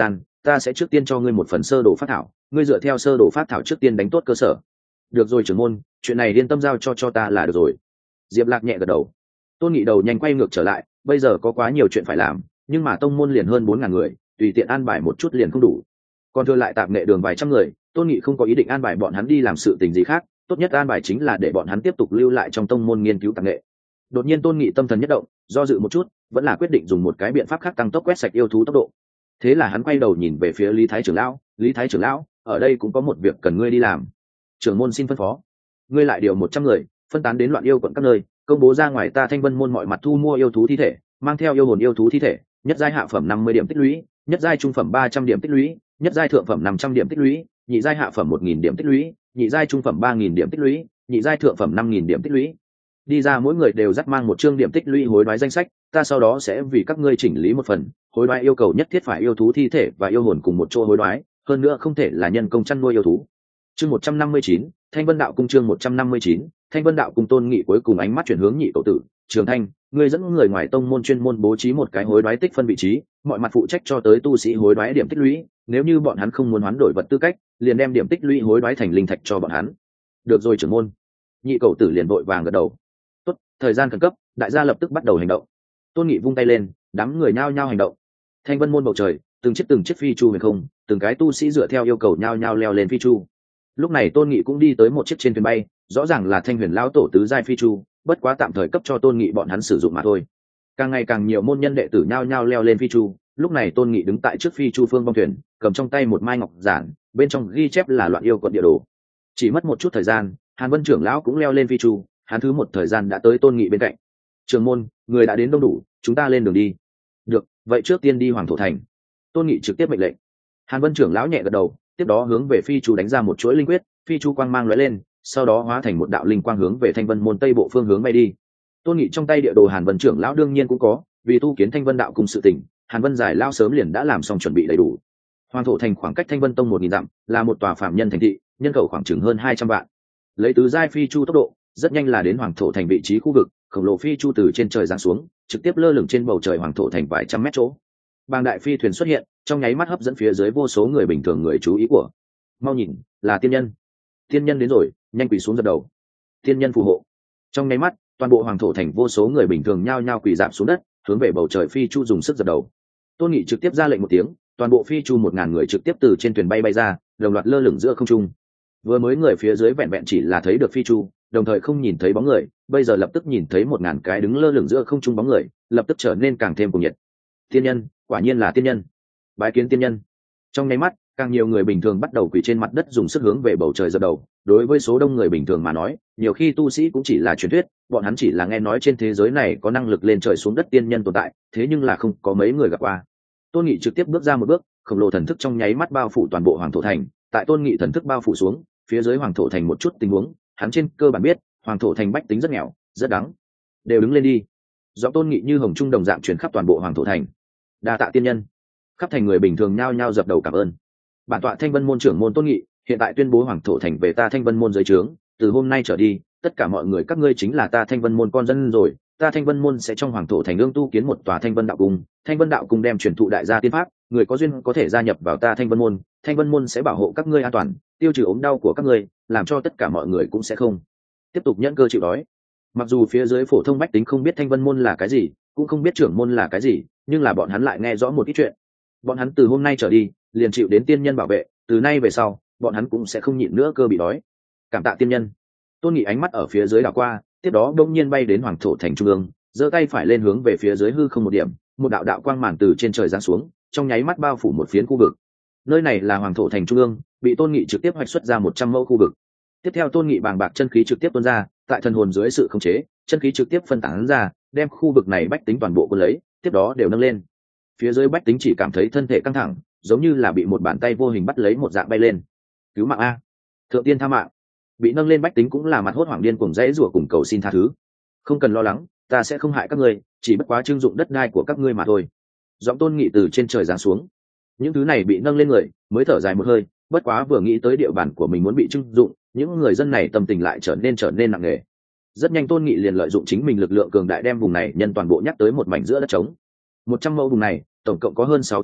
Speaker 1: ta sẽ trước tiên cho ngươi một phần sơ đồ phát thảo, ngươi dựa theo sơ đồ phát thảo trước tiên đánh tốt cơ sở. Được rồi trưởng môn, chuyện này yên tâm giao cho cho ta là được rồi. Diệp Lạc nhẹ gật đầu. Tôn Nghị đầu nhanh quay ngược trở lại, bây giờ có quá nhiều chuyện phải làm, nhưng mà tông môn liền hơn bốn ngàn người, tùy tiện an bài một chút liền không đủ. Còn thừa lại tạp nghệ đường vài trăm người, Tôn Nghị không có ý định an bài bọn hắn đi làm sự tình gì khác, tốt nhất an bài chính là để bọn hắn tiếp tục lưu lại trong tông môn nghiên cứu tạp nghệ. Đột nhiên Tôn Nghị tâm thần nhất động, do dự một chút, vẫn là quyết định dùng một cái biện pháp khác tăng tốc quét sạch yêu thú tốc độ. Thế là hắn quay đầu nhìn về phía Lý Thái trưởng lão, "Lý Thái trưởng lão, ở đây cũng có một việc cần ngươi đi làm." "Trưởng môn xin phân phó." "Ngươi lại điều một trăm người, phân tán đến loạn yêu quận các nơi, công bố ra ngoài ta Thanh Vân môn mọi mặt thu mua yêu thú thi thể, mang theo yêu hồn yêu thú thi thể, nhất giai hạ phẩm năm mươi điểm tích lũy, nhất giai trung phẩm ba trăm điểm tích lũy, nhất giai thượng phẩm năm trăm điểm tích lũy, nhị giai hạ phẩm một nghìn điểm tích lũy, nhị giai trung phẩm ba nghìn điểm tích lũy, nhị giai thượng phẩm năm nghìn điểm tích lũy." Đi ra mỗi người đều dắt mang một chương điểm tích lũy hối đoái danh sách, ta sau đó sẽ vì các ngươi chỉnh lý một phần, hối đoái yêu cầu nhất thiết phải yêu thú thi thể và yêu hồn cùng một chỗ hối đoái, hơn nữa không thể là nhân công chăn nuôi yêu thú. Chương một trăm năm mươi chín, Thanh Vân Đạo cung chương một trăm năm mươi chín, Thanh Vân Đạo cung. Tôn Nghị cuối cùng ánh mắt chuyển hướng nhị cậu tử, "Trường Thanh, ngươi dẫn người ngoài tông môn chuyên môn bố trí một cái hối đoái tích phân vị trí, mọi mặt phụ trách cho tới tu sĩ hối đoái điểm tích lũy, nếu như bọn hắn không muốn hoán đổi vật tư cách, liền đem điểm tích lũy hối đoái thành linh thạch cho bọn hắn." "Được rồi trưởng môn." Nhị cậu tử liền vội vàng gật đầu. "Tốt, thời gian khẩn cấp, đại gia lập tức bắt đầu hành động." Tôn Nghị vung tay lên, đám người nhao nhao hành động. Thanh Vân môn bầu trời, từng chiếc từng chiếc phi chu huyền không, từng cái tu sĩ dựa theo yêu cầu nhao nhao leo lên phi chu. Lúc này Tôn Nghị cũng đi tới một chiếc trên thuyền bay, rõ ràng là Thanh Huyền lão tổ tứ giai phi chu, bất quá tạm thời cấp cho Tôn Nghị bọn hắn sử dụng mà thôi. Càng ngày càng nhiều môn nhân đệ tử nhao nhao leo lên phi chu, lúc này Tôn Nghị đứng tại trước phi chu phương bong thuyền, cầm trong tay một mai ngọc giản, bên trong ghi chép là loạn yêu quận địa đồ. Chỉ mất một chút thời gian, Hàn Vân trưởng lão cũng leo lên phi chu, hắn thứ một thời gian đã tới Tôn Nghị bên cạnh. "Trưởng môn, người đã đến đông đủ, chúng ta lên đường đi." "Được, vậy trước tiên đi Hoàng thổ thành." Tôn Nghị trực tiếp mệnh lệnh. Hàn Vân trưởng lão nhẹ gật đầu, tiếp đó hướng về phi chu đánh ra một chuỗi linh quyết, phi chu quang mang lóe lên, sau đó hóa thành một đạo linh quang hướng về Thanh Vân môn tây bộ phương hướng bay đi. Tôn Nghị trong tay địa đồ Hàn Vân trưởng lão đương nhiên cũng có, vì tu kiến Thanh Vân đạo cùng sự tình, Hàn Vân giải lao sớm liền đã làm xong chuẩn bị đầy đủ. Hoàng thổ thành khoảng cách Thanh Vân tông một nghìn dặm, là một tòa phạm nhân thành thị, nhân khẩu khoảng chừng hơn hai trăm vạn. Lấy tứ giai phi chu tốc độ, rất nhanh là đến Hoàng thổ thành vị trí khu vực, khổng lồ phi chu từ trên trời giáng xuống, trực tiếp lơ lửng trên bầu trời Hoàng thổ thành vài trăm mét chỗ. Bàng đại phi thuyền xuất hiện, trong nháy mắt hấp dẫn phía dưới vô số người bình thường người chú ý của. "Mau nhìn, là tiên nhân." "Tiên nhân đến rồi, nhanh quỳ xuống dập đầu." "Tiên nhân phù hộ." Trong nháy mắt, toàn bộ Hoàng thổ thành vô số người bình thường nhao nhao quỳ rạp xuống đất, hướng về bầu trời phi chu dùng sức dập đầu. Tôn Nghị trực tiếp ra lệnh một tiếng, toàn bộ phi chu một ngàn người trực tiếp từ trên thuyền bay bay ra, đồng loạt lơ lửng giữa không trung. Vừa mới người phía dưới vẹn vẹn chỉ là thấy được phi chu, đồng thời không nhìn thấy bóng người, bây giờ lập tức nhìn thấy một ngàn cái đứng lơ lửng giữa không trung bóng người, lập tức trở nên càng thêm cuồng nhiệt. "Tiên nhân, quả nhiên là tiên nhân." "Bái kiến tiên nhân." Trong nháy mắt, càng nhiều người bình thường bắt đầu quỳ trên mặt đất dùng sức hướng về bầu trời dập đầu. Đối với số đông người bình thường mà nói, nhiều khi tu sĩ cũng chỉ là truyền thuyết, bọn hắn chỉ là nghe nói trên thế giới này có năng lực lên trời xuống đất tiên nhân tồn tại, thế nhưng là không có mấy người gặp qua. Tôn Nghị trực tiếp bước ra một bước, khổng lồ thần thức trong nháy mắt bao phủ toàn bộ Hoàng thổ thành. Tại Tôn Nghị thần thức bao phủ xuống, phía dưới Hoàng thổ thành một chút tình huống, hắn trên cơ bản biết, Hoàng thổ thành bách tính rất nghèo, rất đắng. "Đều đứng lên đi." Giọng Tôn Nghị như hồng trung đồng dạng truyền khắp toàn bộ Hoàng thổ thành. "Đa tạ tiên nhân." Khắp thành người bình thường nhao nhao dập đầu cảm ơn. Bản tọa Thanh Vân môn trưởng môn Tôn Nghị hiện tại tuyên bố Hoàng thổ thành về ta Thanh Vân môn dưới trướng, từ hôm nay trở đi, tất cả mọi người các ngươi chính là ta Thanh Vân môn con dân rồi. Ta Thanh Vân môn sẽ trong Hoàng thổ thành ương tu kiến một tòa Thanh Vân đạo cung, Thanh Vân đạo cung đem truyền thụ đại gia tiên pháp, người có duyên có thể gia nhập vào ta Thanh Vân môn, Thanh Vân môn sẽ bảo hộ các ngươi an toàn, tiêu trừ ốm đau của các ngươi, làm cho tất cả mọi người cũng sẽ không tiếp tục nhẫn cơ chịu đói. Mặc dù phía dưới phổ thông bách tính không biết Thanh Vân môn là cái gì, cũng không biết trưởng môn là cái gì, nhưng là bọn hắn lại nghe rõ một ít chuyện. Bọn hắn từ hôm nay trở đi, liền chịu đến tiên nhân bảo vệ, từ nay về sau, bọn hắn cũng sẽ không nhịn nữa cơ bị đói. Cảm tạ tiên nhân. Tôn Nghị ánh mắt ở phía dưới đảo qua, tiếp đó đông nhiên bay đến Hoàng thổ thành trung ương, giơ tay phải lên hướng về phía dưới hư không một điểm, một đạo đạo quang màn từ trên trời giáng xuống, trong nháy mắt bao phủ một phiến khu vực. Nơi này là Hoàng thổ thành trung ương, bị Tôn Nghị trực tiếp hoạch xuất ra một trăm mẫu khu vực. Tiếp theo Tôn Nghị bàng bạc chân khí trực tiếp tuôn ra, tại thần hồn dưới sự khống chế, chân khí trực tiếp phân tán ra, đem khu vực này bách tính toàn bộ cuốn lấy, tiếp đó đều nâng lên. Phía dưới bách tính chỉ cảm thấy thân thể căng thẳng, giống như là bị một bàn tay vô hình bắt lấy một dạng bay lên. "Cứu mạng a! Thượng tiên tha mạng!" Bị nâng lên bách tính cũng là mặt hốt hoảng điên cuồng rẽ rủa cùng cầu xin tha thứ. "Không cần lo lắng, ta sẽ không hại các ngươi, chỉ bất quá trưng dụng đất đai của các ngươi mà thôi." Giọng Tôn Nghị từ trên trời giáng xuống. Những thứ này bị nâng lên người mới thở dài một hơi, bất quá vừa nghĩ tới địa bàn của mình muốn bị trưng dụng, những người dân này tâm tình lại trở nên trở nên nặng nề. Rất nhanh Tôn Nghị liền lợi dụng chính mình lực lượng cường đại đem vùng này nhân toàn bộ nhắc tới một mảnh giữa đất trống. Một trăm mẫu vùng này tổng cộng có hơn sáu trăm người,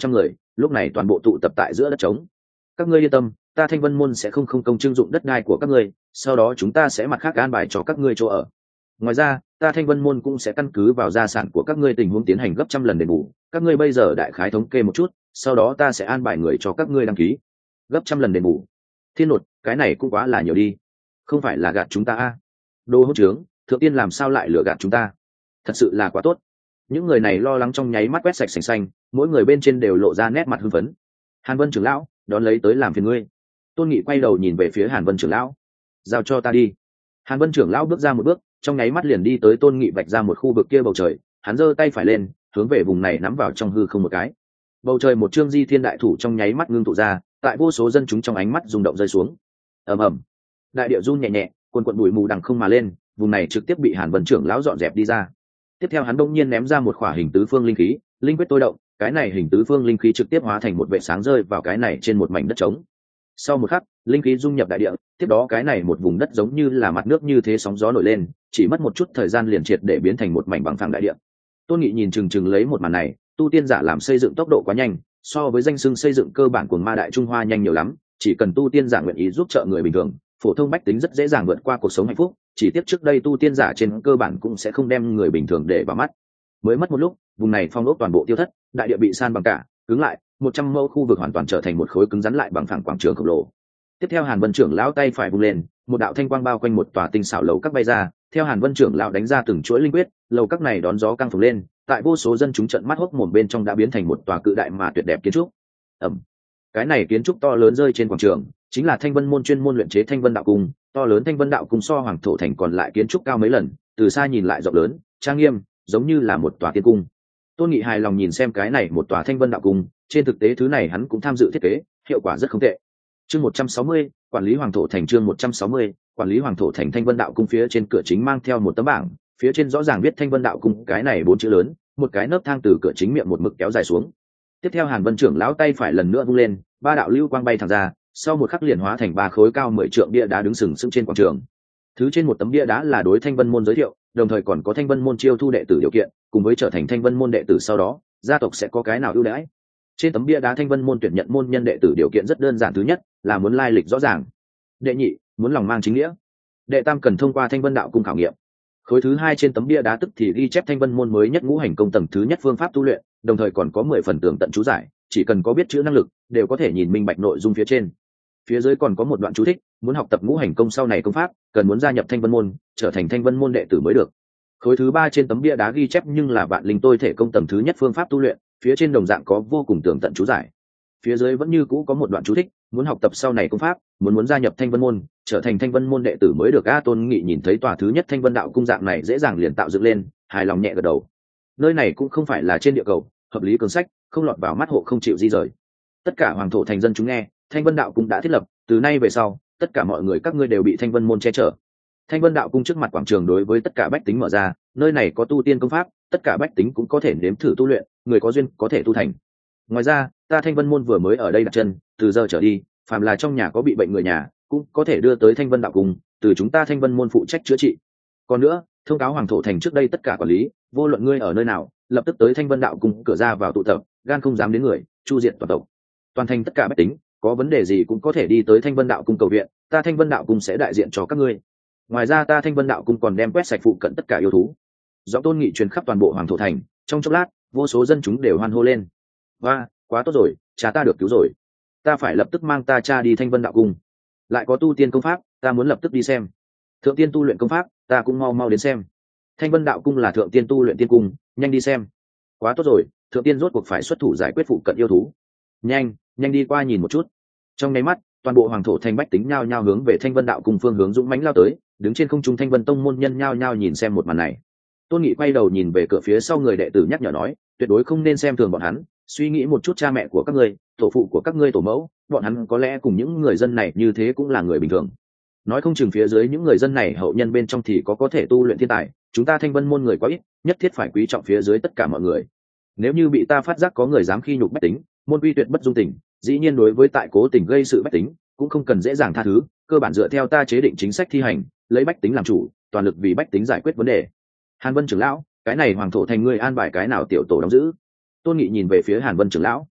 Speaker 1: lúc này toàn bộ tụ tập tại giữa đất trống. Các ngươi yên tâm, ta Thanh Vân môn sẽ không không công trưng dụng đất đai của các ngươi, sau đó chúng ta sẽ mặt khác an bài cho các ngươi chỗ ở. Ngoài ra, ta Thanh Vân môn cũng sẽ căn cứ vào gia sản của các ngươi tình huống tiến hành gấp trăm lần đền bù. Các ngươi bây giờ đại khái thống kê một chút, sau đó ta sẽ an bài người cho các ngươi đăng ký. Gấp trăm lần đền bù. Thiên Nột, cái này cũng quá là nhiều đi. Không phải là gạt chúng ta à? Đồ hỗn trướng, thượng tiên làm sao lại lừa gạt chúng ta? Thật sự là quá tốt. Những người này lo lắng trong nháy mắt quét sạch sành xanh, mỗi người bên trên đều lộ ra nét mặt hưng phấn. Hàn Vân trưởng lão, đón lấy tới làm phiền ngươi. Tôn Nghị quay đầu nhìn về phía Hàn Vân trưởng lão. Giao cho ta đi. Hàn Vân trưởng lão bước ra một bước, trong nháy mắt liền đi tới Tôn Nghị vạch ra một khu vực kia bầu trời, hắn giơ tay phải lên, hướng về vùng này nắm vào trong hư không một cái. Bầu trời một chương di thiên đại thủ trong nháy mắt ngưng tụ ra, tại vô số dân chúng trong ánh mắt rung động rơi xuống. Ầm ầm. Đại địa run nhẹ nhẹ, quần quần bụi mù đằng không mà lên, vùng này trực tiếp bị Hàn Vân trưởng lão dọn dẹp đi ra. Tiếp theo hắn đông nhiên ném ra một khỏa hình tứ phương linh khí, linh quyết tôi động, cái này hình tứ phương linh khí trực tiếp hóa thành một vệ sáng rơi vào cái này trên một mảnh đất trống. Sau một khắc, linh khí dung nhập đại địa, tiếp đó cái này một vùng đất giống như là mặt nước như thế sóng gió nổi lên, chỉ mất một chút thời gian liền triệt để biến thành một mảnh bằng phẳng đại địa. Tôn Nghị nhìn chừng chừng lấy một màn này, tu tiên giả làm xây dựng tốc độ quá nhanh, so với danh xưng xây dựng cơ bản của ma đại Trung Hoa nhanh nhiều lắm, chỉ cần tu tiên giả nguyện ý giúp trợ người bình thường, phổ thông bách tính rất dễ dàng vượt qua cuộc sống hạnh phúc, chỉ tiếc trước đây tu tiên giả trên cơ bản cũng sẽ không đem người bình thường để vào mắt. Mới mất một lúc, vùng này phong ốc toàn bộ tiêu thất, đại địa bị san bằng cả, cứng lại, một trăm mẫu khu vực hoàn toàn trở thành một khối cứng rắn lại bằng phẳng quảng trường khổng lồ. Tiếp theo Hàn Vân trưởng lão tay phải vung lên, một đạo thanh quang bao quanh một tòa tinh xảo lầu các bay ra, theo Hàn Vân trưởng lão đánh ra từng chuỗi linh quyết, lầu các này đón gió căng phồng lên, tại vô số dân chúng trợn mắt hốc mồm bên trong đã biến thành một tòa cự đại mà tuyệt đẹp kiến trúc. Ầm. Cái này kiến trúc to lớn rơi trên quảng trường, chính là Thanh Vân môn chuyên môn luyện chế Thanh Vân đạo cung, to lớn Thanh Vân đạo cung so Hoàng thổ thành còn lại kiến trúc cao mấy lần, từ xa nhìn lại rộng lớn, trang nghiêm, giống như là một tòa tiên cung. Tôn Nghị hài lòng nhìn xem cái này một tòa Thanh Vân đạo cung, trên thực tế thứ này hắn cũng tham dự thiết kế, hiệu quả rất không tệ. Chương một trăm sáu mươi, quản lý Hoàng thổ thành chương một trăm sáu mươi, quản lý Hoàng thổ thành Thanh Vân đạo cung phía trên cửa chính mang theo một tấm bảng, phía trên rõ ràng viết Thanh Vân đạo cung, cái này bốn chữ lớn, một cái nấc thang từ cửa chính miệng một mực kéo dài xuống. Tiếp theo Hàn Vân trưởng lão tay phải lần nữa vung lên, ba đạo lưu quang bay thẳng ra, sau một khắc liền hóa thành ba khối cao mười trượng bia đá đứng sừng sững trên quảng trường. Thứ trên một tấm bia đá là đối Thanh Vân môn giới thiệu, đồng thời còn có Thanh Vân môn chiêu thu đệ tử điều kiện, cùng với trở thành Thanh Vân môn đệ tử sau đó, gia tộc sẽ có cái nào ưu đãi. Trên tấm bia đá Thanh Vân môn tuyển nhận môn nhân đệ tử điều kiện rất đơn giản, thứ nhất là muốn lai lịch rõ ràng, đệ nhị muốn lòng mang chính nghĩa, đệ tam cần thông qua Thanh Vân đạo cung khảo nghiệm. Khối thứ hai trên tấm bia đá tức thì ghi chép Thanh Vân môn mới nhất ngũ hành công tầng thứ nhất phương pháp tu luyện, đồng thời còn có mười phần tường tận chú giải, chỉ cần có biết chữ năng lực đều có thể nhìn minh bạch nội dung phía trên. Phía dưới còn có một đoạn chú thích, muốn học tập ngũ hành công sau này công pháp cần muốn gia nhập Thanh Vân môn, trở thành Thanh Vân môn đệ tử mới được. Khối thứ ba trên tấm bia đá ghi chép nhưng là vạn linh tôi thể công tầng thứ nhất phương pháp tu luyện, phía trên đồng dạng có vô cùng tường tận chú giải. Phía dưới vẫn như cũ có một đoạn chú thích, muốn học tập sau này công pháp, muốn muốn gia nhập Thanh Vân môn, trở thành Thanh Vân môn đệ tử mới được. A Tôn Nghị nhìn thấy tòa thứ nhất Thanh Vân đạo cung dạng này dễ dàng liền tạo dựng lên, hài lòng nhẹ gật đầu. Nơi này cũng không phải là trên địa cầu, hợp lý cường sách, không lọt vào mắt hộ không chịu di rời. Tất cả hoàng thổ thành dân chúng nghe, Thanh Vân đạo cung đã thiết lập, từ nay về sau, tất cả mọi người các ngươi đều bị Thanh Vân môn che chở. Thanh Vân đạo cung trước mặt quảng trường đối với tất cả bách tính mở ra, nơi này có tu tiên công pháp, tất cả bách tính cũng có thể nếm thử tu luyện, người có duyên có thể tu thành. Ngoài ra, ta Thanh Vân môn vừa mới ở đây đặt chân, từ giờ trở đi, phàm là trong nhà có bị bệnh người nhà, cũng có thể đưa tới Thanh Vân đạo cung, từ chúng ta Thanh Vân môn phụ trách chữa trị. Còn nữa, thông cáo hoàng thổ thành trước đây tất cả quản lý, vô luận ngươi ở nơi nào, lập tức tới Thanh Vân đạo cung cửa ra vào tụ tập, gan không dám đến người, chu diệt toàn tộc. Toàn thành tất cả bách tính, có vấn đề gì cũng có thể đi tới Thanh Vân đạo cung cầu viện, ta Thanh Vân đạo cung sẽ đại diện cho các ngươi. Ngoài ra ta Thanh Vân đạo cung còn đem quét sạch phụ cận tất cả yêu thú. Giọng Tôn Nghị truyền khắp toàn bộ hoàng thổ thành, trong chốc lát, vô số dân chúng đều hoan hô lên. Và, quá tốt rồi, cha ta được cứu rồi. Ta phải lập tức mang ta cha đi Thanh Vân đạo cung. Lại có tu tiên công pháp, ta muốn lập tức đi xem. Thượng tiên tu luyện công pháp, ta cũng mau mau đến xem. Thanh Vân đạo cung là thượng tiên tu luyện tiên cung, nhanh đi xem. Quá tốt rồi, thượng tiên rốt cuộc phải xuất thủ giải quyết phụ cận yêu thú. Nhanh, nhanh đi qua nhìn một chút. Trong nháy mắt, toàn bộ hoàng thổ thành bách tính nhao nhao hướng về Thanh Vân đạo cung phương hướng dũng mãnh lao tới, đứng trên không trung Thanh Vân tông môn nhân nhao nhao nhìn xem một màn này. Tôn Nghị quay đầu nhìn về cửa phía sau người đệ tử nhắc nhở nói, tuyệt đối không nên xem thường bọn hắn, suy nghĩ một chút cha mẹ của các ngươi, tổ phụ của các ngươi tổ mẫu, bọn hắn có lẽ cùng những người dân này như thế cũng là người bình thường. Nói không chừng phía dưới những người dân này hậu nhân bên trong thì có có thể tu luyện thiên tài, chúng ta Thanh Vân môn người quá ít, nhất thiết phải quý trọng phía dưới tất cả mọi người. Nếu như bị ta phát giác có người dám khi nhục bách tính, môn uy tuyệt bất dung tình, dĩ nhiên đối với tại cố tình gây sự bách tính, cũng không cần dễ dàng tha thứ, cơ bản dựa theo ta chế định chính sách thi hành, lấy bách tính làm chủ, toàn lực vì bách tính giải quyết vấn đề. Hàn Vân trưởng lão, cái này hoàng thổ thành ngươi an bài cái nào tiểu tổ đóng giữ? Tôn Nghị nhìn về phía Hàn Vân trưởng lão.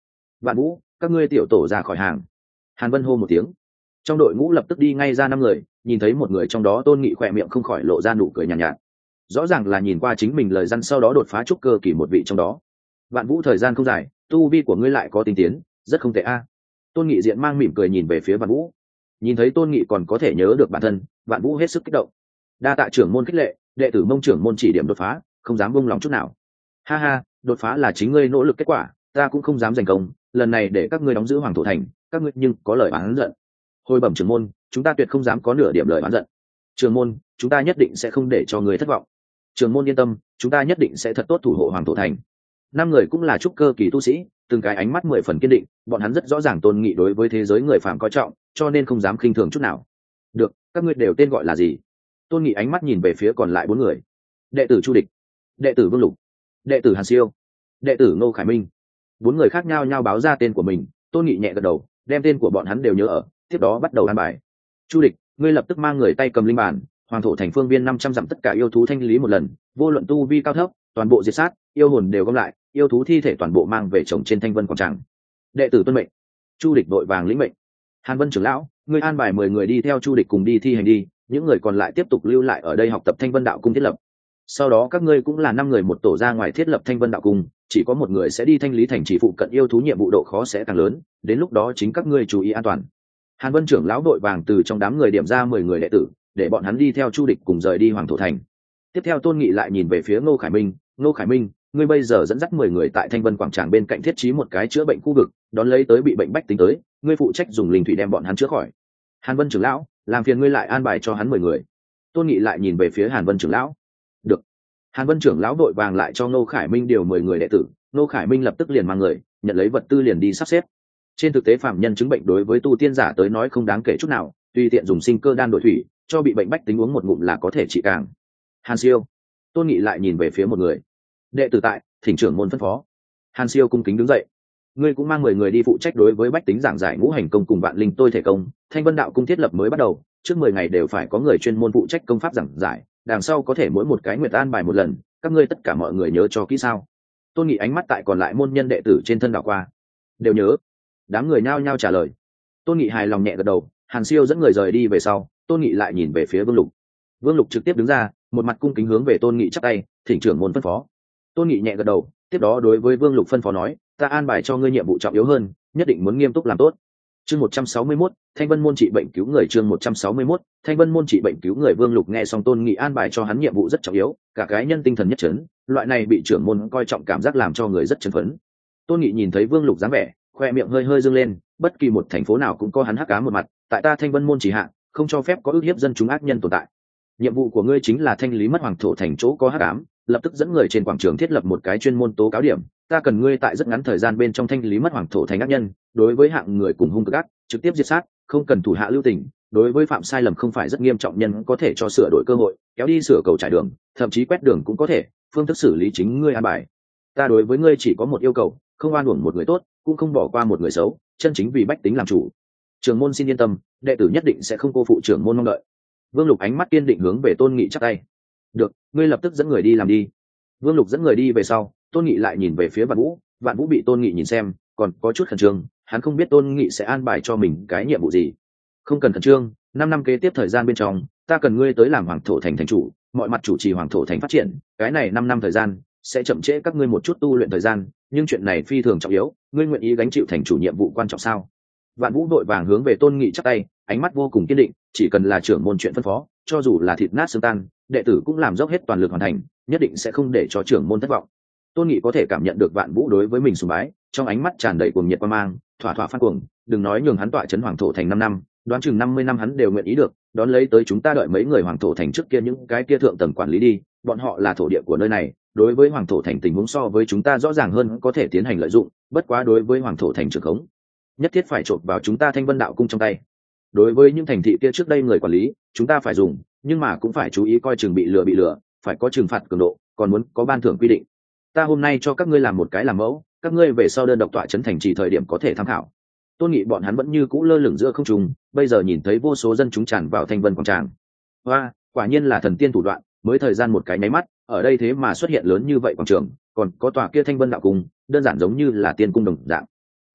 Speaker 1: Vạn Vũ, các ngươi tiểu tổ ra khỏi hàng. Hàn Vân hô một tiếng, trong đội ngũ lập tức đi ngay ra năm người, nhìn thấy một người trong đó Tôn Nghị khỏe miệng không khỏi lộ ra nụ cười nhàn nhạt, nhạt rõ ràng là nhìn qua chính mình lời răn sau đó đột phá trúc cơ kỳ một vị trong đó. Vạn Vũ, thời gian không dài, tu vi của ngươi lại có tinh tiến, rất không tệ a. Tôn Nghị diện mang mỉm cười nhìn về phía Vạn Vũ, nhìn thấy Tôn Nghị còn có thể nhớ được bản thân, Vạn Vũ hết sức kích động. Đa tạ trưởng môn khích lệ, đệ tử mong trưởng môn chỉ điểm đột phá, không dám buông lòng chút nào. Ha ha, đột phá là chính ngươi nỗ lực kết quả, ta cũng không dám giành công, lần này để các ngươi đóng giữ Hoàng Thổ Thành, các ngươi nhưng có lời oán giận. Hồi bẩm trưởng môn, chúng ta tuyệt không dám có nửa điểm lời oán giận. Trưởng môn, chúng ta nhất định sẽ không để cho người thất vọng. Trưởng môn yên tâm, chúng ta nhất định sẽ thật tốt thủ hộ Hoàng Thổ Thành. Năm người cũng là trúc cơ kỳ tu sĩ, từng cái ánh mắt mười phần kiên định, bọn hắn rất rõ ràng Tôn Nghị đối với thế giới người phàm coi trọng, cho nên không dám khinh thường chút nào. Được, các ngươi đều tên gọi là gì? Tôn Nghị ánh mắt nhìn về phía còn lại bốn người. Đệ tử Chu Địch, đệ tử Vương Lục, đệ tử Hàn Siêu, đệ tử Ngô Khải Minh. Bốn người khác nhau nhau báo ra tên của mình. Tôn Nghị nhẹ gật đầu, đem tên của bọn hắn đều nhớ ở, tiếp đó bắt đầu an bài. Chu Địch, ngươi lập tức mang người tay cầm linh bản, Hoàng Thổ Thành phương viên năm trăm dặm tất cả yêu thú thanh lý một lần, vô luận tu vi cao thấp, toàn bộ diệt sát, yêu hồn đều gom lại, yêu thú thi thể toàn bộ mang về trồng trên Thanh Vân quảng trường. Đệ tử tuân mệnh. Chu Địch vội vàng lĩnh mệnh. Hàn Vân trưởng lão, ngươi an bài mười người đi theo Chu Địch cùng đi thi hành đi, những người còn lại tiếp tục lưu lại ở đây học tập Thanh Vân đạo cung thiết lập. Sau đó các ngươi cũng là năm người một tổ ra ngoài thiết lập Thanh Vân đạo cung, chỉ có một người sẽ đi thanh lý thành trì phụ cận yêu thú, nhiệm vụ độ khó sẽ càng lớn, đến lúc đó chính các ngươi chú ý an toàn. Hàn Vân trưởng lão đội vàng từ trong đám người điểm ra mười người đệ tử, để bọn hắn đi theo Chu Địch cùng rời đi Hoàng Thổ Thành. Tiếp theo Tôn Nghị lại nhìn về phía Ngô Khải Minh, Ngô Khải Minh, ngươi bây giờ dẫn dắt mười người tại Thanh Vân quảng trường bên cạnh thiết trí một cái chữa bệnh khu vực, đón lấy tới bị bệnh bách tính tới, ngươi phụ trách dùng linh thủy đem bọn hắn chữa khỏi. Hàn Vân trưởng lão, làm phiền ngươi lại an bài cho hắn mười người. Tôn Nghị lại nhìn về phía Hàn Vân trưởng lão. Được. Hàn Vân trưởng lão đội vàng lại cho Ngô Khải Minh điều mười người đệ tử, Ngô Khải Minh lập tức liền mang người, nhận lấy vật tư liền đi sắp xếp. Trên thực tế phạm nhân chứng bệnh đối với tu tiên giả tới nói không đáng kể chút nào, tùy tiện dùng sinh cơ đan đổi thủy, cho bị bệnh bách tính uống một ngụm là có thể trị càng. Hàn Siêu. Tôn Nghị lại nhìn về phía một người. Đệ tử tại, thỉnh trưởng môn phân phó. Hàn Siêu cung kính đứng dậy. Ngươi cũng mang mười người đi phụ trách đối với bách tính giảng giải ngũ hành công cùng vạn linh tôi thể công. Thanh Vân đạo cung thiết lập mới bắt đầu, trước mười ngày đều phải có người chuyên môn phụ trách công pháp giảng giải, đằng sau có thể mỗi một cái nguyệt an bài một lần, các ngươi tất cả mọi người nhớ cho kỹ sao? Tôn Nghị ánh mắt tại còn lại môn nhân đệ tử trên thân đảo qua. Đều nhớ. Đám người nhao nhao trả lời. Tôn Nghị hài lòng nhẹ gật đầu. Hàn Siêu dẫn người rời đi về sau, Tôn Nghị lại nhìn về phía Vương Lục. Vương Lục trực tiếp đứng ra, một mặt cung kính hướng về Tôn Nghị chắp tay, thỉnh trưởng môn phân phó. Tôn Nghị nhẹ gật đầu, tiếp đó đối với Vương Lục phân phó nói, ta an bài cho ngươi nhiệm vụ trọng yếu hơn, nhất định muốn nghiêm túc làm tốt. Chương một trăm sáu mươi mốt, Thanh Vân môn trị bệnh cứu người. Chương một trăm sáu mươi mốt, Thanh Vân môn trị bệnh cứu người. Vương Lục nghe xong Tôn Nghị an bài cho hắn nhiệm vụ rất trọng yếu, cả cái nhân tinh thần nhất trấn, loại này bị trưởng môn coi trọng cảm giác làm cho người rất chấn phấn. Tôn Nghị nhìn thấy Vương Lục dáng vẻ, khoe miệng hơi hơi dương lên, bất kỳ một thành phố nào cũng có hắn hắc ám một mặt, tại ta Thanh Vân môn chỉ hạ, không cho phép có ức hiếp dân chúng ác nhân tồn tại. Nhiệm vụ của ngươi chính là thanh lý mất Hoàng Thổ Thành chỗ có hắc ám, lập tức dẫn người trên quảng trường thiết lập một cái chuyên môn tố cáo điểm, ta cần ngươi tại rất ngắn thời gian bên trong thanh lý mất Hoàng Thổ Thành ác nhân, đối với hạng người cùng hung cực ác, trực tiếp diệt sát, không cần thủ hạ lưu tình, đối với phạm sai lầm không phải rất nghiêm trọng nhân có thể cho sửa đổi cơ hội, kéo đi sửa cầu trải đường, thậm chí quét đường cũng có thể, phương thức xử lý chính ngươi an bài. Ta đối với ngươi chỉ có một yêu cầu, không oan uổng một người tốt, cũng không bỏ qua một người xấu, chân chính vì bách tính làm chủ. Trưởng môn xin yên tâm, đệ tử nhất định sẽ không cô phụ trưởng môn mong đợi. Vương Lục ánh mắt kiên định hướng về Tôn Nghị chắp tay. Được, ngươi lập tức dẫn người đi làm đi. Vương Lục dẫn người đi về sau, Tôn Nghị lại nhìn về phía Vạn Vũ. Vạn Vũ bị Tôn Nghị nhìn xem, còn có chút khẩn trương, hắn không biết Tôn Nghị sẽ an bài cho mình cái nhiệm vụ gì. Không cần khẩn trương, năm năm kế tiếp thời gian bên trong, ta cần ngươi tới làm Hoàng Thổ Thành thành chủ, mọi mặt chủ trì Hoàng Thổ Thành phát triển, cái này năm năm thời gian sẽ chậm trễ các ngươi một chút tu luyện thời gian, nhưng chuyện này phi thường trọng yếu, ngươi nguyện ý gánh chịu thành chủ nhiệm vụ quan trọng sao? Vạn Vũ đội vàng hướng về Tôn Nghị chắp tay, ánh mắt vô cùng kiên định, chỉ cần là trưởng môn chuyện phân phó, cho dù là thịt nát xương tan, đệ tử cũng làm dốc hết toàn lực hoàn thành, nhất định sẽ không để cho trưởng môn thất vọng. Tôn Nghị có thể cảm nhận được Vạn Vũ đối với mình sùng bái, trong ánh mắt tràn đầy cuồng nhiệt quan mang, thỏa thỏa phát cuồng, đừng nói nhường hắn tọa trấn Hoàng Thổ Thành năm năm, đoán chừng năm mươi năm hắn đều nguyện ý được, đón lấy tới chúng ta đợi mấy người Hoàng Thổ Thành trước kia những cái kia thượng tầng quản lý đi, bọn họ là thổ địa của nơi này, đối với Hoàng Thổ Thành tình huống so với chúng ta rõ ràng hơn, có thể tiến hành lợi dụng, bất quá đối với Hoàng Thổ Thành trưởng khống, nhất thiết phải trộn vào chúng ta Thanh Vân đạo cung trong tay. Đối với những thành thị kia trước đây người quản lý, chúng ta phải dùng, nhưng mà cũng phải chú ý coi chừng bị lừa bị lừa, phải có trừng phạt cường độ, còn muốn có ban thưởng quy định. Ta hôm nay cho các ngươi làm một cái làm mẫu, các ngươi về sau đơn độc tọa trấn thành trì thời điểm có thể tham khảo. Tôn Nghị bọn hắn vẫn như cũ lơ lửng giữa không trung, bây giờ nhìn thấy vô số dân chúng tràn vào Thanh Vân quảng trường. Hoa, quả nhiên là thần tiên thủ đoạn, mới thời gian một cái nháy mắt, ở đây thế mà xuất hiện lớn như vậy quảng trường, còn có tòa kia Thanh Vân đạo cung, đơn giản giống như là tiên cung đồng dạng.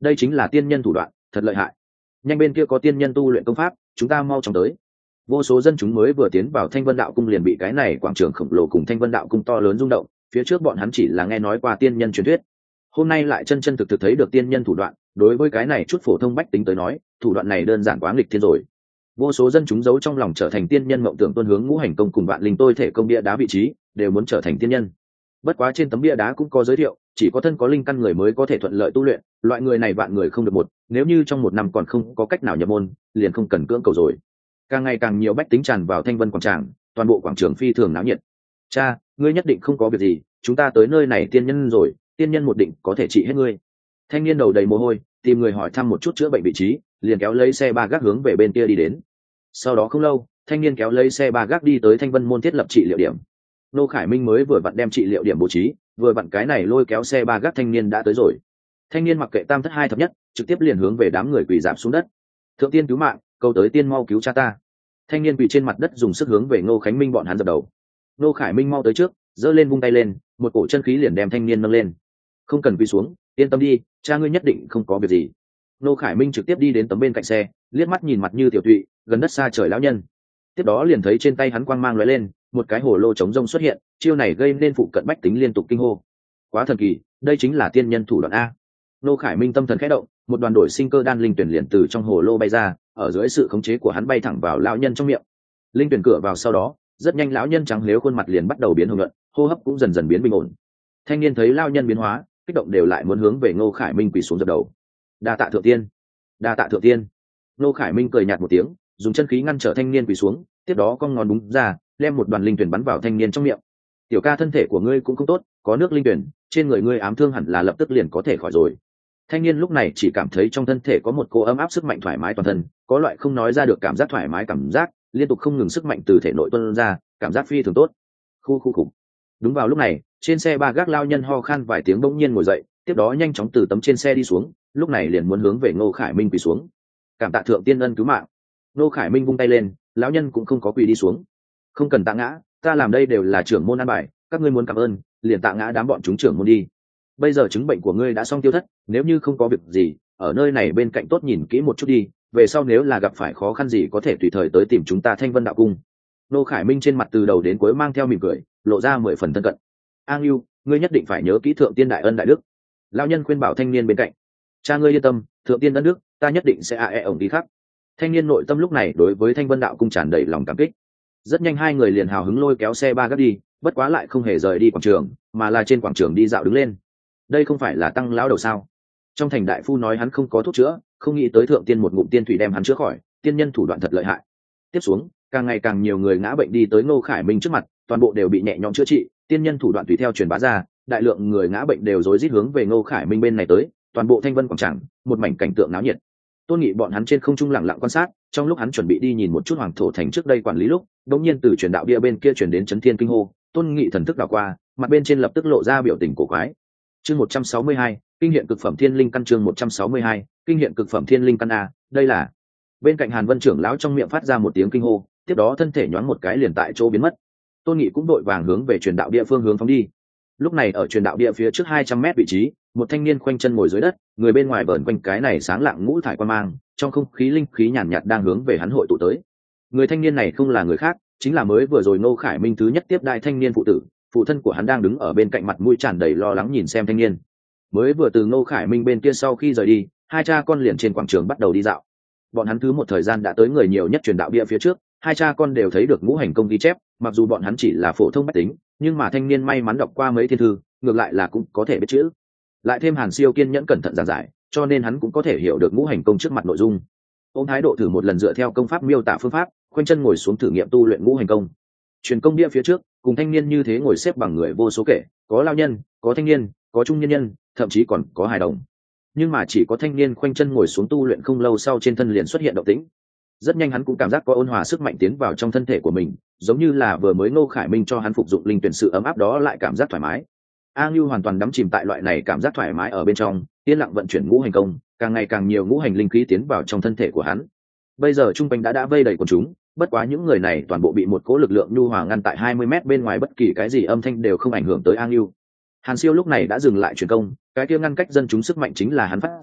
Speaker 1: đây chính là tiên nhân thủ đoạn, thật lợi hại. Nhanh, bên kia có tiên nhân tu luyện công pháp, chúng ta mau chóng tới. Vô số dân chúng mới vừa tiến vào Thanh Vân Đạo cung liền bị cái này quảng trường khổng lồ cùng Thanh Vân Đạo cung to lớn rung động, phía trước bọn hắn chỉ là nghe nói qua tiên nhân truyền thuyết, hôm nay lại chân chân thực thực thấy được tiên nhân thủ đoạn. Đối với cái này chút phổ thông bách tính tới nói, thủ đoạn này đơn giản quá nghịch thiên rồi. Vô số dân chúng giấu trong lòng trở thành tiên nhân mộng tưởng tuân hướng ngũ hành công cùng vạn linh tôi thể công bia đá vị trí, đều muốn trở thành tiên nhân. Bất quá trên tấm bia đá cũng có giới thiệu, chỉ có thân có linh căn người mới có thể thuận lợi tu luyện, loại người này vạn người không được một, nếu như trong một năm còn không có cách nào nhập môn, liền không cần cưỡng cầu rồi. Càng ngày càng nhiều bách tính tràn vào Thanh Vân quảng trường, toàn bộ quảng trường phi thường náo nhiệt. Cha, ngươi nhất định không có việc gì, chúng ta tới nơi này tiên nhân rồi, tiên nhân một định có thể trị hết ngươi. Thanh niên đầu đầy mồ hôi, tìm người hỏi thăm một chút chữa bệnh vị trí, liền kéo lấy xe ba gác hướng về bên kia đi đến. Sau đó không lâu, thanh niên kéo lấy xe ba gác đi tới Thanh Vân môn thiết lập trị liệu điểm. Nô Khải Minh mới vừa vặn đem trị liệu điểm bố trí, vừa vặn cái này lôi kéo xe ba gác thanh niên đã tới rồi. Thanh niên mặc kệ tam thất hai thập nhất, trực tiếp liền hướng về đám người quỳ rạp xuống đất. Thượng tiên cứu mạng, cầu tới tiên mau cứu cha ta. Thanh niên quỳ trên mặt đất dùng sức hướng về Ngô Khánh Minh bọn hắn dập đầu. Nô Khải Minh mau tới trước, giơ lên vung tay lên, một cổ chân khí liền đem thanh niên nâng lên. Không cần quỳ xuống, yên tâm đi, cha ngươi nhất định không có việc gì. Nô Khải Minh trực tiếp đi đến tấm bên cạnh xe, liếc mắt nhìn mặt như tiểu thụy, gần đất xa trời lão nhân. Tiếp đó liền thấy trên tay hắn quang mang lóe lên, một cái hồ lô chống rông xuất hiện, chiêu này gây nên phụ cận bách tính liên tục kinh hô. Quá thần kỳ, đây chính là tiên nhân thủ đoạn a. Nô Khải Minh tâm thần khẽ động, một đoàn đổi sinh cơ đan linh tuyển liền từ trong hồ lô bay ra, ở dưới sự khống chế của hắn bay thẳng vào lão nhân trong miệng. Linh tuyển cửa vào sau đó, rất nhanh lão nhân trắng lếu khuôn mặt liền bắt đầu biến hồng nhuận, hô hấp cũng dần dần biến bình ổn. Thanh niên thấy lão nhân biến hóa, kích động đều lại muốn hướng về Ngô Khải Minh quỳ xuống dập đầu. Đa tạ thượng tiên, đa tạ thượng tiên. Ngô Khải Minh cười nhạt một tiếng, dùng chân khí ngăn trở thanh niên quỳ xuống, tiếp đó cong ngón đúng ra, đem một đoàn linh tuyển bắn vào thanh niên trong miệng. Tiểu ca, thân thể của ngươi cũng không tốt, có nước linh tuyển, trên người ngươi ám thương hẳn là lập tức liền có thể khỏi rồi. Thanh niên lúc này chỉ cảm thấy trong thân thể có một cô ấm áp sức mạnh thoải mái toàn thân, có loại không nói ra được cảm giác thoải mái cảm giác, liên tục không ngừng sức mạnh từ thể nội tuôn ra, cảm giác phi thường tốt. Khu khu khủng. Đúng vào lúc này, trên xe ba gác lao nhân ho khan vài tiếng bỗng nhiên ngồi dậy, tiếp đó nhanh chóng từ tấm trên xe đi xuống, lúc này liền muốn hướng về Ngô Khải Minh quỳ xuống. Cảm tạ thượng tiên ân cứu mạng. Ngô Khải Minh vung tay lên, lão nhân cũng không có quỳ đi xuống. Không cần tạ ngã, ta làm đây đều là trưởng môn an bài, các ngươi muốn cảm ơn, liền tạ ngã đám bọn chúng trưởng môn đi. Bây giờ chứng bệnh của ngươi đã xong tiêu thất, nếu như không có việc gì, ở nơi này bên cạnh tốt nhìn kỹ một chút đi, về sau nếu là gặp phải khó khăn gì có thể tùy thời tới tìm chúng ta Thanh Vân Đạo cung. Ngô Khải Minh trên mặt từ đầu đến cuối mang theo mỉm cười, lộ ra mười phần thân cận. An Yêu, ngươi nhất định phải nhớ kỹ thượng tiên đại ân đại đức. Lão nhân khuyên bảo thanh niên bên cạnh. Cha ngươi yên tâm, thượng tiên ân đức, ta nhất định sẽ a e ổng đi khắc. Thanh niên nội tâm lúc này đối với Thanh Vân Đạo cung tràn đầy lòng cảm kích. Rất nhanh hai người liền hào hứng lôi kéo xe ba gác đi, bất quá lại không hề rời đi quảng trường, mà là trên quảng trường đi dạo đứng lên. Đây không phải là tăng lão đầu sao? Trong thành đại phu nói hắn không có thuốc chữa, không nghĩ tới thượng tiên một ngụm tiên thủy đem hắn chữa khỏi, tiên nhân thủ đoạn thật lợi hại. Tiếp xuống, càng ngày càng nhiều người ngã bệnh đi tới Ngô Khải Minh trước mặt, toàn bộ đều bị nhẹ nhõm chữa trị, tiên nhân thủ đoạn tùy theo truyền bá ra, đại lượng người ngã bệnh đều rối rít hướng về Ngô Khải Minh bên này tới, toàn bộ Thanh Vân quảng trường, một mảnh cảnh tượng náo nhiệt. Tôn Nghị bọn hắn trên không trung lặng lặng quan sát, trong lúc hắn chuẩn bị đi nhìn một chút Hoàng Thổ Thành trước đây quản lý lúc, đột nhiên từ truyền đạo bia bên kia truyền đến chấn thiên kinh hô, Tôn Nghị thần thức đảo qua, mặt bên trên lập tức lộ ra biểu tình cổ quái. Chương một trăm sáu mươi hai, kinh hiện cực phẩm thiên linh căn. Chương một trăm sáu mươi hai, kinh hiện cực phẩm thiên linh căn a, đây là. Bên cạnh Hàn Vân trưởng lão trong miệng phát ra một tiếng kinh hô, tiếp đó thân thể nhoáng một cái liền tại chỗ biến mất. Tôn Nghị cũng đội vàng hướng về truyền đạo địa phương hướng phóng đi. Lúc này ở truyền đạo địa phía trước hai trăm mét vị trí, một thanh niên khoanh chân ngồi dưới đất, người bên ngoài vờn quanh cái này sáng lạng ngũ thải quan mang, trong không khí linh khí nhàn nhạt đang hướng về hắn hội tụ tới. Người thanh niên này không là người khác, chính là mới vừa rồi Ngô Khải Minh thứ nhất tiếp đại thanh niên phụ tử, phụ thân của hắn đang đứng ở bên cạnh mặt mũi tràn đầy lo lắng nhìn xem thanh niên. Mới vừa từ Ngô Khải Minh bên kia sau khi rời đi, hai cha con liền trên quảng trường bắt đầu đi dạo. Bọn hắn thứ một thời gian đã tới người nhiều nhất truyền đạo bia phía trước, hai cha con đều thấy được ngũ hành công ghi chép, mặc dù bọn hắn chỉ là phổ thông bách tính, nhưng mà thanh niên may mắn đọc qua mấy thiên thư, ngược lại là cũng có thể biết chữ. Lại thêm Hàn Siêu kiên nhẫn cẩn thận giảng giải, cho nên hắn cũng có thể hiểu được ngũ hành công trước mặt nội dung. Ông thái độ thử một lần dựa theo công pháp miêu tả phương pháp, khoanh chân ngồi xuống thử nghiệm tu luyện ngũ hành công. Truyền công bia phía trước, cùng thanh niên như thế ngồi xếp bằng người vô số kể, có lao nhân, có thanh niên, có trung nhân nhân, thậm chí còn có hài đồng. Nhưng mà chỉ có thanh niên khoanh chân ngồi xuống tu luyện không lâu sau trên thân liền xuất hiện động tĩnh. Rất nhanh hắn cũng cảm giác có ôn hòa sức mạnh tiến vào trong thân thể của mình, giống như là vừa mới Ngô Khải Minh cho hắn phục dụng linh tuyển sự ấm áp đó lại cảm giác thoải mái. A Ngưu hoàn toàn đắm chìm tại loại này cảm giác thoải mái ở bên trong, yên lặng vận chuyển ngũ hành công, càng ngày càng nhiều ngũ hành linh khí tiến vào trong thân thể của hắn. Bây giờ trung quanh đã đã vây đầy quần chúng, bất quá những người này toàn bộ bị một cỗ lực lượng nhu hòa ngăn tại hai mươi mét bên ngoài, bất kỳ cái gì âm thanh đều không ảnh hưởng tới A Ngưu. Hàn Siêu lúc này đã dừng lại truyền công, cái kia ngăn cách dân chúng sức mạnh chính là hắn phát ra,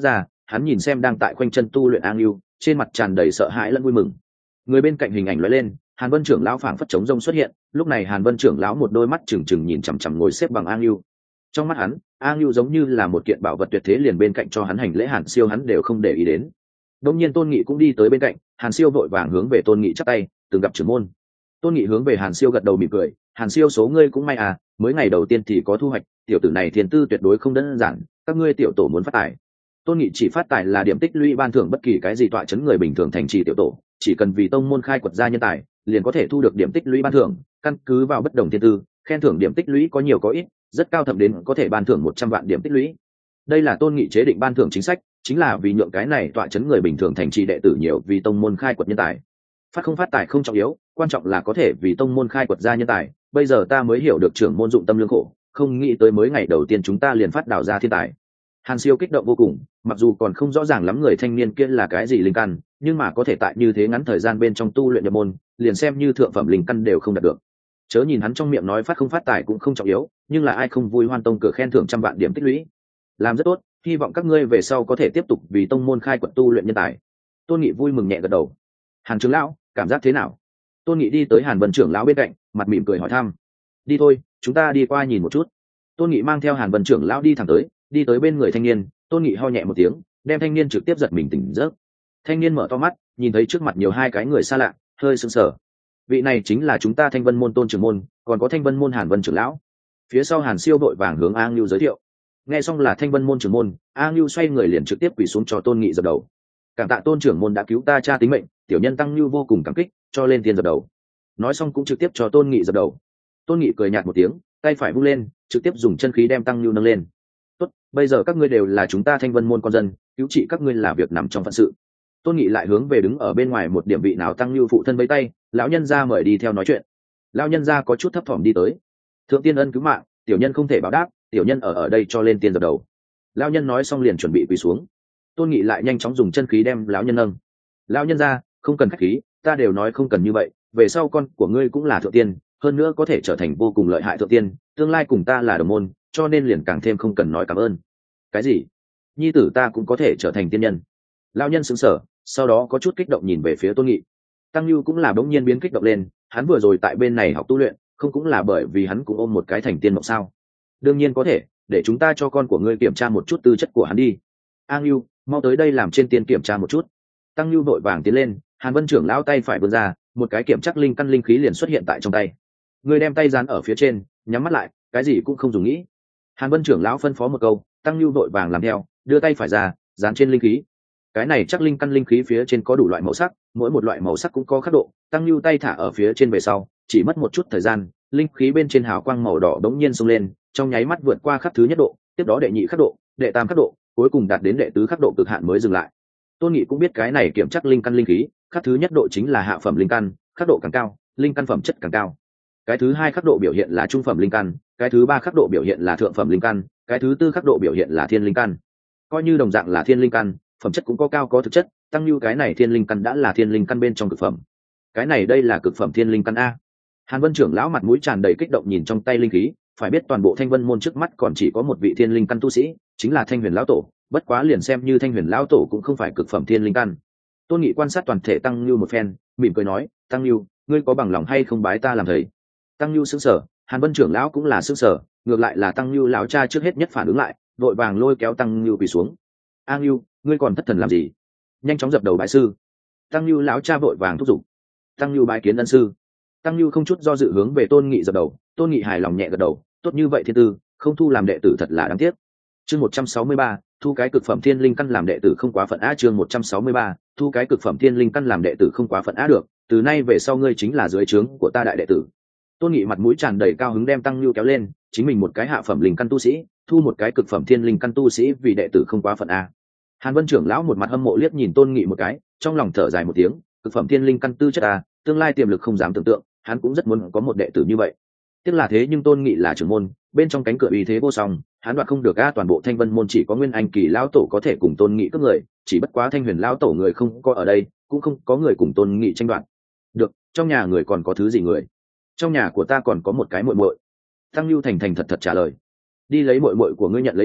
Speaker 1: hắn nhìn xem đang tại khoanh chân tu luyện A Ngưu, trên mặt tràn đầy sợ hãi lẫn vui mừng. Người bên cạnh hình ảnh lóe lên, Hàn Vân trưởng lão phảng phất trống rông xuất hiện, lúc này Hàn Vân trưởng lão một đôi mắt trừng trừng nhìn chằm chằm ngồi xếp bằng A Ngưu. Trong mắt hắn, A Ngưu giống như là một kiện bảo vật tuyệt thế, liền bên cạnh cho hắn hành lễ Hàn Siêu hắn đều không để ý đến. Đột nhiên Tôn Nghị cũng đi tới bên cạnh, Hàn Siêu vội vàng hướng về Tôn Nghị chắp tay, từng gặp trưởng môn. Tôn Nghị hướng về Hàn Siêu gật đầu mỉm cười, Hàn Siêu số ngươi cũng may à, mới ngày đầu tiên thì có thu hoạch, tiểu tử này thiên tư tuyệt đối không đơn giản, các ngươi tiểu tổ muốn phát tài. Tôn Nghị chỉ phát tài là điểm tích lũy ban thưởng bất kỳ cái gì tọa chấn người bình thường thành trì tiểu tổ, chỉ cần vì tông môn khai quật ra nhân tài, liền có thể thu được điểm tích lũy ban thưởng, căn cứ vào bất đồng thiên tư, khen thưởng điểm tích lũy có nhiều có ít, rất cao thậm đến có thể ban thưởng một trăm vạn điểm tích lũy. Đây là Tôn Nghị chế định ban thưởng chính sách, chính là vì nhượng cái này tọa chấn người bình thường thành trì đệ tử nhiều vì tông môn khai quật nhân tài. Phát không phát tài không trọng yếu, quan trọng là có thể vì tông môn khai quật ra nhân tài, bây giờ ta mới hiểu được trưởng môn dụng tâm lương khổ, không nghĩ tới mới ngày đầu tiên chúng ta liền phát đào ra thiên tài. Hàn Siêu kích động vô cùng, mặc dù còn không rõ ràng lắm người thanh niên kia là cái gì linh căn, nhưng mà có thể tại như thế ngắn thời gian bên trong tu luyện nhập môn, liền xem như thượng phẩm linh căn đều không đạt được. Chớ nhìn hắn trong miệng nói phát không phát tài cũng không trọng yếu, nhưng là ai không vui hoan tông cửa khen thưởng trăm vạn điểm tích lũy. Làm rất tốt, hy vọng các ngươi về sau có thể tiếp tục vì tông môn khai quật tu luyện nhân tài. Tôn Nghị vui mừng nhẹ gật đầu. Hàn trưởng lão, cảm giác thế nào? Tôn Nghị đi tới Hàn Vân trưởng lão bên cạnh, mặt mỉm cười hỏi thăm. Đi thôi, chúng ta đi qua nhìn một chút. Tôn Nghị mang theo Hàn Vân trưởng lão đi thẳng tới, đi tới bên người thanh niên. Tôn Nghị ho nhẹ một tiếng, đem thanh niên trực tiếp giật mình tỉnh giấc. Thanh niên mở to mắt, nhìn thấy trước mặt nhiều hai cái người xa lạ, hơi sững sờ. Vị này chính là chúng ta Thanh Vân môn Tôn trưởng môn, còn có Thanh Vân môn Hàn Vân trưởng lão. Phía sau Hàn Siêu vội vàng hướng A Ngưu giới thiệu. Nghe xong là Thanh Vân môn trưởng môn, A Ngưu xoay người liền trực tiếp quỳ xuống cho Tôn Nghị dập đầu. Cảm tạ Tôn trưởng môn đã cứu ta cha tính mệnh, tiểu nhân Tăng Ngưu vô cùng cảm kích, cho lên tiền dập đầu. Nói xong cũng trực tiếp cho Tôn Nghị dập đầu. Tôn Nghị cười nhạt một tiếng, tay phải vung lên, trực tiếp dùng chân khí đem Tăng Ngưu nâng lên. Tốt, bây giờ các ngươi đều là chúng ta Thanh Vân môn con dân, cứu trị các ngươi là việc nằm trong phận sự. Tôn Nghị lại hướng về đứng ở bên ngoài một điểm vị nào Tăng Ngưu phụ thân vẫy tay, lão nhân gia mời đi theo nói chuyện. Lão nhân gia có chút thấp thỏm đi tới. Thượng tiên ân cứu mạng, tiểu nhân không thể báo đáp, tiểu nhân ở ở đây cho lên tiền dập đầu. Lão nhân nói xong liền chuẩn bị quỳ xuống. Tôn Nghị lại nhanh chóng dùng chân khí đem lão nhân nâng. Lão nhân gia, không cần khách khí, ta đều nói không cần như vậy, về sau con của ngươi cũng là thượng tiên, hơn nữa có thể trở thành vô cùng lợi hại thượng tiên, tương lai cùng ta là đồng môn, cho nên liền càng thêm không cần nói cảm ơn. Cái gì? Nhi tử ta cũng có thể trở thành tiên nhân? Lão nhân sững sờ, sau đó có chút kích động nhìn về phía Tôn Nghị. Tăng Nhu cũng là bỗng nhiên biến kích động lên, hắn vừa rồi tại bên này học tu luyện, không cũng là bởi vì hắn cũng ôm một cái thành tiên mộng sao? Đương nhiên có thể, để chúng ta cho con của ngươi kiểm tra một chút tư chất của hắn đi. A Nhu, mau tới đây làm trên tiên kiểm tra một chút. Tăng Nhu vội vàng tiến lên, Hàn Vân trưởng lão tay phải vươn ra, một cái kiểm chắc linh căn linh khí liền xuất hiện tại trong tay. Ngươi đem tay dán ở phía trên, nhắm mắt lại, cái gì cũng không dùng nghĩ. Hàn Vân trưởng lão phân phó một câu, Tăng Nhu vội vàng làm theo, đưa tay phải ra, dán trên linh khí. Cái này chắc linh căn linh khí phía trên có đủ loại màu sắc, mỗi một loại màu sắc cũng có khắc độ. Tăng Nhu tay thả ở phía trên về sau, chỉ mất một chút thời gian, linh khí bên trên hào quang màu đỏ đống nhiên xông lên, trong nháy mắt vượt qua khắc thứ nhất độ, tiếp đó đệ nhị khắc độ, đệ tam khắc độ, cuối cùng đạt đến đệ tứ khắc độ cực hạn mới dừng lại. Tôn Nghị cũng biết cái này kiểm chắc linh căn linh khí, khắc thứ nhất độ chính là hạ phẩm linh căn, khắc độ càng cao, linh căn phẩm chất càng cao. Cái thứ hai khắc độ biểu hiện là trung phẩm linh căn, cái thứ ba khắc độ biểu hiện là thượng phẩm linh căn, cái thứ tư khắc độ biểu hiện là thiên linh căn. Coi như đồng dạng là thiên linh căn, phẩm chất cũng có cao có thực chất, Tăng Nhu cái này thiên linh căn đã là thiên linh căn bên trong cực phẩm. Cái này đây là cực phẩm thiên linh căn a. Hàn Vân trưởng lão mặt mũi tràn đầy kích động nhìn trong tay linh khí, phải biết toàn bộ Thanh Vân môn trước mắt còn chỉ có một vị thiên linh căn tu sĩ, chính là Thanh Huyền lão tổ, bất quá liền xem như Thanh Huyền lão tổ cũng không phải cực phẩm thiên linh căn. Tôn Nghị quan sát toàn thể Tăng Nhu một phen, mỉm cười nói, Tăng Nhu, ngươi có bằng lòng hay không bái ta làm thầy? Tăng Nhu sững sờ, Hàn Vân trưởng lão cũng là sững sờ, ngược lại là Tăng Nhu lão cha trước hết nhất phản ứng lại, vội vàng lôi kéo Tăng Nhu quỳ xuống. A Nhu, ngươi còn thất thần làm gì? Nhanh chóng dập đầu bái sư. Tăng Nhu lão cha vội vàng thúc giục. Tăng Nhu bái kiến ân sư. Tăng Nhu không chút do dự hướng về Tôn Nghị dập đầu, Tôn Nghị hài lòng nhẹ gật đầu, tốt như vậy thiên tư, không thu làm đệ tử thật là đáng tiếc. Chương một trăm sáu mươi ba, thu cái cực phẩm thiên linh căn làm đệ tử không quá phận á. Chương một trăm sáu mươi ba, thu cái cực phẩm thiên linh căn làm đệ tử không quá phận á. Được, từ nay về sau ngươi chính là dưới trướng của ta đại đệ tử. Tôn Nghị mặt mũi tràn đầy cao hứng đem Tăng Nhu kéo lên, chính mình một cái hạ phẩm linh căn tu sĩ, thu một cái cực phẩm thiên linh căn tu sĩ vì đệ tử không quá phận a. Hàn Vân trưởng lão một mặt hâm mộ liếc nhìn Tôn Nghị một cái, trong lòng thở dài một tiếng, cực phẩm thiên linh căn tư chất a, tương lai tiềm lực không dám tưởng tượng, hắn cũng rất muốn có một đệ tử như vậy. Tiếc là thế nhưng Tôn Nghị là trưởng môn, bên trong cánh cửa uy thế vô song, hắn đoạt không được a. Toàn bộ Thanh Vân môn chỉ có Nguyên Anh kỳ lão tổ có thể cùng Tôn Nghị cướp người, chỉ bất quá Thanh Huyền lão tổ người không có ở đây, cũng không có người cùng Tôn Nghị tranh đoạt. Được, trong nhà người còn có thứ gì người? Trong nhà của ta còn có một cái muội muội. Tăng Nhu thành thành thật thật trả lời. Đi lấy muội muội của ngươi nhận lấy đi,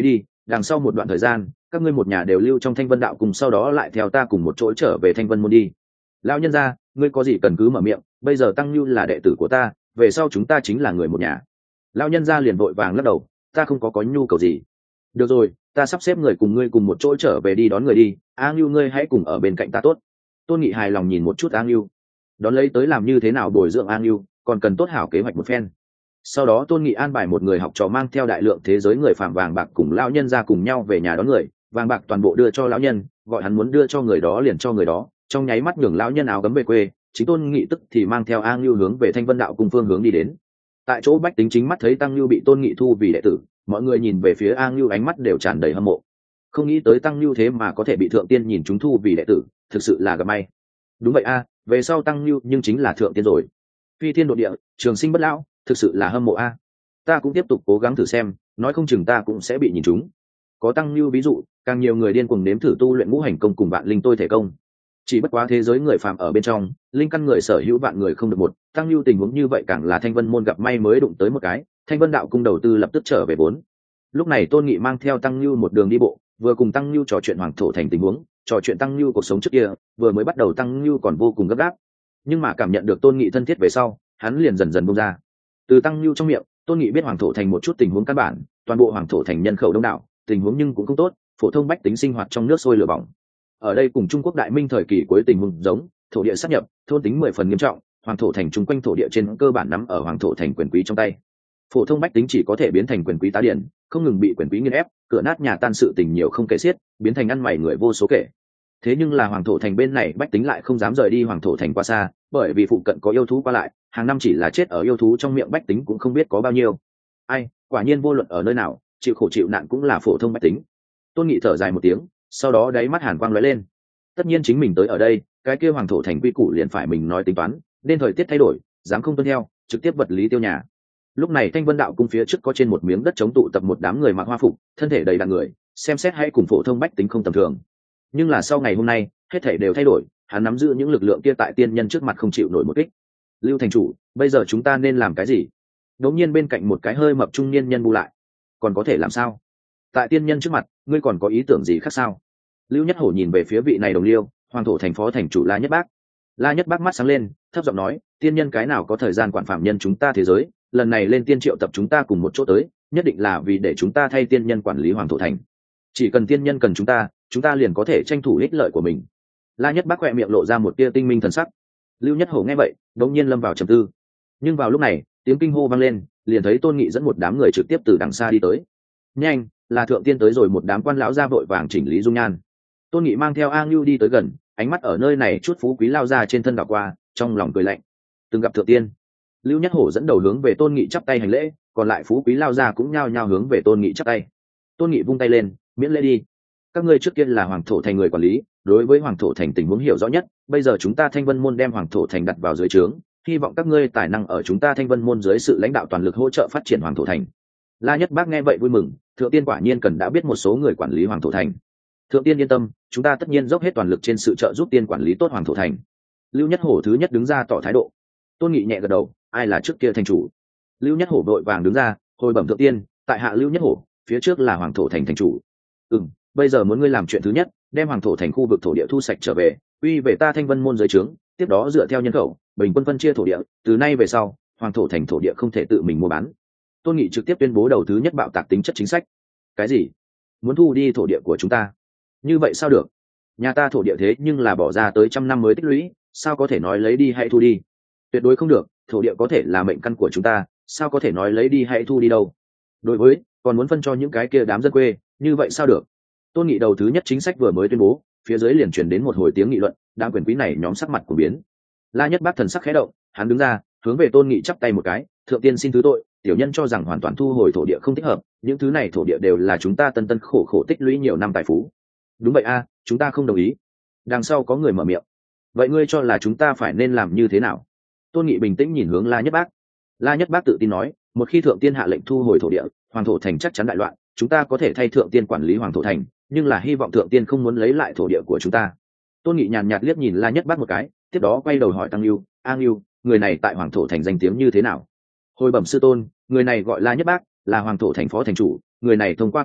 Speaker 1: đằng sau một đoạn thời gian các ngươi một nhà đều lưu trong Thanh Vân đạo cùng sau đó lại theo ta cùng một chỗ trở về Thanh Vân môn đi. Lão nhân gia, ngươi có gì cần cứ mở miệng, bây giờ Tăng Nhu là đệ tử của ta, về sau chúng ta chính là người một nhà. Lão nhân gia liền vội vàng lắc đầu, ta không có có nhu cầu gì. Được rồi, ta sắp xếp người cùng ngươi cùng một chỗ trở về đi đón người đi, A Nhu ngươi hãy cùng ở bên cạnh ta tốt. Tôn Nghị hài lòng nhìn một chút A Nhu, đón lấy tới làm như thế nào bồi dưỡng A Nhu, còn cần tốt hảo kế hoạch một phen. Sau đó Tôn Nghị an bài một người học trò mang theo đại lượng thế giới người phạm vàng bạc cùng lão nhân ra cùng nhau về nhà đón người, vàng bạc toàn bộ đưa cho lão nhân, gọi hắn muốn đưa cho người đó liền cho người đó, trong nháy mắt nhường lão nhân áo gấm về quê, chính Tôn Nghị tức thì mang theo A Nhu hướng về Thanh Vân đạo cùng phương hướng đi đến. Tại chỗ bách tính chính mắt thấy Tăng Nhu bị Tôn Nghị thu vì đệ tử, mọi người nhìn về phía A Nhu ánh mắt đều tràn đầy hâm mộ. Không nghĩ tới Tăng Nhu thế mà có thể bị thượng tiên nhìn chúng thu vì đệ tử, thực sự là gặp may. Đúng vậy a, về sau Tăng Nhu nhưng chính là thượng tiên rồi. Phi thiên độ địa, trường sinh bất lão, thực sự là hâm mộ a. Ta cũng tiếp tục cố gắng thử xem, nói không chừng ta cũng sẽ bị nhìn chúng. Có Tăng Nhu ví dụ, càng nhiều người điên cuồng nếm thử tu luyện ngũ hành công cùng vạn linh tôi thể công. Chỉ bất quá thế giới người phàm ở bên trong, linh căn người sở hữu vạn người không được một, Tăng Nhu tình huống như vậy càng là Thanh Vân môn gặp may mới đụng tới một cái, Thanh Vân đạo cung đầu tư lập tức trở về vốn. Lúc này Tôn Nghị mang theo Tăng Nhu một đường đi bộ, vừa cùng Tăng Nhu trò chuyện hoàng thổ thành tình huống, trò chuyện Tăng Nhu cuộc sống trước kia, vừa mới bắt đầu Tăng Nhu còn vô cùng gấp gáp, nhưng mà cảm nhận được Tôn Nghị thân thiết về sau, hắn liền dần dần buông ra. Từ Tăng Nhu trong miệng, Tôn Nghị biết hoàng thổ thành một chút tình huống căn bản, toàn bộ hoàng thổ thành nhân khẩu đông đảo, tình huống nhưng cũng không tốt, phổ thông bách tính sinh hoạt trong nước sôi lửa bỏng. Ở đây cùng Trung Quốc Đại Minh thời kỳ cuối tình huống giống, thổ địa sát nhập, thôn tính mười phần nghiêm trọng, hoàng thổ thành chung quanh thổ địa trên cơ bản nắm ở hoàng thổ thành quyền quý trong tay. Phổ thông bách tính chỉ có thể biến thành quyền quý tá điển, không ngừng bị quyền quý nghiền ép, cửa nát nhà tan sự tình nhiều không kể xiết, biến thành ăn mày người vô số kể. Thế nhưng là hoàng thổ thành bên này bách tính lại không dám rời đi hoàng thổ thành quá xa, bởi vì phụ cận có yêu thú qua lại, hàng năm chỉ là chết ở yêu thú trong miệng bách tính cũng không biết có bao nhiêu. Ai, quả nhiên vô luận ở nơi nào, chịu khổ chịu nạn cũng là phổ thông bách tính. Tôn Nghị thở dài một tiếng, sau đó đáy mắt hàn quang lóe lên. Tất nhiên chính mình tới ở đây, cái kia hoàng thổ thành quy củ liền phải mình nói tính toán, nên thời tiết thay đổi, dám không tuân theo, trực tiếp vật lý tiêu nhà. Lúc này Thanh Vân đạo cung phía trước có trên một miếng đất chống tụ tập một đám người mặc hoa phục, thân thể đầy đặn người, xem xét hay cùng phổ thông bách tính không tầm thường. Nhưng là sau ngày hôm nay, hết thảy đều thay đổi, hắn nắm giữ những lực lượng kia tại tiên nhân trước mặt không chịu nổi một kích. Lưu thành chủ, bây giờ chúng ta nên làm cái gì? Đột nhiên bên cạnh một cái hơi mập trung niên nhân bu lại. Còn có thể làm sao? Tại tiên nhân trước mặt, ngươi còn có ý tưởng gì khác sao? Lưu Nhất Hổ nhìn về phía vị này đồng liêu, hoàng thổ thành phó thành chủ La Nhất Bác. La Nhất Bác mắt sáng lên, thấp giọng nói, tiên nhân cái nào có thời gian quản phạm nhân chúng ta thế giới, lần này lên tiên triệu tập chúng ta cùng một chỗ tới, nhất định là vì để chúng ta thay tiên nhân quản lý hoàng thổ thành. Chỉ cần tiên nhân cần chúng ta, chúng ta liền có thể tranh thủ ích lợi của mình. La Nhất Bác khẽ miệng lộ ra một tia tinh minh thần sắc. Lưu Nhất Hổ nghe vậy, đống nhiên lâm vào trầm tư. Nhưng vào lúc này, tiếng kinh hô vang lên, liền thấy Tôn Nghị dẫn một đám người trực tiếp từ đằng xa đi tới. Nhanh, là thượng tiên tới rồi, một đám quan lão ra vội vàng chỉnh lý dung nhan. Tôn Nghị mang theo A Ngưu đi tới gần, ánh mắt ở nơi này chút phú quý lao ra trên thân đảo qua, trong lòng cười lạnh. Từng gặp thượng tiên. Lưu Nhất Hổ dẫn đầu hướng về Tôn Nghị chắp tay hành lễ, còn lại phú quý lao ra cũng nhao nhao hướng về Tôn Nghị chắp tay. Tôn Nghị vung tay lên, miễn lễ đi. Các ngươi trước kia là hoàng thổ thành người quản lý, đối với hoàng thổ thành tình huống hiểu rõ nhất, bây giờ chúng ta Thanh Vân môn đem hoàng thổ thành đặt vào dưới trướng, hy vọng các ngươi tài năng ở chúng ta Thanh Vân môn dưới sự lãnh đạo toàn lực hỗ trợ phát triển hoàng thổ thành. La Nhất Bác nghe vậy vui mừng, thượng tiên quả nhiên cần đã biết một số người quản lý hoàng thổ thành. Thượng tiên yên tâm, chúng ta tất nhiên dốc hết toàn lực trên sự trợ giúp tiên quản lý tốt hoàng thổ thành. Lưu Nhất Hổ thứ nhất đứng ra tỏ thái độ. Tôn Nghị nhẹ gật đầu, ai là trước kia thành chủ? Lưu Nhất Hổ vội vàng đứng ra, hồi bẩm thượng tiên, tại hạ Lưu Nhất Hổ, phía trước là hoàng thổ thành thành chủ. Ừm, bây giờ muốn ngươi làm chuyện thứ nhất, đem hoàng thổ thành khu vực thổ địa thu sạch trở về, uy về ta Thanh Vân môn dưới trướng, tiếp đó dựa theo nhân khẩu, bình quân phân chia thổ địa, từ nay về sau, hoàng thổ thành thổ địa không thể tự mình mua bán. Tôn Nghị trực tiếp tuyên bố đầu thứ nhất bạo tạc tính chất chính sách. Cái gì? Muốn thu đi thổ địa của chúng ta? Như vậy sao được? Nhà ta thổ địa thế nhưng là bỏ ra tới trăm năm mới tích lũy, sao có thể nói lấy đi hay thu đi? Tuyệt đối không được, thổ địa có thể là mệnh căn của chúng ta, sao có thể nói lấy đi hay thu đi đâu? Đối với, còn muốn phân cho những cái kia đám dân quê, như vậy sao được? Tôn Nghị đầu thứ nhất chính sách vừa mới tuyên bố, phía dưới liền truyền đến một hồi tiếng nghị luận, đám quyền quý này nhóm sắc mặt của biến. La Nhất Bác thần sắc khẽ động, hắn đứng ra, hướng về Tôn Nghị chắp tay một cái, thượng tiên xin thứ tội, tiểu nhân cho rằng hoàn toàn thu hồi thổ địa không thích hợp, những thứ này thổ địa đều là chúng ta tân tân khổ khổ tích lũy nhiều năm tài phú. Đúng vậy a, chúng ta không đồng ý. Đằng sau có người mở miệng. Vậy ngươi cho là chúng ta phải nên làm như thế nào? Tôn Nghị bình tĩnh nhìn hướng La Nhất Bác. La Nhất Bác tự tin nói, một khi thượng tiên hạ lệnh thu hồi thổ địa, hoàng thổ thành chắc chắn đại loạn, chúng ta có thể thay thượng tiên quản lý hoàng thổ thành, nhưng là hy vọng thượng tiên không muốn lấy lại thổ địa của chúng ta. Tôn Nghị nhàn nhạt liếc nhìn La Nhất Bác một cái, tiếp đó quay đầu hỏi Tăng Lưu, A Ngưu, người này tại hoàng thổ thành danh tiếng như thế nào? Hồi bẩm sư tôn, người này gọi La Nhất Bác, là hoàng thổ thành phó thành chủ, người này thông qua cưỡng đoạt,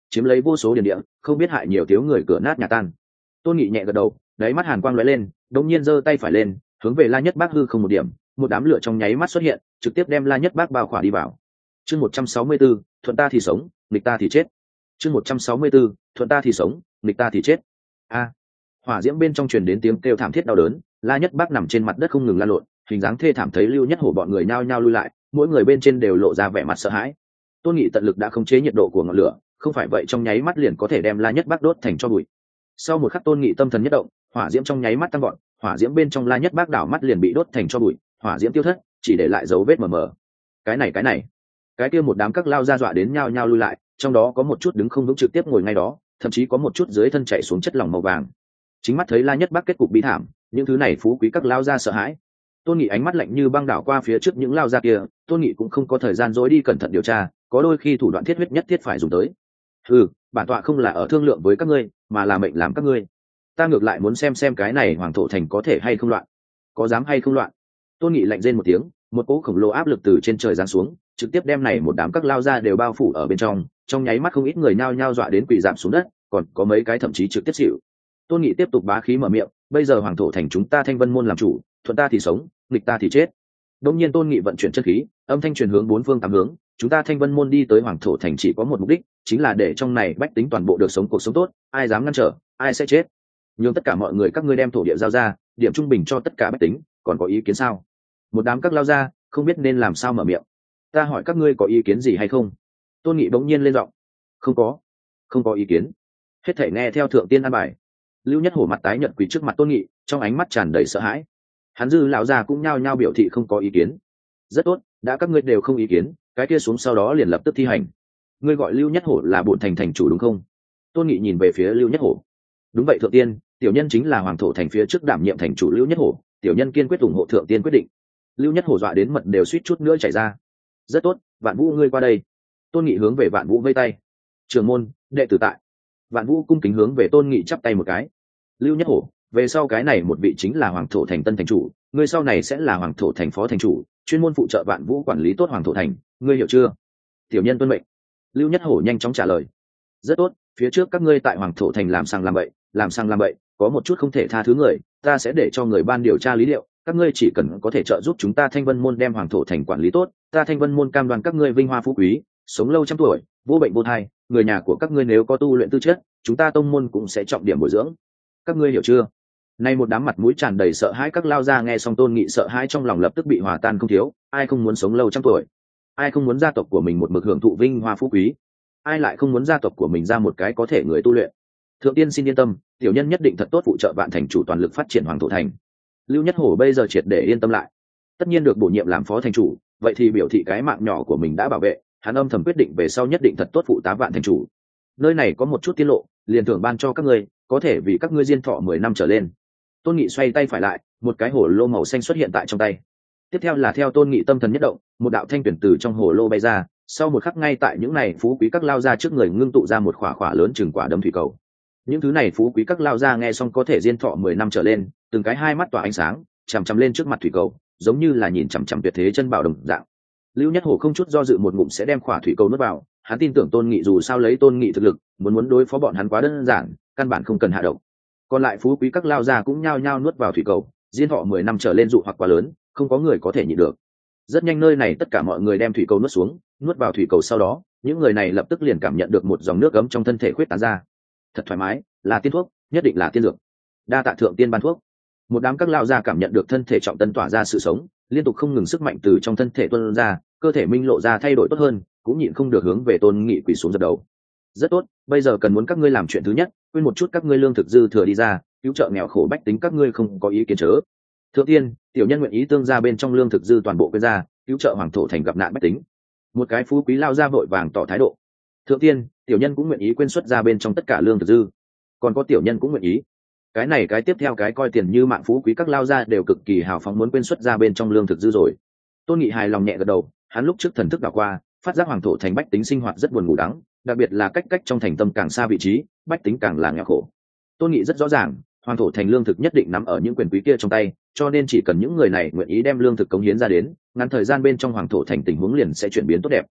Speaker 1: chiếm lấy vô số điền địa, không biết hại nhiều thiếu người cửa nát nhà tan. Tôn Nghị nhẹ gật đầu, đáy mắt hàn quang lóe lên, đột nhiên giơ tay phải lên, hướng về La Nhất Bác hư không một điểm, một đám lửa trong nháy mắt xuất hiện, trực tiếp đem La Nhất Bác bao khỏa đi vào. Chương một trăm sáu mươi tư, thuận ta thì sống, nghịch ta thì chết. Chương một trăm sáu mươi tư, thuận ta thì sống, nghịch ta thì chết. A! Hỏa diễm bên trong truyền đến tiếng kêu thảm thiết đau đớn, La Nhất Bác nằm trên mặt đất không ngừng la lộn, hình dáng thê thảm thấy Lưu Nhất Hổ bọn người nhao nhao lui lại, mỗi người bên trên đều lộ ra vẻ mặt sợ hãi. Tôn Nghị tận lực đã khống chế nhiệt độ của ngọn lửa, không phải vậy trong nháy mắt liền có thể đem La Nhất Bác đốt thành tro bụi. Sau một khắc Tôn Nghị tâm thần nhất động, hỏa diễm trong nháy mắt tăng vọt, hỏa diễm bên trong La Nhất Bác đảo mắt liền bị đốt thành tro bụi, hỏa diễm tiêu thất, chỉ để lại dấu vết mờ mờ. Cái này cái này, cái kia một đám các lao ra dọa đến nhao nhao lui lại, trong đó có một chút đứng không vững trực tiếp ngồi ngay đó, thậm chí có một chút dưới thân chảy xuống chất lỏng màu vàng. Chính mắt thấy La Nhất Bác kết cục bi thảm, những thứ này phú quý các lao ra sợ hãi. Tôn Nghị ánh mắt lạnh như băng đảo qua phía trước những lao ra kia, Tôn Nghị cũng không có thời gian dối đi cẩn thận điều tra, có đôi khi thủ đoạn thiết huyết nhất thiết phải dùng tới. Ừ, bản tọa không là ở thương lượng với các ngươi, mà là mệnh làm các ngươi. Ta ngược lại muốn xem xem cái này hoàng thổ thành có thể hay không loạn, có dám hay không loạn. Tôn Nghị lạnh rên một tiếng, một cỗ khổng lồ áp lực từ trên trời giáng xuống, trực tiếp đem này một đám các lao ra đều bao phủ ở bên trong, trong nháy mắt không ít người nhao nhao dọa đến quỳ rạp xuống đất, còn có mấy cái thậm chí trực tiếp xỉu. Tôn Nghị tiếp tục bá khí mở miệng, bây giờ hoàng thổ thành chúng ta Thanh Vân môn làm chủ, thuận ta thì sống, nghịch ta thì chết. Đột nhiên Tôn Nghị vận chuyển chân khí, âm thanh truyền hướng bốn phương tám hướng, chúng ta Thanh Vân môn đi tới hoàng thổ thành chỉ có một mục đích, chính là để trong này bách tính toàn bộ được sống cuộc sống tốt, ai dám ngăn trở, ai sẽ chết. Nhưng tất cả mọi người các ngươi đem thổ địa giao ra, điểm trung bình cho tất cả bách tính, còn có ý kiến sao? Một đám các lao ra, không biết nên làm sao mở miệng. Ta hỏi các ngươi có ý kiến gì hay không? Tôn Nghị bỗng nhiên lên giọng. Không có, không có ý kiến. Hết thảy nghe theo thượng tiên an bài. Lưu Nhất Hổ mặt tái nhợt quỳ trước mặt Tôn Nghị, trong ánh mắt tràn đầy sợ hãi. Hắn dư lão già cũng nhao nhao biểu thị không có ý kiến. Rất tốt, đã các ngươi đều không ý kiến, cái kia xuống sau đó liền lập tức thi hành. Ngươi gọi Lưu Nhất Hổ là bổn thành thành chủ đúng không? Tôn Nghị nhìn về phía Lưu Nhất Hổ. Đúng vậy thượng tiên, tiểu nhân chính là hoàng thổ thành phía trước đảm nhiệm thành chủ Lưu Nhất Hổ, tiểu nhân kiên quyết ủng hộ thượng tiên quyết định. Lưu Nhất Hổ dọa đến mật đều suýt chút nữa chảy ra. Rất tốt, Vạn Vũ ngươi qua đây. Tôn Nghị hướng về Vạn Vũ vây tay. Trưởng môn, đệ tử tại. Vạn Vũ cung kính hướng về Tôn Nghị chắp tay một cái. Lưu Nhất Hổ, về sau cái này một vị chính là hoàng thổ thành tân thành chủ, ngươi sau này sẽ là hoàng thổ thành phó thành chủ, chuyên môn phụ trợ Vạn Vũ quản lý tốt hoàng thổ thành, ngươi hiểu chưa? Tiểu nhân tuân mệnh. Lưu Nhất Hổ nhanh chóng trả lời. Rất tốt, phía trước các ngươi tại hoàng thổ thành làm sang làm bậy, làm sang làm bậy, có một chút không thể tha thứ người, ta sẽ để cho người ban điều tra lý liệu, các ngươi chỉ cần có thể trợ giúp chúng ta Thanh Vân môn đem hoàng thổ thành quản lý tốt, ta Thanh Vân môn cam đoan các ngươi vinh hoa phú quý, sống lâu trăm tuổi, vô bệnh vô thai, người nhà của các ngươi nếu có tu luyện tư chất, chúng ta tông môn cũng sẽ trọng điểm bồi dưỡng. Các ngươi hiểu chưa? Nay một đám mặt mũi tràn đầy sợ hãi các lao ra nghe xong Tôn Nghị sợ hãi trong lòng lập tức bị hòa tan không thiếu, ai không muốn sống lâu trăm tuổi, ai không muốn gia tộc của mình một mực hưởng thụ vinh hoa phú quý, ai lại không muốn gia tộc của mình ra một cái có thể người tu luyện. Thượng tiên xin yên tâm, tiểu nhân nhất định thật tốt phụ trợ Vạn thành chủ toàn lực phát triển hoàng thổ thành. Lưu Nhất Hổ bây giờ triệt để yên tâm lại, tất nhiên được bổ nhiệm làm phó thành chủ, vậy thì biểu thị cái mạng nhỏ của mình đã bảo vệ, hắn âm thầm quyết định về sau nhất định thật tốt phụ tá Vạn thành chủ. Nơi này có một chút tiết lộ, liền thưởng ban cho các ngươi, có thể vì các ngươi diên thọ mười năm trở lên. Tôn Nghị xoay tay phải lại, một cái hồ lô màu xanh xuất hiện tại trong tay. Tiếp theo là theo Tôn Nghị tâm thần nhất động, một đạo thanh tuyển từ trong hồ lô bay ra, sau một khắc ngay tại những này phú quý các lao ra trước người ngưng tụ ra một khỏa khỏa lớn chừng quả đấm thủy cầu. Những thứ này phú quý các lao ra nghe xong có thể diên thọ mười năm trở lên, từng cái hai mắt tỏa ánh sáng, chằm chằm lên trước mặt thủy cầu, giống như là nhìn chằm chằm tuyệt thế chân bảo đồng dạng. Lưu Nhất Hổ không chút do dự một ngụm sẽ đem khỏa thủy cầu nuốt vào, hắn tin tưởng Tôn Nghị dù sao lấy Tôn Nghị thực lực, muốn muốn đối phó bọn hắn quá đơn giản, căn bản không cần hạ độc. Còn lại phú quý các lao ra cũng nhao nhao nuốt vào thủy cầu, diên thọ mười năm trở lên dụ hoặc quá lớn, không có người có thể nhịn được. Rất nhanh nơi này tất cả mọi người đem thủy cầu nuốt xuống, nuốt vào thủy cầu sau đó, những người này lập tức liền cảm nhận được một dòng nước ấm trong thân thể khuyết tán ra. Thật thoải mái, là tiên thuốc, nhất định là tiên dược. Đa tạ thượng tiên ban thuốc. Một đám các lao ra cảm nhận được thân thể trọng tân tỏa ra sự sống, liên tục không ngừng sức mạnh từ trong thân thể tuôn ra, cơ thể minh lộ ra thay đổi tốt hơn, cũng nhịn không được hướng về Tôn Nghị quỳ xuống dập đầu. Rất tốt, bây giờ cần muốn các ngươi làm chuyện thứ nhất, quên một chút các ngươi lương thực dư thừa đi ra, cứu trợ nghèo khổ bách tính các ngươi không có ý kiến chớ. Thượng tiên, tiểu nhân nguyện ý tương ra bên trong lương thực dư toàn bộ quên ra, cứu trợ hoàng thổ thành gặp nạn bách tính. Một cái phú quý lao ra vội vàng tỏ thái độ. Thượng tiên, tiểu nhân cũng nguyện ý quên xuất ra bên trong tất cả lương thực dư. Còn có tiểu nhân cũng nguyện ý. Cái này cái tiếp theo cái coi tiền như mạng phú quý các lao ra đều cực kỳ hào phóng muốn quên xuất ra bên trong lương thực dư rồi. Tôn Nghị hài lòng nhẹ gật đầu, hắn lúc trước thần thức đảo qua, phát giác hoàng thổ thành bách tính sinh hoạt rất buồn ngủ đắng, đặc biệt là cách cách trong thành tâm càng xa vị trí, bách tính càng là nghèo khổ. Tôn Nghị rất rõ ràng, hoàng thổ thành lương thực nhất định nắm ở những quyền quý kia trong tay, cho nên chỉ cần những người này nguyện ý đem lương thực cống hiến ra đến, ngắn thời gian bên trong hoàng thổ thành tình huống liền sẽ chuyển biến tốt đẹp.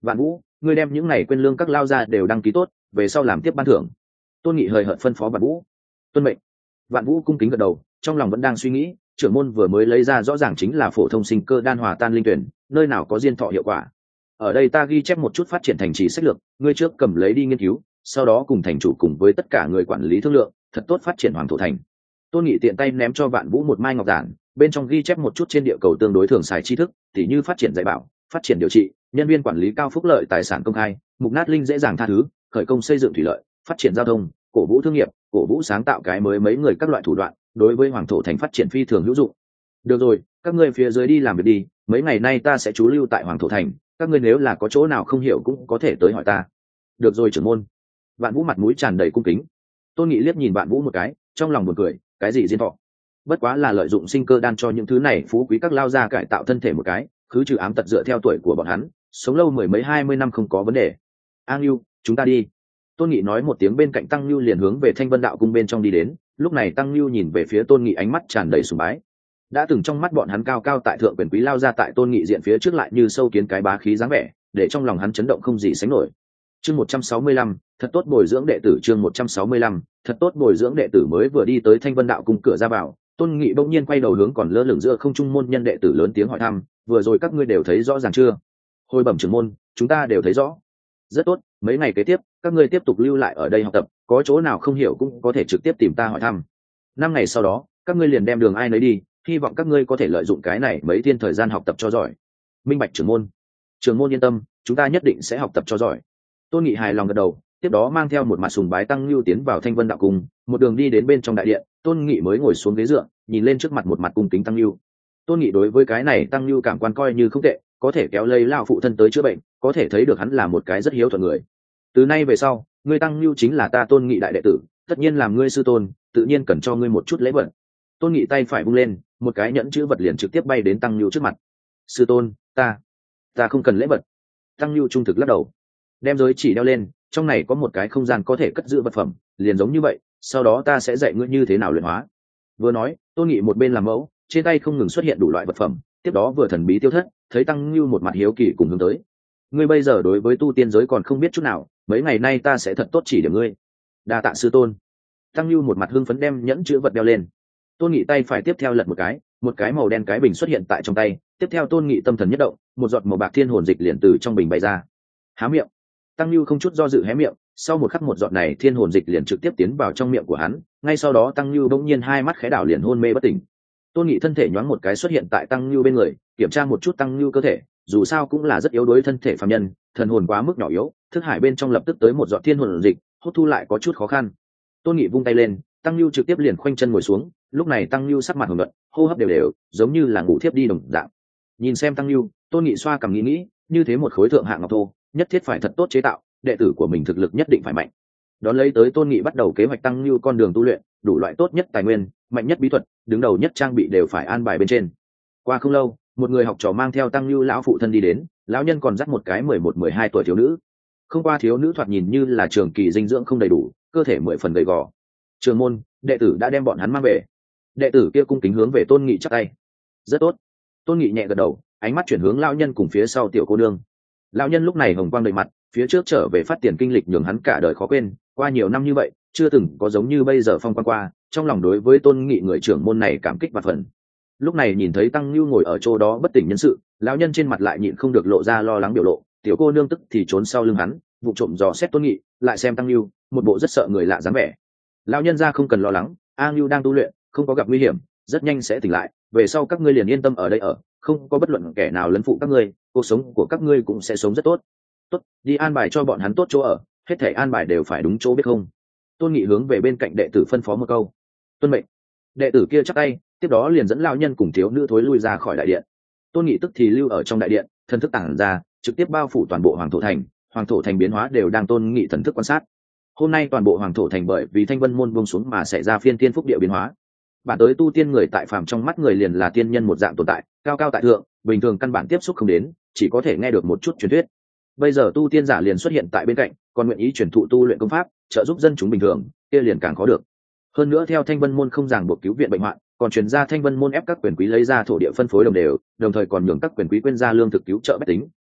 Speaker 1: Vạn Vũ, ngươi đem những này quên lương các lao ra đều đăng ký tốt, về sau làm tiếp ban thưởng. Tôn Nghị hời hợt phân phó Vạn Vũ. Tuân mệnh. Vạn Vũ cung kính gật đầu, trong lòng vẫn đang suy nghĩ, trưởng môn vừa mới lấy ra rõ ràng chính là phổ thông sinh cơ đan hòa tan linh tuyển, nơi nào có diên thọ hiệu quả. Ở đây ta ghi chép một chút phát triển thành trì sách lược, ngươi trước cầm lấy đi nghiên cứu, sau đó cùng thành chủ cùng với tất cả người quản lý thương lượng, thật tốt phát triển Hoàng Thổ Thành. Tôn Nghị tiện tay ném cho Vạn Vũ một mai ngọc giản, bên trong ghi chép một chút trên địa cầu tương đối thường xài tri thức, tỉ như phát triển dạy bảo, phát triển điều trị, nhân viên quản lý cao phúc lợi, tài sản công khai, mục nát linh dễ dàng tha thứ, khởi công xây dựng thủy lợi, phát triển giao thông, cổ vũ thương nghiệp, cổ vũ sáng tạo cái mới mấy người các loại thủ đoạn, đối với Hoàng Thổ Thành phát triển phi thường hữu dụng. Được rồi, các ngươi phía dưới đi làm việc đi, mấy ngày nay ta sẽ trú lưu tại Hoàng Thổ Thành, các ngươi nếu là có chỗ nào không hiểu cũng có thể tới hỏi ta. Được rồi trưởng môn. Vạn Vũ mặt mũi tràn đầy cung kính. Tôn Nghị liếc nhìn Vạn Vũ một cái, trong lòng buồn cười, cái gì diên thọ? Bất quá là lợi dụng sinh cơ đan cho những thứ này phú quý các lao ra cải tạo thân thể một cái, khứ trừ ám tật dựa theo tuổi của bọn hắn, sống lâu mười mấy hai mươi năm không có vấn đề. A Ngưu, chúng ta đi. Tôn Nghị nói một tiếng, bên cạnh Tăng Ngưu liền hướng về Thanh Vân Đạo cung bên trong đi đến. Lúc này Tăng Ngưu nhìn về phía Tôn Nghị, ánh mắt tràn đầy sùng bái. Đã từng trong mắt bọn hắn cao cao tại thượng quyền quý lao ra tại Tôn Nghị diện phía trước lại như sâu kiến cái bá khí dáng vẻ, để trong lòng hắn chấn động không gì sánh nổi. Chương một trăm sáu mươi lăm, thật tốt bồi dưỡng đệ tử. Chương một trăm sáu mươi lăm, thật tốt bồi dưỡng đệ tử. Mới vừa đi tới Thanh Vân Đạo cung cửa ra vào, Tôn Nghị bỗng nhiên quay đầu hướng còn lơ lửng giữa không trung môn nhân đệ tử lớn tiếng hỏi thăm, vừa rồi các ngươi đều thấy rõ ràng chưa? Hồi bẩm trưởng môn, chúng ta đều thấy rõ. Rất tốt, mấy ngày kế tiếp các ngươi tiếp tục lưu lại ở đây học tập, có chỗ nào không hiểu cũng có thể trực tiếp tìm ta hỏi thăm. Năm ngày sau đó các ngươi liền đem đường ai nấy đi, hy vọng các ngươi có thể lợi dụng cái này mấy thiên thời gian học tập cho giỏi. Minh bạch trưởng môn. Trưởng môn yên tâm, chúng ta nhất định sẽ học tập cho giỏi. Tôn Nghị hài lòng gật đầu, tiếp đó mang theo một mặt sùng bái Tăng Lưu tiến vào Thanh Vân Đạo cung, một đường đi đến bên trong đại điện. Tôn Nghị mới ngồi xuống ghế dựa, nhìn lên trước mặt một mặt cung kính Tăng Lưu. Tôn Nghị đối với cái này Tăng Lưu cảm quan coi như không tệ, có thể kéo lấy lao phụ thân tới chữa bệnh, có thể thấy được hắn là một cái rất hiếu thuận người. Từ nay về sau, ngươi Tăng Lưu chính là ta Tôn Nghị đại đệ tử, tất nhiên làm ngươi sư tôn, tự nhiên cần cho ngươi một chút lễ vật. Tôn Nghị tay phải vung lên, một cái nhẫn chữ vật liền trực tiếp bay đến Tăng Lưu trước mặt. Sư tôn, ta, ta không cần lễ vật. Tăng Lưu trung thực lắc đầu, đem giới chỉ đeo lên, trong này có một cái không gian có thể cất giữ vật phẩm, liền giống như vậy, sau đó ta sẽ dạy ngươi như thế nào luyện hóa. Vừa nói, Tôn Nghị một bên làm mẫu, trên tay không ngừng xuất hiện đủ loại vật phẩm, tiếp đó vừa thần bí tiêu thất, thấy Tăng Lưu một mặt hiếu kỳ cùng hướng tới. Ngươi bây giờ đối với tu tiên giới còn không biết chút nào, mấy ngày nay ta sẽ thật tốt chỉ điểm ngươi. Đa tạ sư tôn. Tăng Lưu một mặt hưng phấn đem nhẫn chữ vật đeo lên. Tôn Nghị tay phải tiếp theo lật một cái, một cái màu đen cái bình xuất hiện tại trong tay, tiếp theo Tôn Nghị tâm thần nhất động, một giọt màu bạc thiên hồn dịch liền từ trong bình bay ra. Há miệng. Tăng Lưu không chút do dự hé miệng, sau một khắc một giọt này thiên hồn dịch liền trực tiếp tiến vào trong miệng của hắn, ngay sau đó Tăng Lưu bỗng nhiên hai mắt khẽ đảo liền hôn mê bất tỉnh. Tôn Nghị thân thể nhoáng một cái xuất hiện tại Tăng Lưu bên người, kiểm tra một chút Tăng Lưu cơ thể, dù sao cũng là rất yếu đuối thân thể phàm nhân, thần hồn quá mức nhỏ yếu, thức hải bên trong lập tức tới một giọt thiên hồn dịch, hút thu lại có chút khó khăn. Tôn Nghị vung tay lên, Tăng Lưu trực tiếp liền khoanh chân ngồi xuống, lúc này Tăng Lưu sắc mặt hồng nhuận, hô hấp đều đều, giống như là ngủ thiếp đi đồng dạng. Nhìn xem Tăng Lưu, Tôn Nghị xoa cằm nghĩ nghĩ, như thế một khối thượng hạng ngọc thô, nhất thiết phải thật tốt chế tạo, đệ tử của mình thực lực nhất định phải mạnh. Đón lấy tới Tôn Nghị bắt đầu kế hoạch Tăng Lưu con đường tu luyện, đủ loại tốt nhất tài nguyên, mạnh nhất bí thuật, đứng đầu nhất trang bị đều phải an bài bên trên. Qua không lâu, một người học trò mang theo Tăng Lưu lão phụ thân đi đến, lão nhân còn dắt một cái mười một mười hai tuổi thiếu nữ. Không qua thiếu nữ thoạt nhìn như là trường kỳ dinh dưỡng không đầy đủ, cơ thể mười phần gầy gò. Trường môn, đệ tử đã đem bọn hắn mang về. Đệ tử kia cung kính hướng về Tôn Nghị chắp tay. Rất tốt. Tôn Nghị nhẹ gật đầu, ánh mắt chuyển hướng lão nhân cùng phía sau tiểu cô nương. Lão nhân lúc này hồng quang đầy mặt, phía trước trở về phát tiền kinh lịch nhường hắn cả đời khó quên, qua nhiều năm như vậy chưa từng có giống như bây giờ phong quang qua, trong lòng đối với Tôn Nghị người trưởng môn này cảm kích và phần. Lúc này nhìn thấy Tăng Lưu ngồi ở chỗ đó bất tỉnh nhân sự, lão nhân trên mặt lại nhịn không được lộ ra lo lắng biểu lộ, tiểu cô nương tức thì trốn sau lưng hắn, vụ trộm dò xét Tôn Nghị, lại xem Tăng Lưu, một bộ rất sợ người lạ dáng vẻ. Lão nhân ra không cần lo lắng, A Lưu đang tu luyện, không có gặp nguy hiểm, rất nhanh sẽ tỉnh lại, về sau các ngươi liền yên tâm ở đây ở, không có bất luận kẻ nào lấn phụ các ngươi, cuộc sống của các ngươi cũng sẽ sống rất tốt. Tốt, đi an bài cho bọn hắn tốt chỗ ở, hết thảy an bài đều phải đúng chỗ biết không? Tôn Nghị hướng về bên cạnh đệ tử phân phó một câu. Tuân mệnh. Đệ tử kia chắp tay, tiếp đó liền dẫn lão nhân cùng thiếu nữ thối lui ra khỏi đại điện. Tôn Nghị tức thì lưu ở trong đại điện, thần thức tản ra, trực tiếp bao phủ toàn bộ Hoàng Thổ Thành, Hoàng Thổ Thành biến hóa đều đang Tôn Nghị thần thức quan sát. Hôm nay toàn bộ Hoàng Thổ Thành bởi vì Thanh Vân môn buông xuống mà xảy ra phiên tiên phúc địa biến hóa. Bản tới tu tiên người tại phàm trong mắt người liền là tiên nhân một dạng tồn tại, cao cao tại thượng, bình thường căn bản tiếp xúc không đến, chỉ có thể nghe được một chút truyền thuyết. Bây giờ tu tiên giả liền xuất hiện tại bên cạnh, còn nguyện ý truyền thụ tu luyện công pháp, trợ giúp dân chúng bình thường, kia liền càng khó được. Hơn nữa theo Thanh Vân môn không ràng buộc cứu viện bệnh hoạn, còn truyền ra Thanh Vân môn ép các quyền quý lấy ra thổ địa phân phối đồng đều, đồng thời còn nhường các quyền quý quyên ra lương thực cứu trợ bách tính,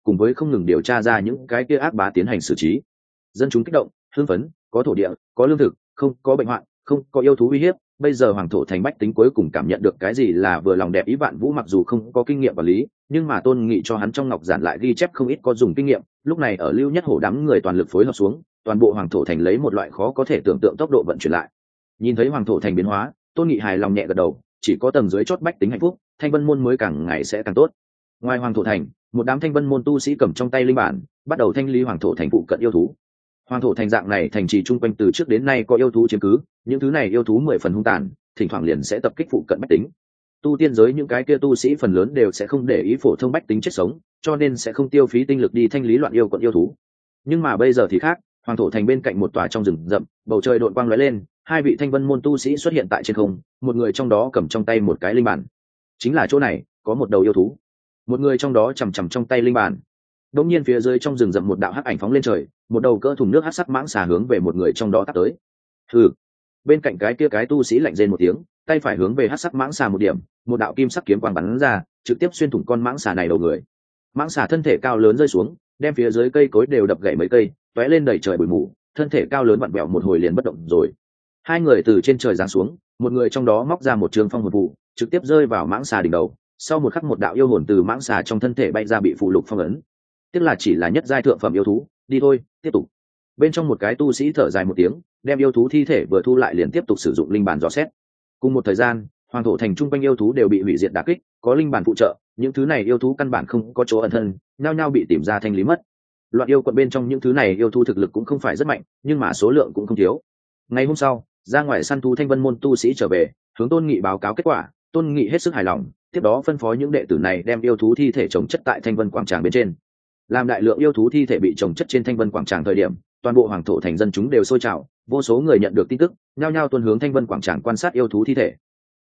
Speaker 1: cùng với không ngừng điều tra ra những cái kia ác bá tiến hành xử trí. Dân chúng kích động hưng phấn, có thổ địa, có lương thực, không có bệnh hoạn, không có yêu thú uy hiếp. Bây giờ hoàng thổ thành bách tính cuối cùng cảm nhận được cái gì là vừa lòng đẹp ý. Vạn Vũ mặc dù không có kinh nghiệm quản lý, nhưng mà Tôn Nghị cho hắn trong ngọc giản lại ghi chép không ít có dùng kinh nghiệm. Lúc này ở Lưu Nhất Hổ đám người toàn lực phối hợp xuống, toàn bộ hoàng thổ thành lấy một loại khó có thể tưởng tượng tốc độ vận chuyển lại. Nhìn thấy hoàng thổ thành biến hóa, Tôn Nghị hài lòng nhẹ gật đầu, chỉ có tầng dưới chót bách tính hạnh phúc, Thanh Vân môn mới càng ngày sẽ càng tốt. Ngoài hoàng thổ thành, một đám Thanh Vân môn tu sĩ cầm trong tay linh bản, bắt đầu thanh lý hoàng thổ thành phụ cận yêu thú. Hoàng thổ thành dạng này thành trì chung quanh từ trước đến nay có yêu thú chiếm cứ, những thứ này yêu thú mười phần hung tàn, thỉnh thoảng liền sẽ tập kích phụ cận bách tính. Tu tiên giới những cái kia tu sĩ phần lớn đều sẽ không để ý phổ thông bách tính chết sống, cho nên sẽ không tiêu phí tinh lực đi thanh lý loạn yêu quận yêu thú. Nhưng mà bây giờ thì khác, hoàng thổ thành bên cạnh một tòa trong rừng rậm, bầu trời độn quang lóe lên, hai vị Thanh Vân môn tu sĩ xuất hiện tại trên không, một người trong đó cầm trong tay một cái linh bản. Chính là chỗ này có một đầu yêu thú. Một người trong đó chầm chầm trong tay linh bản. Đột nhiên phía dưới trong rừng rậm một đạo hắc ảnh phóng lên trời, một đầu cỡ thùng nước hắc sắc mãng xà hướng về một người trong đó tắt tới. Hừ. Bên cạnh cái kia cái tu sĩ lạnh rên một tiếng, tay phải hướng về hắc sắc mãng xà một điểm, một đạo kim sắc kiếm quang bắn ra, trực tiếp xuyên thủng con mãng xà này đầu người. Mãng xà thân thể cao lớn rơi xuống, đem phía dưới cây cối đều đập gãy mấy cây, tóe lên đầy trời bụi mù, thân thể cao lớn vặn vẹo một hồi liền bất động rồi. Hai người từ trên trời giáng xuống, một người trong đó móc ra một trường phong hồn phù, trực tiếp rơi vào mãng xà đỉnh đầu. Sau một khắc một đạo yêu hồn từ mãng xà trong thân thể bay ra bị phụ lục phong ấn. Tiếc là chỉ là nhất giai thượng phẩm yêu thú, đi thôi, tiếp tục. Bên trong một cái tu sĩ thở dài một tiếng, đem yêu thú thi thể vừa thu lại liền tiếp tục sử dụng linh bản dò xét. Cùng một thời gian, hoàng thổ thành trung quanh yêu thú đều bị hủy diệt đả kích, có linh bản phụ trợ, những thứ này yêu thú căn bản không có chỗ ẩn thân, nhao nhao bị tìm ra thanh lý mất. Loạn yêu quận bên trong những thứ này yêu thú thực lực cũng không phải rất mạnh, nhưng mà số lượng cũng không thiếu. Ngày hôm sau, ra ngoài săn thú Thanh Vân môn tu sĩ trở về, hướng Tôn Nghị báo cáo kết quả. Tôn Nghị hết sức hài lòng, tiếp đó phân phó những đệ tử này đem yêu thú thi thể chồng chất tại Thanh Vân quảng tràng bên trên. Làm đại lượng yêu thú thi thể bị chồng chất trên Thanh Vân quảng tràng thời điểm, toàn bộ hoàng thổ thành dân chúng đều sôi trào, vô số người nhận được tin tức, nhao nhao tuôn hướng Thanh Vân quảng tràng quan sát yêu thú thi thể.